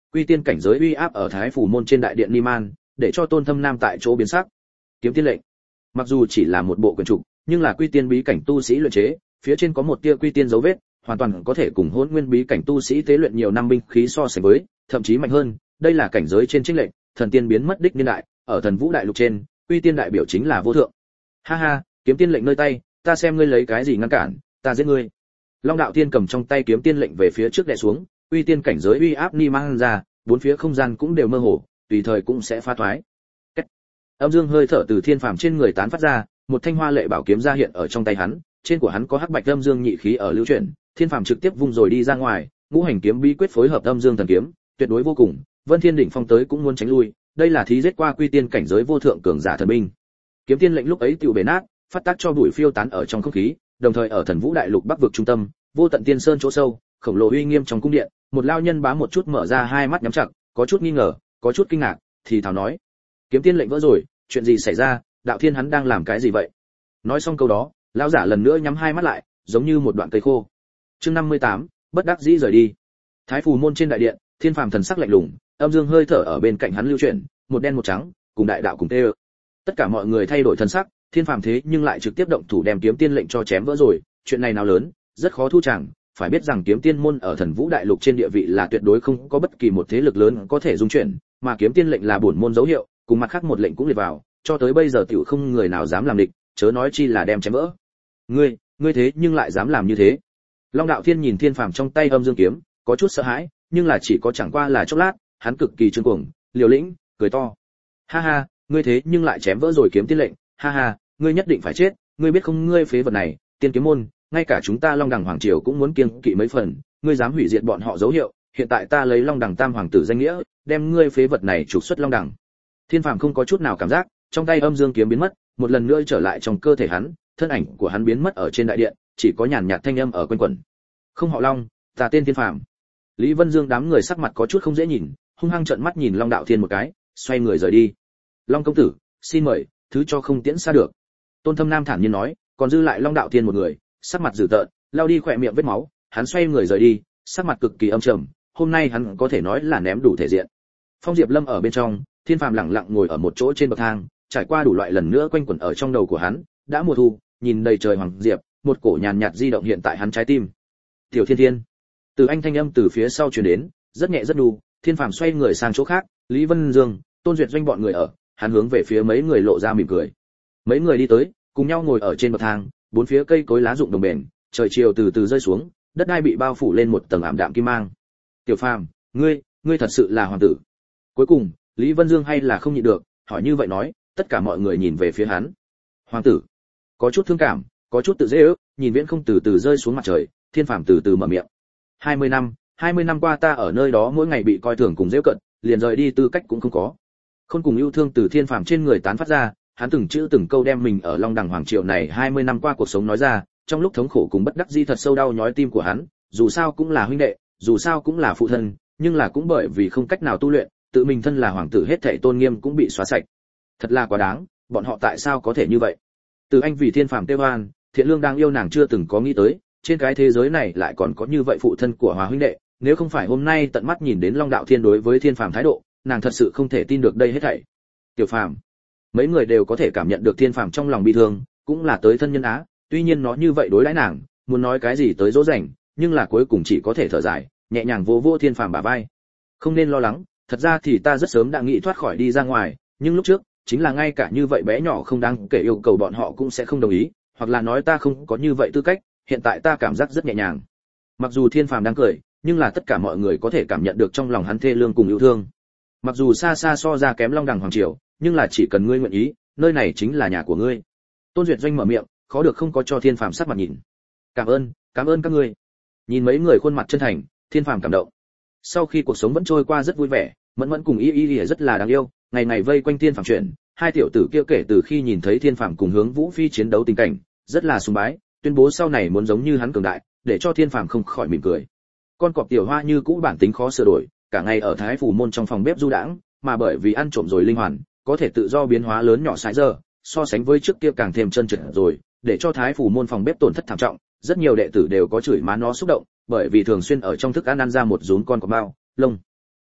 quy tiên cảnh giới uy áp ở Thái Phủ môn trên đại điện Niman, để cho Tôn Thâm Nam tại chỗ biến sắc. Kiếm tiên lệnh, mặc dù chỉ là một bộ quyển trục, nhưng là quy tiên bí cảnh tu sĩ luyện chế, phía trên có một tia quy tiên dấu vết, hoàn toàn có thể cùng Hỗn Nguyên bí cảnh tu sĩ tế luyện nhiều năm binh khí so sánh với, thậm chí mạnh hơn. Đây là cảnh giới trên chênh lệnh, thần tiên biến mất đích niên đại, ở Thần Vũ đại lục trên, quy tiên đại biểu chính là vô thượng. Ha ha, kiếm tiên lệnh nơi tay, ta xem ngươi lấy cái gì ngăn cản, ta giết ngươi. Long đạo tiên cầm trong tay kiếm tiên lệnh về phía trước đè xuống, uy tiên cảnh giới uy áp ni mang ra, bốn phía không gian cũng đều mơ hồ, tùy thời cũng sẽ phá thoái. Cách. Âm dương hơi thở từ thiên phàm trên người tán phát ra, một thanh hoa lệ bảo kiếm ra hiện ở trong tay hắn, trên của hắn có hắc bạch âm dương nhị khí ở lưu chuyển, thiên phàm trực tiếp vung rồi đi ra ngoài, ngũ hành kiếm bí quyết phối hợp âm dương thần kiếm, tuyệt đối vô cùng, Vân Thiên đỉnh phong tới cũng muốn tránh lui, đây là thí giết qua quy tiên cảnh giới vô thượng cường giả thần binh. Kiếm tiên lệnh lúc ấy tiêu bể nát, phát tác cho bụi phiêu tán ở trong không khí, đồng thời ở Thần Vũ đại lục bắc vực trung tâm, vô tận tiên sơn chỗ sâu, khổng lồ uy nghiêm trong cung điện, một lao nhân bám một chút mở ra hai mắt nhắm chặt, có chút nghi ngờ, có chút kinh ngạc, thì thào nói: kiếm tiên lệnh vỡ rồi, chuyện gì xảy ra, đạo thiên hắn đang làm cái gì vậy? Nói xong câu đó, lão giả lần nữa nhắm hai mắt lại, giống như một đoạn cây khô. Chương năm mươi tám, bất đắc dĩ rời đi. Thái Phù môn trên đại điện, thiên phàm thần sắc lạnh lùng, âm dương hơi thở ở bên cạnh hắn lưu chuyển, một đen một trắng, cùng đại đạo cùng tê. Tất cả mọi người thay đổi thần sắc, thiên phàm thế nhưng lại trực tiếp động thủ đem kiếm tiên lệnh cho chém vỡ rồi, chuyện này nào lớn, rất khó thu chẳng, phải biết rằng kiếm tiên môn ở Thần Vũ đại lục trên địa vị là tuyệt đối không có bất kỳ một thế lực lớn có thể dung chuyển, mà kiếm tiên lệnh là bổn môn dấu hiệu, cùng mặt khác một lệnh cũng liệt vào, cho tới bây giờ tiểu không người nào dám làm địch, chớ nói chi là đem chém vỡ. Ngươi, ngươi thế nhưng lại dám làm như thế? Long đạo thiên nhìn thiên phàm trong tay âm dương kiếm, có chút sợ hãi, nhưng là chỉ có chẳng qua là chốc lát, hắn cực kỳ trương cuồng, liều lĩnh, cười to. Ha ha, ngươi thế nhưng lại chém vỡ rồi kiếm tiên lệnh, ha ha, ngươi nhất định phải chết, ngươi biết không, ngươi phế vật này, tiên kiếm môn, ngay cả chúng ta Long Đằng hoàng triều cũng muốn kiêng kỵ mấy phần, ngươi dám hủy diệt bọn họ dấu hiệu, hiện tại ta lấy Long Đằng tam hoàng tử danh nghĩa, đem ngươi phế vật này trục xuất Long Đằng. Thiên phàm không có chút nào cảm giác, trong tay âm dương kiếm biến mất, một lần nữa trở lại trong cơ thể hắn, thân ảnh của hắn biến mất ở trên đại điện, chỉ có nhàn nhạt thanh âm ở quanh quẩn. Không họ Long, ta tên Thiên phàm. Lý Vân Dương đám người sắc mặt có chút không dễ nhìn, hung hăng trợn mắt nhìn Long đạo thiên một cái, xoay người rời đi. Long công tử, xin mời, thứ cho không tiễn xa được. Tôn Thâm Nam thản nhiên nói, còn dư lại Long đạo thiên một người, sắc mặt dữ tợn, lao đi khỏe miệng vết máu, hắn xoay người rời đi, sắc mặt cực kỳ âm trầm, hôm nay hắn có thể nói là ném đủ thể diện. Phong Diệp Lâm ở bên trong, Thiên phàm lặng lặng ngồi ở một chỗ trên bậc thang, trải qua đủ loại lần nữa quanh quẩn ở trong đầu của hắn, đã mùa thu, nhìn đầy trời hoàng diệp, một cổ nhàn nhạt di động hiện tại hắn trái tim. Tiểu Thiên Thiên, từ anh thanh âm từ phía sau truyền đến, rất nhẹ rất đu. Thiên phàm xoay người sang chỗ khác, Lý Vân Dương, Tôn Duyệt Doanh bọn người ở, hắn hướng về phía mấy người lộ ra mỉm cười. Mấy người đi tới, cùng nhau ngồi ở trên bậc thang, bốn phía cây cối lá rụng đồng bền, trời chiều từ từ rơi xuống, đất đai bị bao phủ lên một tầng ảm đạm kim mang. Tiểu Phàm, ngươi, ngươi thật sự là hoàng tử. Cuối cùng, Lý Vân Dương hay là không nhịn được, hỏi như vậy nói, tất cả mọi người nhìn về phía hắn. Hoàng tử, có chút thương cảm, có chút tự dễ ước, nhìn viễn không từ từ rơi xuống mặt trời, Thiên phàm từ từ mở miệng. hai mươi năm, hai mươi năm qua ta ở nơi đó mỗi ngày bị coi thường cùng giễu cận, liền rời đi tư cách cũng không có. Khôn cùng yêu thương từ Thiên phàm trên người tán phát ra, hắn từng chữ từng câu đem mình ở Long Đằng hoàng triều này hai mươi năm qua cuộc sống nói ra, trong lúc thống khổ cùng bất đắc dĩ thật sâu đau nhói tim của hắn, dù sao cũng là huynh đệ, dù sao cũng là phụ thân, nhưng là cũng bởi vì không cách nào tu luyện, tự mình thân là hoàng tử hết thảy tôn nghiêm cũng bị xóa sạch. Thật là quá đáng, bọn họ tại sao có thể như vậy? Từ anh vì Thiên phàm tê oan, thiện lương đang yêu nàng chưa từng có nghĩ tới, trên cái thế giới này lại còn có như vậy phụ thân của Hòa huynh đệ, nếu không phải hôm nay tận mắt nhìn đến Long đạo thiên đối với Thiên phàm thái độ, nàng thật sự không thể tin được đây hết thảy. Tiểu Phàm, mấy người đều có thể cảm nhận được Thiên phàm trong lòng bi thương, cũng là tới thân nhân á, tuy nhiên nó như vậy đối đãi nàng, muốn nói cái gì tới dỗ dành, nhưng là cuối cùng chỉ có thể thở dài, nhẹ nhàng vỗ vỗ Thiên phàm bả vai. Không nên lo lắng, thật ra thì ta rất sớm đã nghĩ thoát khỏi đi ra ngoài, nhưng lúc trước, chính là ngay cả như vậy bé nhỏ không đáng kể yêu cầu bọn họ cũng sẽ không đồng ý, hoặc là nói ta không có như vậy tư cách, hiện tại ta cảm giác rất nhẹ nhàng. Mặc dù Thiên phàm đang cười, nhưng là tất cả mọi người có thể cảm nhận được trong lòng hắn thê lương cùng yêu thương. Mặc dù xa xa so ra kém Long Đằng hoàng triều, nhưng là chỉ cần ngươi nguyện ý, nơi này chính là nhà của ngươi. Tôn Duyệt Doanh mở miệng, khó được không có cho Thiên phàm sắc mặt nhìn. Cảm ơn, cảm ơn các ngươi. Nhìn mấy người khuôn mặt chân thành, Thiên phàm cảm động. Sau khi cuộc sống vẫn trôi qua rất vui vẻ, Mẫn Mẫn cùng Y Y Y rất là đáng yêu, ngày ngày vây quanh Thiên phàm chuyện, hai tiểu tử kia kể từ khi nhìn thấy Thiên phàm cùng Hướng Vũ Phi chiến đấu tình cảnh, rất là sùng bái, tuyên bố sau này muốn giống như hắn cường đại, để cho Thiên phàm không khỏi mỉm cười. Con cọp Tiểu Hoa như cũ bản tính khó sửa đổi, cả ngày ở Thái Phủ môn trong phòng bếp du đãng, mà bởi vì ăn trộm rồi linh hoàn, có thể tự do biến hóa lớn nhỏ sai giờ, so sánh với trước kia càng thêm chân trượt rồi, để cho Thái Phủ môn phòng bếp tổn thất thảm trọng, rất nhiều đệ tử đều có chửi má nó xúc động, bởi vì thường xuyên ở trong thức ăn ăn ra một rún con cọp bao lông.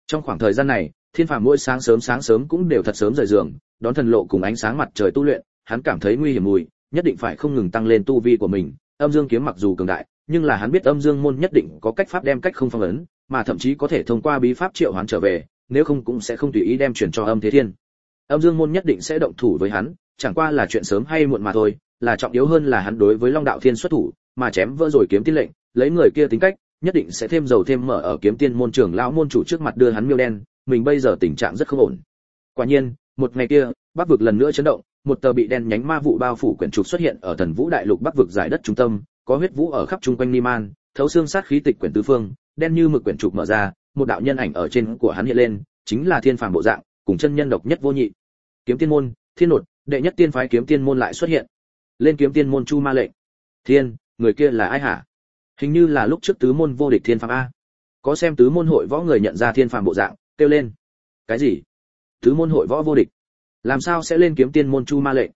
Trong khoảng thời gian này, Thiên Phàm mỗi sáng sớm sáng sớm cũng đều thật sớm rời giường, đón thần lộ cùng ánh sáng mặt trời tu luyện, hắn cảm thấy nguy hiểm mùi, nhất định phải không ngừng tăng lên tu vi của mình. Âm Dương kiếm mặc dù cường đại, nhưng là hắn biết Âm Dương môn nhất định có cách pháp đem cách không phong ấn, mà thậm chí có thể thông qua bí pháp triệu hoán trở về, nếu không cũng sẽ không tùy ý đem chuyển cho Âm Thế Thiên. Âm Dương môn nhất định sẽ động thủ với hắn, chẳng qua là chuyện sớm hay muộn mà thôi, là trọng yếu hơn là hắn đối với Long Đạo Thiên xuất thủ, mà chém vỡ rồi kiếm tiên lệnh, lấy người kia tính cách, nhất định sẽ thêm dầu thêm mỡ ở kiếm tiên môn trưởng lão môn chủ trước mặt đưa hắn miêu đen, mình bây giờ tình trạng rất không ổn. Quả nhiên, một ngày kia, Bắc vực lần nữa chấn động, một tờ bị đen nhánh ma vụ bao phủ quyển trục xuất hiện ở Thần Vũ đại lục Bắc vực giải đất trung tâm, có huyết vũ ở khắp trung quanh Niman, thấu xương sát khí tịch quyển tứ phương, đen như mực quyển trục mở ra, một đạo nhân ảnh ở trên của hắn hiện lên, chính là Thiên Phàm bộ dạng, cùng chân nhân độc nhất vô nhị. Kiếm tiên môn, Thiên nột, đệ nhất tiên phái kiếm tiên môn lại xuất hiện. Lên kiếm tiên môn chu ma lệnh. Thiên, người kia là ai hả? Hình như là lúc trước tứ môn vô địch Thiên Phàm a. Có xem tứ môn hội võ người nhận ra Thiên Phàm bộ dạng, kêu lên. Cái gì? Tứ môn hội võ vô địch? Làm sao sẽ lên kiếm tiên môn chu ma lệnh?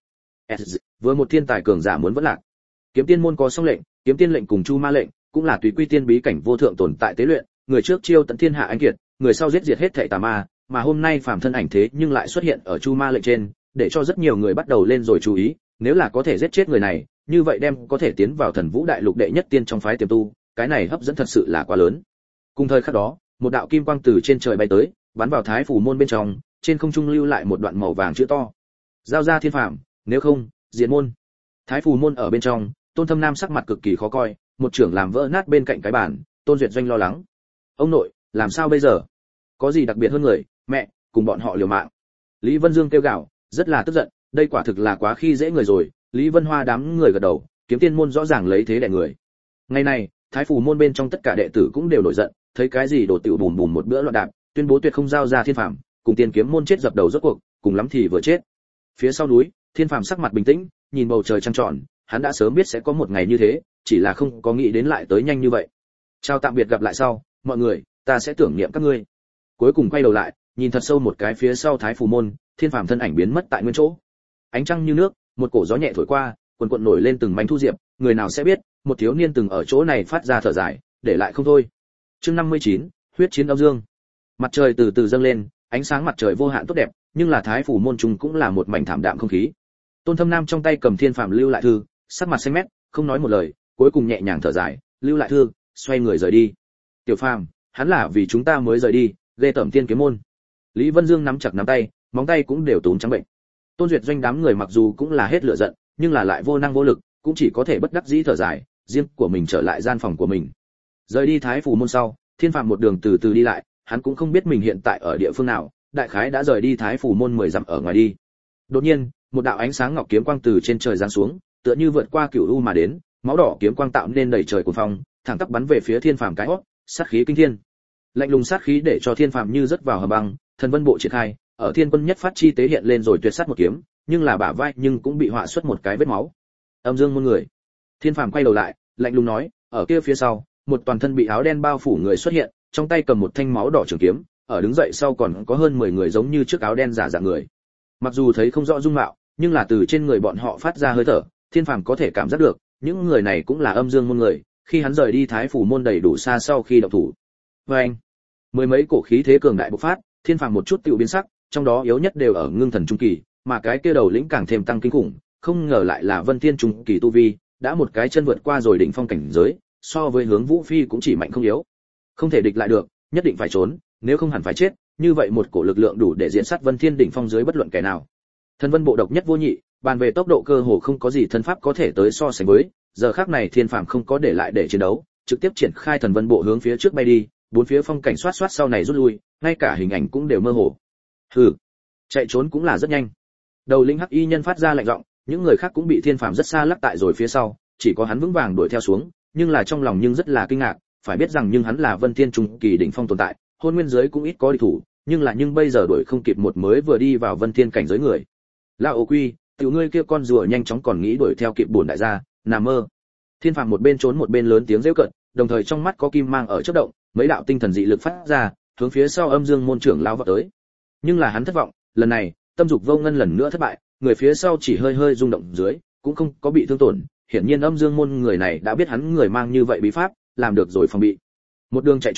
Với một thiên tài cường giả muốn vẫn lạc. Kiếm tiên môn có song lệnh, kiếm tiên lệnh cùng chu ma lệnh, cũng là tùy quy tiên bí cảnh vô thượng tồn tại tế luyện, người trước chiêu tận thiên hạ anh kiệt, người sau giết diệt hết thảy tà ma, mà hôm nay phàm thân ảnh thế nhưng lại xuất hiện ở chu ma lệnh trên, để cho rất nhiều người bắt đầu lên rồi chú ý, nếu là có thể giết chết người này, như vậy đem có thể tiến vào Thần Vũ đại lục đệ nhất tiên trong phái tiềm tu, cái này hấp dẫn thật sự là quá lớn. Cùng thời khắc đó, một đạo kim quang từ trên trời bay tới, bắn vào Thái Phủ môn bên trong, trên không trung lưu lại một đoạn màu vàng chữ to. Giao ra Thiên Phàm, nếu không, diệt môn. Thái Phủ môn ở bên trong, Tôn Thâm Nam sắc mặt cực kỳ khó coi, một trưởng làm vỡ nát bên cạnh cái bàn, Tôn Duyệt Doanh lo lắng. Ông nội, làm sao bây giờ? Có gì đặc biệt hơn người, mẹ, cùng bọn họ liều mạng. Lý Vân Dương kêu gào, rất là tức giận, đây quả thực là quá khi dễ người rồi. Lý Vân Hoa đám người gật đầu, kiếm tiên môn rõ ràng lấy thế đè người. Ngày này, Thái Phủ môn bên trong tất cả đệ tử cũng đều nổi giận, thấy cái gì đồ tiểu bùm bùm một bữa loạn đạp, tuyên bố tuyệt không giao ra Thiên Phàm, cùng Tiên kiếm môn chết dập đầu rốt cuộc, cùng lắm thì vừa chết. Phía sau núi, Thiên Phàm sắc mặt bình tĩnh, nhìn bầu trời trăng tròn, hắn đã sớm biết sẽ có một ngày như thế, chỉ là không có nghĩ đến lại tới nhanh như vậy. Chào tạm biệt, gặp lại sau, mọi người, ta sẽ tưởng niệm các ngươi. Cuối cùng quay đầu lại, nhìn thật sâu một cái phía sau Thái Phủ môn, Thiên Phàm thân ảnh biến mất tại nguyên chỗ. Ánh trăng như nước, một cổ gió nhẹ thổi qua, quần quần nổi lên từng mảnh thu diệp, người nào sẽ biết, một thiếu niên từng ở chỗ này phát ra thở dài, để lại không thôi. Chương năm mươi chín, huyết chiến âm dương. Mặt trời từ từ dâng lên, ánh sáng mặt trời vô hạn tốt đẹp, nhưng là Thái Phủ môn trung cũng là một mảnh thảm đạm không khí. Tôn Thâm Nam trong tay cầm Thiên Phàm lưu lại thư, sắc mặt xanh mét, không nói một lời, cuối cùng nhẹ nhàng thở dài, lưu lại thư, xoay người rời đi. Tiểu Phàm, hắn là vì chúng ta mới rời đi, ghê tởm Tiên kiếm môn. Lý Vân Dương nắm chặt nắm tay, móng tay cũng đều túm trắng bệnh. Tôn Duyệt Doanh đám người mặc dù cũng là hết lửa giận, nhưng là lại vô năng vô lực, cũng chỉ có thể bất đắc dĩ thở dài, riêng của mình trở lại gian phòng của mình. Rời đi Thái Phủ môn sau, Thiên Phàm một đường từ từ đi lại, hắn cũng không biết mình hiện tại ở địa phương nào, đại khái đã rời đi Thái Phủ môn mười dặm ở ngoài đi. Đột nhiên, một đạo ánh sáng ngọc kiếm quang từ trên trời giáng xuống, tựa như vượt qua cửu u mà đến, máu đỏ kiếm quang tạo nên đầy trời cuồng phong, thẳng tắp bắn về phía Thiên Phàm cái hốc, sát khí kinh thiên. Lạnh lùng sát khí để cho Thiên Phàm như rớt vào hầm băng, thần vân bộ triển khai, ở Thiên Quân nhất phát chi tế hiện lên rồi tuyệt sát một kiếm, nhưng là bả vai nhưng cũng bị họa xuất một cái vết máu. Âm Dương môn người. Thiên Phàm quay đầu lại, lạnh lùng nói, ở kia phía sau, một toàn thân bị áo đen bao phủ người xuất hiện, trong tay cầm một thanh máu đỏ trường kiếm, ở đứng dậy sau còn có hơn mười người giống như trước áo đen giả dạng người. Mặc dù thấy không rõ dung mạo, nhưng là từ trên người bọn họ phát ra hơi thở, Thiên Phàm có thể cảm giác được, những người này cũng là Âm Dương môn người, khi hắn rời đi Thái Phủ môn đầy đủ xa sau khi động thủ. Và anh, mười mấy cổ khí thế cường đại bộc phát, Thiên Phàm một chút tiêu biến sắc, trong đó yếu nhất đều ở ngưng thần trung kỳ, mà cái kia đầu lĩnh càng thêm tăng kinh khủng, không ngờ lại là Vân Thiên trung kỳ tu vi, đã một cái chân vượt qua rồi đỉnh phong cảnh giới, so với Hướng Vũ Phi cũng chỉ mạnh không yếu. Không thể địch lại được, nhất định phải trốn, nếu không hẳn phải chết, như vậy một cổ lực lượng đủ để diện sát Vân Thiên đỉnh phong dưới bất luận kẻ nào. Thần Vân bộ độc nhất vô nhị, bàn về tốc độ cơ hồ không có gì thân pháp có thể tới so sánh với, giờ khắc này Thiên Phàm không có để lại để chiến đấu, trực tiếp triển khai Thần Vân bộ hướng phía trước bay đi, bốn phía phong cảnh xoát xoát sau này rút lui, ngay cả hình ảnh cũng đều mơ hồ. Hừ, chạy trốn cũng là rất nhanh. Đầu lĩnh Hắc Y nhân phát ra lạnh giọng, những người khác cũng bị Thiên Phàm rất xa lắc tại rồi phía sau, chỉ có hắn vững vàng đuổi theo xuống, nhưng là trong lòng nhưng rất là kinh ngạc, phải biết rằng nhưng hắn là Vân Thiên trung kỳ đỉnh phong tồn tại, hôn nguyên giới cũng ít có địch thủ, nhưng là nhưng bây giờ đuổi không kịp một mới vừa đi vào Vân Thiên cảnh giới người. La Ô Quy, tiểu ngươi kia con rùa nhanh chóng còn nghĩ đuổi theo kịp bổn đại gia, nằm mơ. Thiên Phàm một bên trốn một bên lớn tiếng giễu cợt, đồng thời trong mắt có kim mang ở chớp động, mấy đạo tinh thần dị lực phát ra, hướng phía sau Âm Dương môn trưởng lao vào tới. Nhưng là hắn thất vọng, lần này, tâm dục vô ngân lần nữa thất bại, người phía sau chỉ hơi hơi rung động dưới, cũng không có bị thương tổn, hiển nhiên Âm Dương môn người này đã biết hắn người mang như vậy bí pháp, làm được rồi phòng bị. Một đường chạy trốn,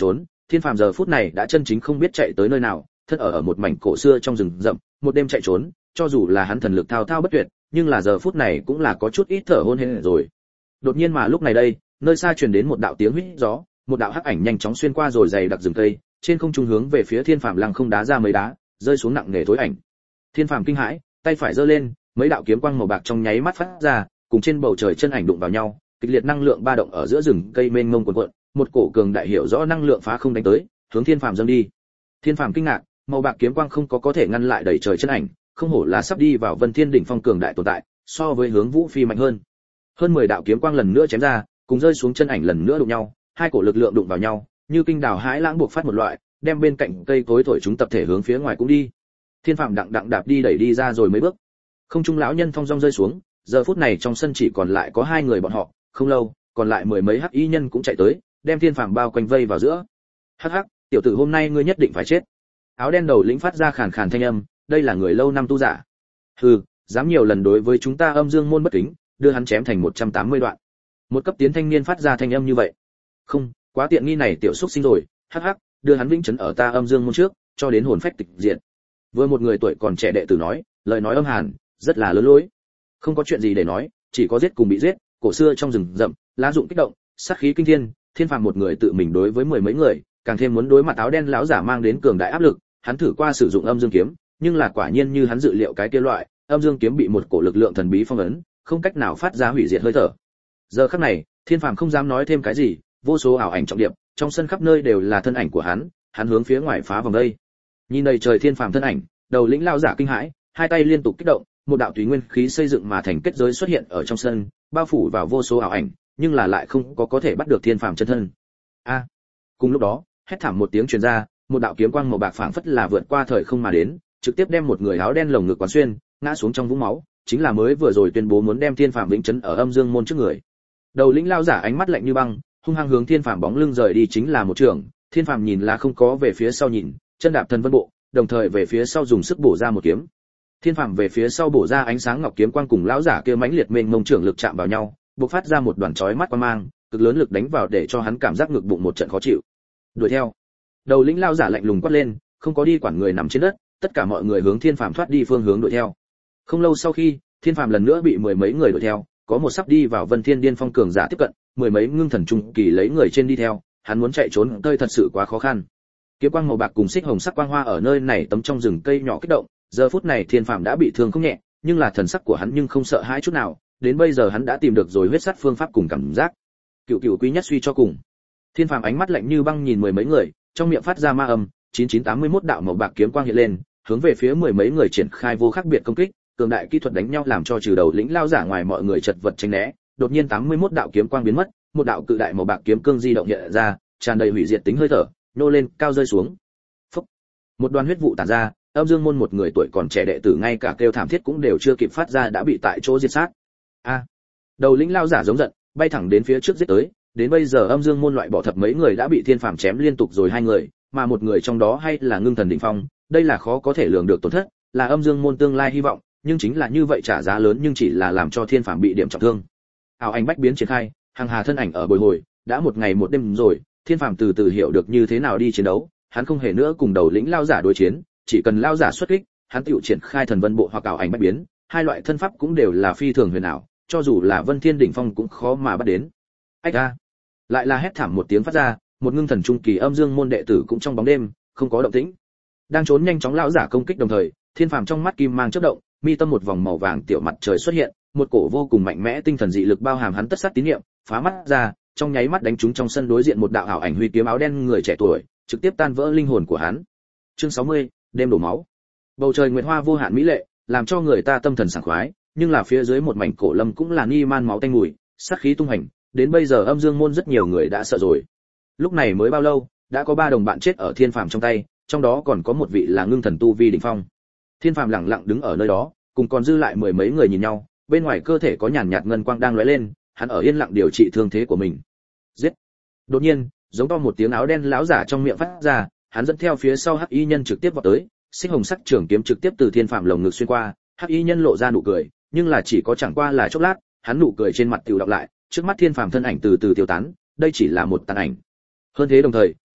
Thiên Phàm giờ phút này đã chân chính không biết chạy tới nơi nào, thân ở ở một mảnh cổ xưa trong rừng rậm, một đêm chạy trốn, cho dù là hắn thần lực thao thao bất tuyệt, nhưng là giờ phút này cũng là có chút ít thở hổn hển rồi. Đột nhiên mà lúc này đây, nơi xa truyền đến một đạo tiếng huýt gió, một đạo hắc ảnh nhanh chóng xuyên qua rồi dày đặc rừng cây, trên không trung hướng về phía Thiên Phàm lăng không đá ra mấy đá, rơi xuống nặng nề tối ảnh. Thiên Phàm kinh hãi, tay phải giơ lên, mấy đạo kiếm quang màu bạc trong nháy mắt phát ra, cùng trên bầu trời chân ảnh đụng vào nhau, kịch liệt năng lượng ba động ở giữa rừng cây mênh mông cuồn cuộn, một cổ cường đại hiểu rõ năng lượng phá không đánh tới, hướng Thiên Phàm dâng đi. Thiên Phàm kinh ngạc, màu bạc kiếm quang không có có thể ngăn lại đẩy trời chân ảnh, không hổ là sắp đi vào Vân Thiên đỉnh phong cường đại tồn tại, so với Hướng Vũ Phi mạnh hơn. Hơn mười đạo kiếm quang lần nữa chém ra, cùng rơi xuống chân ảnh lần nữa đụng nhau, hai cổ lực lượng đụng vào nhau, như kinh đào hãi lãng buộc phát một loại, đem bên cạnh cây cối thổi chúng tập thể hướng phía ngoài cũng đi. Thiên Phàm đặng đặng đạp đi đẩy đi ra rồi mấy bước. Không trung lão nhân thong dong rơi xuống, giờ phút này trong sân chỉ còn lại có hai người bọn họ, không lâu, còn lại mười mấy hắc y nhân cũng chạy tới, đem Thiên Phàm bao quanh vây vào giữa. Hắc hắc, tiểu tử hôm nay ngươi nhất định phải chết. Áo đen đầu lĩnh phát ra khàn khàn thanh âm, đây là người lâu năm tu giả. Hừ, dám nhiều lần đối với chúng ta Âm Dương môn bất kính, đưa hắn chém thành một trăm tám mươi đoạn. Một cấp tiến thanh niên phát ra thanh âm như vậy. Không, quá tiện nghi này tiểu xúc sinh rồi, hắc hắc, đưa hắn vĩnh trấn ở ta Âm Dương môn trước, cho đến hồn phách tịch diệt. Vừa một người tuổi còn trẻ đệ tử nói, lời nói âm hàn, rất là lớn lối. Không có chuyện gì để nói, chỉ có giết cùng bị giết, cổ xưa trong rừng rậm, lá dụng kích động, sát khí kinh thiên, Thiên Phàm một người tự mình đối với mười mấy người, càng thêm muốn đối mặt áo đen lão giả mang đến cường đại áp lực, hắn thử qua sử dụng Âm Dương kiếm, nhưng là quả nhiên như hắn dự liệu cái kia loại, Âm Dương kiếm bị một cổ lực lượng thần bí phong ấn, không cách nào phát ra hủy diệt hơi thở. Giờ khắc này, Thiên Phàm không dám nói thêm cái gì, vô số ảo ảnh trọng điệp, trong sân khắp nơi đều là thân ảnh của hắn, hắn hướng phía ngoài phá vòng đây. Nhìn đầy trời Thiên Phàm thân ảnh, đầu lĩnh lão giả kinh hãi, hai tay liên tục kích động, một đạo tùy nguyên khí xây dựng mà thành kết giới xuất hiện ở trong sân, bao phủ vào vô số ảo ảnh, nhưng là lại không có có thể bắt được Thiên Phàm chân thân. A! Cùng lúc đó, hét thảm một tiếng truyền ra, một đạo kiếm quang màu bạc phảng phất là vượt qua thời không mà đến, trực tiếp đem một người áo đen lồng ngực quán xuyên, ngã xuống trong vũng máu, chính là mới vừa rồi tuyên bố muốn đem Thiên Phàm vĩnh trấn ở Âm Dương môn trước người. Đầu lĩnh lão giả ánh mắt lạnh như băng, hung hăng hướng Thiên Phàm bóng lưng rời đi chính là một trường, Thiên Phàm nhìn là không có về phía sau nhìn, chân đạp thần vân bộ, đồng thời về phía sau dùng sức bổ ra một kiếm. Thiên Phàm về phía sau bổ ra ánh sáng ngọc kiếm quang cùng lão giả kia mãnh liệt mênh mông trưởng lực chạm vào nhau, bộc phát ra một đoàn chói mắt quang mang, cực lớn lực đánh vào để cho hắn cảm giác ngực bụng một trận khó chịu. Đuổi theo. Đầu lĩnh lão giả lạnh lùng quát lên, không có đi quản người nằm trên đất, tất cả mọi người hướng Thiên Phàm thoát đi phương hướng đuổi theo. Không lâu sau khi, Thiên Phàm lần nữa bị mười mấy người đuổi theo, có một sắp đi vào Vân Thiên Điên Phong cường giả tiếp cận, mười mấy ngưng thần trung kỳ lấy người trên đi theo, hắn muốn chạy trốn tơi thật sự quá khó khăn. Kiếm quang màu bạc cùng xích hồng sắc quang hoa ở nơi này tấm trong rừng cây nhỏ kích động, giờ phút này Thiên Phàm đã bị thương không nhẹ, nhưng là thần sắc của hắn nhưng không sợ hãi chút nào, đến bây giờ hắn đã tìm được rồi huyết sắt phương pháp cùng cảm giác. Cựu cựu quý nhất suy cho cùng. Thiên Phàm ánh mắt lạnh như băng nhìn mười mấy người, trong miệng phát ra ma âm, chín chín tám mươi mốt đạo màu bạc kiếm quang hiện lên, hướng về phía mười mấy người triển khai vô khác biệt công kích, cường đại kỹ thuật đánh nhau làm cho trừ đầu lĩnh lao giả ngoài mọi người chật vật tránh né, đột nhiên tám mươi mốt đạo kiếm quang biến mất, một đạo cự đại màu bạc kiếm cương di động hiện ra, tràn đầy hủy diệt tính hơi thở, nô lên, cao rơi xuống. Phốc. Một đoàn huyết vụ tản ra, Âm Dương môn một người tuổi còn trẻ đệ tử ngay cả kêu thảm thiết cũng đều chưa kịp phát ra đã bị tại chỗ diệt sát. A! Đầu lĩnh lao giả giống giận, bay thẳng đến phía trước giết tới, đến bây giờ Âm Dương môn loại bỏ thập mấy người đã bị Thiên Phàm chém liên tục rồi hai người, mà một người trong đó hay là ngưng thần đỉnh phong, đây là khó có thể lường được tổn thất, là Âm Dương môn tương lai hy vọng, nhưng chính là như vậy trả giá lớn nhưng chỉ là làm cho Thiên Phàm bị điểm trọng thương. Ảo ảnh bách biến triển khai, hàng hà thân ảnh ở bồi hồi, đã một ngày một đêm rồi, Thiên Phàm từ từ hiểu được như thế nào đi chiến đấu, hắn không hề nữa cùng đầu lĩnh lao giả đối chiến, chỉ cần lao giả xuất kích, hắn tự triển khai thần vân bộ hoặc ảo ảnh bách biến, hai loại thân pháp cũng đều là phi thường huyền ảo, cho dù là Vân Thiên đỉnh phong cũng khó mà bắt đến. Ách a! Lại là hét thảm một tiếng phát ra, một ngưng thần trung kỳ Âm Dương môn đệ tử cũng trong bóng đêm, không có động tĩnh. Đang trốn nhanh chóng lão giả công kích đồng thời, Thiên Phàm trong mắt kim mang chớp động, mi tâm một vòng màu vàng tiểu mặt trời xuất hiện, một cổ vô cùng mạnh mẽ tinh thần dị lực bao hàm hắn tất sát tín niệm, phá mắt ra, trong nháy mắt đánh trúng trong sân đối diện một đạo ảo ảnh huy kiếm áo đen người trẻ tuổi, trực tiếp tan vỡ linh hồn của hắn. Chương sáu mươi, đêm đổ máu. Bầu trời nguyệt hoa vô hạn mỹ lệ, làm cho người ta tâm thần sảng khoái, nhưng là phía dưới một mảnh cổ lâm cũng là ni man máu tanh mùi, sát khí tung hành, đến bây giờ Âm Dương môn rất nhiều người đã sợ rồi. Lúc này mới bao lâu, đã có ba đồng bạn chết ở Thiên Phàm trong tay, trong đó còn có một vị là ngưng thần tu vi đỉnh phong. Thiên Phàm lặng lặng đứng ở nơi đó, cùng còn dư lại mười mấy người nhìn nhau, bên ngoài cơ thể có nhàn nhạt ngân quang đang lóe lên, hắn ở yên lặng điều trị thương thế của mình. Giết! Đột nhiên, giống to một tiếng áo đen lão giả trong miệng phát ra, hắn dẫn theo phía sau hắc y nhân trực tiếp vọt tới, xích hồng sắc trường kiếm trực tiếp từ Thiên Phàm lồng ngực xuyên qua, hắc y nhân lộ ra nụ cười, nhưng là chỉ có chẳng qua là chốc lát, hắn nụ cười trên mặt tiêu đọc lại, trước mắt Thiên Phàm thân ảnh từ từ tiêu tán, đây chỉ là một tàn ảnh. Hơn thế đồng thời,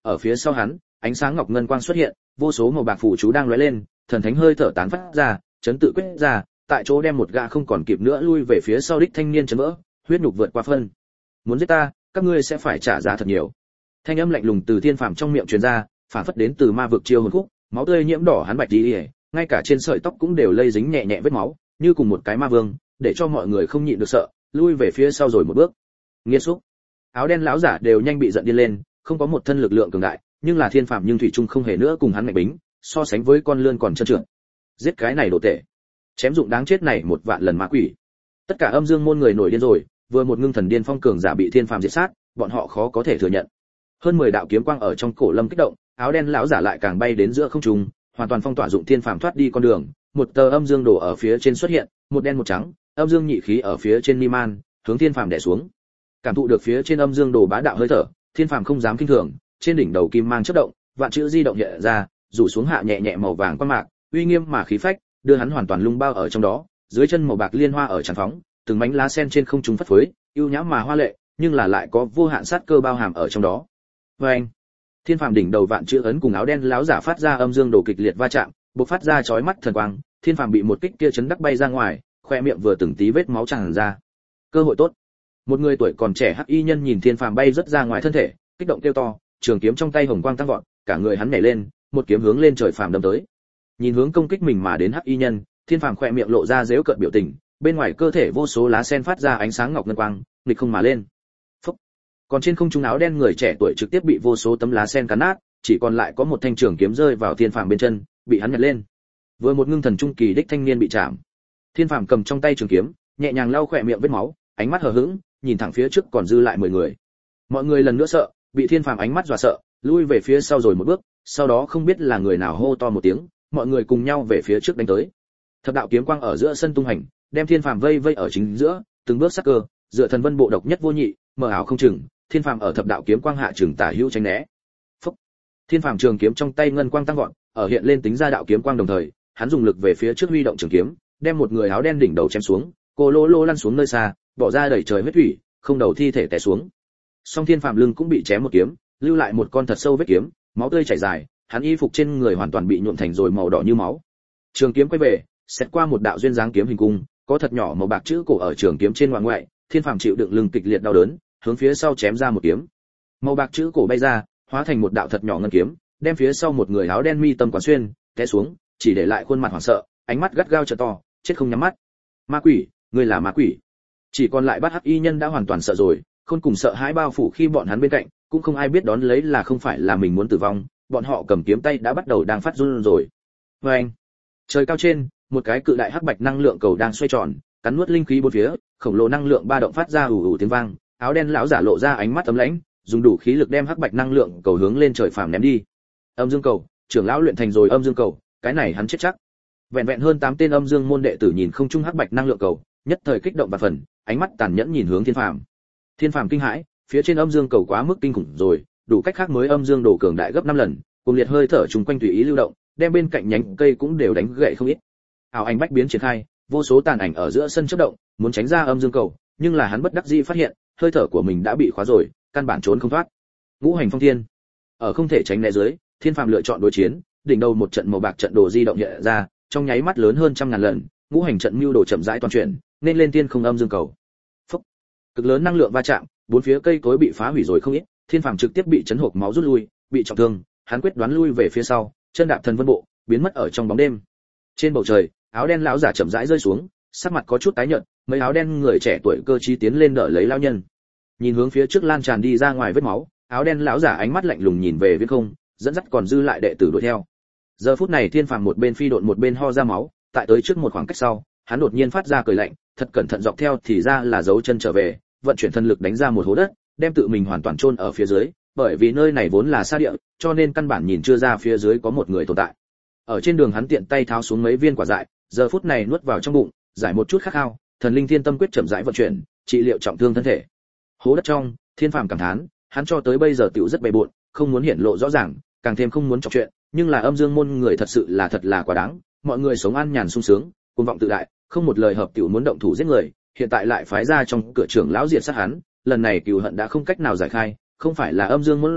ở phía sau hắn, ánh sáng ngọc ngân quang xuất hiện, vô số màu bạc phù chú đang lóe lên, thần thánh hơi thở tán phát ra, chấn tự quyết ra, tại chỗ đem một gã không còn kịp nữa lui về phía sau đích thanh niên chấn vỡ, huyết nhục vượt qua phân. Muốn giết ta, các ngươi sẽ phải trả giá thật nhiều. Thanh âm lạnh lùng từ thiên phàm trong miệng truyền ra, phản phất đến từ ma vực chiêu hồn khúc, máu tươi nhiễm đỏ hắn bạch đi, ngay cả trên sợi tóc cũng đều lây dính nhẹ nhẹ vết máu, như cùng một cái ma vương, để cho mọi người không nhịn được sợ, lui về phía sau rồi một bước. Nghiệt xúc. Áo đen lão giả đều nhanh bị giận điên lên, không có một thân lực lượng cường đại, nhưng là thiên phàm nhưng thủy chung không hề nữa cùng hắn mạnh bính, so sánh với con lươn còn trơn trượt. Giết cái này đồ tệ. Chém dụng đáng chết này một vạn lần ma quỷ. Tất cả âm dương môn người nổi điên rồi, vừa một ngưng thần điên phong cường giả bị thiên phàm diệt sát, bọn họ khó có thể thừa nhận. Hơn mười đạo kiếm quang ở trong cổ lâm kích động, áo đen lão giả lại càng bay đến giữa không trung, hoàn toàn phong tỏa dụng thiên phàm thoát đi con đường, một tờ âm dương đồ ở phía trên xuất hiện, một đen một trắng, âm dương nhị khí ở phía trên Niman, hướng thiên phàm đè xuống. Cảm thụ được phía trên âm dương đồ bá đạo hơi thở, thiên phàm không dám kinh thường, trên đỉnh đầu kim mang chớp động, vạn chữ di động hiện ra, rủ xuống hạ nhẹ nhẹ màu vàng quang mạc, uy nghiêm mà khí phách, đưa hắn hoàn toàn lung bao ở trong đó, dưới chân màu bạc liên hoa ở tràn phóng, từng mảnh lá sen trên không trung phất phới, ưu nhã mà hoa lệ, nhưng là lại có vô hạn sát cơ bao hàm ở trong đó. Oeng! Thiên phàm đỉnh đầu vạn chữ ấn cùng áo đen láo giả phát ra âm dương đồ kịch liệt va chạm, bộc phát ra chói mắt thần quang, thiên phàm bị một kích kia chấn đắc bay ra ngoài, khoe miệng vừa từng tí vết máu tràn ra. Cơ hội tốt. Một người tuổi còn trẻ hắc y nhân nhìn thiên phàm bay rất ra ngoài thân thể, kích động kêu to, trường kiếm trong tay hồng quang tăng vọt, cả người hắn nhảy lên, một kiếm hướng lên trời phàm đâm tới. Nhìn hướng công kích mình mà đến hắc y nhân, thiên phàm khoe miệng lộ ra giễu cợt biểu tình, bên ngoài cơ thể vô số lá sen phát ra ánh sáng ngọc ngân quang, nghịch không mà lên. Phúc. Còn trên không trung áo đen người trẻ tuổi trực tiếp bị vô số tấm lá sen cắn nát, chỉ còn lại có một thanh trường kiếm rơi vào thiên phàm bên chân, bị hắn nhặt lên. Vừa một ngưng thần trung kỳ đích thanh niên bị chạm. Thiên phàm cầm trong tay trường kiếm, nhẹ nhàng lau khỏe miệng vết máu, ánh mắt hờ hững, nhìn thẳng phía trước còn dư lại mười người. Mọi người lần nữa sợ, bị thiên phàm ánh mắt dọa sợ, lui về phía sau rồi một bước, sau đó không biết là người nào hô to một tiếng, mọi người cùng nhau về phía trước đánh tới. Thập đạo kiếm quang ở giữa sân tung hành, đem thiên phàm vây vây ở chính giữa, từng bước sắc cơ, dựa thần vân bộ độc nhất vô nhị, mờ ảo không chừng, thiên phàm ở thập đạo kiếm quang hạ trường tả hữu tránh né. Phúc. Thiên phàm trường kiếm trong tay ngân quang tăng vọt, ở hiện lên tính ra đạo kiếm quang đồng thời, hắn dùng lực về phía trước huy động trường kiếm, đem một người áo đen đỉnh đầu chém xuống, cô lô lô lăn xuống nơi xa, bỏ ra đầy trời huyết thủy, không đầu thi thể té xuống. Song thiên phàm lưng cũng bị chém một kiếm, lưu lại một con thật sâu vết kiếm, máu tươi chảy dài, hắn y phục trên người hoàn toàn bị nhuộm thành rồi màu đỏ như máu. Trường kiếm quay về, xét qua một đạo duyên dáng kiếm hình cung, có thật nhỏ màu bạc chữ cổ ở trường kiếm trên ngoại ngoại, thiên phàm chịu đựng lưng kịch liệt đau đớn, hướng phía sau chém ra một kiếm. Màu bạc chữ cổ bay ra, hóa thành một đạo thật nhỏ ngân kiếm, đem phía sau một người áo đen mi tâm quán xuyên, té xuống, chỉ để lại khuôn mặt hoảng sợ, ánh mắt gắt gao trợ to, chết không nhắm mắt. Ma quỷ, ngươi là ma quỷ. Chỉ còn lại Bát Hắc y nhân đã hoàn toàn sợ rồi, khôn cùng sợ hãi bao phủ khi bọn hắn bên cạnh, cũng không ai biết đón lấy là không phải là mình muốn tử vong, bọn họ cầm kiếm tay đã bắt đầu đang phát run rồi. Oeng! Trời cao trên, một cái cự đại hắc bạch năng lượng cầu đang xoay tròn, cắn nuốt linh khí bốn phía, khổng lồ năng lượng ba động phát ra ù ù tiếng vang, áo đen lão giả lộ ra ánh mắt ấm lãnh, dùng đủ khí lực đem hắc bạch năng lượng cầu hướng lên trời phàm ném đi. Âm dương cầu, trưởng lão luyện thành rồi âm dương cầu, cái này hắn chết chắc. Vẹn vẹn hơn tám tên âm dương môn đệ tử nhìn không trung hắc bạch năng lượng cầu, nhất thời kích động và phần, ánh mắt tàn nhẫn nhìn hướng thiên phàm. Thiên phàm kinh hãi, phía trên âm dương cầu quá mức kinh khủng rồi, đủ cách khác mới âm dương đồ cường đại gấp năm lần, cùng liệt hơi thở trùng quanh tùy ý lưu động, đem bên cạnh nhánh cây cũng đều đánh gãy không ít. Ảo ảnh bách biến triển khai, vô số tàn ảnh ở giữa sân chớp động, muốn tránh ra âm dương cầu, nhưng là hắn bất đắc dĩ phát hiện, hơi thở của mình đã bị khóa rồi, căn bản trốn không thoát. Ngũ hành phong thiên, ở không thể tránh né dưới, thiên phàm lựa chọn đối chiến, đỉnh đầu một trận màu bạc trận đồ di động hiện ra, trong nháy mắt lớn hơn trăm ngàn lần, ngũ hành trận mưu đồ chậm rãi toàn chuyển, nên lên tiên không âm dương cầu. Phúc. Cực lớn năng lượng va chạm, bốn phía cây cối bị phá hủy rồi không ít, thiên phàm trực tiếp bị chấn hộc máu rút lui, bị trọng thương, hắn quyết đoán lui về phía sau, chân đạp thần vân bộ, biến mất ở trong bóng đêm. Trên bầu trời, áo đen lão giả chậm rãi rơi xuống, sắc mặt có chút tái nhợt, mấy áo đen người trẻ tuổi cơ trí tiến lên đỡ lấy lão nhân. Nhìn hướng phía trước lan tràn đi ra ngoài vết máu, áo đen lão giả ánh mắt lạnh lùng nhìn về viễn không, dẫn dắt còn dư lại đệ tử đuổi theo. Giờ phút này thiên phàm một bên phi độn một bên ho ra máu, tại tới trước một khoảng cách sau, hắn đột nhiên phát ra cười lạnh, thật cẩn thận dọc theo thì ra là dấu chân trở về, vận chuyển thân lực đánh ra một hố đất, đem tự mình hoàn toàn chôn ở phía dưới, bởi vì nơi này vốn là sa địa, cho nên căn bản nhìn chưa ra phía dưới có một người tồn tại. Ở trên đường hắn tiện tay tháo xuống mấy viên quả dại, giờ phút này nuốt vào trong bụng, giải một chút khát khao, thần linh thiên tâm quyết chậm rãi vận chuyển, trị liệu trọng thương thân thể. Hố đất trong, thiên phàm cảm thán, hắn cho tới bây giờ tiểu rất bề bộn, không muốn hiển lộ rõ ràng, càng thêm không muốn trò chuyện, nhưng là âm dương môn người thật sự là thật là quá đáng, mọi người sống an nhàn sung sướng, cuồng vọng tự đại, không một lời hợp tiểu muốn động thủ giết người, hiện tại lại phái ra trong cửa trưởng lão diệt sát hắn, lần này cừu hận đã không cách nào giải khai, không phải là âm dương môn diệt,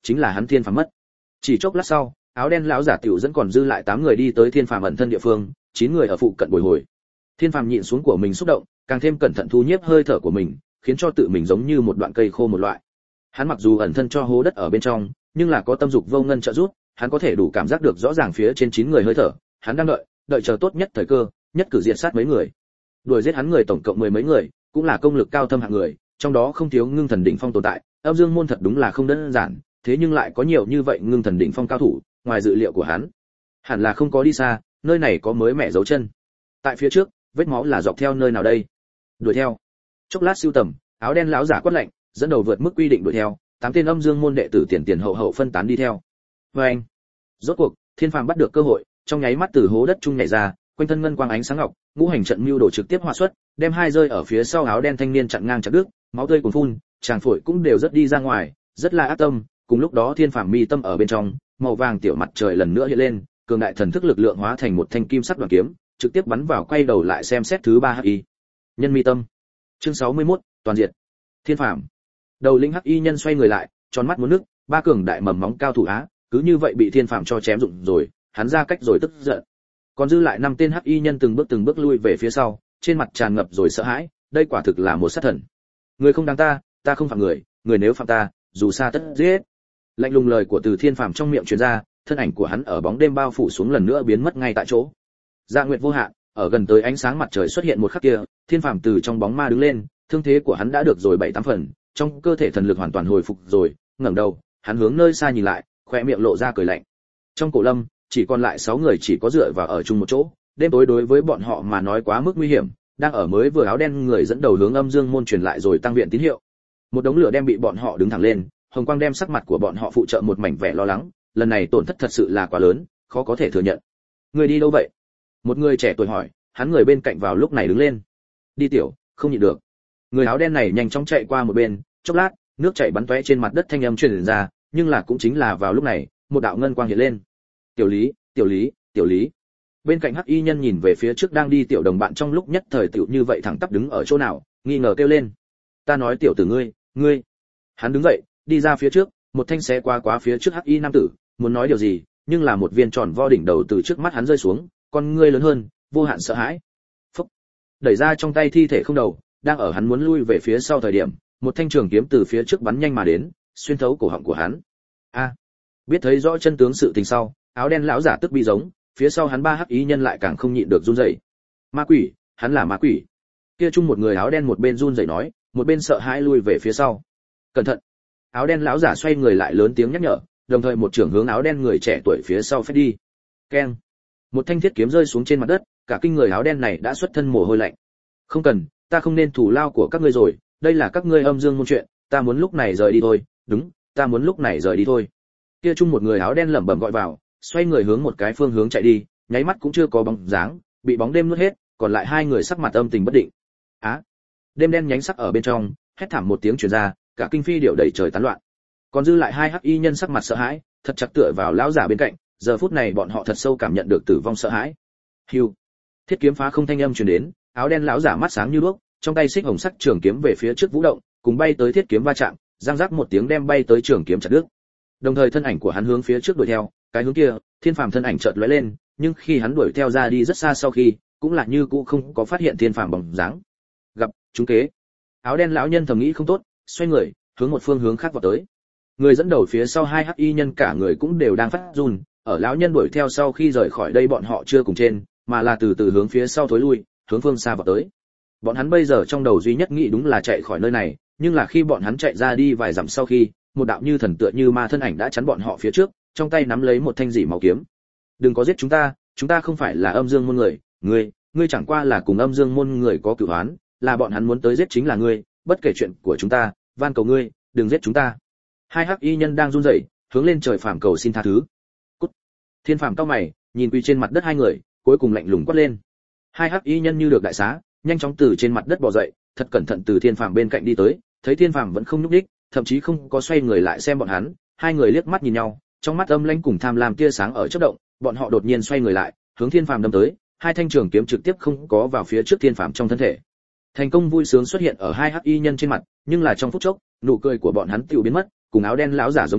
chính là hắn Thiên Phàm mất. Chỉ chốc lát sau, áo đen lão giả tiểu dẫn còn dư lại tám người đi tới Thiên Phàm ẩn thân địa phương, chín người ở phụ cận bồi hồi. Thiên Phàm nhịn xuống của mình xúc động, càng thêm cẩn thận thu nhiếp hơi thở của mình, khiến cho tự mình giống như một đoạn cây khô một loại. Hắn mặc dù ẩn thân cho hố đất ở bên trong, nhưng là có tâm dục vô ngân trợ giúp, hắn có thể đủ cảm giác được rõ ràng phía trên chín người hơi thở, hắn đang đợi, đợi chờ tốt nhất thời cơ, nhất cử diệt sát mấy người. Đuổi giết hắn người tổng cộng mười mấy người, cũng là công lực cao thâm hạng người, trong đó không thiếu ngưng thần đỉnh phong tồn tại, Âm Dương môn thật đúng là không đơn giản, thế nhưng lại có nhiều như vậy ngưng thần đỉnh phong cao thủ, ngoài dự liệu của hắn. Hẳn là không có đi xa, nơi này có mới mẹ dấu chân. Tại phía trước, vết máu là dọc theo nơi nào đây? Đuổi theo. Chốc lát siêu tầm, áo đen lão giả quát lạnh, dẫn đầu vượt mức quy định đuổi theo, tám tên Âm Dương môn đệ tử tiền tiền hậu hậu phân tán đi theo. Và anh, rốt cuộc, Thiên Phàm bắt được cơ hội, trong nháy mắt từ hố đất trung nhảy ra, quanh thân ngân quang ánh sáng ngọc, ngũ hành trận mưu đồ trực tiếp hòa xuất, đem hai rơi ở phía sau áo đen thanh niên chặn ngang chặt đứt, máu tươi cuồn phun, tràng phổi cũng đều rất đi ra ngoài, rất là ác tâm. Cùng lúc đó Thiên Phàm mi tâm ở bên trong, màu vàng tiểu mặt trời lần nữa hiện lên, cường đại thần thức lực lượng hóa thành một thanh kim sắc đoàn kiếm, trực tiếp bắn vào quay đầu lại xem xét thứ ba hắc y. Nhân mi tâm. Chương sáu mươi mốt, toàn diệt. Thiên Phàm. Đầu lĩnh hắc y nhân xoay người lại, tròn mắt muốn nước, ba cường đại mầm móng cao thủ á, cứ như vậy bị Thiên Phàm cho chém dụng rồi, hắn ra cách rồi tức giận. Còn dư lại năm tên hắc y nhân từng bước từng bước lui về phía sau, trên mặt tràn ngập rồi sợ hãi, đây quả thực là một sát thần. Người không đáng ta, ta không phạm người, người nếu phạm ta, dù xa tất giết. Lạnh lùng lời của Từ Thiên Phàm trong miệng truyền ra, thân ảnh của hắn ở bóng đêm bao phủ xuống lần nữa biến mất ngay tại chỗ. Dạ Nguyệt vô hạn, ở gần tới ánh sáng mặt trời xuất hiện một khắc kia, Thiên Phàm từ trong bóng ma đứng lên, thương thế của hắn đã được rồi bảy tám phần, trong cơ thể thần lực hoàn toàn hồi phục rồi, ngẩng đầu, hắn hướng nơi xa nhìn lại, khóe miệng lộ ra cười lạnh. Trong cổ lâm, chỉ còn lại sáu người chỉ có dựa vào ở chung một chỗ, đêm tối đối với bọn họ mà nói quá mức nguy hiểm, đang ở mới vừa áo đen người dẫn đầu hướng Âm Dương môn truyền lại rồi tăng viện tín hiệu. Một đống lửa đem bị bọn họ đứng thẳng lên, hồng quang đem sắc mặt của bọn họ phụ trợ một mảnh vẻ lo lắng, lần này tổn thất thật sự là quá lớn, khó có thể thừa nhận. Người đi đâu vậy? Một người trẻ tuổi hỏi, hắn người bên cạnh vào lúc này đứng lên. Đi tiểu, không nhịn được. Người áo đen này nhanh chóng chạy qua một bên, chốc lát, nước chảy bắn tóe trên mặt đất thanh âm truyền ra, nhưng là cũng chính là vào lúc này, một đạo ngân quang hiện lên. Tiểu Lý, Tiểu Lý, Tiểu Lý. Bên cạnh hắc y nhân nhìn về phía trước đang đi tiểu đồng bạn trong lúc nhất thời tiểu như vậy thẳng tắp đứng ở chỗ nào, nghi ngờ kêu lên. Ta nói tiểu tử ngươi, ngươi. Hắn đứng dậy, đi ra phía trước, một thanh xé qua quá phía trước hắc y nam tử, muốn nói điều gì, nhưng là một viên tròn vo đỉnh đầu từ trước mắt hắn rơi xuống, con ngươi lớn hơn, vô hạn sợ hãi. Phốc. Đẩy ra trong tay thi thể không đầu, đang ở hắn muốn lui về phía sau thời điểm, một thanh trường kiếm từ phía trước bắn nhanh mà đến, xuyên thấu cổ họng của hắn. A. Biết thấy rõ chân tướng sự tình sau, áo đen lão giả tức bi giống, phía sau hắn ba hắc ý nhân lại càng không nhịn được run rẩy. Ma quỷ, hắn là ma quỷ. Kia chung một người áo đen một bên run rẩy nói, một bên sợ hãi lui về phía sau. Cẩn thận. Áo đen lão giả xoay người lại lớn tiếng nhắc nhở, đồng thời một trưởng hướng áo đen người trẻ tuổi phía sau phép đi. Keng. Một thanh thiết kiếm rơi xuống trên mặt đất, cả kinh người áo đen này đã xuất thân mồ hôi lạnh. Không cần, ta không nên thủ lao của các ngươi rồi, đây là các ngươi Âm Dương môn chuyện, ta muốn lúc này rời đi thôi, đúng, ta muốn lúc này rời đi thôi. Kia chung một người áo đen lẩm bẩm gọi vào, xoay người hướng một cái phương hướng chạy đi, nháy mắt cũng chưa có bóng dáng, bị bóng đêm nuốt hết, còn lại hai người sắc mặt âm tình bất định. Á, à, đêm đen nhánh sắc ở bên trong, hét thảm một tiếng truyền ra, cả kinh phi điệu đầy trời tán loạn. Còn dư lại hai hắc y nhân sắc mặt sợ hãi, thật chặt tựa vào lão giả bên cạnh, giờ phút này bọn họ thật sâu cảm nhận được tử vong sợ hãi. Hưu, thiết kiếm phá không thanh âm truyền đến, áo đen lão giả mắt sáng như đuốc, trong tay xích hồng sắc trường kiếm về phía trước vũ động, cùng bay tới thiết kiếm va chạm, răng rắc một tiếng đem bay tới trường kiếm chặt đứt. Đồng thời thân ảnh của hắn hướng phía trước đuổi theo, cái hướng kia, Thiên Phàm thân ảnh chợt lóe lên, nhưng khi hắn đuổi theo ra đi rất xa sau khi, cũng là như cũ không có phát hiện Thiên Phàm bóng dáng. Gặp trúng kế. Áo đen lão nhân thầm nghĩ không tốt, xoay người, hướng một phương hướng khác vọt tới. Người dẫn đầu phía sau hai hắc y nhân cả người cũng đều đang phát run, ở lão nhân đuổi theo sau khi rời khỏi đây bọn họ chưa cùng trên, mà là từ từ hướng phía sau thối lui, hướng phương xa vọt tới. Bọn hắn bây giờ trong đầu duy nhất nghĩ đúng là chạy khỏi nơi này, nhưng là khi bọn hắn chạy ra đi vài dặm sau khi, một đạo như thần tựa như ma thân ảnh đã chắn bọn họ phía trước, trong tay nắm lấy một thanh dị máu kiếm. Đừng có giết chúng ta, chúng ta không phải là Âm Dương môn người, ngươi, ngươi chẳng qua là cùng Âm Dương môn người có cửu oán, là bọn hắn muốn tới giết chính là ngươi, bất kể chuyện của chúng ta, van cầu ngươi, đừng giết chúng ta. Hai hắc y nhân đang run rẩy, hướng lên trời phàm cầu xin tha thứ. Cút. Thiên Phàm cau mày, nhìn quỳ trên mặt đất hai người, cuối cùng lạnh lùng quát lên. Hai hắc y nhân như được đại xá, nhanh chóng từ trên mặt đất bò dậy, thật cẩn thận từ Thiên Phàm bên cạnh đi tới, thấy Thiên Phàm vẫn không nhúc nhích, thậm chí không có xoay người lại xem bọn hắn, hai người liếc mắt nhìn nhau, trong mắt âm lãnh cùng tham lam tia sáng ở chớp động, bọn họ đột nhiên xoay người lại, hướng Thiên Phàm đâm tới, hai thanh trường kiếm trực tiếp không có vào phía trước Thiên Phàm trong thân thể. Thành công vui sướng xuất hiện ở hai hắc y nhân trên mặt, nhưng là trong phút chốc, nụ cười của bọn hắn tiêu biến mất, cùng áo đen lão giả giống nhau,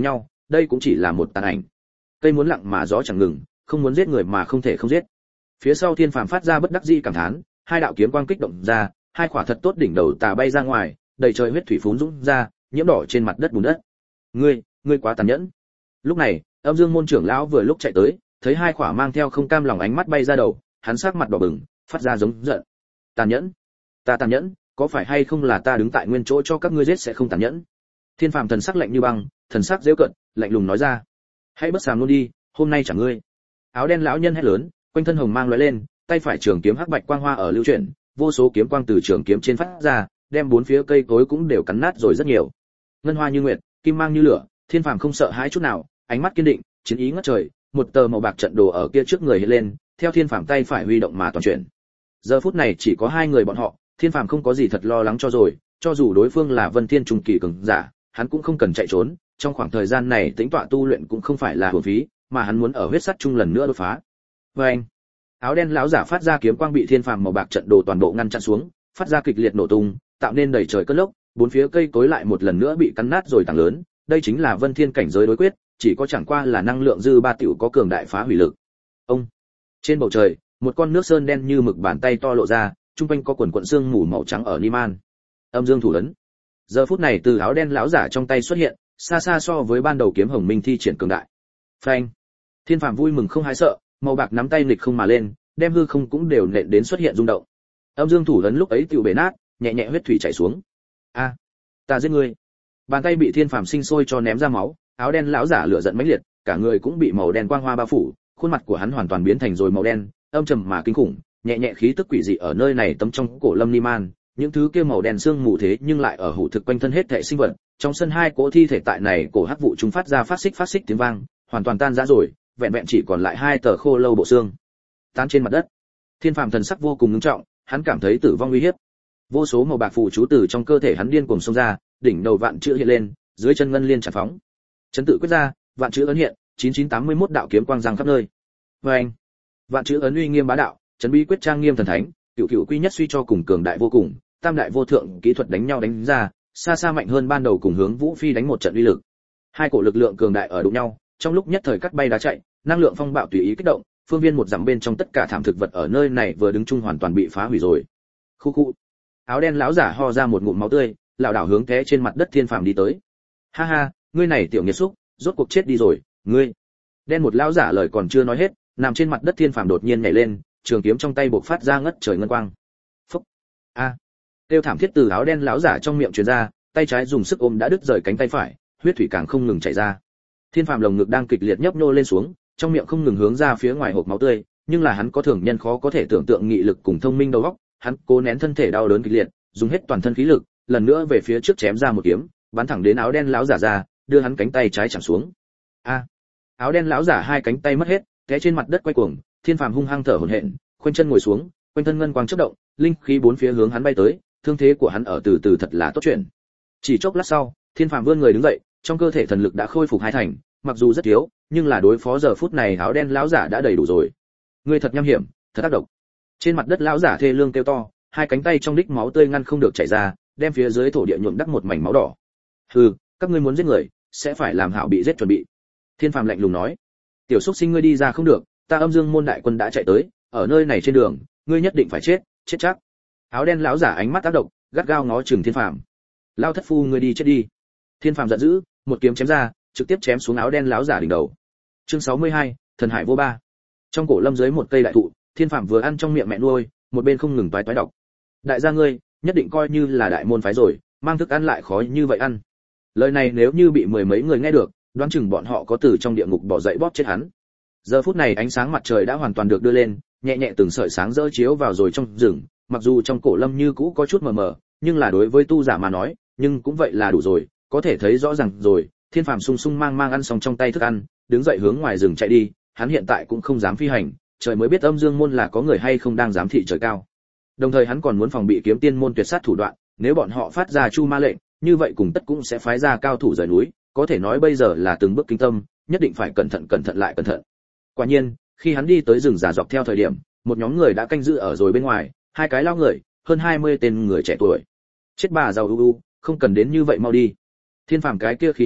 đây cũng chỉ là một tàn ảnh. Cây muốn lặng mà gió chẳng ngừng, không muốn giết người mà không thể không giết. Phía sau Thiên Phàm phát ra bất đắc dĩ cảm thán, hai đạo kiếm quang kích động ra, hai quả thật tốt đỉnh đầu tà bay ra ngoài, đầy trời huyết thủy phún dũng ra, nhiễm đỏ trên mặt đất bùn đất. Ngươi, ngươi quá tàn nhẫn. Lúc này, Âm Dương môn trưởng lão vừa lúc chạy tới, thấy hai quả mang theo không cam lòng ánh mắt bay ra đầu, hắn sắc mặt đỏ bừng, phát ra giống giận. Tàn nhẫn? Ta tàn nhẫn? Có phải hay không là ta đứng tại nguyên chỗ cho các ngươi giết sẽ không tàn nhẫn? Thiên Phàm thần sắc lạnh như băng, thần sắc giễu cợt, lạnh lùng nói ra. Hãy bất sàm luôn đi, hôm nay chẳng ngươi. Áo đen lão nhân hét lớn, quanh thân hồng mang lóe lên, tay phải trường kiếm hắc bạch quang hoa ở lưu chuyển, vô số kiếm quang từ trường kiếm trên phát ra, đem bốn phía cây cối cũng đều cắn nát rồi rất nhiều. Ngân hoa như nguyệt, kim mang như lửa, Thiên Phàm không sợ hãi chút nào, ánh mắt kiên định, chiến ý ngất trời, một tờ màu bạc trận đồ ở kia trước người hiện lên, theo Thiên Phàm tay phải huy động mà toàn chuyển. Giờ phút này chỉ có hai người bọn họ, Thiên Phàm không có gì thật lo lắng cho rồi, cho dù đối phương là Vân Thiên trung kỳ cường giả, hắn cũng không cần chạy trốn, trong khoảng thời gian này tĩnh tọa tu luyện cũng không phải là uổng phí, mà hắn muốn ở huyết sắt chung lần nữa đột phá. Oeng! Áo đen lão giả phát ra kiếm quang bị Thiên Phàm màu bạc trận đồ toàn bộ ngăn chặn xuống, phát ra kịch liệt nổ tung, tạo nên đầy trời cơn lốc, bốn phía cây cối lại một lần nữa bị cắn nát rồi tảng lớn, đây chính là Vân Thiên cảnh giới đối quyết, chỉ có chẳng qua là năng lượng dư ba tiểu có cường đại phá hủy lực. Ông! Trên bầu trời, một con nước sơn đen như mực bàn tay to lộ ra, trung quanh có quần quần sương mù màu trắng ở Niman. Âm Dương thủ ấn. Giờ phút này từ áo đen lão giả trong tay xuất hiện, xa xa so với ban đầu kiếm hồng minh thi triển cường đại. Phanh! Thiên Phàm vui mừng không hái sợ, màu bạc nắm tay nghịch không mà lên, đem hư không cũng đều nện đến xuất hiện rung động. Âm Dương thủ ấn lúc ấy tiểu bể nát, nhẹ nhẹ huyết thủy chảy xuống. A, ta giết ngươi! Bàn tay bị Thiên Phàm sinh sôi cho ném ra máu, áo đen lão giả lửa giận mãnh liệt, cả người cũng bị màu đen quang hoa bao phủ, khuôn mặt của hắn hoàn toàn biến thành rồi màu đen, âm trầm mà kinh khủng, nhẹ nhẹ khí tức quỷ dị ở nơi này tấm trong cổ Lâm Niman, những thứ kia màu đen xương mù thế nhưng lại ở hủ thực quanh thân hết thảy sinh vật, trong sân hai cỗ thi thể tại này cổ hắc vụ chúng phát ra phát xích phát xích tiếng vang, hoàn toàn tan rã rồi, vẹn vẹn chỉ còn lại hai tờ khô lâu bộ xương tán trên mặt đất. Thiên Phàm thần sắc vô cùng nghiêm trọng, hắn cảm thấy tử vong uy hiếp. Vô số màu bạc phù chú từ trong cơ thể hắn điên cuồng xông ra, đỉnh đầu vạn chữ hiện lên, dưới chân ngân liên tràn phóng. Chấn tự quyết ra, vạn chữ ấn hiện, chín chín tám mươi mốt đạo kiếm quang giăng khắp nơi. Oeng! Vạn chữ ấn uy nghiêm bá đạo, chấn bí quyết trang nghiêm thần thánh, cửu cửu quy nhất suy cho cùng cường đại vô cùng, tam đại vô thượng kỹ thuật đánh nhau đánh ra, xa xa mạnh hơn ban đầu cùng hướng Vũ Phi đánh một trận uy lực. Hai cổ lực lượng cường đại ở đụng nhau, trong lúc nhất thời cắt bay đá chạy, năng lượng phong bạo tùy ý kích động, phương viên một dặm bên trong tất cả thảm thực vật ở nơi này vừa đứng chung hoàn toàn bị phá hủy rồi. Khu khu. Áo đen lão giả ho ra một ngụm máu tươi, lảo đảo hướng té trên mặt đất Thiên Phàm đi tới. Ha ha, ngươi này tiểu nghiệt xúc, rốt cuộc chết đi rồi, ngươi. Đen một lão giả lời còn chưa nói hết, nằm trên mặt đất Thiên Phàm đột nhiên nhảy lên, trường kiếm trong tay bộc phát ra ngất trời ngân quang. Phúc. A. À. Tiêu thảm thiết từ áo đen lão giả trong miệng truyền ra, tay trái dùng sức ôm đã đứt rời cánh tay phải, huyết thủy càng không ngừng chảy ra. Thiên Phàm lồng ngực đang kịch liệt nhấp nhô lên xuống, trong miệng không ngừng hướng ra phía ngoài hộc máu tươi, nhưng là hắn có thường nhân khó có thể tưởng tượng nghị lực cùng thông minh đầu óc, hắn cố nén thân thể đau đớn kịch liệt, dùng hết toàn thân khí lực, lần nữa về phía trước chém ra một kiếm, bắn thẳng đến áo đen lão giả ra, đưa hắn cánh tay trái chạm xuống. A! À. Áo đen lão giả hai cánh tay mất hết, té trên mặt đất quay cuồng, Thiên Phàm hung hăng thở hổn hển, khoanh chân ngồi xuống, quanh thân ngân quang chớp động, linh khí bốn phía hướng hắn bay tới, thương thế của hắn ở từ từ thật là tốt chuyện. Chỉ chốc lát sau, Thiên Phàm vươn người đứng dậy, trong cơ thể thần lực đã khôi phục hai thành, mặc dù rất thiếu, nhưng là đối phó giờ phút này áo đen lão giả đã đầy đủ rồi. Ngươi thật nham hiểm, thật ác độc. Trên mặt đất lão giả thê lương kêu to, hai cánh tay trong đích máu tươi ngăn không được chảy ra, đem phía dưới thổ địa nhuộm đắc một mảnh máu đỏ. Hừ, các ngươi muốn giết người, sẽ phải làm hảo bị giết chuẩn bị. Thiên Phàm lạnh lùng nói. Tiểu xúc sinh ngươi đi ra không được, ta Âm Dương môn đại quân đã chạy tới, ở nơi này trên đường, ngươi nhất định phải chết, chết chắc. Áo đen lão giả ánh mắt ác độc, gắt gao ngó chừng Thiên Phàm. Lao thất phu ngươi đi chết đi. Thiên Phàm giận dữ, một kiếm chém ra, trực tiếp chém xuống áo đen lão giả đỉnh đầu. Chương sáu mươi hai, thần hải vô ba. Trong cổ lâm dưới một cây đại thụ, Thiên Phàm vừa ăn trong miệng mẹ nuôi, một bên không ngừng toái toái đọc. Đại gia ngươi, nhất định coi như là đại môn phái rồi, mang thức ăn lại khó như vậy ăn. Lời này nếu như bị mười mấy người nghe được, đoán chừng bọn họ có từ trong địa ngục bỏ dậy bóp chết hắn. Giờ phút này ánh sáng mặt trời đã hoàn toàn được đưa lên, nhẹ nhẹ từng sợi sáng rỡ chiếu vào rồi trong rừng, mặc dù trong cổ lâm như cũ có chút mờ mờ, nhưng là đối với tu giả mà nói, nhưng cũng vậy là đủ rồi, có thể thấy rõ ràng rồi. Thiên Phàm sung sung mang mang ăn xong trong tay thức ăn, đứng dậy hướng ngoài rừng chạy đi, hắn hiện tại cũng không dám phi hành, trời mới biết Âm Dương môn là có người hay không đang giám thị trời cao. Đồng thời hắn còn muốn phòng bị kiếm tiên môn tuyệt sát thủ đoạn, nếu bọn họ phát ra chu ma lệnh, như vậy cùng tất cũng sẽ phái ra cao thủ rời núi, có thể nói bây giờ là từng bước kinh tâm, nhất định phải cẩn thận cẩn thận lại cẩn thận. Quả nhiên, khi hắn đi tới rừng già dọc theo thời điểm, một nhóm người đã canh giữ ở rồi bên ngoài, hai cái lao người, hơn hai mươi tên người trẻ tuổi. Chết bà giàu u u, không cần đến như vậy mau đi. Thiên Phàm cái kia khí á,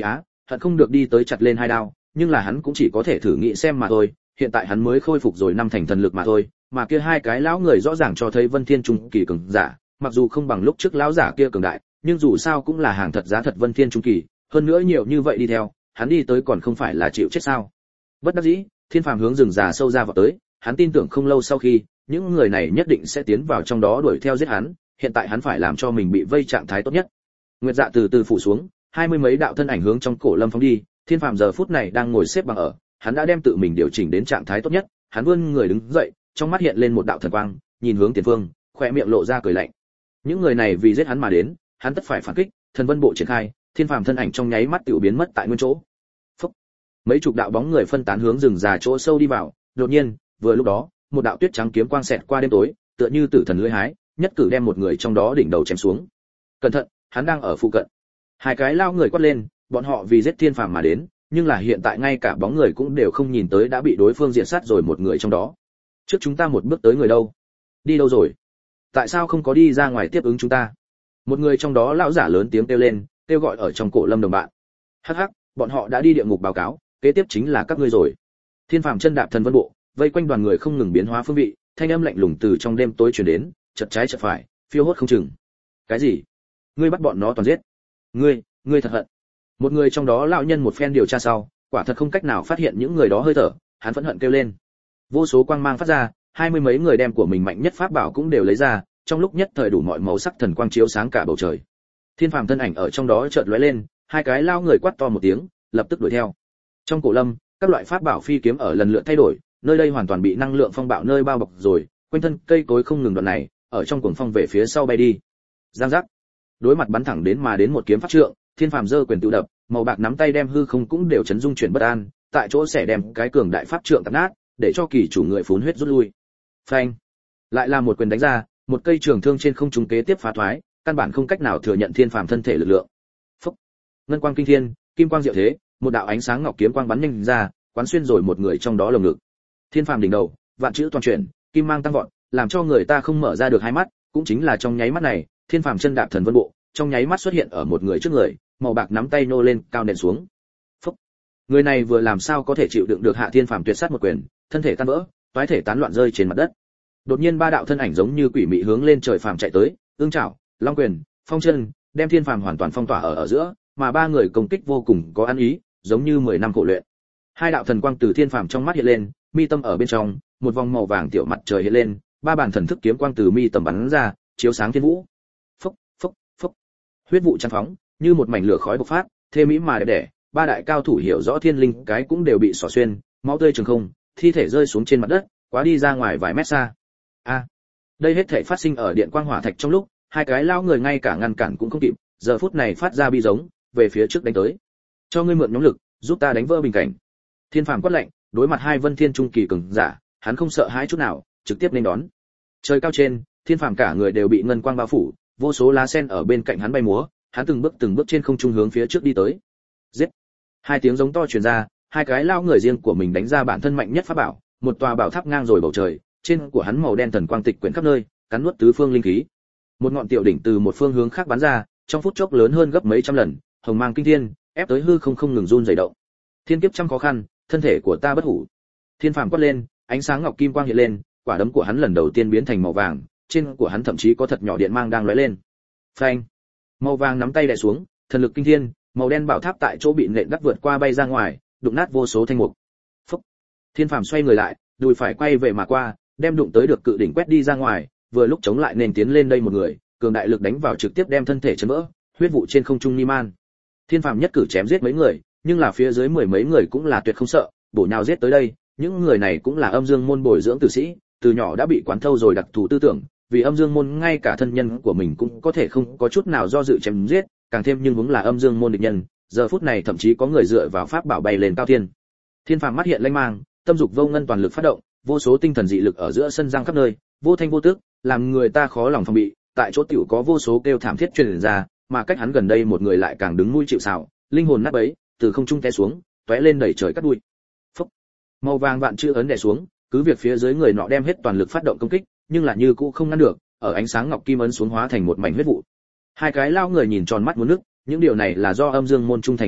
hận không được đi tới chặt lên hai đao, nhưng là hắn cũng chỉ có thể thử nghĩ xem mà thôi, hiện tại hắn mới khôi phục rồi năm thành thần lực mà thôi, mà kia hai cái lão người rõ ràng cho thấy Vân Thiên trung kỳ cường giả, mặc dù không bằng lúc trước lão giả kia cường đại, nhưng dù sao cũng là hàng thật giá thật Vân Thiên trung kỳ, hơn nữa nhiều như vậy đi theo, hắn đi tới còn không phải là chịu chết sao? Bất đắc dĩ, Thiên Phàm hướng rừng già sâu ra vào tới, hắn tin tưởng không lâu sau khi, những người này nhất định sẽ tiến vào trong đó đuổi theo giết hắn, hiện tại hắn phải làm cho mình bị vây trạng thái tốt nhất. Nguyệt Dạ từ từ phủ xuống, hai mươi mấy đạo thân ảnh hướng trong cổ lâm phóng đi, Thiên Phàm giờ phút này đang ngồi xếp bằng ở, hắn đã đem tự mình điều chỉnh đến trạng thái tốt nhất, hắn vươn người đứng dậy, trong mắt hiện lên một đạo thần quang, nhìn hướng tiền phương, khóe miệng lộ ra cười lạnh. Những người này vì giết hắn mà đến, hắn tất phải phản kích, thần vân bộ triển khai, Thiên Phàm thân ảnh trong nháy mắt tiểu biến mất tại nguyên chỗ. Phốc. Mấy chục đạo bóng người phân tán hướng rừng già chỗ sâu đi vào, đột nhiên, vừa lúc đó, một đạo tuyết trắng kiếm quang xẹt qua đêm tối, tựa như tử thần lưỡi hái, nhất cử đem một người trong đó đỉnh đầu chém xuống. Cẩn thận, hắn đang ở phụ cận. Hai cái lao người quát lên, bọn họ vì giết Thiên Phàm mà đến, nhưng là hiện tại ngay cả bóng người cũng đều không nhìn tới đã bị đối phương diệt sát rồi một người trong đó. Trước chúng ta một bước tới người đâu? Đi đâu rồi? Tại sao không có đi ra ngoài tiếp ứng chúng ta? Một người trong đó lão giả lớn tiếng kêu lên, kêu gọi ở trong cổ lâm đồng bạn. Hắc hắc, bọn họ đã đi địa ngục báo cáo, kế tiếp chính là các ngươi rồi. Thiên Phàm chân đạp thần vân bộ, vây quanh đoàn người không ngừng biến hóa phương vị, thanh âm lạnh lùng từ trong đêm tối truyền đến, chật trái chật phải, phiêu hốt không chừng. Cái gì? Ngươi bắt bọn nó toàn giết? Ngươi, ngươi thật hận. Một người trong đó lão nhân một phen điều tra sau, quả thật không cách nào phát hiện những người đó hơi thở, hắn phẫn hận kêu lên. Vô số quang mang phát ra, hai mươi mấy người đem của mình mạnh nhất pháp bảo cũng đều lấy ra, trong lúc nhất thời đủ mọi màu sắc thần quang chiếu sáng cả bầu trời. Thiên Phàm thân ảnh ở trong đó chợt lóe lên, hai cái lao người quát to một tiếng, lập tức đuổi theo. Trong cổ lâm, các loại pháp bảo phi kiếm ở lần lượt thay đổi, nơi đây hoàn toàn bị năng lượng phong bạo nơi bao bọc rồi, quanh thân cây cối không ngừng đoạn này, ở trong cuồng phong về phía sau bay đi. Giang giác. Đối mặt bắn thẳng đến mà đến một kiếm pháp trượng, Thiên Phàm giơ quyền tự đập, màu bạc nắm tay đem hư không cũng đều chấn dung chuyển bất an, tại chỗ sẽ đem cái cường đại pháp trượng tạt nát, để cho kỳ chủ người phún huyết rút lui. Phanh. Lại là một quyền đánh ra, một cây trường thương trên không trung kế tiếp phá thoái, căn bản không cách nào thừa nhận Thiên Phàm thân thể lực lượng. Phốc. Ngân quang kinh thiên, kim quang diệu thế, một đạo ánh sáng ngọc kiếm quang bắn nhanh ra, quán xuyên rồi một người trong đó lồng ngực. Thiên Phàm đỉnh đầu, vạn chữ toàn chuyển, kim mang tăng vọt, làm cho người ta không mở ra được hai mắt, cũng chính là trong nháy mắt này, Thiên Phàm chân đạp thần vân bộ, trong nháy mắt xuất hiện ở một người trước người, màu bạc nắm tay nô lên, cao nện xuống. Phốc. Người này vừa làm sao có thể chịu đựng được Hạ Thiên Phàm tuyệt sát một quyền, thân thể tan vỡ, toái thể tán loạn rơi trên mặt đất. Đột nhiên ba đạo thân ảnh giống như quỷ mị hướng lên trời phàm chạy tới, ương chảo, long quyền, phong chân, đem Thiên Phàm hoàn toàn phong tỏa ở ở giữa, mà ba người công kích vô cùng có ăn ý, giống như mười năm khổ luyện. Hai đạo thần quang từ Thiên Phàm trong mắt hiện lên, mi tâm ở bên trong, một vòng màu vàng tiểu mặt trời hiện lên, ba bản thần thức kiếm quang từ mi tầm bắn ra, chiếu sáng thiên vũ. Phốc, phốc, phốc. Huyết vụ tràn phóng, như một mảnh lửa khói bộc phát, thê mỹ mà đẹp đẽ, ba đại cao thủ hiểu rõ thiên linh cái cũng đều bị xỏ xuyên, máu tươi trường không, thi thể rơi xuống trên mặt đất, quá đi ra ngoài vài mét xa. A, đây hết thảy phát sinh ở điện quang hỏa thạch trong lúc, hai cái lao người ngay cả ngăn cản cũng không kịp, giờ phút này phát ra bi giống, về phía trước đánh tới. Cho ngươi mượn nhóm lực, giúp ta đánh vỡ bình cảnh. Thiên Phàm quát lạnh, đối mặt hai Vân Thiên trung kỳ cường giả, hắn không sợ hãi chút nào, trực tiếp nên đón. Trời cao trên, Thiên Phàm cả người đều bị ngân quang bao phủ, vô số lá sen ở bên cạnh hắn bay múa, hắn từng bước từng bước trên không trung hướng phía trước đi tới. Giết! Hai tiếng giống to truyền ra, hai cái lao người riêng của mình đánh ra bản thân mạnh nhất pháp bảo, một tòa bảo tháp ngang rồi bầu trời, trên của hắn màu đen thần quang tịch quyển khắp nơi, cắn nuốt tứ phương linh khí. Một ngọn tiểu đỉnh từ một phương hướng khác bắn ra, trong phút chốc lớn hơn gấp mấy trăm lần, hồng mang kinh thiên, ép tới hư không không ngừng run rẩy động. Thiên kiếp trăm khó khăn, thân thể của ta bất hủ. Thiên Phàm quát lên, ánh sáng ngọc kim quang hiện lên, quả đấm của hắn lần đầu tiên biến thành màu vàng, trên của hắn thậm chí có thật nhỏ điện mang đang lóe lên. Phanh! Màu vàng nắm tay đè xuống, thần lực kinh thiên, màu đen bảo tháp tại chỗ bị nện đắp vượt qua bay ra ngoài, đụng nát vô số thanh mục. Phốc! Thiên Phàm xoay người lại, đùi phải quay về mà qua, đem đụng tới được cự đỉnh quét đi ra ngoài, vừa lúc chống lại nền tiến lên đây một người, cường đại lực đánh vào trực tiếp đem thân thể chấn vỡ, huyết vụ trên không trung ni man. Thiên Phàm nhất cử chém giết mấy người, nhưng là phía dưới mười mấy người cũng là tuyệt không sợ, bổ nhào giết tới đây, những người này cũng là âm dương môn bồi dưỡng tử sĩ, từ nhỏ đã bị quán thâu rồi đặc thù tư tưởng, vì âm dương môn ngay cả thân nhân của mình cũng có thể không có chút nào do dự chém giết, càng thêm nhưng huống là âm dương môn địch nhân, giờ phút này thậm chí có người dựa vào pháp bảo bay lên cao thiên. Thiên Phàm mắt hiện lanh mang, tâm dục vô ngân toàn lực phát động, vô số tinh thần dị lực ở giữa sân giang khắp nơi, vô thanh vô tức, làm người ta khó lòng phòng bị, tại chỗ tiểu có vô số kêu thảm thiết truyền ra, mà cách hắn gần đây một người lại càng đứng mũi chịu sào, linh hồn nát bấy, từ không trung té xuống, tóe lên đẩy trời cắt đuôi. Phốc. Màu vàng vạn chữ ấn đè xuống, cứ việc phía dưới người nọ đem hết toàn lực phát động công kích, nhưng là như cũ không ngăn được, ở ánh sáng ngọc kim ấn xuống hóa thành một mảnh huyết vụ. Hai cái lao người nhìn tròn mắt muốn nước, những điều này là do âm dương môn trung thành lực lượng,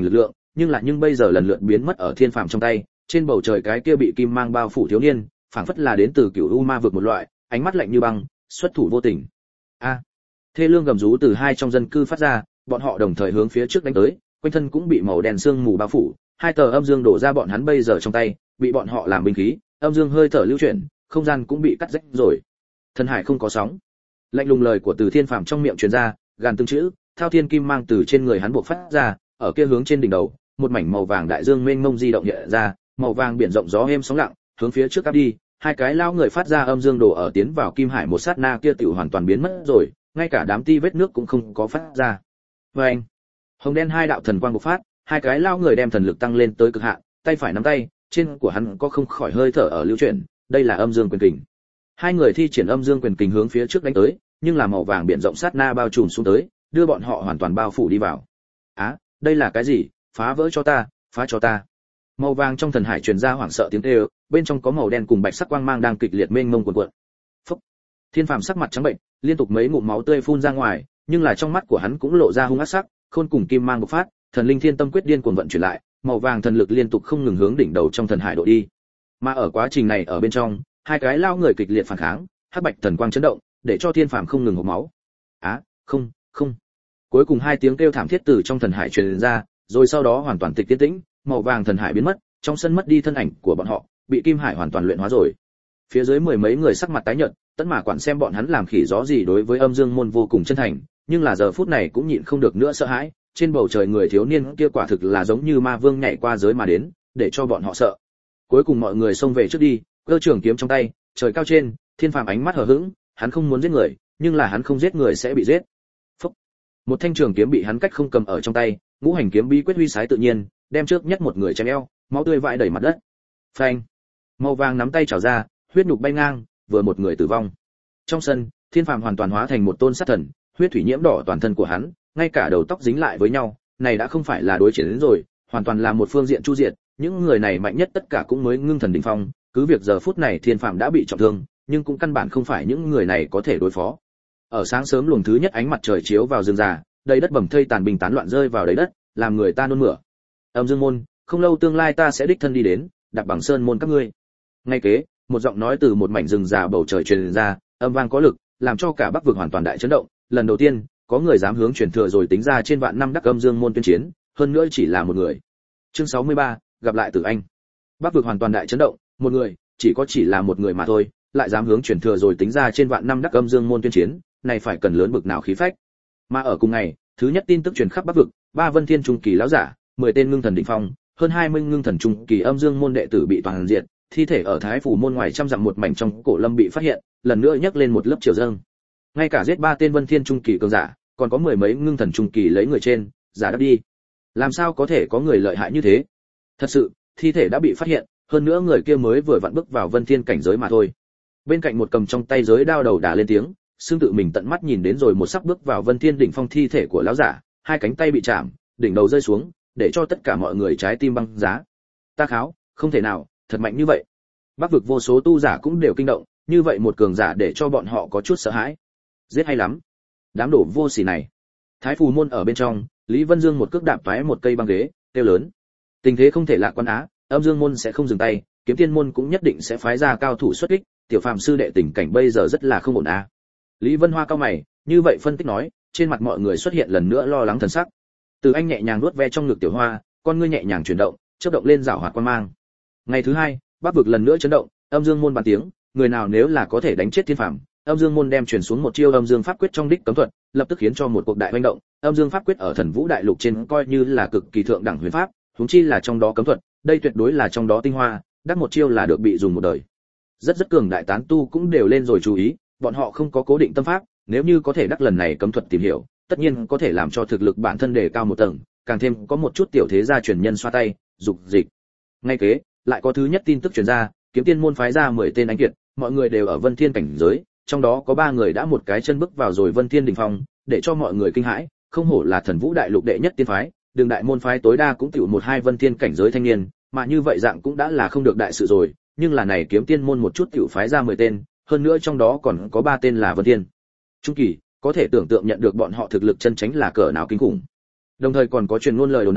nhưng là nhưng bây giờ lần lượt biến mất ở thiên phàm trong tay. Trên bầu trời cái kia bị kim mang bao phủ thiếu niên, phảng phất là đến từ cựu u ma vực một loại, ánh mắt lạnh như băng, xuất thủ vô tình. A! À, thê lương gầm rú từ hai trong dân cư phát ra, bọn họ đồng thời hướng phía trước đánh tới, quanh thân cũng bị màu đen sương mù bao phủ, hai tờ âm dương đổ ra bọn hắn bây giờ trong tay, bị bọn họ làm binh khí, âm dương hơi thở lưu chuyển, không gian cũng bị cắt rách rồi. Thần hải không có sóng. Lạnh lùng lời của Từ Thiên Phàm trong miệng truyền ra, gàn từng chữ, thao thiên kim mang từ trên người hắn bộc phát ra, ở kia hướng trên đỉnh đầu, một mảnh màu vàng đại dương mênh mông di động hiện ra, màu vàng biển rộng gió êm sóng lặng, hướng phía trước áp đi, hai cái lao người phát ra âm dương đổ ở tiến vào kim hải một sát na kia tiểu hoàn toàn biến mất rồi, ngay cả đám ti vết nước cũng không có phát ra. Và anh, hồng đen hai đạo thần quang bộc phát, hai cái lao người đem thần lực tăng lên tới cực hạn, tay phải nắm tay, trên của hắn có không khỏi hơi thở ở lưu chuyển, đây là âm dương quyền kình. Hai người thi triển âm dương quyền kình hướng phía trước đánh tới, nhưng là màu vàng biển rộng sát na bao trùm xuống tới, đưa bọn họ hoàn toàn bao phủ đi vào. Á, à, đây là cái gì? Phá vỡ cho ta, phá cho ta. Màu vàng trong thần hải truyền ra hoảng sợ tiếng kêu, bên trong có màu đen cùng bạch sắc quang mang đang kịch liệt mênh mông cuồn cuộn. Phốc. Thiên Phàm sắc mặt trắng bệnh, liên tục mấy ngụm máu tươi phun ra ngoài, nhưng là trong mắt của hắn cũng lộ ra hung ác sắc, khôn cùng kim mang bộc phát, thần linh thiên tâm quyết điên cuồng vận chuyển lại, màu vàng thần lực liên tục không ngừng hướng đỉnh đầu trong thần hải độ đi. Mà ở quá trình này ở bên trong, hai cái lao người kịch liệt phản kháng, hắc bạch thần quang chấn động, để cho Thiên Phàm không ngừng hộc máu. Á, à, không, không. Cuối cùng hai tiếng kêu thảm thiết từ trong thần hải truyền ra, rồi sau đó hoàn toàn tịch tiến tĩnh, màu vàng thần hải biến mất, trong sân mất đi thân ảnh của bọn họ, bị kim hải hoàn toàn luyện hóa rồi. Phía dưới mười mấy người sắc mặt tái nhợt, tẫn mà quản xem bọn hắn làm khỉ gió gì đối với âm dương môn vô cùng chân thành, nhưng là giờ phút này cũng nhịn không được nữa sợ hãi, trên bầu trời người thiếu niên kia quả thực là giống như ma vương nhảy qua giới mà đến, để cho bọn họ sợ. Cuối cùng mọi người xông về trước đi, cơ trường kiếm trong tay, trời cao trên, Thiên Phàm ánh mắt hờ hững, hắn không muốn giết người, nhưng là hắn không giết người sẽ bị giết. Phúc. Một thanh trường kiếm bị hắn cách không cầm ở trong tay, ngũ hành kiếm bí quyết huy sái tự nhiên, đem trước nhất một người chém eo, máu tươi vãi đầy mặt đất. Phanh. Màu vàng nắm tay trào ra, huyết nhục bay ngang, vừa một người tử vong. Trong sân, Thiên Phàm hoàn toàn hóa thành một tôn sát thần, huyết thủy nhiễm đỏ toàn thân của hắn, ngay cả đầu tóc dính lại với nhau, này đã không phải là đối chiến đến rồi, hoàn toàn là một phương diện chu diệt, những người này mạnh nhất tất cả cũng mới ngưng thần đỉnh phong, cứ việc giờ phút này Thiên Phàm đã bị trọng thương, nhưng cũng căn bản không phải những người này có thể đối phó. Ở sáng sớm luồng thứ nhất ánh mặt trời chiếu vào rừng già, đầy đất bầm thây tàn bình tán loạn rơi vào đầy đất, làm người ta nôn mửa. Âm Dương môn, không lâu tương lai ta sẽ đích thân đi đến, đặt bằng sơn môn các ngươi. Ngay kế, một giọng nói từ một mảnh rừng già bầu trời truyền ra, âm vang có lực, làm cho cả Bắc vực hoàn toàn đại chấn động, lần đầu tiên, có người dám hướng truyền thừa rồi tính ra trên vạn năm đắc âm dương môn tuyên chiến, hơn nữa chỉ là một người. Chương sáu mươi ba, gặp lại Tử Anh. Bắc vực hoàn toàn đại chấn động, một người, chỉ có chỉ là một người mà thôi, lại dám hướng truyền thừa rồi tính ra trên vạn năm đắc âm dương môn tuyên chiến, này phải cần lớn bực nào khí phách. Mà ở cùng ngày, thứ nhất tin tức truyền khắp Bắc vực, ba Vân Thiên trung kỳ lão giả, mười tên ngưng thần đỉnh phong, hơn hai mươi ngưng thần trung kỳ âm dương môn đệ tử bị toàn diệt, thi thể ở Thái phủ môn ngoài trăm dặm một mảnh trong cổ lâm bị phát hiện, lần nữa nhấc lên một lớp triều dâng. Ngay cả giết ba tên Vân Thiên trung kỳ cường giả, còn có mười mấy ngưng thần trung kỳ lấy người trên, giả đáp đi. Làm sao có thể có người lợi hại như thế? Thật sự, thi thể đã bị phát hiện, hơn nữa người kia mới vừa vặn bước vào Vân Thiên cảnh giới mà thôi. Bên cạnh một cầm trong tay giới đao đầu đả lên tiếng, xương tự mình tận mắt nhìn đến rồi một sắp bước vào Vân Thiên đỉnh phong thi thể của lão giả, hai cánh tay bị chạm, đỉnh đầu rơi xuống, để cho tất cả mọi người trái tim băng giá. Ta kháo, không thể nào, thật mạnh như vậy. Bắc vực vô số tu giả cũng đều kinh động, như vậy một cường giả để cho bọn họ có chút sợ hãi. Giết hay lắm. Đám đổ vô sỉ này. Thái phù môn ở bên trong, Lý Vân Dương một cước đạp toái một cây băng ghế, kêu lớn. Tình thế không thể lạc quan á, âm dương môn sẽ không dừng tay, kiếm tiên môn cũng nhất định sẽ phái ra cao thủ xuất kích, tiểu phàm sư đệ tình cảnh bây giờ rất là không ổn á. Lý Vân Hoa cao mày, như vậy phân tích nói, trên mặt mọi người xuất hiện lần nữa lo lắng thần sắc. Từ Anh nhẹ nhàng nuốt ve trong ngực tiểu hoa, con ngươi nhẹ nhàng chuyển động, chớp động lên rảo hoạt quan mang. Ngày thứ hai, Bắc vực lần nữa chấn động, âm dương môn bàn tiếng, người nào nếu là có thể đánh chết thiên phàm, âm dương môn đem truyền xuống một chiêu âm dương pháp quyết trong đích cấm thuật, lập tức khiến cho một cuộc đại hoành động. Âm dương pháp quyết ở thần vũ đại lục trên coi như là cực kỳ thượng đẳng huyền pháp, huống chi là trong đó cấm thuật, đây tuyệt đối là trong đó tinh hoa, đắc một chiêu là được bị dùng một đời. Rất rất cường đại tán tu cũng đều lên rồi chú ý, bọn họ không có cố định tâm pháp, nếu như có thể đắc lần này cấm thuật tìm hiểu, tất nhiên có thể làm cho thực lực bản thân đề cao một tầng, càng thêm có một chút tiểu thế gia truyền nhân xoa tay, dục dịch. Ngay kế, lại có thứ nhất tin tức truyền ra, kiếm tiên môn phái ra mười tên anh kiệt, mọi người đều ở Vân Thiên cảnh giới, trong đó có ba người đã một cái chân bước vào rồi Vân Thiên đỉnh phong, để cho mọi người kinh hãi, không hổ là thần vũ đại lục đệ nhất tiên phái, đường đại môn phái tối đa cũng tiểu một hai Vân Thiên cảnh giới thanh niên, mà như vậy dạng cũng đã là không được đại sự rồi, nhưng là này kiếm tiên môn một chút tiểu phái ra mười tên, hơn nữa trong đó còn có ba tên là Vân Thiên trung kỳ, có thể tưởng tượng nhận được bọn họ thực lực chân chính là cỡ nào kinh khủng. Đồng thời còn có truyền ngôn lời đồn đãi,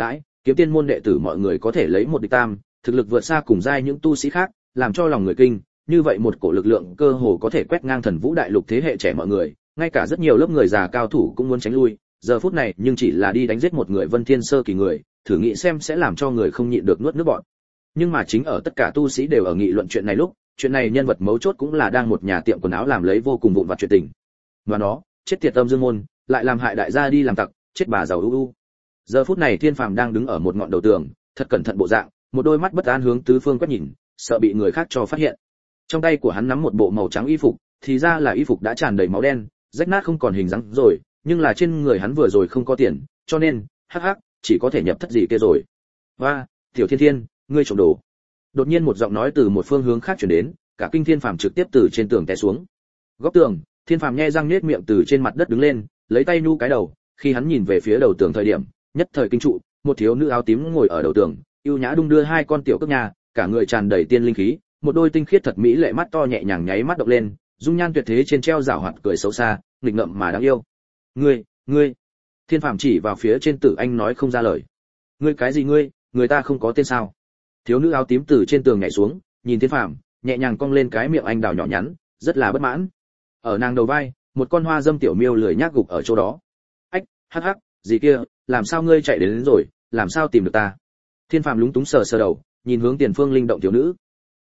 Kiếm tiên môn đệ tử mọi người có thể lấy một địch tam, thực lực vượt xa cùng giai những tu sĩ khác, làm cho lòng người kinh, như vậy một cổ lực lượng cơ hồ có thể quét ngang thần vũ đại lục thế hệ trẻ mọi người, ngay cả rất nhiều lớp người già cao thủ cũng muốn tránh lui, giờ phút này nhưng chỉ là đi đánh giết một người Vân Thiên sơ kỳ người, thử nghĩ xem sẽ làm cho người không nhịn được nuốt nước bọt. Nhưng mà chính ở tất cả tu sĩ đều ở nghị luận chuyện này lúc, chuyện này nhân vật mấu chốt cũng là đang một nhà tiệm quần áo làm lấy vô cùng vụn vặt chuyện tình. Và nó, chết tiệt âm dương môn, lại làm hại đại gia đi làm tặc, chết bà giàu u u. Giờ phút này Thiên Phàm đang đứng ở một ngọn đầu tường, thật cẩn thận bộ dạng, một đôi mắt bất an hướng tứ phương quét nhìn, sợ bị người khác cho phát hiện. Trong tay của hắn nắm một bộ màu trắng y phục, thì ra là y phục đã tràn đầy máu đen, rách nát không còn hình dáng rồi, nhưng là trên người hắn vừa rồi không có tiền, cho nên, hắc hắc, chỉ có thể nhập thất gì kia rồi. Và, Tiểu Thiên Thiên, ngươi trộm đồ. Đột nhiên một giọng nói từ một phương hướng khác truyền đến, cả kinh Thiên Phàm trực tiếp từ trên tường té xuống. Góc tường, Thiên Phàm nhe răng nhếch miệng từ trên mặt đất đứng lên, lấy tay nhu cái đầu, khi hắn nhìn về phía đầu tường thời điểm, nhất thời kinh trụ, một thiếu nữ áo tím ngồi ở đầu tường, ưu nhã đung đưa hai con tiểu cước nhà, cả người tràn đầy tiên linh khí, một đôi tinh khiết thật mỹ lệ mắt to nhẹ nhàng nháy mắt động lên, dung nhan tuyệt thế trên treo giảo hoạt cười xấu xa, nghịch ngợm mà đáng yêu. "Ngươi, ngươi?" Thiên Phàm chỉ vào phía trên Tử Anh nói không ra lời. "Ngươi cái gì ngươi, người ta không có tên sao?" Thiếu nữ áo tím từ trên tường nhảy xuống, nhìn Thiên Phàm, nhẹ nhàng cong lên cái miệng anh đào nhỏ nhắn, rất là bất mãn. Ở nàng đầu vai, một con hoa dâm tiểu miêu lười nhác gục ở chỗ đó. "Ách, hắc hắc, gì kia, làm sao ngươi chạy đến, đến rồi, làm sao tìm được ta?" Thiên Phàm lúng túng sờ sờ đầu, nhìn hướng tiền phương linh động thiếu nữ.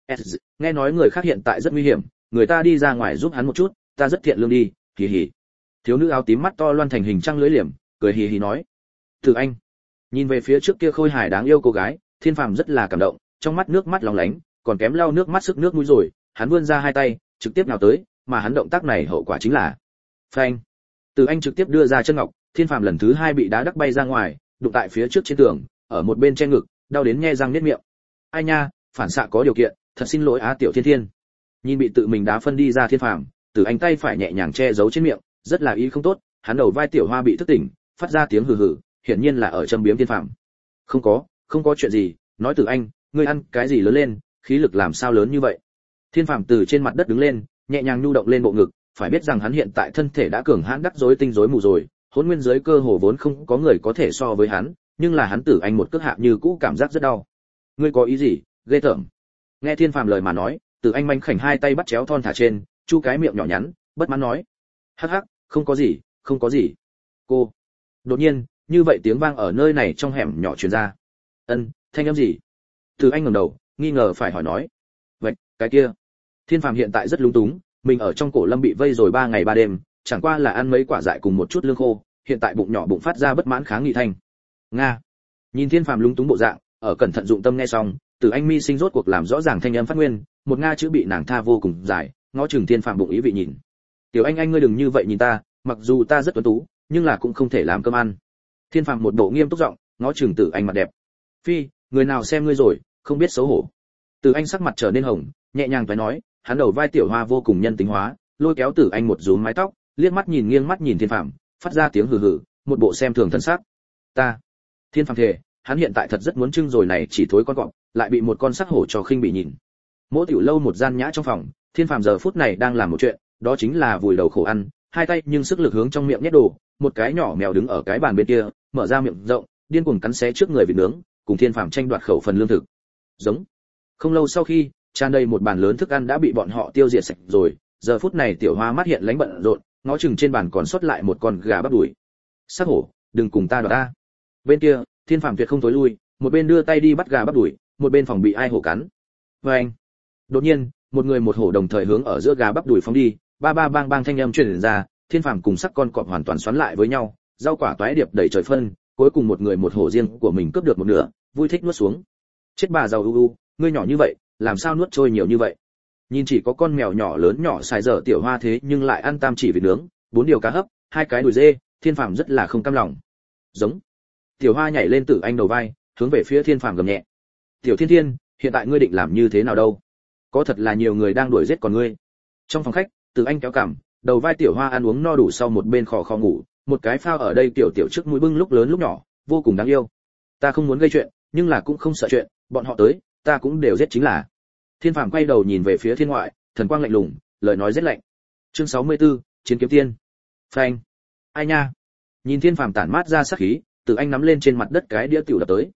"Nghe nói người khác hiện tại rất nguy hiểm, người ta đi ra ngoài giúp hắn một chút, ta rất thiện lương đi, hì hì." Thiếu nữ áo tím mắt to loan thành hình trăng lưỡi liềm, cười hì hì nói. "Tử Anh." Nhìn về phía trước kia khôi hài đáng yêu cô gái, Thiên Phàm rất là cảm động, trong mắt nước mắt lóng lánh, còn kém lau nước mắt sức nước mũi rồi, hắn vươn ra hai tay, trực tiếp nào tới, mà hắn động tác này hậu quả chính là phanh. Tử Anh trực tiếp đưa ra chân ngọc, Thiên Phàm lần thứ hai bị đá đắc bay ra ngoài, đụng tại phía trước trên tường, ở một bên che ngực, đau đến nhe răng niết miệng. "Ai nha, phản xạ có điều kiện, thật xin lỗi Á Tiểu Thiên Thiên." Nhìn bị tự mình đá phân đi ra Thiên Phàm, Tử Anh tay phải nhẹ nhàng che giấu trên miệng, rất là ý không tốt, hắn đầu vai tiểu hoa bị thức tỉnh, phát ra tiếng hừ hừ, hiển nhiên là ở châm biếm Thiên Phàm. "Không có, không có chuyện gì, nói Tử Anh, ngươi ăn cái gì lớn lên, khí lực làm sao lớn như vậy?" Thiên Phàm từ trên mặt đất đứng lên, nhẹ nhàng nhu động lên bộ ngực, phải biết rằng hắn hiện tại thân thể đã cường hãn đắc rối tinh rối mù rồi, hỗn nguyên giới cơ hồ vốn không có người có thể so với hắn, nhưng là hắn Tử Anh một cước hạ như cũ cảm giác rất đau. "Ngươi có ý gì, ghê tởm." Nghe Thiên Phàm lời mà nói, Tử Anh manh khảnh hai tay bắt chéo thon thả trên, chu cái miệng nhỏ nhắn, bất mãn nói: "Hắc hắc, không có gì, không có gì." Cô. Đột nhiên, như vậy tiếng vang ở nơi này trong hẻm nhỏ truyền ra. "Ân, thanh âm gì?" Tử Anh ngẩng đầu, nghi ngờ phải hỏi nói. "Vậy, cái kia." Thiên Phàm hiện tại rất lúng túng, mình ở trong cổ lâm bị vây rồi ba ngày ba đêm, chẳng qua là ăn mấy quả dại cùng một chút lương khô, hiện tại bụng nhỏ bụng phát ra bất mãn kháng nghị thanh. "Nga." Nhìn Thiên Phàm lúng túng bộ dạng, ở cẩn thận dụng tâm nghe xong, Tử Anh mi sinh rốt cuộc làm rõ ràng thanh âm phát nguyên, một nga chữ bị nàng tha vô cùng dài, ngó chừng Thiên Phàm bụng ý vị nhìn. "Tiểu Anh anh ngươi đừng như vậy nhìn ta, mặc dù ta rất tuấn tú, nhưng là cũng không thể làm cơm ăn." Thiên Phàm một bộ nghiêm túc giọng, ngó chừng Tử Anh mặt đẹp. "Phi, người nào xem ngươi rồi, không biết xấu hổ." Tử Anh sắc mặt trở nên hồng, nhẹ nhàng nói nói, hắn đầu vai tiểu hoa vô cùng nhân tính hóa, lôi kéo Tử Anh một rúm mái tóc, liếc mắt nhìn nghiêng mắt nhìn Thiên Phàm, phát ra tiếng hừ hừ, một bộ xem thường thân sắc. "Ta." Thiên Phàm thề, hắn hiện tại thật rất muốn trưng rồi này chỉ thối con cọp, lại bị một con sắc hổ cho khinh bị nhìn. Mỗi tiểu lâu một gian nhã trong phòng, Thiên Phàm giờ phút này đang làm một chuyện, đó chính là vùi đầu khổ ăn, hai tay nhưng sức lực hướng trong miệng nhét đồ, một cái nhỏ mèo đứng ở cái bàn bên kia, mở ra miệng rộng, điên cuồng cắn xé trước người vịt nướng, cùng Thiên Phàm tranh đoạt khẩu phần lương thực. Giống. Không lâu sau khi, tràn đầy một bàn lớn thức ăn đã bị bọn họ tiêu diệt sạch rồi, giờ phút này tiểu hoa mắt hiện lánh bận rộn, ngó chừng trên bàn còn sót lại một con gà bắp đùi. "Sắc hổ, đừng cùng ta đoạt ta." Bên kia, Thiên Phàm tuyệt không tối lui, một bên đưa tay đi bắt gà bắp đùi, một bên phòng bị ai hổ cắn. Và anh. Đột nhiên, một người một hổ đồng thời hướng ở giữa gà bắp đùi phóng đi, ba ba bang bang thanh âm truyền ra, Thiên Phàm cùng sắc con cọp hoàn toàn xoắn lại với nhau, rau quả toái điệp đầy trời phân, cuối cùng một người một hổ riêng của mình cướp được một nửa, vui thích nuốt xuống. "Chết bà giàu u u, ngươi nhỏ như vậy, làm sao nuốt trôi nhiều như vậy?" Nhìn chỉ có con mèo nhỏ lớn nhỏ xài dở tiểu hoa thế nhưng lại ăn tam chỉ vịt nướng, bốn điều cá hấp, hai cái đùi dê, Thiên Phàm rất là không cam lòng. "Giống." Tiểu hoa nhảy lên Tử Anh đầu vai, hướng về phía Thiên Phàm gầm nhẹ. "Tiểu Thiên Thiên, hiện tại ngươi định làm như thế nào đâu? Có thật là nhiều người đang đuổi giết còn ngươi." Trong phòng khách, Tử Anh kéo cằm, đầu vai tiểu hoa ăn uống no đủ sau một bên khò khò ngủ, một cái phao ở đây tiểu tiểu trước mũi bưng lúc lớn lúc nhỏ, vô cùng đáng yêu. "Ta không muốn gây chuyện, nhưng là cũng không sợ chuyện, bọn họ tới, ta cũng đều giết chính là." Thiên Phàm quay đầu nhìn về phía thiên ngoại, thần quang lạnh lùng, lời nói rất lạnh. Chương sáu mươi tư, Chiến kiếm tiên. Phanh. "Ai nha." Nhìn Thiên Phàm tản mát ra sát khí, Tử Anh nắm lên trên mặt đất cái đĩa tiểu đập tới.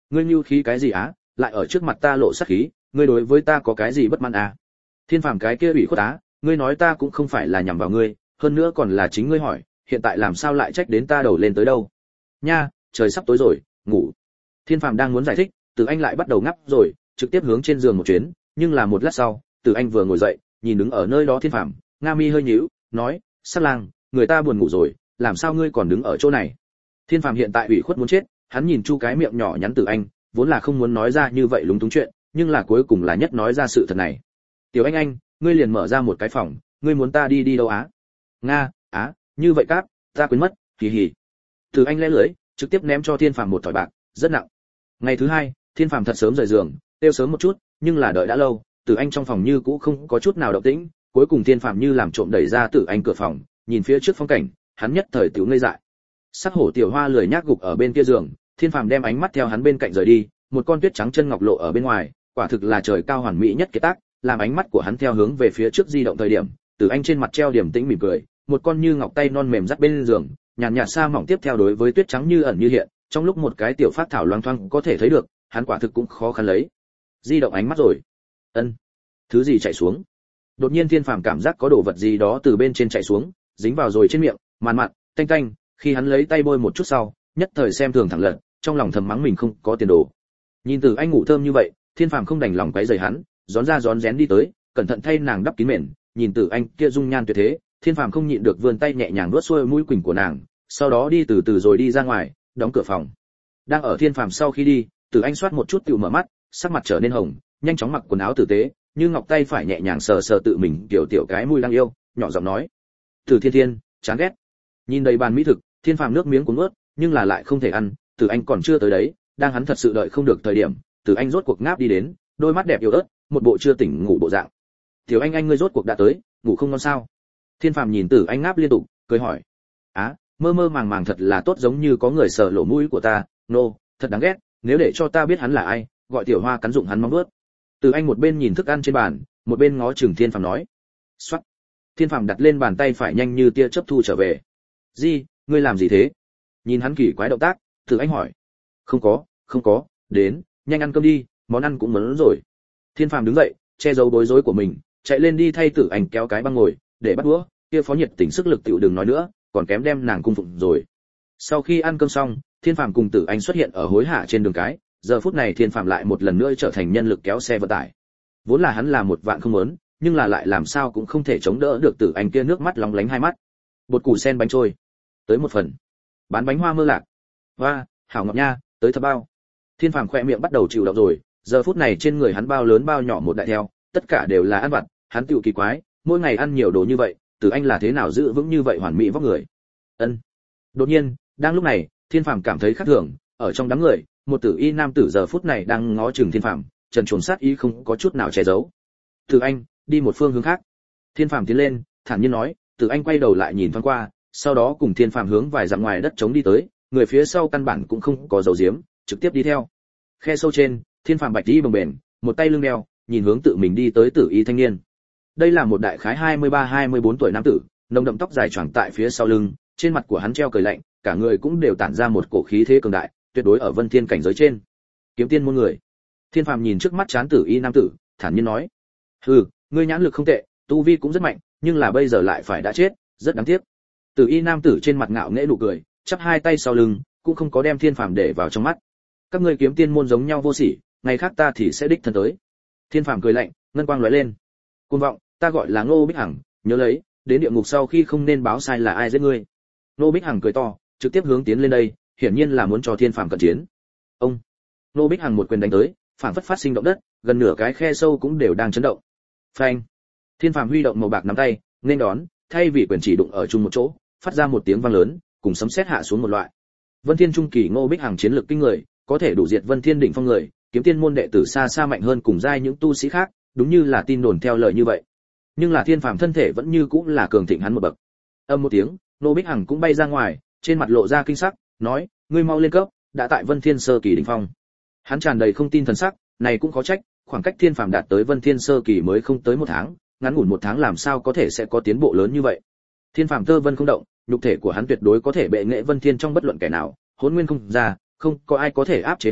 ngươi nhu khí cái gì á, lại ở trước mặt ta lộ sát khí, ngươi đối với ta có cái gì bất mãn à? Thiên phàm cái kia ủy khuất á, ngươi nói ta cũng không phải là nhằm vào ngươi, hơn nữa còn là chính ngươi hỏi, hiện tại làm sao lại trách đến ta đầu lên tới đâu? Nha, trời sắp tối rồi, ngủ. Thiên phàm đang muốn giải thích, Từ Anh lại bắt đầu ngáp rồi, trực tiếp hướng trên giường một chuyến, nhưng là một lát sau, Từ Anh vừa ngồi dậy, nhìn đứng ở nơi đó Thiên phàm, nga mi hơi nhíu, nói, Sát Lang, người ta buồn ngủ rồi, làm sao ngươi còn đứng ở chỗ này? Thiên phàm hiện tại ủy khuất muốn chết, hắn nhìn Chu cái miệng nhỏ nhắn Từ Anh, vốn là không muốn nói ra như vậy lúng túng chuyện, nhưng là cuối cùng là nhất nói ra sự thật này. Tiểu Anh Anh, ngươi liền mở ra một cái phòng, ngươi muốn ta đi đi đâu á? Nga, á, như vậy cáp, ta quên mất, hì hì. Từ Anh lẽ lưỡi, trực tiếp ném cho Thiên phàm một thỏi bạc, rất nặng. Ngày thứ hai, Thiên phàm thật sớm rời giường, tiêu sớm một chút, nhưng là đợi đã lâu, Từ Anh trong phòng như cũ không có chút nào động tĩnh, cuối cùng Thiên phàm như làm trộm đẩy ra Từ Anh cửa phòng, nhìn phía trước phong cảnh, hắn nhất thời tiểu ngây dại. Sắc hổ tiểu hoa lười nhác gục ở bên kia giường, Thiên phàm đem ánh mắt theo hắn bên cạnh rời đi, một con tuyết trắng chân ngọc lộ ở bên ngoài, quả thực là trời cao hoàn mỹ nhất cái tác, làm ánh mắt của hắn theo hướng về phía trước di động thời điểm, Từ Anh trên mặt treo điểm tĩnh mỉm cười, một con như ngọc tay non mềm dắt bên giường, nhàn nhạt sa mỏng tiếp theo đối với tuyết trắng như ẩn như hiện, trong lúc một cái tiểu phát thảo loang thoang có thể thấy được, hắn quả thực cũng khó khăn lấy. Di động ánh mắt rồi. Ân, thứ gì chạy xuống? Đột nhiên Thiên phàm cảm giác có đồ vật gì đó từ bên trên chạy xuống, dính vào rồi trên miệng, màn mặn, tanh tanh, khi hắn lấy tay bôi một chút sau, nhất thời xem thường thẳng lật, trong lòng thầm mắng mình không có tiền đồ. Nhìn Từ Anh ngủ thơm như vậy, Thiên phàm không đành lòng quấy rầy hắn, rón ra rón rén đi tới, cẩn thận thay nàng đắp kín mền, nhìn Từ Anh kia dung nhan tuyệt thế, Thiên phàm không nhịn được vươn tay nhẹ nhàng vuốt xuôi mũi quỳnh của nàng, sau đó đi từ từ rồi đi ra ngoài, đóng cửa phòng. Đang ở Thiên phàm sau khi đi, Từ Anh xoát một chút tiểu mở mắt, sắc mặt trở nên hồng, nhanh chóng mặc quần áo tử tế, như ngọc tay phải nhẹ nhàng sờ sờ tự mình tiểu tiểu cái mũi đang yêu, nhỏ giọng nói: "Từ Thiên Thiên, chán ghét." Nhìn đầy bàn mỹ thực, Thiên phàm nước miếng cuốn ướt, nhưng là lại không thể ăn, Từ Anh còn chưa tới đấy, đang hắn thật sự đợi không được thời điểm, Từ Anh rốt cuộc ngáp đi đến, đôi mắt đẹp yếu ớt, một bộ chưa tỉnh ngủ bộ dạng. "Tiểu Anh Anh ngươi rốt cuộc đã tới, ngủ không ngon sao?" Thiên phàm nhìn Từ Anh ngáp liên tục, cười hỏi: "Á, mơ mơ màng màng thật là tốt, giống như có người sờ lỗ mũi của ta, nô, no, thật đáng ghét, nếu để cho ta biết hắn là ai, gọi tiểu hoa cắn dụng hắn móng vuốt." Từ Anh một bên nhìn thức ăn trên bàn, một bên ngó chừng Thiên phàm nói. Soát. Thiên phàm đặt lên bàn tay phải nhanh như tia chớp thu trở về. "Gì, ngươi làm gì thế?" Nhìn hắn kỳ quái động tác, Từ Anh hỏi. "Không có, không có, đến, nhanh ăn cơm đi, món ăn cũng mớn rồi." Thiên phàm đứng dậy, che giấu bối rối của mình, chạy lên đi thay Từ Anh kéo cái băng ngồi, để bắt đũa, kia phó nhiệt tình sức lực tiểu đừng nói nữa, còn kém đem nàng cung phụng rồi. Sau khi ăn cơm xong, Thiên phàm cùng Tử Anh xuất hiện ở hối hả trên đường cái, giờ phút này Thiên phàm lại một lần nữa trở thành nhân lực kéo xe vận tải. Vốn là hắn là một vạn không muốn, nhưng là lại làm sao cũng không thể chống đỡ được Tử Anh kia nước mắt lóng lánh hai mắt. Bột củ sen bánh trôi, tới một phần. Bán bánh hoa mơ lạc. Hoa, hảo ngọt nha, tới thập bao. Thiên phàm khỏe miệng bắt đầu chịu động rồi, giờ phút này trên người hắn bao lớn bao nhỏ một đại theo, tất cả đều là ăn vặt, hắn tiểu kỳ quái, mỗi ngày ăn nhiều đồ như vậy, Tử Anh là thế nào giữ vững như vậy hoàn mỹ vóc người. Ân. Đột nhiên, đang lúc này, Thiên phàm cảm thấy khác thường, ở trong đám người, một tử y nam tử giờ phút này đang ngó chừng Thiên phàm, trần truồng sát ý không có chút nào che giấu. Tử Anh, đi một phương hướng khác. Thiên phàm tiến lên, thản nhiên nói. Tử Anh quay đầu lại nhìn thoáng qua, sau đó cùng Thiên phàm hướng vài dặm ngoài đất trống đi tới, người phía sau căn bản cũng không có dấu diếm, trực tiếp đi theo. Khe sâu trên, Thiên phàm bạch đi bồng bềnh, một tay lưng đeo, nhìn hướng tự mình đi tới tử y thanh niên. Đây là một đại khái hai mươi ba hai mươi bốn tuổi nam tử, nồng đậm tóc dài choàng tại phía sau lưng, trên mặt của hắn treo cười lạnh, cả người cũng đều tản ra một cổ khí thế cường đại, tuyệt đối ở Vân Thiên cảnh giới trên. Kiếm tiên môn người. Thiên phàm nhìn trước mắt chán tử y nam tử, thản nhiên nói: "Hừ, ngươi nhãn lực không tệ, tu vi cũng rất mạnh, nhưng là bây giờ lại phải đã chết, rất đáng tiếc." Tử y nam tử trên mặt ngạo nghễ nụ cười, chắp hai tay sau lưng, cũng không có đem Thiên phàm để vào trong mắt. "Các ngươi kiếm tiên môn giống nhau vô sỉ, ngày khác ta thì sẽ đích thân tới." Thiên phàm cười lạnh, ngân quang lóe lên. "Cuồng vọng, ta gọi là Ngô Bích Hằng, nhớ lấy, đến địa ngục sau khi không nên báo sai là ai giết ngươi." Ngô Bích Hằng cười to, trực tiếp hướng tiến lên đây, hiển nhiên là muốn cho Thiên phàm cận chiến. Ông. Ngô Bích Hằng một quyền đánh tới, phản phất phát sinh động đất, gần nửa cái khe sâu cũng đều đang chấn động. Phanh. Thiên phàm huy động màu bạc nắm tay, nên đón, thay vì quyền chỉ đụng ở chung một chỗ, phát ra một tiếng vang lớn, cùng sấm sét hạ xuống một loại. Vân Thiên trung kỳ Ngô Bích Hằng chiến lược kinh người, có thể đủ diệt Vân Thiên đỉnh phong người, kiếm tiên môn đệ tử xa xa mạnh hơn cùng giai những tu sĩ khác, đúng như là tin đồn theo lời như vậy. Nhưng là Thiên phàm thân thể vẫn như cũng là cường thịnh hắn một bậc. Âm một tiếng, Ngô Bích Hằng cũng bay ra ngoài, trên mặt lộ ra kinh sắc, nói: "Ngươi mau lên cấp, đã tại Vân Thiên sơ kỳ đỉnh phong." Hắn tràn đầy không tin thần sắc, này cũng khó trách, khoảng cách Thiên phàm đạt tới Vân Thiên sơ kỳ mới không tới một tháng, ngắn ngủn một tháng làm sao có thể sẽ có tiến bộ lớn như vậy. Thiên phàm tơ vân không động, nhục thể của hắn tuyệt đối có thể bệ nghệ Vân Thiên trong bất luận kẻ nào, hỗn nguyên không ra, không có ai có thể áp chế hắn,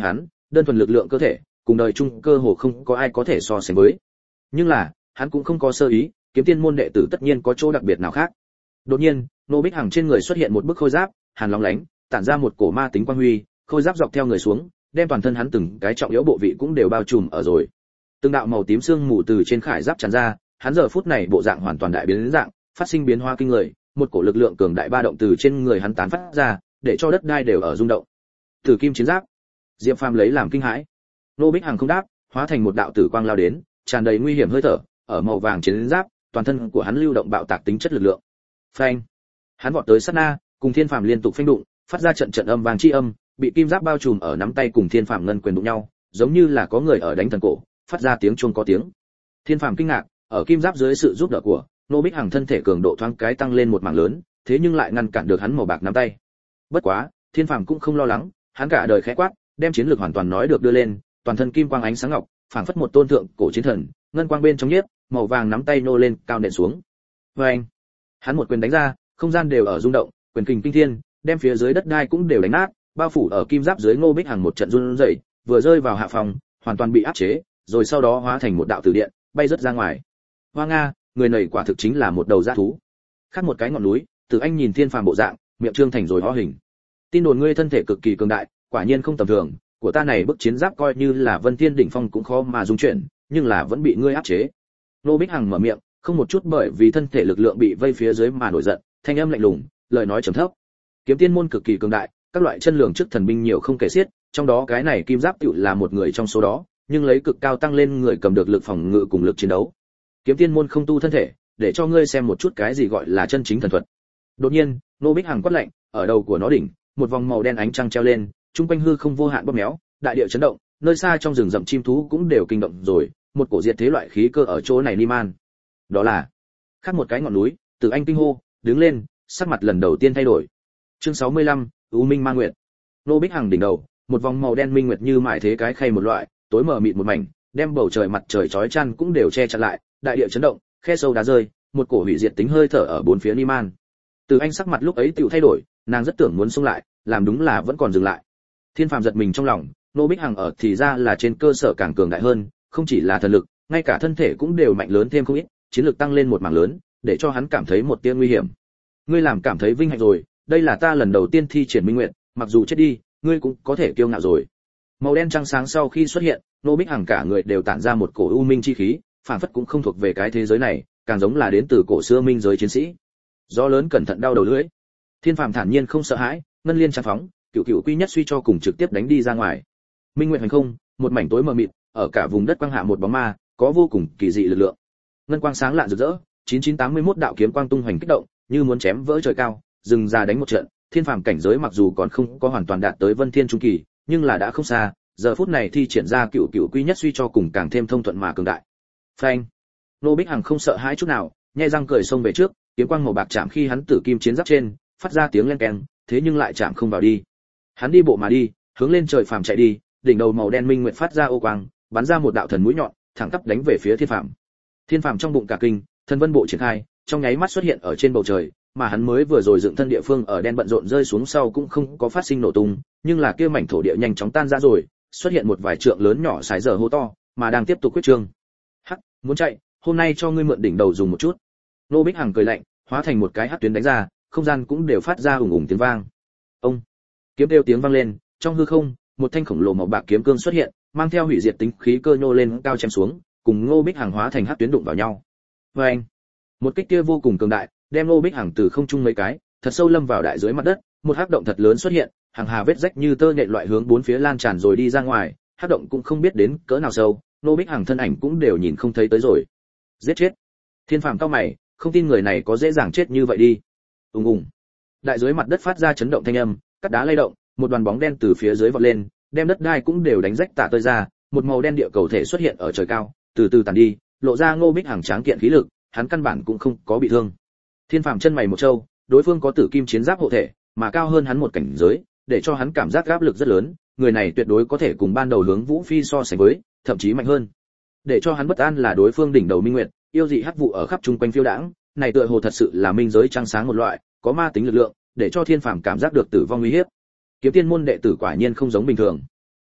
đơn thuần lực lượng cơ thể, cùng đời chung cơ hồ không có ai có thể so sánh với. Nhưng là, hắn cũng không có sơ ý, kiếm tiên môn đệ tử tất nhiên có chỗ đặc biệt nào khác. Đột nhiên, Nô Bích Hằng trên người xuất hiện một bức khôi giáp, hàn lóng lánh, tản ra một cổ ma tính quang huy, khôi giáp dọc theo người xuống, đem toàn thân hắn từng cái trọng yếu bộ vị cũng đều bao trùm ở rồi. Từng đạo màu tím xương mù từ trên khải giáp tràn ra, hắn giờ phút này bộ dạng hoàn toàn đại biến dạng, phát sinh biến hóa kinh người, một cổ lực lượng cường đại ba động từ trên người hắn tán phát ra, để cho đất đai đều ở rung động. Tử kim chiến giáp. Diệp Phàm lấy làm kinh hãi. Nô Bích Hằng không đáp, hóa thành một đạo tử quang lao đến, tràn đầy nguy hiểm hơi thở, ở màu vàng chiến giáp, toàn thân của hắn lưu động bạo tạc tính chất lực lượng. Phanh! Hắn vọt tới sát na, cùng Thiên Phàm liên tục phanh đụng, phát ra trận trận âm vang chi âm, bị kim giáp bao trùm ở nắm tay cùng Thiên Phàm ngân quyền đụng nhau, giống như là có người ở đánh thần cổ, phát ra tiếng chuông có tiếng. Thiên Phàm kinh ngạc, ở kim giáp dưới sự giúp đỡ của Nô Bích Hằng thân thể cường độ thoáng cái tăng lên một mảng lớn, thế nhưng lại ngăn cản được hắn màu bạc nắm tay. Bất quá, Thiên Phàm cũng không lo lắng, hắn cả đời khẽ quát, đem chiến lược hoàn toàn nói được đưa lên, toàn thân kim quang ánh sáng ngọc, phảng phất một tôn thượng cổ chiến thần, ngân quang bên trong nhiếp, màu vàng nắm tay nô lên, cao nện xuống. Oeng! Hắn một quyền đánh ra, không gian đều ở rung động, quyền kình kinh thiên, đem phía dưới đất đai cũng đều đánh nát, bao phủ ở kim giáp dưới Ngô Bích Hằng một trận run rẩy, vừa rơi vào hạ phòng, hoàn toàn bị áp chế, rồi sau đó hóa thành một đạo tử điện, bay rất ra ngoài. Hoa Nga, người này quả thực chính là một đầu dã thú. Khác một cái ngọn núi, Từ Anh nhìn Thiên Phàm bộ dạng, miệng trương thành rồi hóa hình. Tin đồn ngươi thân thể cực kỳ cường đại, quả nhiên không tầm thường, của ta này bức chiến giáp coi như là Vân Thiên đỉnh phong cũng khó mà dung chuyển, nhưng là vẫn bị ngươi áp chế. Nô Bích Hằng mở miệng, không một chút bởi vì thân thể lực lượng bị vây phía dưới mà nổi giận, thanh âm lạnh lùng, lời nói trầm thấp. Kiếm tiên môn cực kỳ cường đại, các loại chân lường trước thần binh nhiều không kể xiết, trong đó cái này kim giáp tựu là một người trong số đó, nhưng lấy cực cao tăng lên người cầm được lực phòng ngự cùng lực chiến đấu. Kiếm tiên môn không tu thân thể, để cho ngươi xem một chút cái gì gọi là chân chính thần thuật. Đột nhiên, Nô Bích Hằng quát lạnh, ở đầu của nó đỉnh, một vòng màu đen ánh trăng treo lên, trung quanh hư không vô hạn bóp méo, đại địa chấn động, nơi xa trong rừng rậm chim thú cũng đều kinh động rồi, một cổ diệt thế loại khí cơ ở chỗ này ni man. Đó là khác một cái ngọn núi, Từ Anh kinh hô, đứng lên, sắc mặt lần đầu tiên thay đổi. Chương sáu mươi lăm, U Minh Ma Nguyệt. Nô Bích Hằng đỉnh đầu, một vòng màu đen minh nguyệt như mải thế cái khay một loại, tối mờ mịt một mảnh, đem bầu trời mặt trời chói chang cũng đều che chắn lại, đại địa chấn động, khe sâu đá rơi, một cổ hủy diệt tính hơi thở ở bốn phía ni man. Từ Anh sắc mặt lúc ấy tựu thay đổi, nàng rất tưởng muốn xông lại, làm đúng là vẫn còn dừng lại. Thiên Phàm giật mình trong lòng, Nô Bích Hằng ở thì ra là trên cơ sở càng cường đại hơn, không chỉ là thần lực, ngay cả thân thể cũng đều mạnh lớn thêm không ít, chiến lực tăng lên một mảng lớn, để cho hắn cảm thấy một tia nguy hiểm. Ngươi làm cảm thấy vinh hạnh rồi, đây là ta lần đầu tiên thi triển minh nguyện, mặc dù chết đi, ngươi cũng có thể kiêu ngạo rồi. Màu đen trăng sáng sau khi xuất hiện, Nô Bích Hằng cả người đều tản ra một cổ u minh chi khí, phản phất cũng không thuộc về cái thế giới này, càng giống là đến từ cổ xưa minh giới chiến sĩ. Gió lớn cẩn thận đau đầu lưỡi. Thiên Phàm thản nhiên không sợ hãi, ngân liên trang phóng, cựu cựu quy nhất suy cho cùng trực tiếp đánh đi ra ngoài. Minh nguyện hành không, một mảnh tối mờ mịt, ở cả vùng đất quang hạ một bóng ma, có vô cùng kỳ dị lực lượng. Ngân quang sáng lạ rực rỡ, chín chín tám mươi mốt đạo kiếm quang tung hoành kích động, như muốn chém vỡ trời cao, dừng ra đánh một trận. Thiên Phàm cảnh giới mặc dù còn không có hoàn toàn đạt tới Vân Thiên trung kỳ, nhưng là đã không xa, giờ phút này thi triển ra cựu cựu quy nhất suy cho cùng càng thêm thông thuận mà cường đại. Phanh! Nô Bích Hằng không sợ hãi chút nào, nhai răng cười xông về trước, kiếm quang màu bạc chạm khi hắn tử kim chiến giáp trên, phát ra tiếng len keng, thế nhưng lại chạm không vào đi. Hắn đi bộ mà đi, hướng lên trời phàm chạy đi, đỉnh đầu màu đen minh nguyệt phát ra ô quang, bắn ra một đạo thần mũi nhọn, thẳng tắp đánh về phía Thiên Phàm. Thiên Phàm trong bụng cả kinh, thần vân bộ triển khai, trong nháy mắt xuất hiện ở trên bầu trời, mà hắn mới vừa rồi dựng thân địa phương ở đen bận rộn rơi xuống sau cũng không có phát sinh nổ tung, nhưng là kia mảnh thổ địa nhanh chóng tan ra rồi, xuất hiện một vài trượng lớn nhỏ sải giờ hô to, mà đang tiếp tục quyết trương. Hắc, muốn chạy, hôm nay cho ngươi mượn đỉnh đầu dùng một chút. Nô Bích Hằng cười lạnh, hóa thành một cái hắc tuyến đánh ra, không gian cũng đều phát ra ùng ùng tiếng vang. Ông, kiếm kêu tiếng vang lên, trong hư không, một thanh khổng lồ màu bạc kiếm cương xuất hiện, mang theo hủy diệt tính khí cơ nhô lên cao chém xuống, cùng Ngô Bích Hằng hóa thành hắc tuyến đụng vào nhau. Oeng, một kích kia vô cùng cường đại, đem Ngô Bích Hằng từ không trung mấy cái, thật sâu lâm vào đại dưới mặt đất, một hắc động thật lớn xuất hiện, hàng hà vết rách như tơ nhện loại hướng bốn phía lan tràn rồi đi ra ngoài, hắc động cũng không biết đến cỡ nào sâu, Ngô Bích Hằng thân ảnh cũng đều nhìn không thấy tới rồi. Giết chết. Thiên Phàm cao mày, không tin người này có dễ dàng chết như vậy đi. Ùng ùng. Đại dưới mặt đất phát ra chấn động thanh âm, cát đá lay động, một đoàn bóng đen từ phía dưới vọt lên, đem đất đai cũng đều đánh rách tả tơi ra, một màu đen địa cầu thể xuất hiện ở trời cao, từ từ tàn đi, lộ ra Ngô Bích Hằng tráng kiện khí lực, hắn căn bản cũng không có bị thương. Thiên Phàm chân mày một trâu, đối phương có tử kim chiến giáp hộ thể, mà cao hơn hắn một cảnh giới, để cho hắn cảm giác áp lực rất lớn, người này tuyệt đối có thể cùng ban đầu hướng Vũ Phi so sánh với, thậm chí mạnh hơn. Để cho hắn bất an là đối phương đỉnh đầu minh nguyệt, yêu dị hắc vụ ở khắp trung quanh phiêu đãng, này tựa hồ thật sự là minh giới trăng sáng một loại, có ma tính lực lượng, để cho Thiên Phàm cảm giác được tử vong nguy hiểm. Kiếm tiên môn đệ tử quả nhiên không giống bình thường.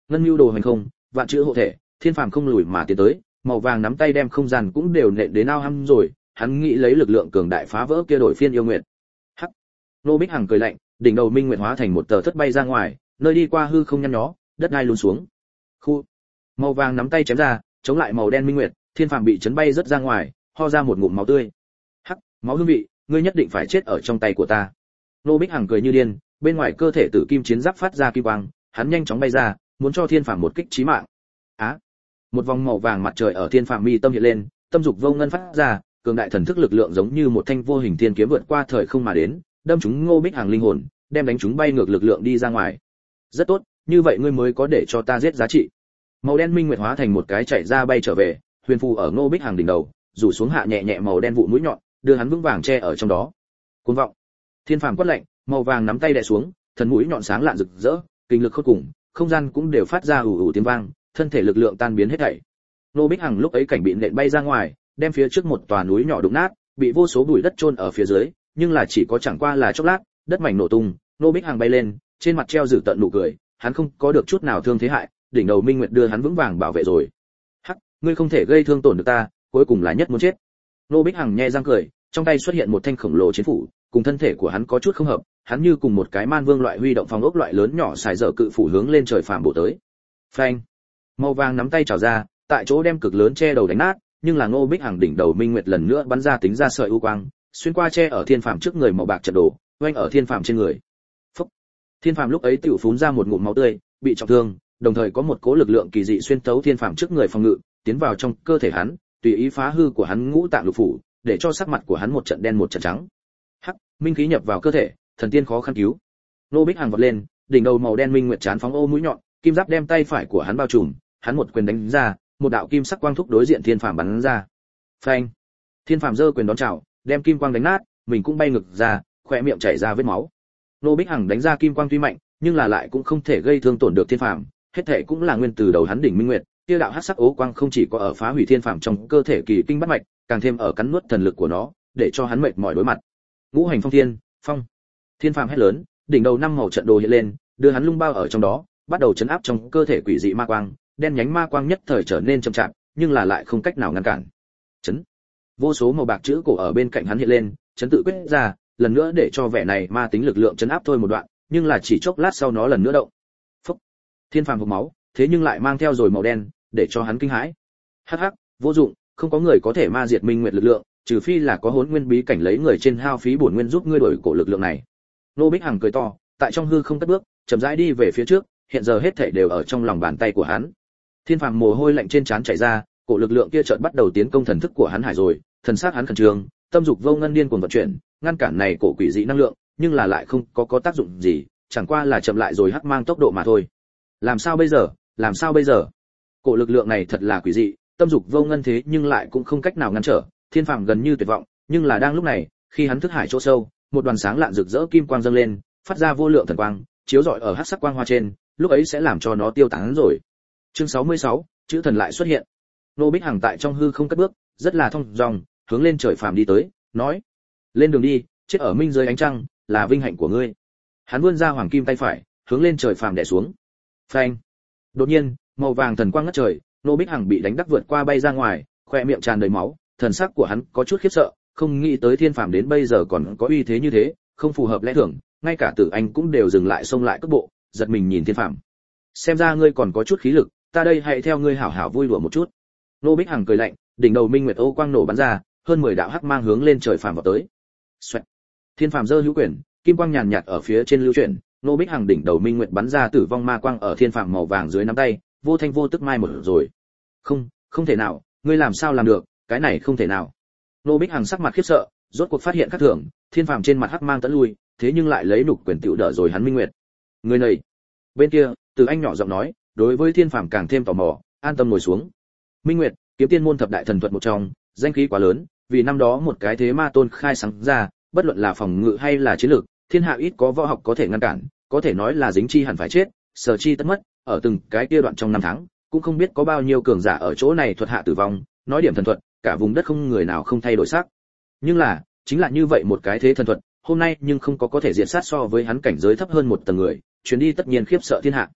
ngân nhu đồ hành không, vạn chữ hộ thể, thiên phàm không lùi mà tiến tới, màu vàng nắm tay đem không gian cũng đều nện đến ao hăm rồi, hắn nghĩ lấy lực lượng cường đại phá vỡ kia đổi phiên yêu nguyệt. Hắc. Nô Bích Hằng cười lạnh, đỉnh đầu minh nguyệt hóa thành một tờ thất bay ra ngoài, nơi đi qua hư không nhăn nhó, đất đai lún xuống. Khu. Màu vàng nắm tay chém ra, chống lại màu đen minh nguyệt, thiên phàm bị chấn bay rất ra ngoài, ho ra một ngụm máu tươi. Hắc, máu hương vị, ngươi nhất định phải chết ở trong tay của ta. Nô Bích Hằng cười như điên, bên ngoài cơ thể tử kim chiến giáp phát ra kim quang, hắn nhanh chóng bay ra, muốn cho thiên phàm một kích chí mạng. Á. Một vòng màu vàng mặt trời ở thiên phàm mi tâm hiện lên, tâm dục vô ngân phát ra, cường đại thần thức lực lượng giống như một thanh vô hình thiên kiếm vượt qua thời không mà đến, đâm trúng Ngô Bích Hằng linh hồn, đem đánh chúng bay ngược lực lượng đi ra ngoài. Rất tốt, như vậy ngươi mới có để cho ta giết giá trị. Màu đen minh nguyệt hóa thành một cái chạy ra bay trở về, huyền phù ở Ngô Bích Hằng đỉnh đầu, rủ xuống hạ nhẹ nhẹ màu đen vụ mũi nhọn, đưa hắn vững vàng che ở trong đó. Cuồng vọng. Thiên phàm quát lạnh, màu vàng nắm tay đè xuống, thần mũi nhọn sáng lạn rực rỡ, kinh lực khôn cùng, không gian cũng đều phát ra ù ù tiếng vang, thân thể lực lượng tan biến hết thảy. Ngô Bích Hằng lúc ấy cảnh bị nện bay ra ngoài, đem phía trước một tòa núi nhỏ đụng nát, bị vô số bụi đất chôn ở phía dưới, nhưng là chỉ có chẳng qua là chốc lát, đất mảnh nổ tung, Ngô Bích Hằng bay lên, trên mặt treo dữ tợn nụ cười, hắn không có được chút nào thương thế hại, đỉnh đầu minh nguyệt đưa hắn vững vàng bảo vệ rồi. Hắc, ngươi không thể gây thương tổn được ta, cuối cùng là nhất muốn chết. Ngô Bích Hằng nhe răng cười, trong tay xuất hiện một thanh khổng lồ chiến phủ, cùng thân thể của hắn có chút không hợp, hắn như cùng một cái man vương loại huy động phong ốc loại lớn nhỏ xài dở cự phủ hướng lên trời phàm bổ tới. Phanh! Màu vàng nắm tay trào ra, tại chỗ đem cực lớn che đầu đánh nát, nhưng là Ngô Bích Hằng đỉnh đầu minh nguyệt lần nữa bắn ra tính ra sợi u quang, xuyên qua che ở thiên phàm trước người màu bạc trận đổ, oanh ở thiên phàm trên người. Phúc! Thiên phàm lúc ấy tiểu phún ra một ngụm máu tươi, bị trọng thương, đồng thời có một cỗ lực lượng kỳ dị xuyên tấu thiên phàm trước người phòng ngự, tiến vào trong cơ thể hắn, tùy ý phá hư của hắn ngũ tạng lục phủ, để cho sắc mặt của hắn một trận đen một trận trắng. Hắc, minh khí nhập vào cơ thể, thần tiên khó khăn cứu. Ngô Bích Hằng vọt lên, đỉnh đầu màu đen minh nguyệt chán phóng ô mũi nhọn, kim giáp đem tay phải của hắn bao trùm, hắn một quyền đánh ra, một đạo kim sắc quang thúc đối diện thiên phàm bắn ra. Phanh! Thiên phàm giơ quyền đón chào, đem kim quang đánh nát, mình cũng bay ngược ra, khóe miệng chảy ra vết máu. Ngô Bích Hằng đánh ra kim quang tuy mạnh, nhưng là lại cũng không thể gây thương tổn được thiên phàm, hết thảy cũng là nguyên từ đầu hắn đỉnh minh nguyệt, kia đạo hắc sắc ố quang không chỉ có ở phá hủy thiên phàm trong cơ thể kỳ kinh bát mạch, càng thêm ở cắn nuốt thần lực của nó, để cho hắn mệt mỏi đối mặt. Ngũ hành phong thiên, phong. Thiên phàm hét lớn, đỉnh đầu năm màu trận đồ hiện lên, đưa hắn lung bao ở trong đó, bắt đầu chấn áp trong cơ thể quỷ dị ma quang, đen nhánh ma quang nhất thời trở nên chậm chạp, nhưng là lại không cách nào ngăn cản. Chấn. Vô số màu bạc chữ cổ ở bên cạnh hắn hiện lên, chấn tự quyết ra, lần nữa để cho vẻ này ma tính lực lượng chấn áp thôi một đoạn, nhưng là chỉ chốc lát sau nó lần nữa động. Phúc. Thiên phàm hộc máu, thế nhưng lại mang theo rồi màu đen, để cho hắn kinh hãi. Hắc hắc, vô dụng, không có người có thể ma diệt minh nguyệt lực lượng, trừ phi là có hỗn nguyên bí cảnh lấy người trên hao phí bổn nguyên giúp ngươi đổi cổ lực lượng này. Nô Bích Hằng cười to, tại trong hư không cất bước, chậm rãi đi về phía trước, hiện giờ hết thảy đều ở trong lòng bàn tay của hắn. Thiên phàm mồ hôi lạnh trên trán chảy ra, cổ lực lượng kia chợt bắt đầu tiến công thần thức của hắn hải rồi, thần sắc hắn khẩn trương, tâm dục vô ngân điên cuồng vận chuyển, ngăn cản này cổ quỷ dị năng lượng, nhưng là lại không có có tác dụng gì, chẳng qua là chậm lại rồi hắc mang tốc độ mà thôi. Làm sao bây giờ? Làm sao bây giờ? Cổ lực lượng này thật là quỷ dị, tâm dục vô ngân thế nhưng lại cũng không cách nào ngăn trở, thiên phàm gần như tuyệt vọng, nhưng là đang lúc này, khi hắn thức hải chỗ sâu, một đoàn sáng lạn rực rỡ kim quang dâng lên, phát ra vô lượng thần quang, chiếu rọi ở hắc sắc quang hoa trên, lúc ấy sẽ làm cho nó tiêu tán rồi. Chương sáu mươi sáu, chữ thần lại xuất hiện. Nô Bích Hằng tại trong hư không cất bước, rất là thong dong, hướng lên trời phàm đi tới, nói: "Lên đường đi, chết ở minh dưới ánh trăng, là vinh hạnh của ngươi." Hắn vươn ra hoàng kim tay phải, hướng lên trời phàm đè xuống. Phanh! Đột nhiên, màu vàng thần quang ngất trời, Nô Bích Hằng bị đánh đắc vượt qua bay ra ngoài, khoe miệng tràn đầy máu, thần sắc của hắn có chút khiếp sợ, không nghĩ tới thiên phàm đến bây giờ còn có uy thế như thế, không phù hợp lẽ thường, ngay cả Tử Anh cũng đều dừng lại xông lại cước bộ, giật mình nhìn thiên phàm. Xem ra ngươi còn có chút khí lực, ta đây hãy theo ngươi hảo hảo vui đùa một chút. Nô Bích Hằng cười lạnh, đỉnh đầu minh nguyệt ô quang nổ bắn ra, hơn mười đạo hắc mang hướng lên trời phàm vào tới. Xoẹt. Thiên phàm giơ hữu quyền, kim quang nhàn nhạt ở phía trên lưu chuyển, Nô Bích Hằng đỉnh đầu minh nguyệt bắn ra tử vong ma quang ở thiên phàm màu vàng dưới nắm tay, vô thanh vô tức mai một rồi. Không, không thể nào, ngươi làm sao làm được, cái này không thể nào. Nô Bích Hằng sắc mặt khiếp sợ, rốt cuộc phát hiện khác thường, thiên phàm trên mặt hắc mang tẫn lui, thế nhưng lại lấy nục quyền tiểu đỡ rồi hắn minh nguyệt. Người này. Bên kia, Từ Anh nhỏ giọng nói, đối với thiên phàm càng thêm tò mò, an tâm ngồi xuống. Minh Nguyệt, kiếm tiên môn thập đại thần thuật một trong, danh khí quá lớn, vì năm đó một cái thế ma tôn khai sáng ra, bất luận là phòng ngự hay là chiến lược, thiên hạ ít có võ học có thể ngăn cản, có thể nói là dính chi hẳn phải chết, sở chi tất mất, ở từng cái kia đoạn trong năm tháng, cũng không biết có bao nhiêu cường giả ở chỗ này thuật hạ tử vong, nói điểm thần thuật, cả vùng đất không người nào không thay đổi sắc. Nhưng là, chính là như vậy một cái thế thần thuật, hôm nay nhưng không có có thể diệt sát so với hắn cảnh giới thấp hơn một tầng người, chuyến đi tất nhiên khiếp sợ thiên hạ.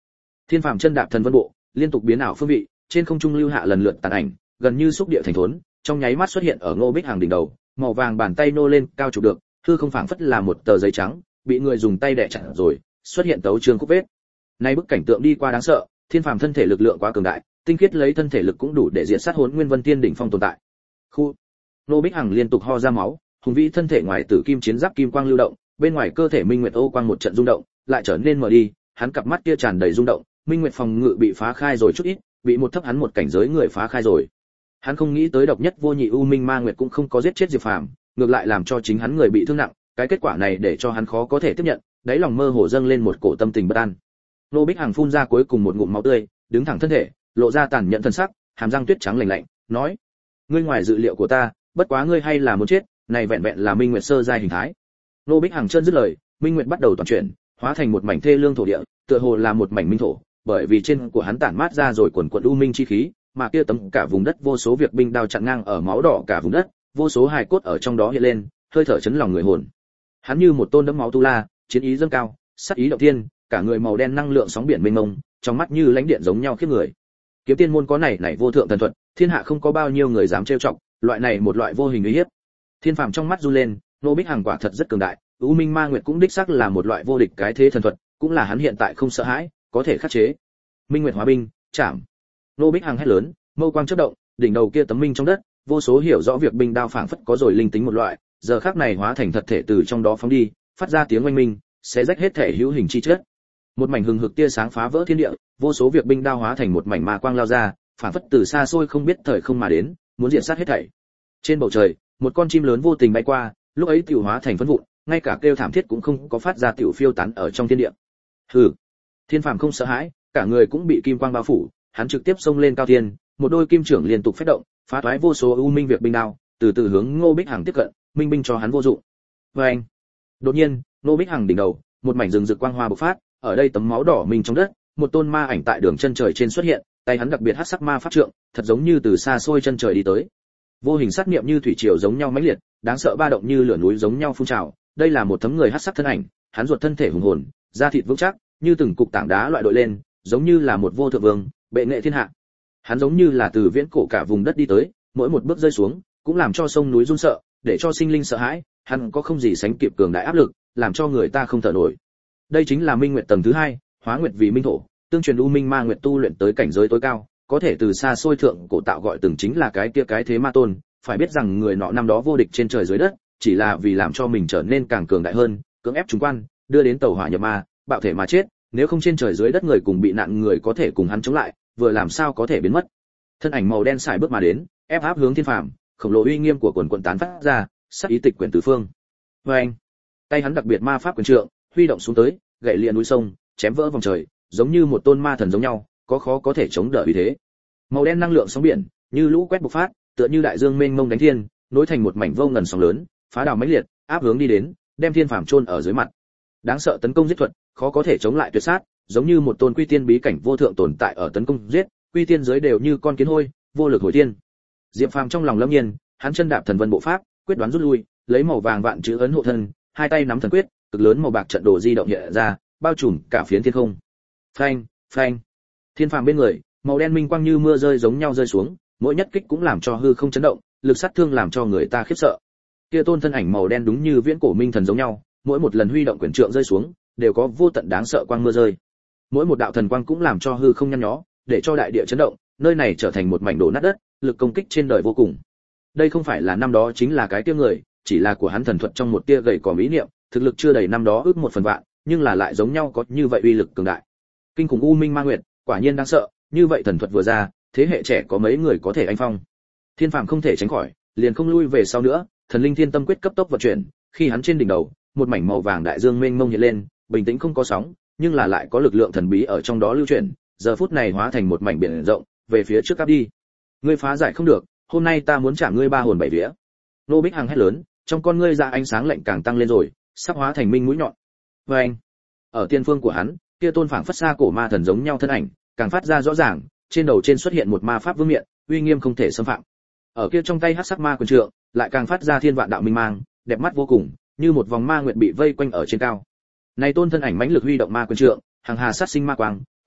Thiên phàm chân đạp thần vân bộ, liên tục biến ảo phương vị, trên không trung lưu hạ lần lượt tàn ảnh, gần như xúc địa thành thốn, trong nháy mắt xuất hiện ở Ngô Bích Hằng đỉnh đầu, màu vàng bàn tay nô lên, cao chụp được, hư không phảng phất là một tờ giấy trắng, bị người dùng tay đè chặt rồi, xuất hiện tấu chương khúc vết. Nay bức cảnh tượng đi qua đáng sợ, Thiên phàm thân thể lực lượng quá cường đại, tinh khiết lấy thân thể lực cũng đủ để diệt sát Hỗn Nguyên Vân Tiên đỉnh phong tồn tại. Khu. Ngô Bích Hằng liên tục ho ra máu, hùng vĩ thân thể ngoài tử kim chiến giáp kim quang lưu động, bên ngoài cơ thể Minh Nguyệt Ô quang một trận rung động, lại trở nên mở đi, hắn cặp mắt kia tràn đầy rung động, Minh Nguyệt phòng ngự bị phá khai rồi chút ít, bị một thấp hắn một cảnh giới người phá khai rồi. Hắn không nghĩ tới độc nhất vô nhị U Minh Ma Nguyệt cũng không có giết chết Diệp Phàm, ngược lại làm cho chính hắn người bị thương nặng, cái kết quả này để cho hắn khó có thể tiếp nhận, đáy lòng mơ hồ dâng lên một cổ tâm tình bất an. Nô Bích Hằng phun ra cuối cùng một ngụm máu tươi, đứng thẳng thân thể, lộ ra tàn nhẫn thân sắc, hàm răng tuyết trắng lạnh lạnh, nói: "Ngươi ngoài dự liệu của ta, bất quá ngươi hay là muốn chết, này vẹn vẹn là Minh Nguyệt sơ giai hình thái." Nô Bích Hằng chân dứt lời, Minh Nguyệt bắt đầu toàn chuyển, hóa thành một mảnh thê lương thổ địa, tựa hồ là một mảnh minh thổ, bởi vì trên của hắn tản mát ra rồi quần quần u minh chi khí, mà kia tấm cả vùng đất vô số việc binh đao chặn ngang ở máu đỏ cả vùng đất, vô số hài cốt ở trong đó hiện lên, hơi thở chấn lòng người hồn. Hắn như một tôn đẫm máu tu la, chiến ý dâng cao, sát ý động thiên, cả người màu đen năng lượng sóng biển mênh mông, trong mắt như lãnh điện giống nhau khiếp người. Kiếm tiên môn có này này vô thượng thần thuật, thiên hạ không có bao nhiêu người dám trêu chọc, loại này một loại vô hình uy hiếp. Thiên phàm trong mắt run lên, Nô Bích Hằng quả thật rất cường đại, U Minh Ma Nguyệt cũng đích xác là một loại vô địch cái thế thần thuật, cũng là hắn hiện tại không sợ hãi, có thể khắc chế. Minh Nguyệt hóa binh, chạm. Nô Bích Hằng hét lớn, mâu quang chớp động, đỉnh đầu kia tấm minh trong đất, vô số hiểu rõ việc binh đao phảng phất có rồi linh tính một loại, giờ khắc này hóa thành thật thể từ trong đó phóng đi, phát ra tiếng oanh minh, sẽ rách hết thể hữu hình chi chất. Một mảnh hừng hực tia sáng phá vỡ thiên địa, vô số việc binh đao hóa thành một mảnh ma quang lao ra, phảng phất từ xa xôi không biết thời không mà đến, muốn diệt sát hết thảy. Trên bầu trời, một con chim lớn vô tình bay qua, lúc ấy tiểu hóa thành phấn vụn, ngay cả kêu thảm thiết cũng không có phát ra tiểu phiêu tán ở trong thiên địa. Hừ. Thiên phàm không sợ hãi, cả người cũng bị kim quang bao phủ, hắn trực tiếp xông lên cao thiên, một đôi kim trưởng liên tục phách động, phá toái vô số u minh việc binh đao, từ từ hướng Ngô Bích Hằng tiếp cận, minh binh cho hắn vô dụng. Oeng. Đột nhiên, Ngô Bích Hằng đỉnh đầu, một mảnh rừng rực quang hoa bộc phát, ở đây tấm máu đỏ minh trong đất, một tôn ma ảnh tại đường chân trời trên xuất hiện, tay hắn đặc biệt hắc sắc ma pháp trượng, thật giống như từ xa xôi chân trời đi tới. Vô hình sát niệm như thủy triều giống nhau mãnh liệt, đáng sợ ba động như lửa núi giống nhau phun trào, đây là một tấm người hắc sắc thân ảnh, hắn ruột thân thể hùng hồn, da thịt vững chắc, như từng cục tảng đá loại đội lên, giống như là một vô thượng vương, bệ nghệ thiên hạ. Hắn giống như là từ viễn cổ cả vùng đất đi tới, mỗi một bước rơi xuống, cũng làm cho sông núi run sợ, để cho sinh linh sợ hãi, hắn có không gì sánh kịp cường đại áp lực, làm cho người ta không thở nổi. Đây chính là Minh Nguyệt tầng thứ hai, Hóa Nguyệt vì minh thổ, tương truyền U Minh Ma Nguyệt tu luyện tới cảnh giới tối cao, có thể từ xa xôi thượng cổ tạo gọi từng chính là cái kia cái thế ma tôn, phải biết rằng người nọ năm đó vô địch trên trời dưới đất, chỉ là vì làm cho mình trở nên càng cường đại hơn, cưỡng ép chúng quan, đưa đến tàu hỏa nhập ma, bạo thể mà chết, nếu không trên trời dưới đất người cùng bị nạn người có thể cùng hắn chống lại, vừa làm sao có thể biến mất. Thân ảnh màu đen xài bước mà đến, ép áp hướng Thiên phàm, khổng lồ uy nghiêm của quần quần tán phát ra, sát ý tịch quyển tứ phương. Và anh, tay hắn đặc biệt ma pháp quyền trượng, huy động xuống tới, gậy liền núi sông, chém vỡ vòng trời, giống như một tôn ma thần giống nhau, có khó có thể chống đỡ uy thế. Màu đen năng lượng sóng biển, như lũ quét bộc phát, tựa như đại dương mênh mông đánh thiên, nối thành một mảnh vô ngần sóng lớn, phá đảo mãnh liệt, áp hướng đi đến, đem Thiên phàm chôn ở dưới mặt. Đáng sợ tấn công giết thuật, khó có thể chống lại tuyệt sát, giống như một tôn quy tiên bí cảnh vô thượng tồn tại ở tấn công giết, quy tiên giới đều như con kiến hôi, vô lực hồi tiên. Diệp Phàm trong lòng lâm nhiên, hắn chân đạp thần vân bộ pháp, quyết đoán rút lui, lấy màu vàng vạn chữ ấn hộ thân, hai tay nắm thần quyết, cực lớn màu bạc trận đồ di động hiện ra, bao trùm cả phiến thiên không. Phanh, phanh. Thiên phàm bên người, màu đen minh quang như mưa rơi giống nhau rơi xuống, mỗi nhất kích cũng làm cho hư không chấn động, lực sát thương làm cho người ta khiếp sợ. Kia tôn thân ảnh màu đen đúng như viễn cổ minh thần giống nhau, mỗi một lần huy động quyền trượng rơi xuống, đều có vô tận đáng sợ quang mưa rơi. Mỗi một đạo thần quang cũng làm cho hư không nhăn nhó, để cho đại địa chấn động, nơi này trở thành một mảnh đổ nát đất, lực công kích trên đời vô cùng. Đây không phải là năm đó chính là cái tiêu người, chỉ là của hắn thần thuật trong một tia gầy còm ý niệm, thực lực chưa đầy năm đó ước một phần vạn, nhưng là lại giống nhau có như vậy uy lực cường đại. Kinh khủng U Minh Ma Nguyệt, quả nhiên đáng sợ, như vậy thần thuật vừa ra, thế hệ trẻ có mấy người có thể anh phong. Thiên phàm không thể tránh khỏi, liền không lui về sau nữa, thần linh thiên tâm quyết cấp tốc vận chuyển, khi hắn trên đỉnh đầu, một mảnh màu vàng đại dương mênh mông hiện lên, bình tĩnh không có sóng, nhưng là lại có lực lượng thần bí ở trong đó lưu chuyển, giờ phút này hóa thành một mảnh biển rộng, về phía trước áp đi. Ngươi phá giải không được, hôm nay ta muốn trả ngươi ba hồn bảy vía. Nô Bích Hằng hét lớn, trong con ngươi ra ánh sáng lạnh càng tăng lên rồi, sắp hóa thành minh mũi nhọn. Và anh, ở tiên phương của hắn, kia tôn phảng phất xa cổ ma thần giống nhau thân ảnh, càng phát ra rõ ràng, trên đầu trên xuất hiện một ma pháp vương miện, uy nghiêm không thể xâm phạm. Ở kia trong tay hắc sắc ma quyền trượng, lại càng phát ra thiên vạn đạo minh mang, đẹp mắt vô cùng, như một vòng ma nguyệt bị vây quanh ở trên cao. Này tôn thân ảnh mãnh lực huy động ma quyền trượng, hàng hà sát sinh ma quang,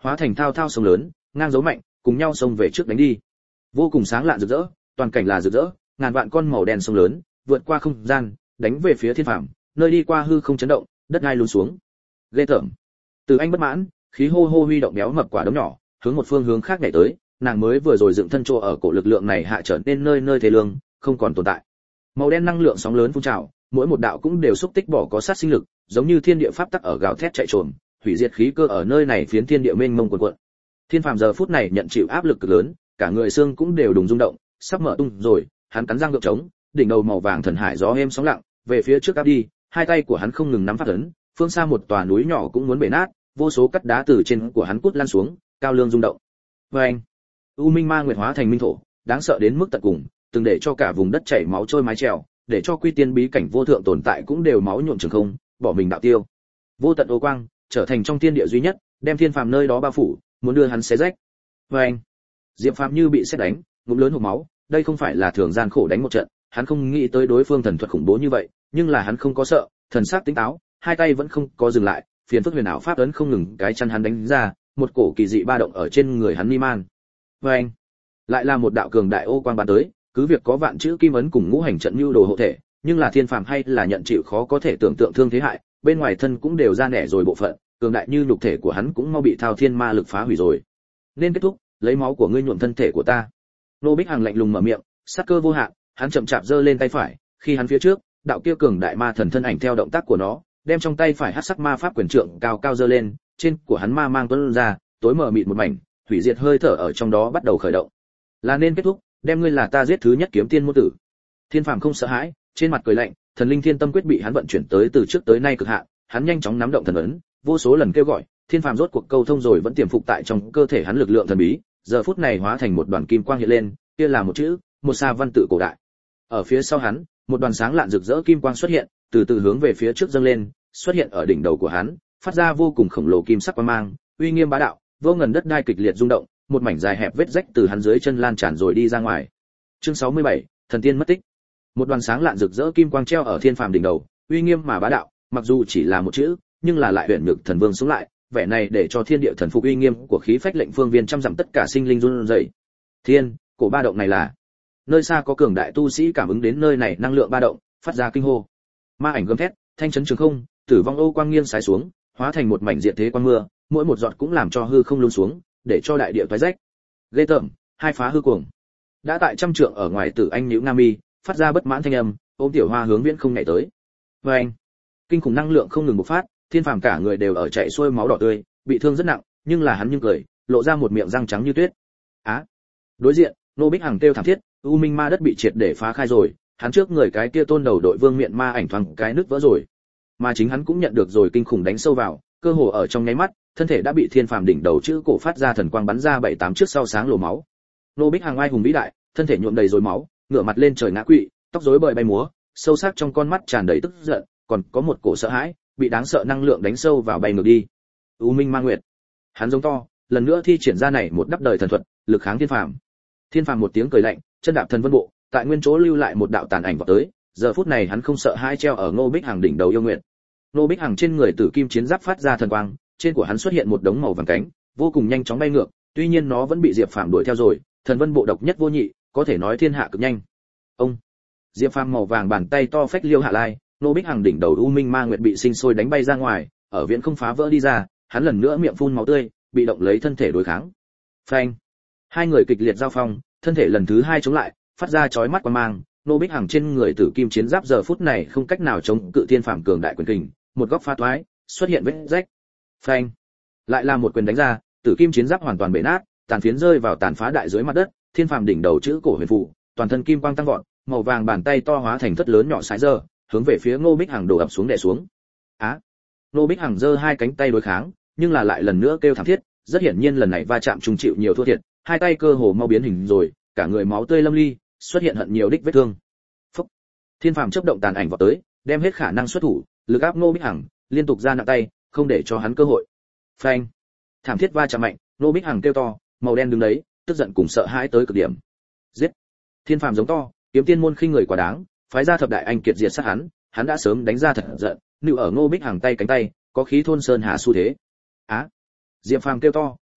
hóa thành thao thao sông lớn, ngang dấu mạnh, cùng nhau xông về trước đánh đi. Vô cùng sáng lạn rực rỡ, toàn cảnh là rực rỡ, ngàn vạn con màu đen sông lớn, vượt qua không gian, đánh về phía thiên phàm, nơi đi qua hư không chấn động, đất đai lún xuống. Ghê tởm. Từ Anh bất mãn, khí hô hô huy động béo mập quả đấm nhỏ, hướng một phương hướng khác nhảy tới, nàng mới vừa rồi dựng thân chỗ ở cổ lực lượng này hạ trở nên nơi nơi thế lương, không còn tồn tại. Màu đen năng lượng sóng lớn phun trào, mỗi một đạo cũng đều xúc tích bỏ có sát sinh lực, giống như thiên địa pháp tắc ở gào thét chạy trồm, hủy diệt khí cơ ở nơi này phiến thiên địa mênh mông cuồn cuộn. Thiên phàm giờ phút này nhận chịu áp lực cực lớn, cả người xương cũng đều đùng rung động, sắp mở tung rồi, hắn cắn răng gượng chống, đỉnh đầu màu vàng thần hải gió êm sóng lặng, về phía trước áp đi, hai tay của hắn không ngừng nắm phát ấn, phương xa một tòa núi nhỏ cũng muốn bể nát, vô số cắt đá từ trên của hắn cút lăn xuống, cao lương rung động. Oeng! U Minh Ma Nguyệt hóa thành minh thổ, đáng sợ đến mức tận cùng, từng để cho cả vùng đất chảy máu trôi mái trèo, để cho quy tiên bí cảnh vô thượng tồn tại cũng đều máu nhuộm trường không, bỏ mình đạo tiêu. Vô tận ô quang, trở thành trong thiên địa duy nhất, đem thiên phàm nơi đó bao phủ, muốn đưa hắn xé rách. Oeng! Diệp Phàm như bị sét đánh, ngụm lớn hộc máu, đây không phải là thường gian khổ đánh một trận, hắn không nghĩ tới đối phương thần thuật khủng bố như vậy, nhưng là hắn không có sợ, thần sắc tỉnh táo, hai tay vẫn không có dừng lại, phiền phức huyền ảo pháp ấn không ngừng cái chân hắn đánh ra, một cổ kỳ dị ba động ở trên người hắn mi man. Oeng! Lại là một đạo cường đại ô quang bắn tới, cứ việc có vạn chữ kim ấn cùng ngũ hành trận lưu đồ hộ thể, nhưng là thiên phàm hay là nhận chịu khó có thể tưởng tượng thương thế hại, bên ngoài thân cũng đều ra nẻ rồi bộ phận, cường đại như nhục thể của hắn cũng mau bị thao thiên ma lực phá hủy rồi. Nên kết thúc, lấy máu của ngươi nhuộm thân thể của ta. Nô Bích Hằng lạnh lùng mở miệng, sát cơ vô hạn, hắn chậm chạp giơ lên tay phải, khi hắn phía trước, đạo kia cường đại ma thần thân ảnh theo động tác của nó, đem trong tay phải hắc sắc ma pháp quyền trượng cao cao giơ lên, trên của hắn ma mang tuôn ra, tối mờ mịt một mảnh, hủy diệt hơi thở ở trong đó bắt đầu khởi động. Là nên kết thúc, đem ngươi là ta giết thứ nhất kiếm tiên môn tử. Thiên phàm không sợ hãi, trên mặt cười lạnh, thần linh thiên tâm quyết bị hắn vận chuyển tới từ trước tới nay cực hạn, hắn nhanh chóng nắm động thần ấn, vô số lần kêu gọi, thiên phàm rốt cuộc câu thông rồi vẫn tiềm phục tại trong cơ thể hắn lực lượng thần bí, giờ phút này hóa thành một đoàn kim quang hiện lên, kia là một chữ, một sa văn tự cổ đại. Ở phía sau hắn, một đoàn sáng lạn rực rỡ kim quang xuất hiện, từ từ hướng về phía trước dâng lên, xuất hiện ở đỉnh đầu của hắn, phát ra vô cùng khổng lồ kim sắc quang mang, uy nghiêm bá đạo, vô ngần đất đai kịch liệt rung động, một mảnh dài hẹp vết rách từ hắn dưới chân lan tràn rồi đi ra ngoài. Chương sáu mươi bảy, thần tiên mất tích. Một đoàn sáng lạn rực rỡ kim quang treo ở thiên phàm đỉnh đầu, uy nghiêm mà bá đạo, mặc dù chỉ là một chữ, nhưng là lại huyền nhược thần vương sống lại, vẻ này để cho thiên địa thần phục uy nghiêm của khí phách lệnh phương viên trăm dặm tất cả sinh linh run rẩy. Thiên, cổ ba động này là? Nơi xa có cường đại tu sĩ cảm ứng đến nơi này năng lượng ba động, phát ra kinh hô. Ma ảnh gầm thét, thanh chấn trường không, tử vong ô quang nghiêng sái xuống, hóa thành một mảnh diệt thế quang mưa, mỗi một giọt cũng làm cho hư không lún xuống, để cho đại địa toái rách. Ghê tởm, hai phá hư cuồng. Đã tại trăm trượng ở ngoài Tử Anh nhíu nga mi, phát ra bất mãn thanh âm, ôm tiểu hoa hướng viễn không nhảy tới. Và anh, kinh khủng năng lượng không ngừng bộc phát, thiên phàm cả người đều ở chảy xuôi máu đỏ tươi, bị thương rất nặng, nhưng là hắn nhưng cười, lộ ra một miệng răng trắng như tuyết. Á! À, đối diện, Nô Bích Hằng kêu thảm thiết, U Minh Ma đất bị triệt để phá khai rồi, hắn trước người cái kia tôn đầu đội vương miện ma ảnh thoáng cái nứt vỡ rồi. Mà chính hắn cũng nhận được rồi kinh khủng đánh sâu vào, cơ hồ ở trong nháy mắt, thân thể đã bị thiên phàm đỉnh đầu chữ cổ phát ra thần quang bắn ra bảy tám trước sau sáng lồ máu. Nô Bích Hằng ai hùng vĩ đại, thân thể nhuộm đầy rồi máu, ngửa mặt lên trời ngã quỵ, tóc rối bời bay múa, sâu sắc trong con mắt tràn đầy tức giận, còn có một cổ sợ hãi, bị đáng sợ năng lượng đánh sâu vào bay ngược đi. U Minh Ma Nguyệt, hắn giống to, lần nữa thi triển ra này một đắp đời thần thuật, lực kháng thiên phàm. Thiên phàm một tiếng cười lạnh, chân đạp thần vân bộ, tại nguyên chỗ lưu lại một đạo tàn ảnh vọt tới, giờ phút này hắn không sợ hai treo ở Ngô Bích Hằng đỉnh đầu yêu nguyện. Ngô Bích Hằng trên người tử kim chiến giáp phát ra thần quang, trên của hắn xuất hiện một đống màu vàng cánh, vô cùng nhanh chóng bay ngược, tuy nhiên nó vẫn bị Diệp Phàm đuổi theo rồi, thần vân bộ độc nhất vô nhị, có thể nói thiên hạ cực nhanh. Ông Diệp Phàm màu vàng bàn tay to phách liêu hạ lai, Ngô Bích Hằng đỉnh đầu U Minh Ma Nguyệt bị sinh sôi đánh bay ra ngoài, ở viễn không phá vỡ đi ra, hắn lần nữa miệng phun máu tươi, bị động lấy thân thể đối kháng. Phanh! Hai người kịch liệt giao phong, thân thể lần thứ hai chống lại, phát ra chói mắt quang mang, Nô Bích Hằng trên người tử kim chiến giáp giờ phút này không cách nào chống cự thiên phàm cường đại quyền kình, một góc phá toái, xuất hiện vết rách. Phanh! Lại là một quyền đánh ra, tử kim chiến giáp hoàn toàn bể nát, tàn phiến rơi vào tàn phá đại dưới mặt đất, thiên phàm đỉnh đầu chữ cổ huyền phù, toàn thân kim quang tăng vọt, màu vàng bàn tay to hóa thành thất lớn nhỏ sải dơ, hướng về phía Ngô Bích Hằng đổ ập xuống đè xuống. Á! À, Ngô Bích Hằng giơ hai cánh tay đối kháng, nhưng là lại lần nữa kêu thảm thiết, rất hiển nhiên lần này va chạm trùng chịu nhiều thua thiệt, hai tay cơ hồ mau biến hình rồi, cả người máu tươi lâm ly, xuất hiện hận nhiều đích vết thương. Phốc! Thiên phàm chớp động tàn ảnh vọt tới, đem hết khả năng xuất thủ, lực áp Ngô Bích Hằng, liên tục ra nặng tay, không để cho hắn cơ hội. Phanh! Thảm thiết va chạm mạnh, Ngô Bích Hằng kêu to, màu đen đứng đấy, tức giận cùng sợ hãi tới cực điểm. Giết! Thiên phàm giống to, kiếm tiên môn khinh người quá đáng, phái ra thập đại anh kiệt diệt sát hắn, hắn đã sớm đánh ra thật giận, nựu ở Ngô Bích Hằng tay cánh tay, có khí thôn sơn hà xu thế. Á! À, Diệp Phàm kêu to,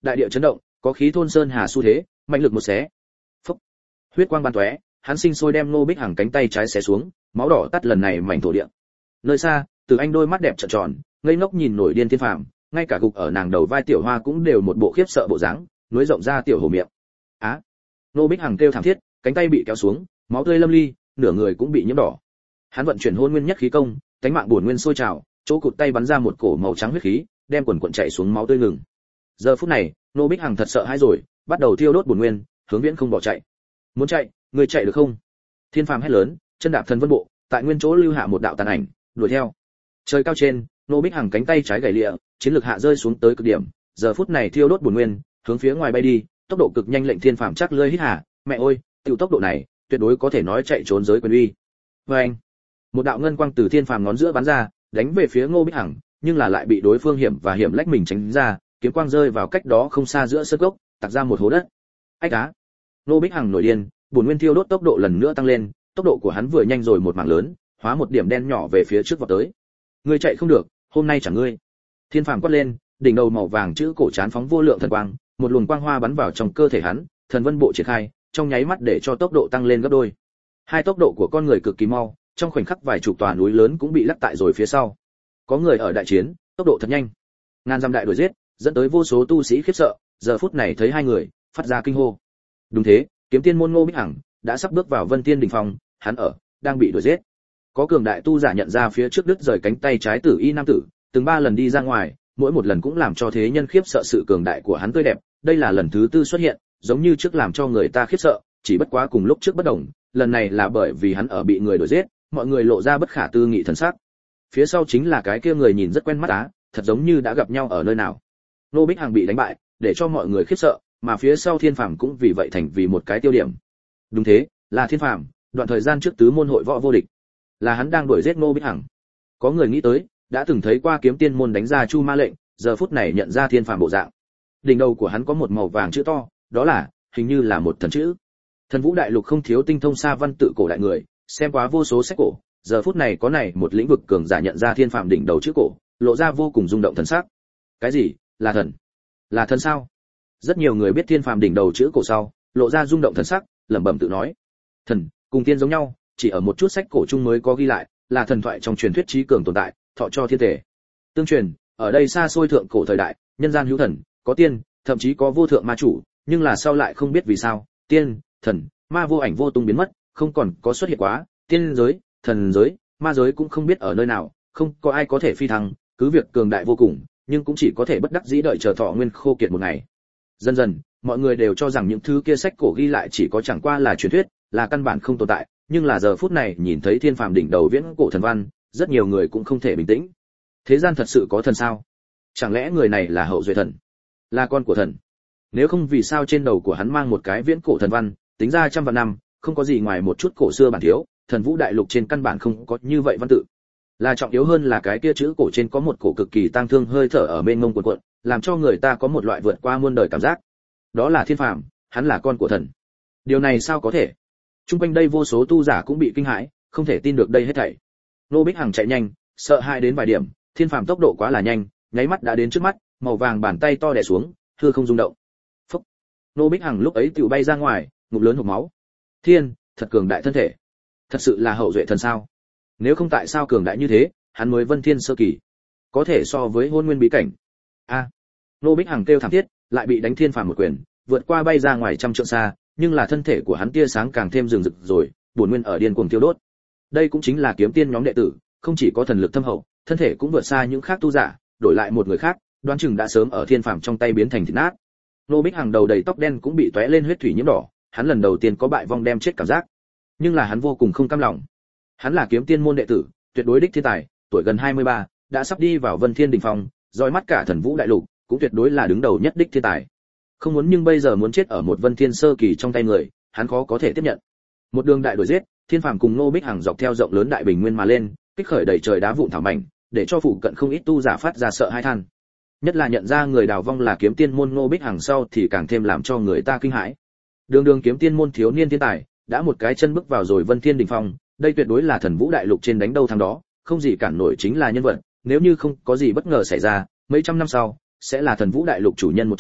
đại địa chấn động, có khí thôn sơn hà xu thế, mạnh lực một xé. Phốc. Huyết quang bắn tóe, hắn sinh sôi đem Ngô Bích Hằng cánh tay trái xé xuống, máu đỏ tắt lần này mảnh thổ địa. Nơi xa, Từ Anh đôi mắt đẹp trợn tròn, ngây ngốc nhìn nổi điên Thiên Phàm, ngay cả gục ở nàng đầu vai Tiểu Hoa cũng đều một bộ khiếp sợ bộ dáng, nuối rộng ra tiểu hồ miệng. Á! À, Ngô Bích Hằng kêu thảm thiết, cánh tay bị kéo xuống, máu tươi lâm ly, nửa người cũng bị nhiễm đỏ. Hắn vận chuyển hôn nguyên nhất khí công, cánh mạng bổn nguyên sôi trào, chỗ cụt tay bắn ra một cổ màu trắng huyết khí, đem quần quần chảy xuống máu tươi ngừng. Giờ phút này, Ngô Bích Hằng thật sợ hãi rồi, bắt đầu thiêu đốt bổn nguyên, hướng viễn không bỏ chạy. Muốn chạy, người chạy được không? Thiên Phàm hét lớn, chân đạp thần vân bộ, tại nguyên chỗ lưu hạ một đạo tàn ảnh, đuổi theo. Trời cao trên, Ngô Bích Hằng cánh tay trái gãy lịa, chiến lực hạ rơi xuống tới cực điểm, giờ phút này thiêu đốt bổn nguyên, hướng phía ngoài bay đi, tốc độ cực nhanh lệnh Thiên Phàm chắc lưỡi hít hà, mẹ ơi, tiểu tốc độ này, tuyệt đối có thể nói chạy trốn giới quyền uy. Oeng! Một đạo ngân quang từ Thiên Phàm ngón giữa bắn ra, đánh về phía Ngô Bích Hằng, nhưng là lại bị đối phương hiểm và hiểm lách mình tránh ra, kiếm quang rơi vào cách đó không xa giữa sơn cốc, tạc ra một hố đất. Ách á! Ngô Bích Hằng nổi điên, bổn nguyên thiêu đốt tốc độ lần nữa tăng lên, tốc độ của hắn vừa nhanh rồi một mảng lớn, hóa một điểm đen nhỏ về phía trước vọt tới. Ngươi chạy không được, hôm nay chẳng ngươi. Thiên Phàm quát lên, đỉnh đầu màu vàng chữ cổ chán phóng vô lượng thần quang, một luồng quang hoa bắn vào trong cơ thể hắn, thần vân bộ triển khai, trong nháy mắt để cho tốc độ tăng lên gấp đôi. Hai tốc độ của con người cực kỳ mau, trong khoảnh khắc vài chục tòa núi lớn cũng bị lắc tại rồi phía sau. Có người ở đại chiến, tốc độ thật nhanh. Ngàn dặm đại đuổi giết, dẫn tới vô số tu sĩ khiếp sợ, giờ phút này thấy hai người, phát ra kinh hô. Đúng thế, kiếm tiên môn Ngô Bích Hằng đã sắp bước vào Vân Tiên đỉnh phong, hắn ở đang bị đuổi giết. Có cường đại tu giả nhận ra phía trước đứt rời cánh tay trái tử y nam tử, từng ba lần đi ra ngoài, mỗi một lần cũng làm cho thế nhân khiếp sợ sự cường đại của hắn tươi đẹp, đây là lần thứ tư xuất hiện, giống như trước làm cho người ta khiếp sợ, chỉ bất quá cùng lúc trước bất đồng, lần này là bởi vì hắn ở bị người đuổi giết, mọi người lộ ra bất khả tư nghị thần sắc. Phía sau chính là cái kia người nhìn rất quen mắt á, thật giống như đã gặp nhau ở nơi nào. Ngô Bích Hằng bị đánh bại, để cho mọi người khiếp sợ, mà phía sau Thiên Phàm cũng vì vậy thành vì một cái tiêu điểm. Đúng thế, là Thiên Phàm, đoạn thời gian trước tứ môn hội võ vô địch, là hắn đang đuổi giết Ngô Bích Hằng. Có người nghĩ tới, đã từng thấy qua kiếm tiên môn đánh ra Chu Ma lệnh, giờ phút này nhận ra Thiên Phàm bộ dạng. Đỉnh đầu của hắn có một màu vàng chữ to, đó là, hình như là một thần chữ. Thần Vũ Đại Lục không thiếu tinh thông xa văn tự cổ đại người, xem quá vô số sách cổ, giờ phút này có này một lĩnh vực cường giả nhận ra Thiên Phàm đỉnh đầu chữ cổ, lộ ra vô cùng rung động thần sắc. Cái gì? Là thần? Là thần sao? Rất nhiều người biết Thiên Phàm đỉnh đầu chữ cổ sau, lộ ra rung động thần sắc, lẩm bẩm tự nói: thần cùng tiên giống nhau, chỉ ở một chút sách cổ chung mới có ghi lại, là thần thoại trong truyền thuyết trí cường tồn tại, thọ cho thiên thể. Tương truyền, ở đây xa xôi thượng cổ thời đại, nhân gian hữu thần, có tiên, thậm chí có vô thượng ma chủ, nhưng là sau lại không biết vì sao, tiên, thần, ma vô ảnh vô tung biến mất, không còn có xuất hiện quá, tiên giới, thần giới, ma giới cũng không biết ở nơi nào, không có ai có thể phi thăng, cứ việc cường đại vô cùng, nhưng cũng chỉ có thể bất đắc dĩ đợi chờ thọ nguyên khô kiệt một ngày. Dần dần, mọi người đều cho rằng những thứ kia sách cổ ghi lại chỉ có chẳng qua là truyền thuyết, là căn bản không tồn tại, nhưng là giờ phút này nhìn thấy Thiên Phàm đỉnh đầu viễn cổ thần văn, rất nhiều người cũng không thể bình tĩnh. Thế gian thật sự có thần sao? Chẳng lẽ người này là hậu duệ thần, là con của thần? Nếu không vì sao trên đầu của hắn mang một cái viễn cổ thần văn, tính ra trăm vạn năm, không có gì ngoài một chút cổ xưa bản thiếu, Thần Vũ Đại Lục trên căn bản không có như vậy văn tự. Là trọng yếu hơn là cái kia chữ cổ trên có một cổ cực kỳ tang thương hơi thở ở bên ngông cuộn cuộn, làm cho người ta có một loại vượt qua muôn đời cảm giác. Đó là Thiên Phàm, hắn là con của thần. Điều này sao có thể? Trung quanh đây vô số tu giả cũng bị kinh hãi, không thể tin được đây hết thảy. Ngô Bích Hằng chạy nhanh, sợ hãi đến vài điểm, Thiên Phàm tốc độ quá là nhanh, nháy mắt đã đến trước mắt, màu vàng bàn tay to đè xuống, hư không rung động. Phốc. Ngô Bích Hằng lúc ấy tiểu bay ra ngoài, ngụm lớn hộc máu. Thiên, thật cường đại thân thể. Thật sự là hậu duệ thần sao? Nếu không tại sao cường đại như thế, hắn mới Vân Thiên sơ kỳ, có thể so với Hôn Nguyên bí cảnh. A. À. Ngô Bích Hằng kêu thảm thiết, lại bị đánh Thiên Phàm một quyền, vượt qua bay ra ngoài trăm trượng xa, nhưng là thân thể của hắn tia sáng càng thêm rừng rực rồi, bổn nguyên ở điên cuồng tiêu đốt. Đây cũng chính là kiếm tiên nhóm đệ tử, không chỉ có thần lực thâm hậu, thân thể cũng vượt xa những khác tu giả, đổi lại một người khác, đoán chừng đã sớm ở Thiên Phàm trong tay biến thành thịt nát. Ngô Bích Hằng đầu đầy tóc đen cũng bị tóe lên huyết thủy nhiễm đỏ, hắn lần đầu tiên có bại vong đem chết cảm giác. Nhưng là hắn vô cùng không cam lòng. Hắn là kiếm tiên môn đệ tử, tuyệt đối đích thiên tài, tuổi gần hai mươi ba, đã sắp đi vào Vân Thiên đỉnh phong, dõi mắt cả Thần Vũ Đại Lục, cũng tuyệt đối là đứng đầu nhất đích thiên tài. Không muốn nhưng bây giờ muốn chết ở một Vân Thiên sơ kỳ trong tay người, hắn khó có thể tiếp nhận. Một đường đại đuổi giết, Thiên Phàm cùng Ngô Bích Hằng dọc theo rộng lớn đại bình nguyên mà lên, kích khởi đầy trời đá vụn thảo mảnh, để cho phụ cận không ít tu giả phát ra sợ hãi than. Nhất là nhận ra người đào vong là kiếm tiên môn Ngô Bích Hằng sau thì càng thêm làm cho người ta kinh hãi. Đường đường kiếm tiên môn thiếu niên thiên tài, đã một cái chân bước vào rồi Vân Thiên đỉnh phong, đây tuyệt đối là Thần Vũ Đại Lục trên đánh đâu thắng đó, không gì cản nổi chính là nhân vật, nếu như không có gì bất ngờ xảy ra, mấy trăm năm sau sẽ là Thần Vũ Đại Lục chủ nhân một trong,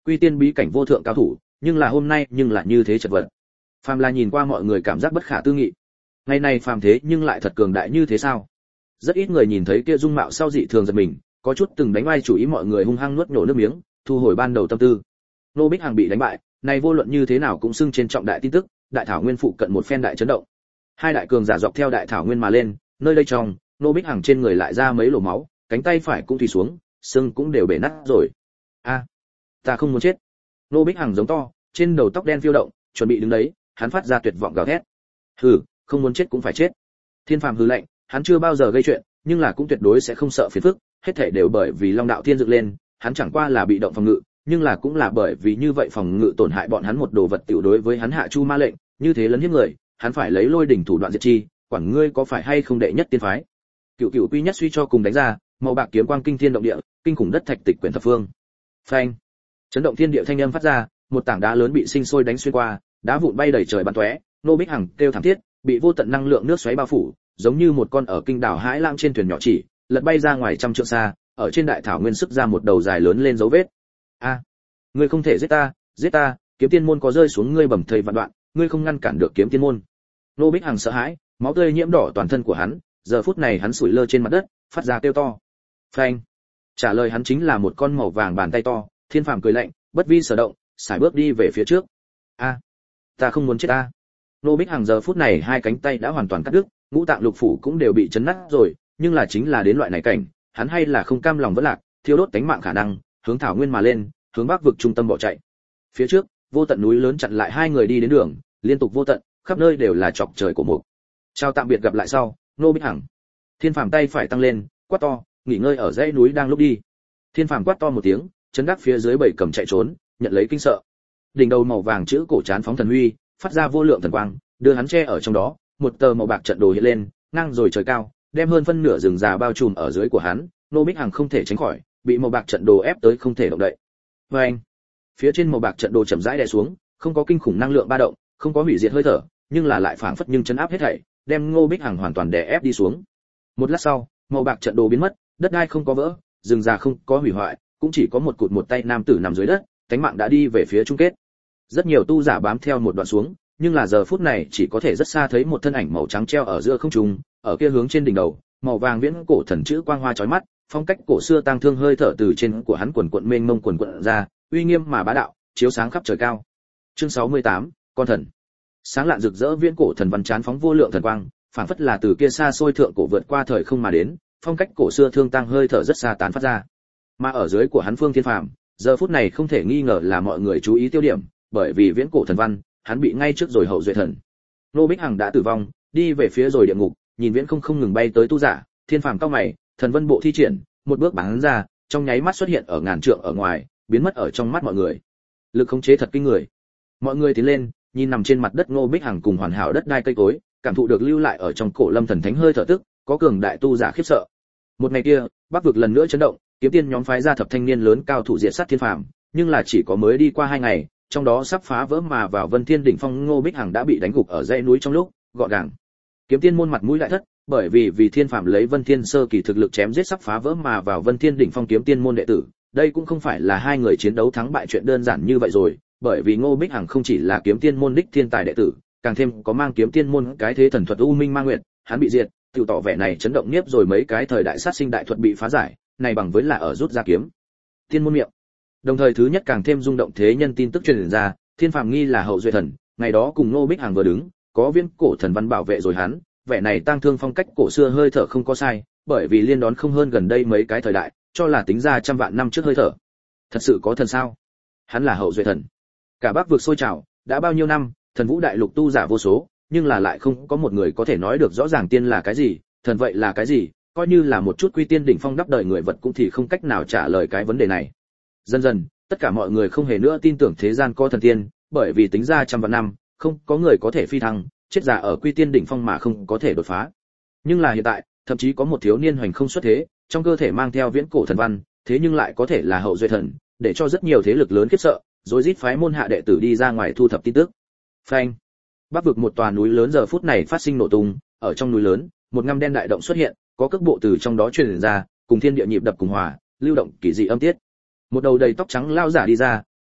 quy tiên bí cảnh vô thượng cao thủ, nhưng là hôm nay nhưng lại như thế chật vật. Phàm là nhìn qua mọi người cảm giác bất khả tư nghị. Ngày này phàm thế nhưng lại thật cường đại như thế sao? Rất ít người nhìn thấy kia dung mạo sau dị thường giật mình, có chút từng đánh oai chủ ý mọi người hung hăng nuốt nhổ nước miếng, thu hồi ban đầu tâm tư. Nô Bích Hằng bị đánh bại, này vô luận như thế nào cũng xưng trên trọng đại tin tức, đại thảo nguyên phụ cận một phen đại chấn động. Hai đại cường giả dọc theo đại thảo nguyên mà lên, nơi đây trong, Nô Bích Hằng trên người lại ra mấy lỗ máu, cánh tay phải cũng tùy xuống, xương cũng đều bể nát rồi. A, ta không muốn chết. Nô Bích Hằng giống to, trên đầu tóc đen phiêu động, chuẩn bị đứng đấy, hắn phát ra tuyệt vọng gào thét. Hừ, không muốn chết cũng phải chết. Thiên Phàm hừ lạnh, hắn chưa bao giờ gây chuyện, nhưng là cũng tuyệt đối sẽ không sợ phiền phức, hết thảy đều bởi vì Long Đạo Thiên dựng lên, hắn chẳng qua là bị động phòng ngự, nhưng là cũng là bởi vì như vậy phòng ngự tổn hại bọn hắn một đồ vật tiểu đối với hắn hạ chu ma lệnh, như thế lấn hiếp người, hắn phải lấy lôi đỉnh thủ đoạn diệt chi, quản ngươi có phải hay không đệ nhất tiên phái. Cựu cựu quy nhất suy cho cùng đánh ra, màu bạc kiếm quang kinh thiên động địa, kinh khủng đất thạch tịch quyển thập phương. Phanh! Chấn động thiên địa thanh âm phát ra, một tảng đá lớn bị sinh sôi đánh xuyên qua, đá vụn bay đầy trời bắn tóe, Nô Bích Hằng kêu thảm thiết, bị vô tận năng lượng nước xoáy bao phủ, giống như một con ở kinh đảo Hải Lang trên thuyền nhỏ chỉ, lật bay ra ngoài trăm trượng xa, ở trên đại thảo nguyên sức ra một đầu dài lớn lên dấu vết. A, ngươi không thể giết ta, giết ta, kiếm tiên môn có rơi xuống ngươi bầm thây vạn đoạn, ngươi không ngăn cản được kiếm tiên môn. Nô Bích Hằng sợ hãi, máu tươi nhiễm đỏ toàn thân của hắn, giờ phút này hắn sủi lơ trên mặt đất, phát ra kêu to. Phanh! Trả lời hắn chính là một con màu vàng bàn tay to, Thiên Phàm cười lạnh, bất vi sở động, sải bước đi về phía trước. A, ta không muốn chết ta. Nô Bích Hằng giờ phút này hai cánh tay đã hoàn toàn cắt đứt, ngũ tạng lục phủ cũng đều bị chấn nát rồi, nhưng là chính là đến loại này cảnh, hắn hay là không cam lòng vẫn lạc, thiêu đốt tánh mạng khả năng, hướng thảo nguyên mà lên, hướng bắc vực trung tâm bỏ chạy. Phía trước, vô tận núi lớn chặn lại hai người đi đến đường, liên tục vô tận, khắp nơi đều là chọc trời của mục. Chào tạm biệt gặp lại sau, Nô Bích Hằng. Thiên Phàm tay phải tăng lên, quát to, nghỉ ngơi ở dãy núi đang lúc đi. Thiên Phàm quát to một tiếng, chấn đắc phía dưới bảy cầm chạy trốn, nhận lấy kinh sợ. Đỉnh đầu màu vàng chữ cổ chán phóng thần huy, phát ra vô lượng thần quang, đưa hắn che ở trong đó, một tờ màu bạc trận đồ hiện lên, ngang rồi trời cao, đem hơn phân nửa rừng già bao trùm ở dưới của hắn, Nô Bích Hằng không thể tránh khỏi, bị màu bạc trận đồ ép tới không thể động đậy. Oeng! Phía trên màu bạc trận đồ chậm rãi đè xuống, không có kinh khủng năng lượng ba động, không có hủy diệt hơi thở, nhưng là lại phảng phất nhưng chấn áp hết thảy, đem Ngô Bích Hằng hoàn toàn đè ép đi xuống. Một lát sau, màu bạc trận đồ biến mất, đất đai không có vỡ, rừng già không có hủy hoại, cũng chỉ có một cụt một tay nam tử nằm dưới đất, cánh mạng đã đi về phía chung kết. Rất nhiều tu giả bám theo một đoạn xuống, nhưng là giờ phút này chỉ có thể rất xa thấy một thân ảnh màu trắng treo ở giữa không trung, ở kia hướng trên đỉnh đầu, màu vàng viễn cổ thần chữ quang hoa chói mắt, phong cách cổ xưa tang thương hơi thở từ trên của hắn quần quận mênh mông quần quận ra, uy nghiêm mà bá đạo, chiếu sáng khắp trời cao. Chương sáu mươi tám, con thần. Sáng lạn rực rỡ viễn cổ thần văn chán phóng vô lượng thần quang, phảng phất là từ kia xa xôi thượng cổ vượt qua thời không mà đến, phong cách cổ xưa thương tăng hơi thở rất xa tán phát ra. Mà ở dưới của hắn Phương Thiên Phàm, giờ phút này không thể nghi ngờ là mọi người chú ý tiêu điểm, bởi vì viễn cổ thần văn, hắn bị ngay trước rồi hậu duệ thần. Nô Bích Hằng đã tử vong, đi về phía rồi địa ngục, nhìn viễn không không ngừng bay tới tu giả, Thiên Phàm cao mày, thần vân bộ thi triển, một bước bắn ra, trong nháy mắt xuất hiện ở ngàn trượng ở ngoài, biến mất ở trong mắt mọi người. Lực khống chế thật kinh người. Mọi người tiến lên, nhìn nằm trên mặt đất Ngô Bích Hằng cùng hoàn hảo đất đai cây cối, cảm thụ được lưu lại ở trong cổ lâm thần thánh hơi thở tức, có cường đại tu giả khiếp sợ. Một ngày kia, Bắc vực lần nữa chấn động, kiếm tiên nhóm phái ra thập thanh niên lớn cao thủ diệt sát Thiên Phàm, nhưng là chỉ có mới đi qua hai ngày, trong đó sắp phá vỡ mà vào Vân Thiên đỉnh phong Ngô Bích Hằng đã bị đánh gục ở dãy núi trong lúc, gọn gàng. Kiếm tiên môn mặt mũi lại thất, bởi vì vì Thiên Phàm lấy Vân Thiên sơ kỳ thực lực chém giết sắp phá vỡ mà vào Vân Thiên đỉnh phong kiếm tiên môn đệ tử, đây cũng không phải là hai người chiến đấu thắng bại chuyện đơn giản như vậy rồi, bởi vì Ngô Bích Hằng không chỉ là kiếm tiên môn đích thiên tài đệ tử, càng thêm có mang kiếm tiên môn cái thế thần thuật U Minh Ma Nguyệt, hắn bị diệt, tiểu tỏ vẻ này chấn động nhiếp rồi mấy cái thời đại sát sinh đại thuật bị phá giải, này bằng với là ở rút ra kiếm tiên môn miệng. Đồng thời thứ nhất càng thêm rung động thế nhân tin tức truyền ra, Thiên Phàm nghi là hậu duệ thần, ngày đó cùng Ngô Bích Hằng vừa đứng, có viên cổ thần văn bảo vệ rồi hắn, vẻ này tăng thương phong cách cổ xưa hơi thở không có sai, bởi vì liên đón không hơn gần đây mấy cái thời đại, cho là tính ra trăm vạn năm trước hơi thở. Thật sự có thần sao? Hắn là hậu duệ thần. Cả Bắc vực sôi trào, đã bao nhiêu năm, thần vũ đại lục tu giả vô số, nhưng là lại không có một người có thể nói được rõ ràng tiên là cái gì, thần vậy là cái gì, coi như là một chút quy tiên đỉnh phong đắp đời người vật cũng thì không cách nào trả lời cái vấn đề này. Dần dần, tất cả mọi người không hề nữa tin tưởng thế gian có thần tiên, bởi vì tính ra trăm vạn năm, không có người có thể phi thăng, chết giả ở quy tiên đỉnh phong mà không có thể đột phá. Nhưng là hiện tại, thậm chí có một thiếu niên hoành không xuất thế, trong cơ thể mang theo viễn cổ thần văn, thế nhưng lại có thể là hậu duệ thần, để cho rất nhiều thế lực lớn khiếp sợ, rồi rít phái môn hạ đệ tử đi ra ngoài thu thập tin tức. Phanh. Bắc vực một tòa núi lớn giờ phút này phát sinh nổ tung, ở trong núi lớn, một ngăm đen đại động xuất hiện, có cước bộ từ trong đó truyền ra, cùng thiên địa nhịp đập cùng hòa, lưu động kỳ dị âm tiết. Một đầu đầy tóc trắng lao giả đi ra,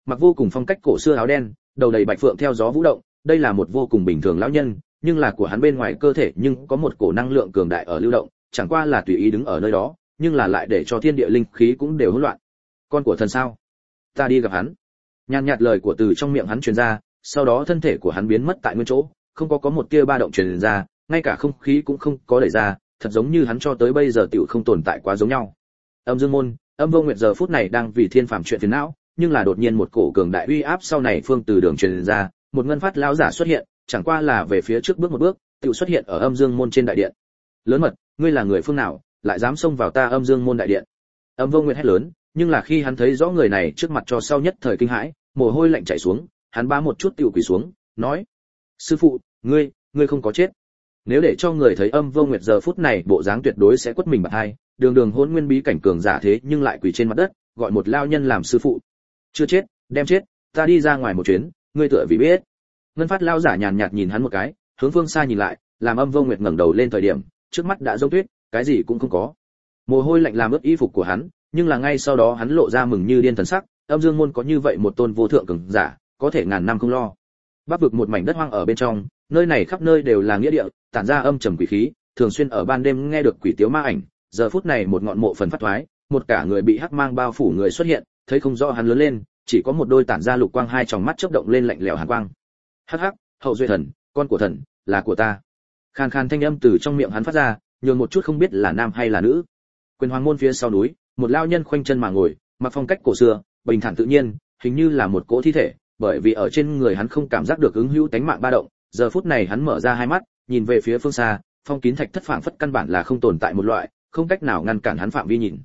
mặc vô cùng phong cách cổ xưa áo đen, đầu đầy bạch phượng theo gió vũ động, đây là một vô cùng bình thường lão nhân, nhưng là của hắn bên ngoài cơ thể nhưng có một cổ năng lượng cường đại ở lưu động, chẳng qua là tùy ý đứng ở nơi đó, nhưng là lại để cho thiên địa linh khí cũng đều hỗn loạn. Con của thần sao? Ta đi gặp hắn. Nhàn nhạt lời của từ trong miệng hắn truyền ra, sau đó thân thể của hắn biến mất tại nguyên chỗ, không có có một tia ba động truyền ra, ngay cả không khí cũng không có đẩy ra, thật giống như hắn cho tới bây giờ tiểu không tồn tại quá giống nhau. Âm Dương môn, Âm Vô Nguyệt giờ phút này đang vì thiên phàm chuyện phiền não, nhưng là đột nhiên một cổ cường đại uy áp sau này phương từ đường truyền ra, một ngân phát lão giả xuất hiện, chẳng qua là về phía trước bước một bước, tiểu xuất hiện ở Âm Dương môn trên đại điện. Lớn mật, ngươi là người phương nào, lại dám xông vào ta Âm Dương môn đại điện? Âm Vô Nguyệt hét lớn, nhưng là khi hắn thấy rõ người này trước mặt cho sau nhất thời kinh hãi, mồ hôi lạnh chảy xuống, hắn bá một chút tiểu quỳ xuống, nói: "Sư phụ, ngươi, ngươi không có chết." Nếu để cho người thấy Âm Vô Nguyệt giờ phút này bộ dáng tuyệt đối sẽ quất mình bạt hai, đường đường hôn nguyên bí cảnh cường giả thế nhưng lại quỳ trên mặt đất, gọi một lao nhân làm sư phụ. Chưa chết, đem chết, ta đi ra ngoài một chuyến, ngươi tựa vì biết. Ngân phát lao giả nhàn nhạt nhìn hắn một cái, hướng phương xa nhìn lại, làm Âm Vô Nguyệt ngẩng đầu lên thời điểm, trước mắt đã rông tuyết, cái gì cũng không có. Mồ hôi lạnh làm ướt y phục của hắn, nhưng là ngay sau đó hắn lộ ra mừng như điên thần sắc, Âm Dương môn có như vậy một tôn vô thượng cường giả, có thể ngàn năm không lo. Bắc vực một mảnh đất hoang ở bên trong, nơi này khắp nơi đều là nghĩa địa, tản ra âm trầm quỷ khí, thường xuyên ở ban đêm nghe được quỷ tiếu ma ảnh, giờ phút này một ngọn mộ phần phát thoái, một cả người bị hắc mang bao phủ người xuất hiện, thấy không rõ hắn lớn lên, chỉ có một đôi tản ra lục quang hai tròng mắt chớp động lên lạnh lẽo hàn quang. Hắc hắc, hậu duệ thần, con của thần, là của ta. Khàn khàn thanh âm từ trong miệng hắn phát ra, nhường một chút không biết là nam hay là nữ. Quyền hoàng môn phía sau núi, một lao nhân khoanh chân mà ngồi, mặc phong cách cổ xưa, bình thản tự nhiên, hình như là một cỗ thi thể, bởi vì ở trên người hắn không cảm giác được ứng hữu tánh mạng ba động, giờ phút này hắn mở ra hai mắt, nhìn về phía phương xa, phong kín thạch thất phảng phất căn bản là không tồn tại một loại, không cách nào ngăn cản hắn phạm vi nhìn.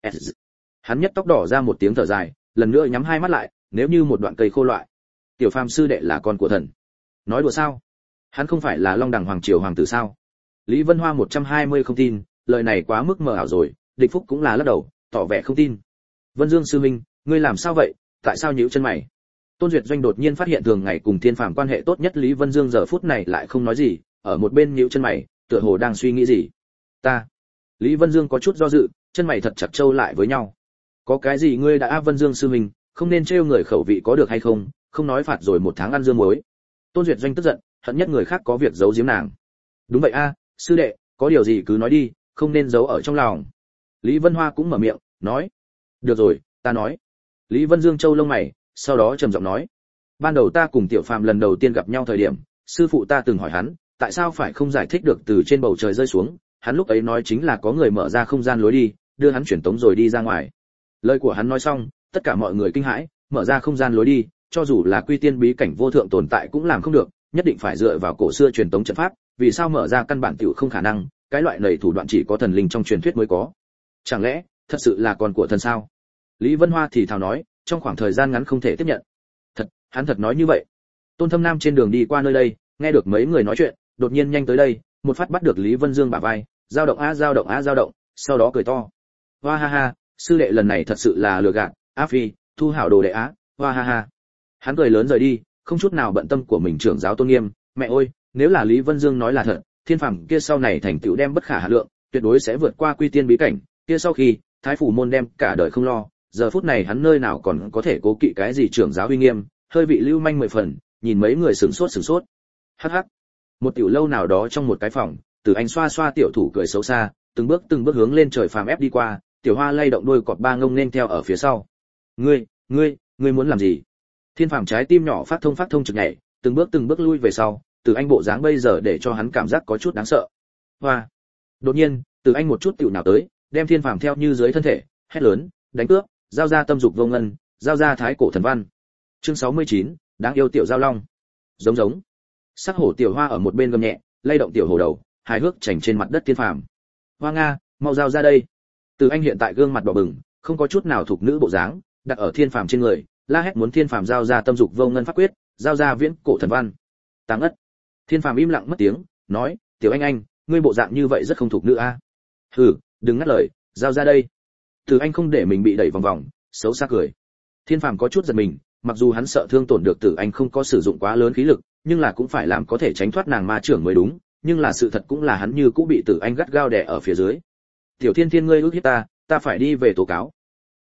Hắn nhất tóc đỏ ra một tiếng thở dài, lần nữa nhắm hai mắt lại, nếu như một đoạn cây khô loại. Tiểu Phàm sư đệ là con của thần. Nói đùa sao? Hắn không phải là Long Đằng hoàng triều hoàng tử sao? Lý Vân Hoa một trăm hai mươi không tin, lời này quá mức mờ ảo rồi, Địch Phúc cũng là lắc đầu, tỏ vẻ không tin. Vân Dương sư minh, ngươi làm sao vậy? Tại sao nhíu chân mày? Tôn Duyệt Doanh đột nhiên phát hiện thường ngày cùng Thiên Phàm quan hệ tốt nhất Lý Vân Dương giờ phút này lại không nói gì, ở một bên nhíu chân mày, tựa hồ đang suy nghĩ gì. Ta. Lý Vân Dương có chút do dự, chân mày thật chặt trâu lại với nhau. Có cái gì ngươi đã áp Vân Dương sư mình, không nên trêu người khẩu vị có được hay không, không nói phạt rồi một tháng ăn dương muối. Tôn Duyệt Doanh tức giận, hận nhất người khác có việc giấu giếm nàng. Đúng vậy a, sư đệ, có điều gì cứ nói đi, không nên giấu ở trong lòng. Lý Vân Hoa cũng mở miệng, nói. Được rồi, ta nói. Lý Vân Dương châu lông mày, sau đó trầm giọng nói. Ban đầu ta cùng Tiểu Phàm lần đầu tiên gặp nhau thời điểm, sư phụ ta từng hỏi hắn, tại sao phải không giải thích được từ trên bầu trời rơi xuống, hắn lúc ấy nói chính là có người mở ra không gian lối đi, đưa hắn chuyển tống rồi đi ra ngoài. Lời của hắn nói xong, tất cả mọi người kinh hãi, mở ra không gian lối đi, cho dù là quy tiên bí cảnh vô thượng tồn tại cũng làm không được, nhất định phải dựa vào cổ xưa truyền tống trận pháp, vì sao mở ra căn bản tiểu không khả năng, cái loại này thủ đoạn chỉ có thần linh trong truyền thuyết mới có. Chẳng lẽ, thật sự là con của thần sao? Lý Vân Hoa thì thào nói, trong khoảng thời gian ngắn không thể tiếp nhận. Thật, hắn thật nói như vậy. Tôn Thâm Nam trên đường đi qua nơi đây, nghe được mấy người nói chuyện, đột nhiên nhanh tới đây, một phát bắt được Lý Vân Dương bả vai, dao động a dao động a dao động, sau đó cười to. Hoa ha ha, sư đệ lần này thật sự là lừa gạt, Á Phi, thu hảo đồ đệ á, hoa ha ha. Hắn cười lớn rời đi, không chút nào bận tâm của mình trưởng giáo tôn nghiêm, mẹ ơi, nếu là Lý Vân Dương nói là thật, Thiên Phàm kia sau này thành tựu đem bất khả hà lượng, tuyệt đối sẽ vượt qua quy tiên bí cảnh, kia sau khi Thái phủ môn đem cả đời không lo, giờ phút này hắn nơi nào còn có thể cố kỵ cái gì trưởng giáo uy nghiêm, hơi vị lưu manh mười phần, nhìn mấy người sửng sốt sửng sốt. Hắc hắc. Một tiểu lâu nào đó trong một cái phòng, Từ Anh xoa xoa tiểu thủ cười xấu xa, từng bước từng bước hướng lên trời phàm ép đi qua, Tiểu Hoa lay động đôi cọp ba ngông nên theo ở phía sau. "Ngươi, ngươi, ngươi muốn làm gì?" Thiên Phàm trái tim nhỏ phát thông phát thông trực nhảy, từng bước từng bước lui về sau, Từ Anh bộ dáng bây giờ để cho hắn cảm giác có chút đáng sợ. Hoa. Đột nhiên, Từ Anh một chút tiểu nào tới, đem Thiên Phàm theo như dưới thân thể, hét lớn, đánh cướp, giao ra tâm dục vô ngân, giao ra thái cổ thần văn. Chương sáu mươi chín, đáng yêu tiểu giao long. Giống giống. Sắc hổ Tiểu Hoa ở một bên gầm nhẹ, lay động tiểu hổ đầu, hài hước chảnh trên mặt đất Thiên Phàm. "Hoa Nga, mau giao ra đây." Từ Anh hiện tại gương mặt đỏ bừng, không có chút nào thuộc nữ bộ dáng, đặt ở Thiên Phàm trên người, la hét muốn Thiên Phàm giao ra tâm dục vô ngân pháp quyết, giao ra viễn cổ thần văn. Táng ất. Thiên Phàm im lặng mất tiếng, nói, "Tiểu Anh Anh, ngươi bộ dạng như vậy rất không thuộc nữ a." "Hừ, đừng ngắt lời, giao ra đây." Từ Anh không để mình bị đẩy vòng vòng, xấu xa cười. Thiên Phàm có chút giật mình, mặc dù hắn sợ thương tổn được Tử Anh không có sử dụng quá lớn khí lực, nhưng là cũng phải làm có thể tránh thoát nàng ma trưởng mới đúng, nhưng là sự thật cũng là hắn như cũng bị Tử Anh gắt gao đè ở phía dưới. "Tiểu Thiên Thiên ngươi ước hiếp ta, ta phải đi về tố cáo."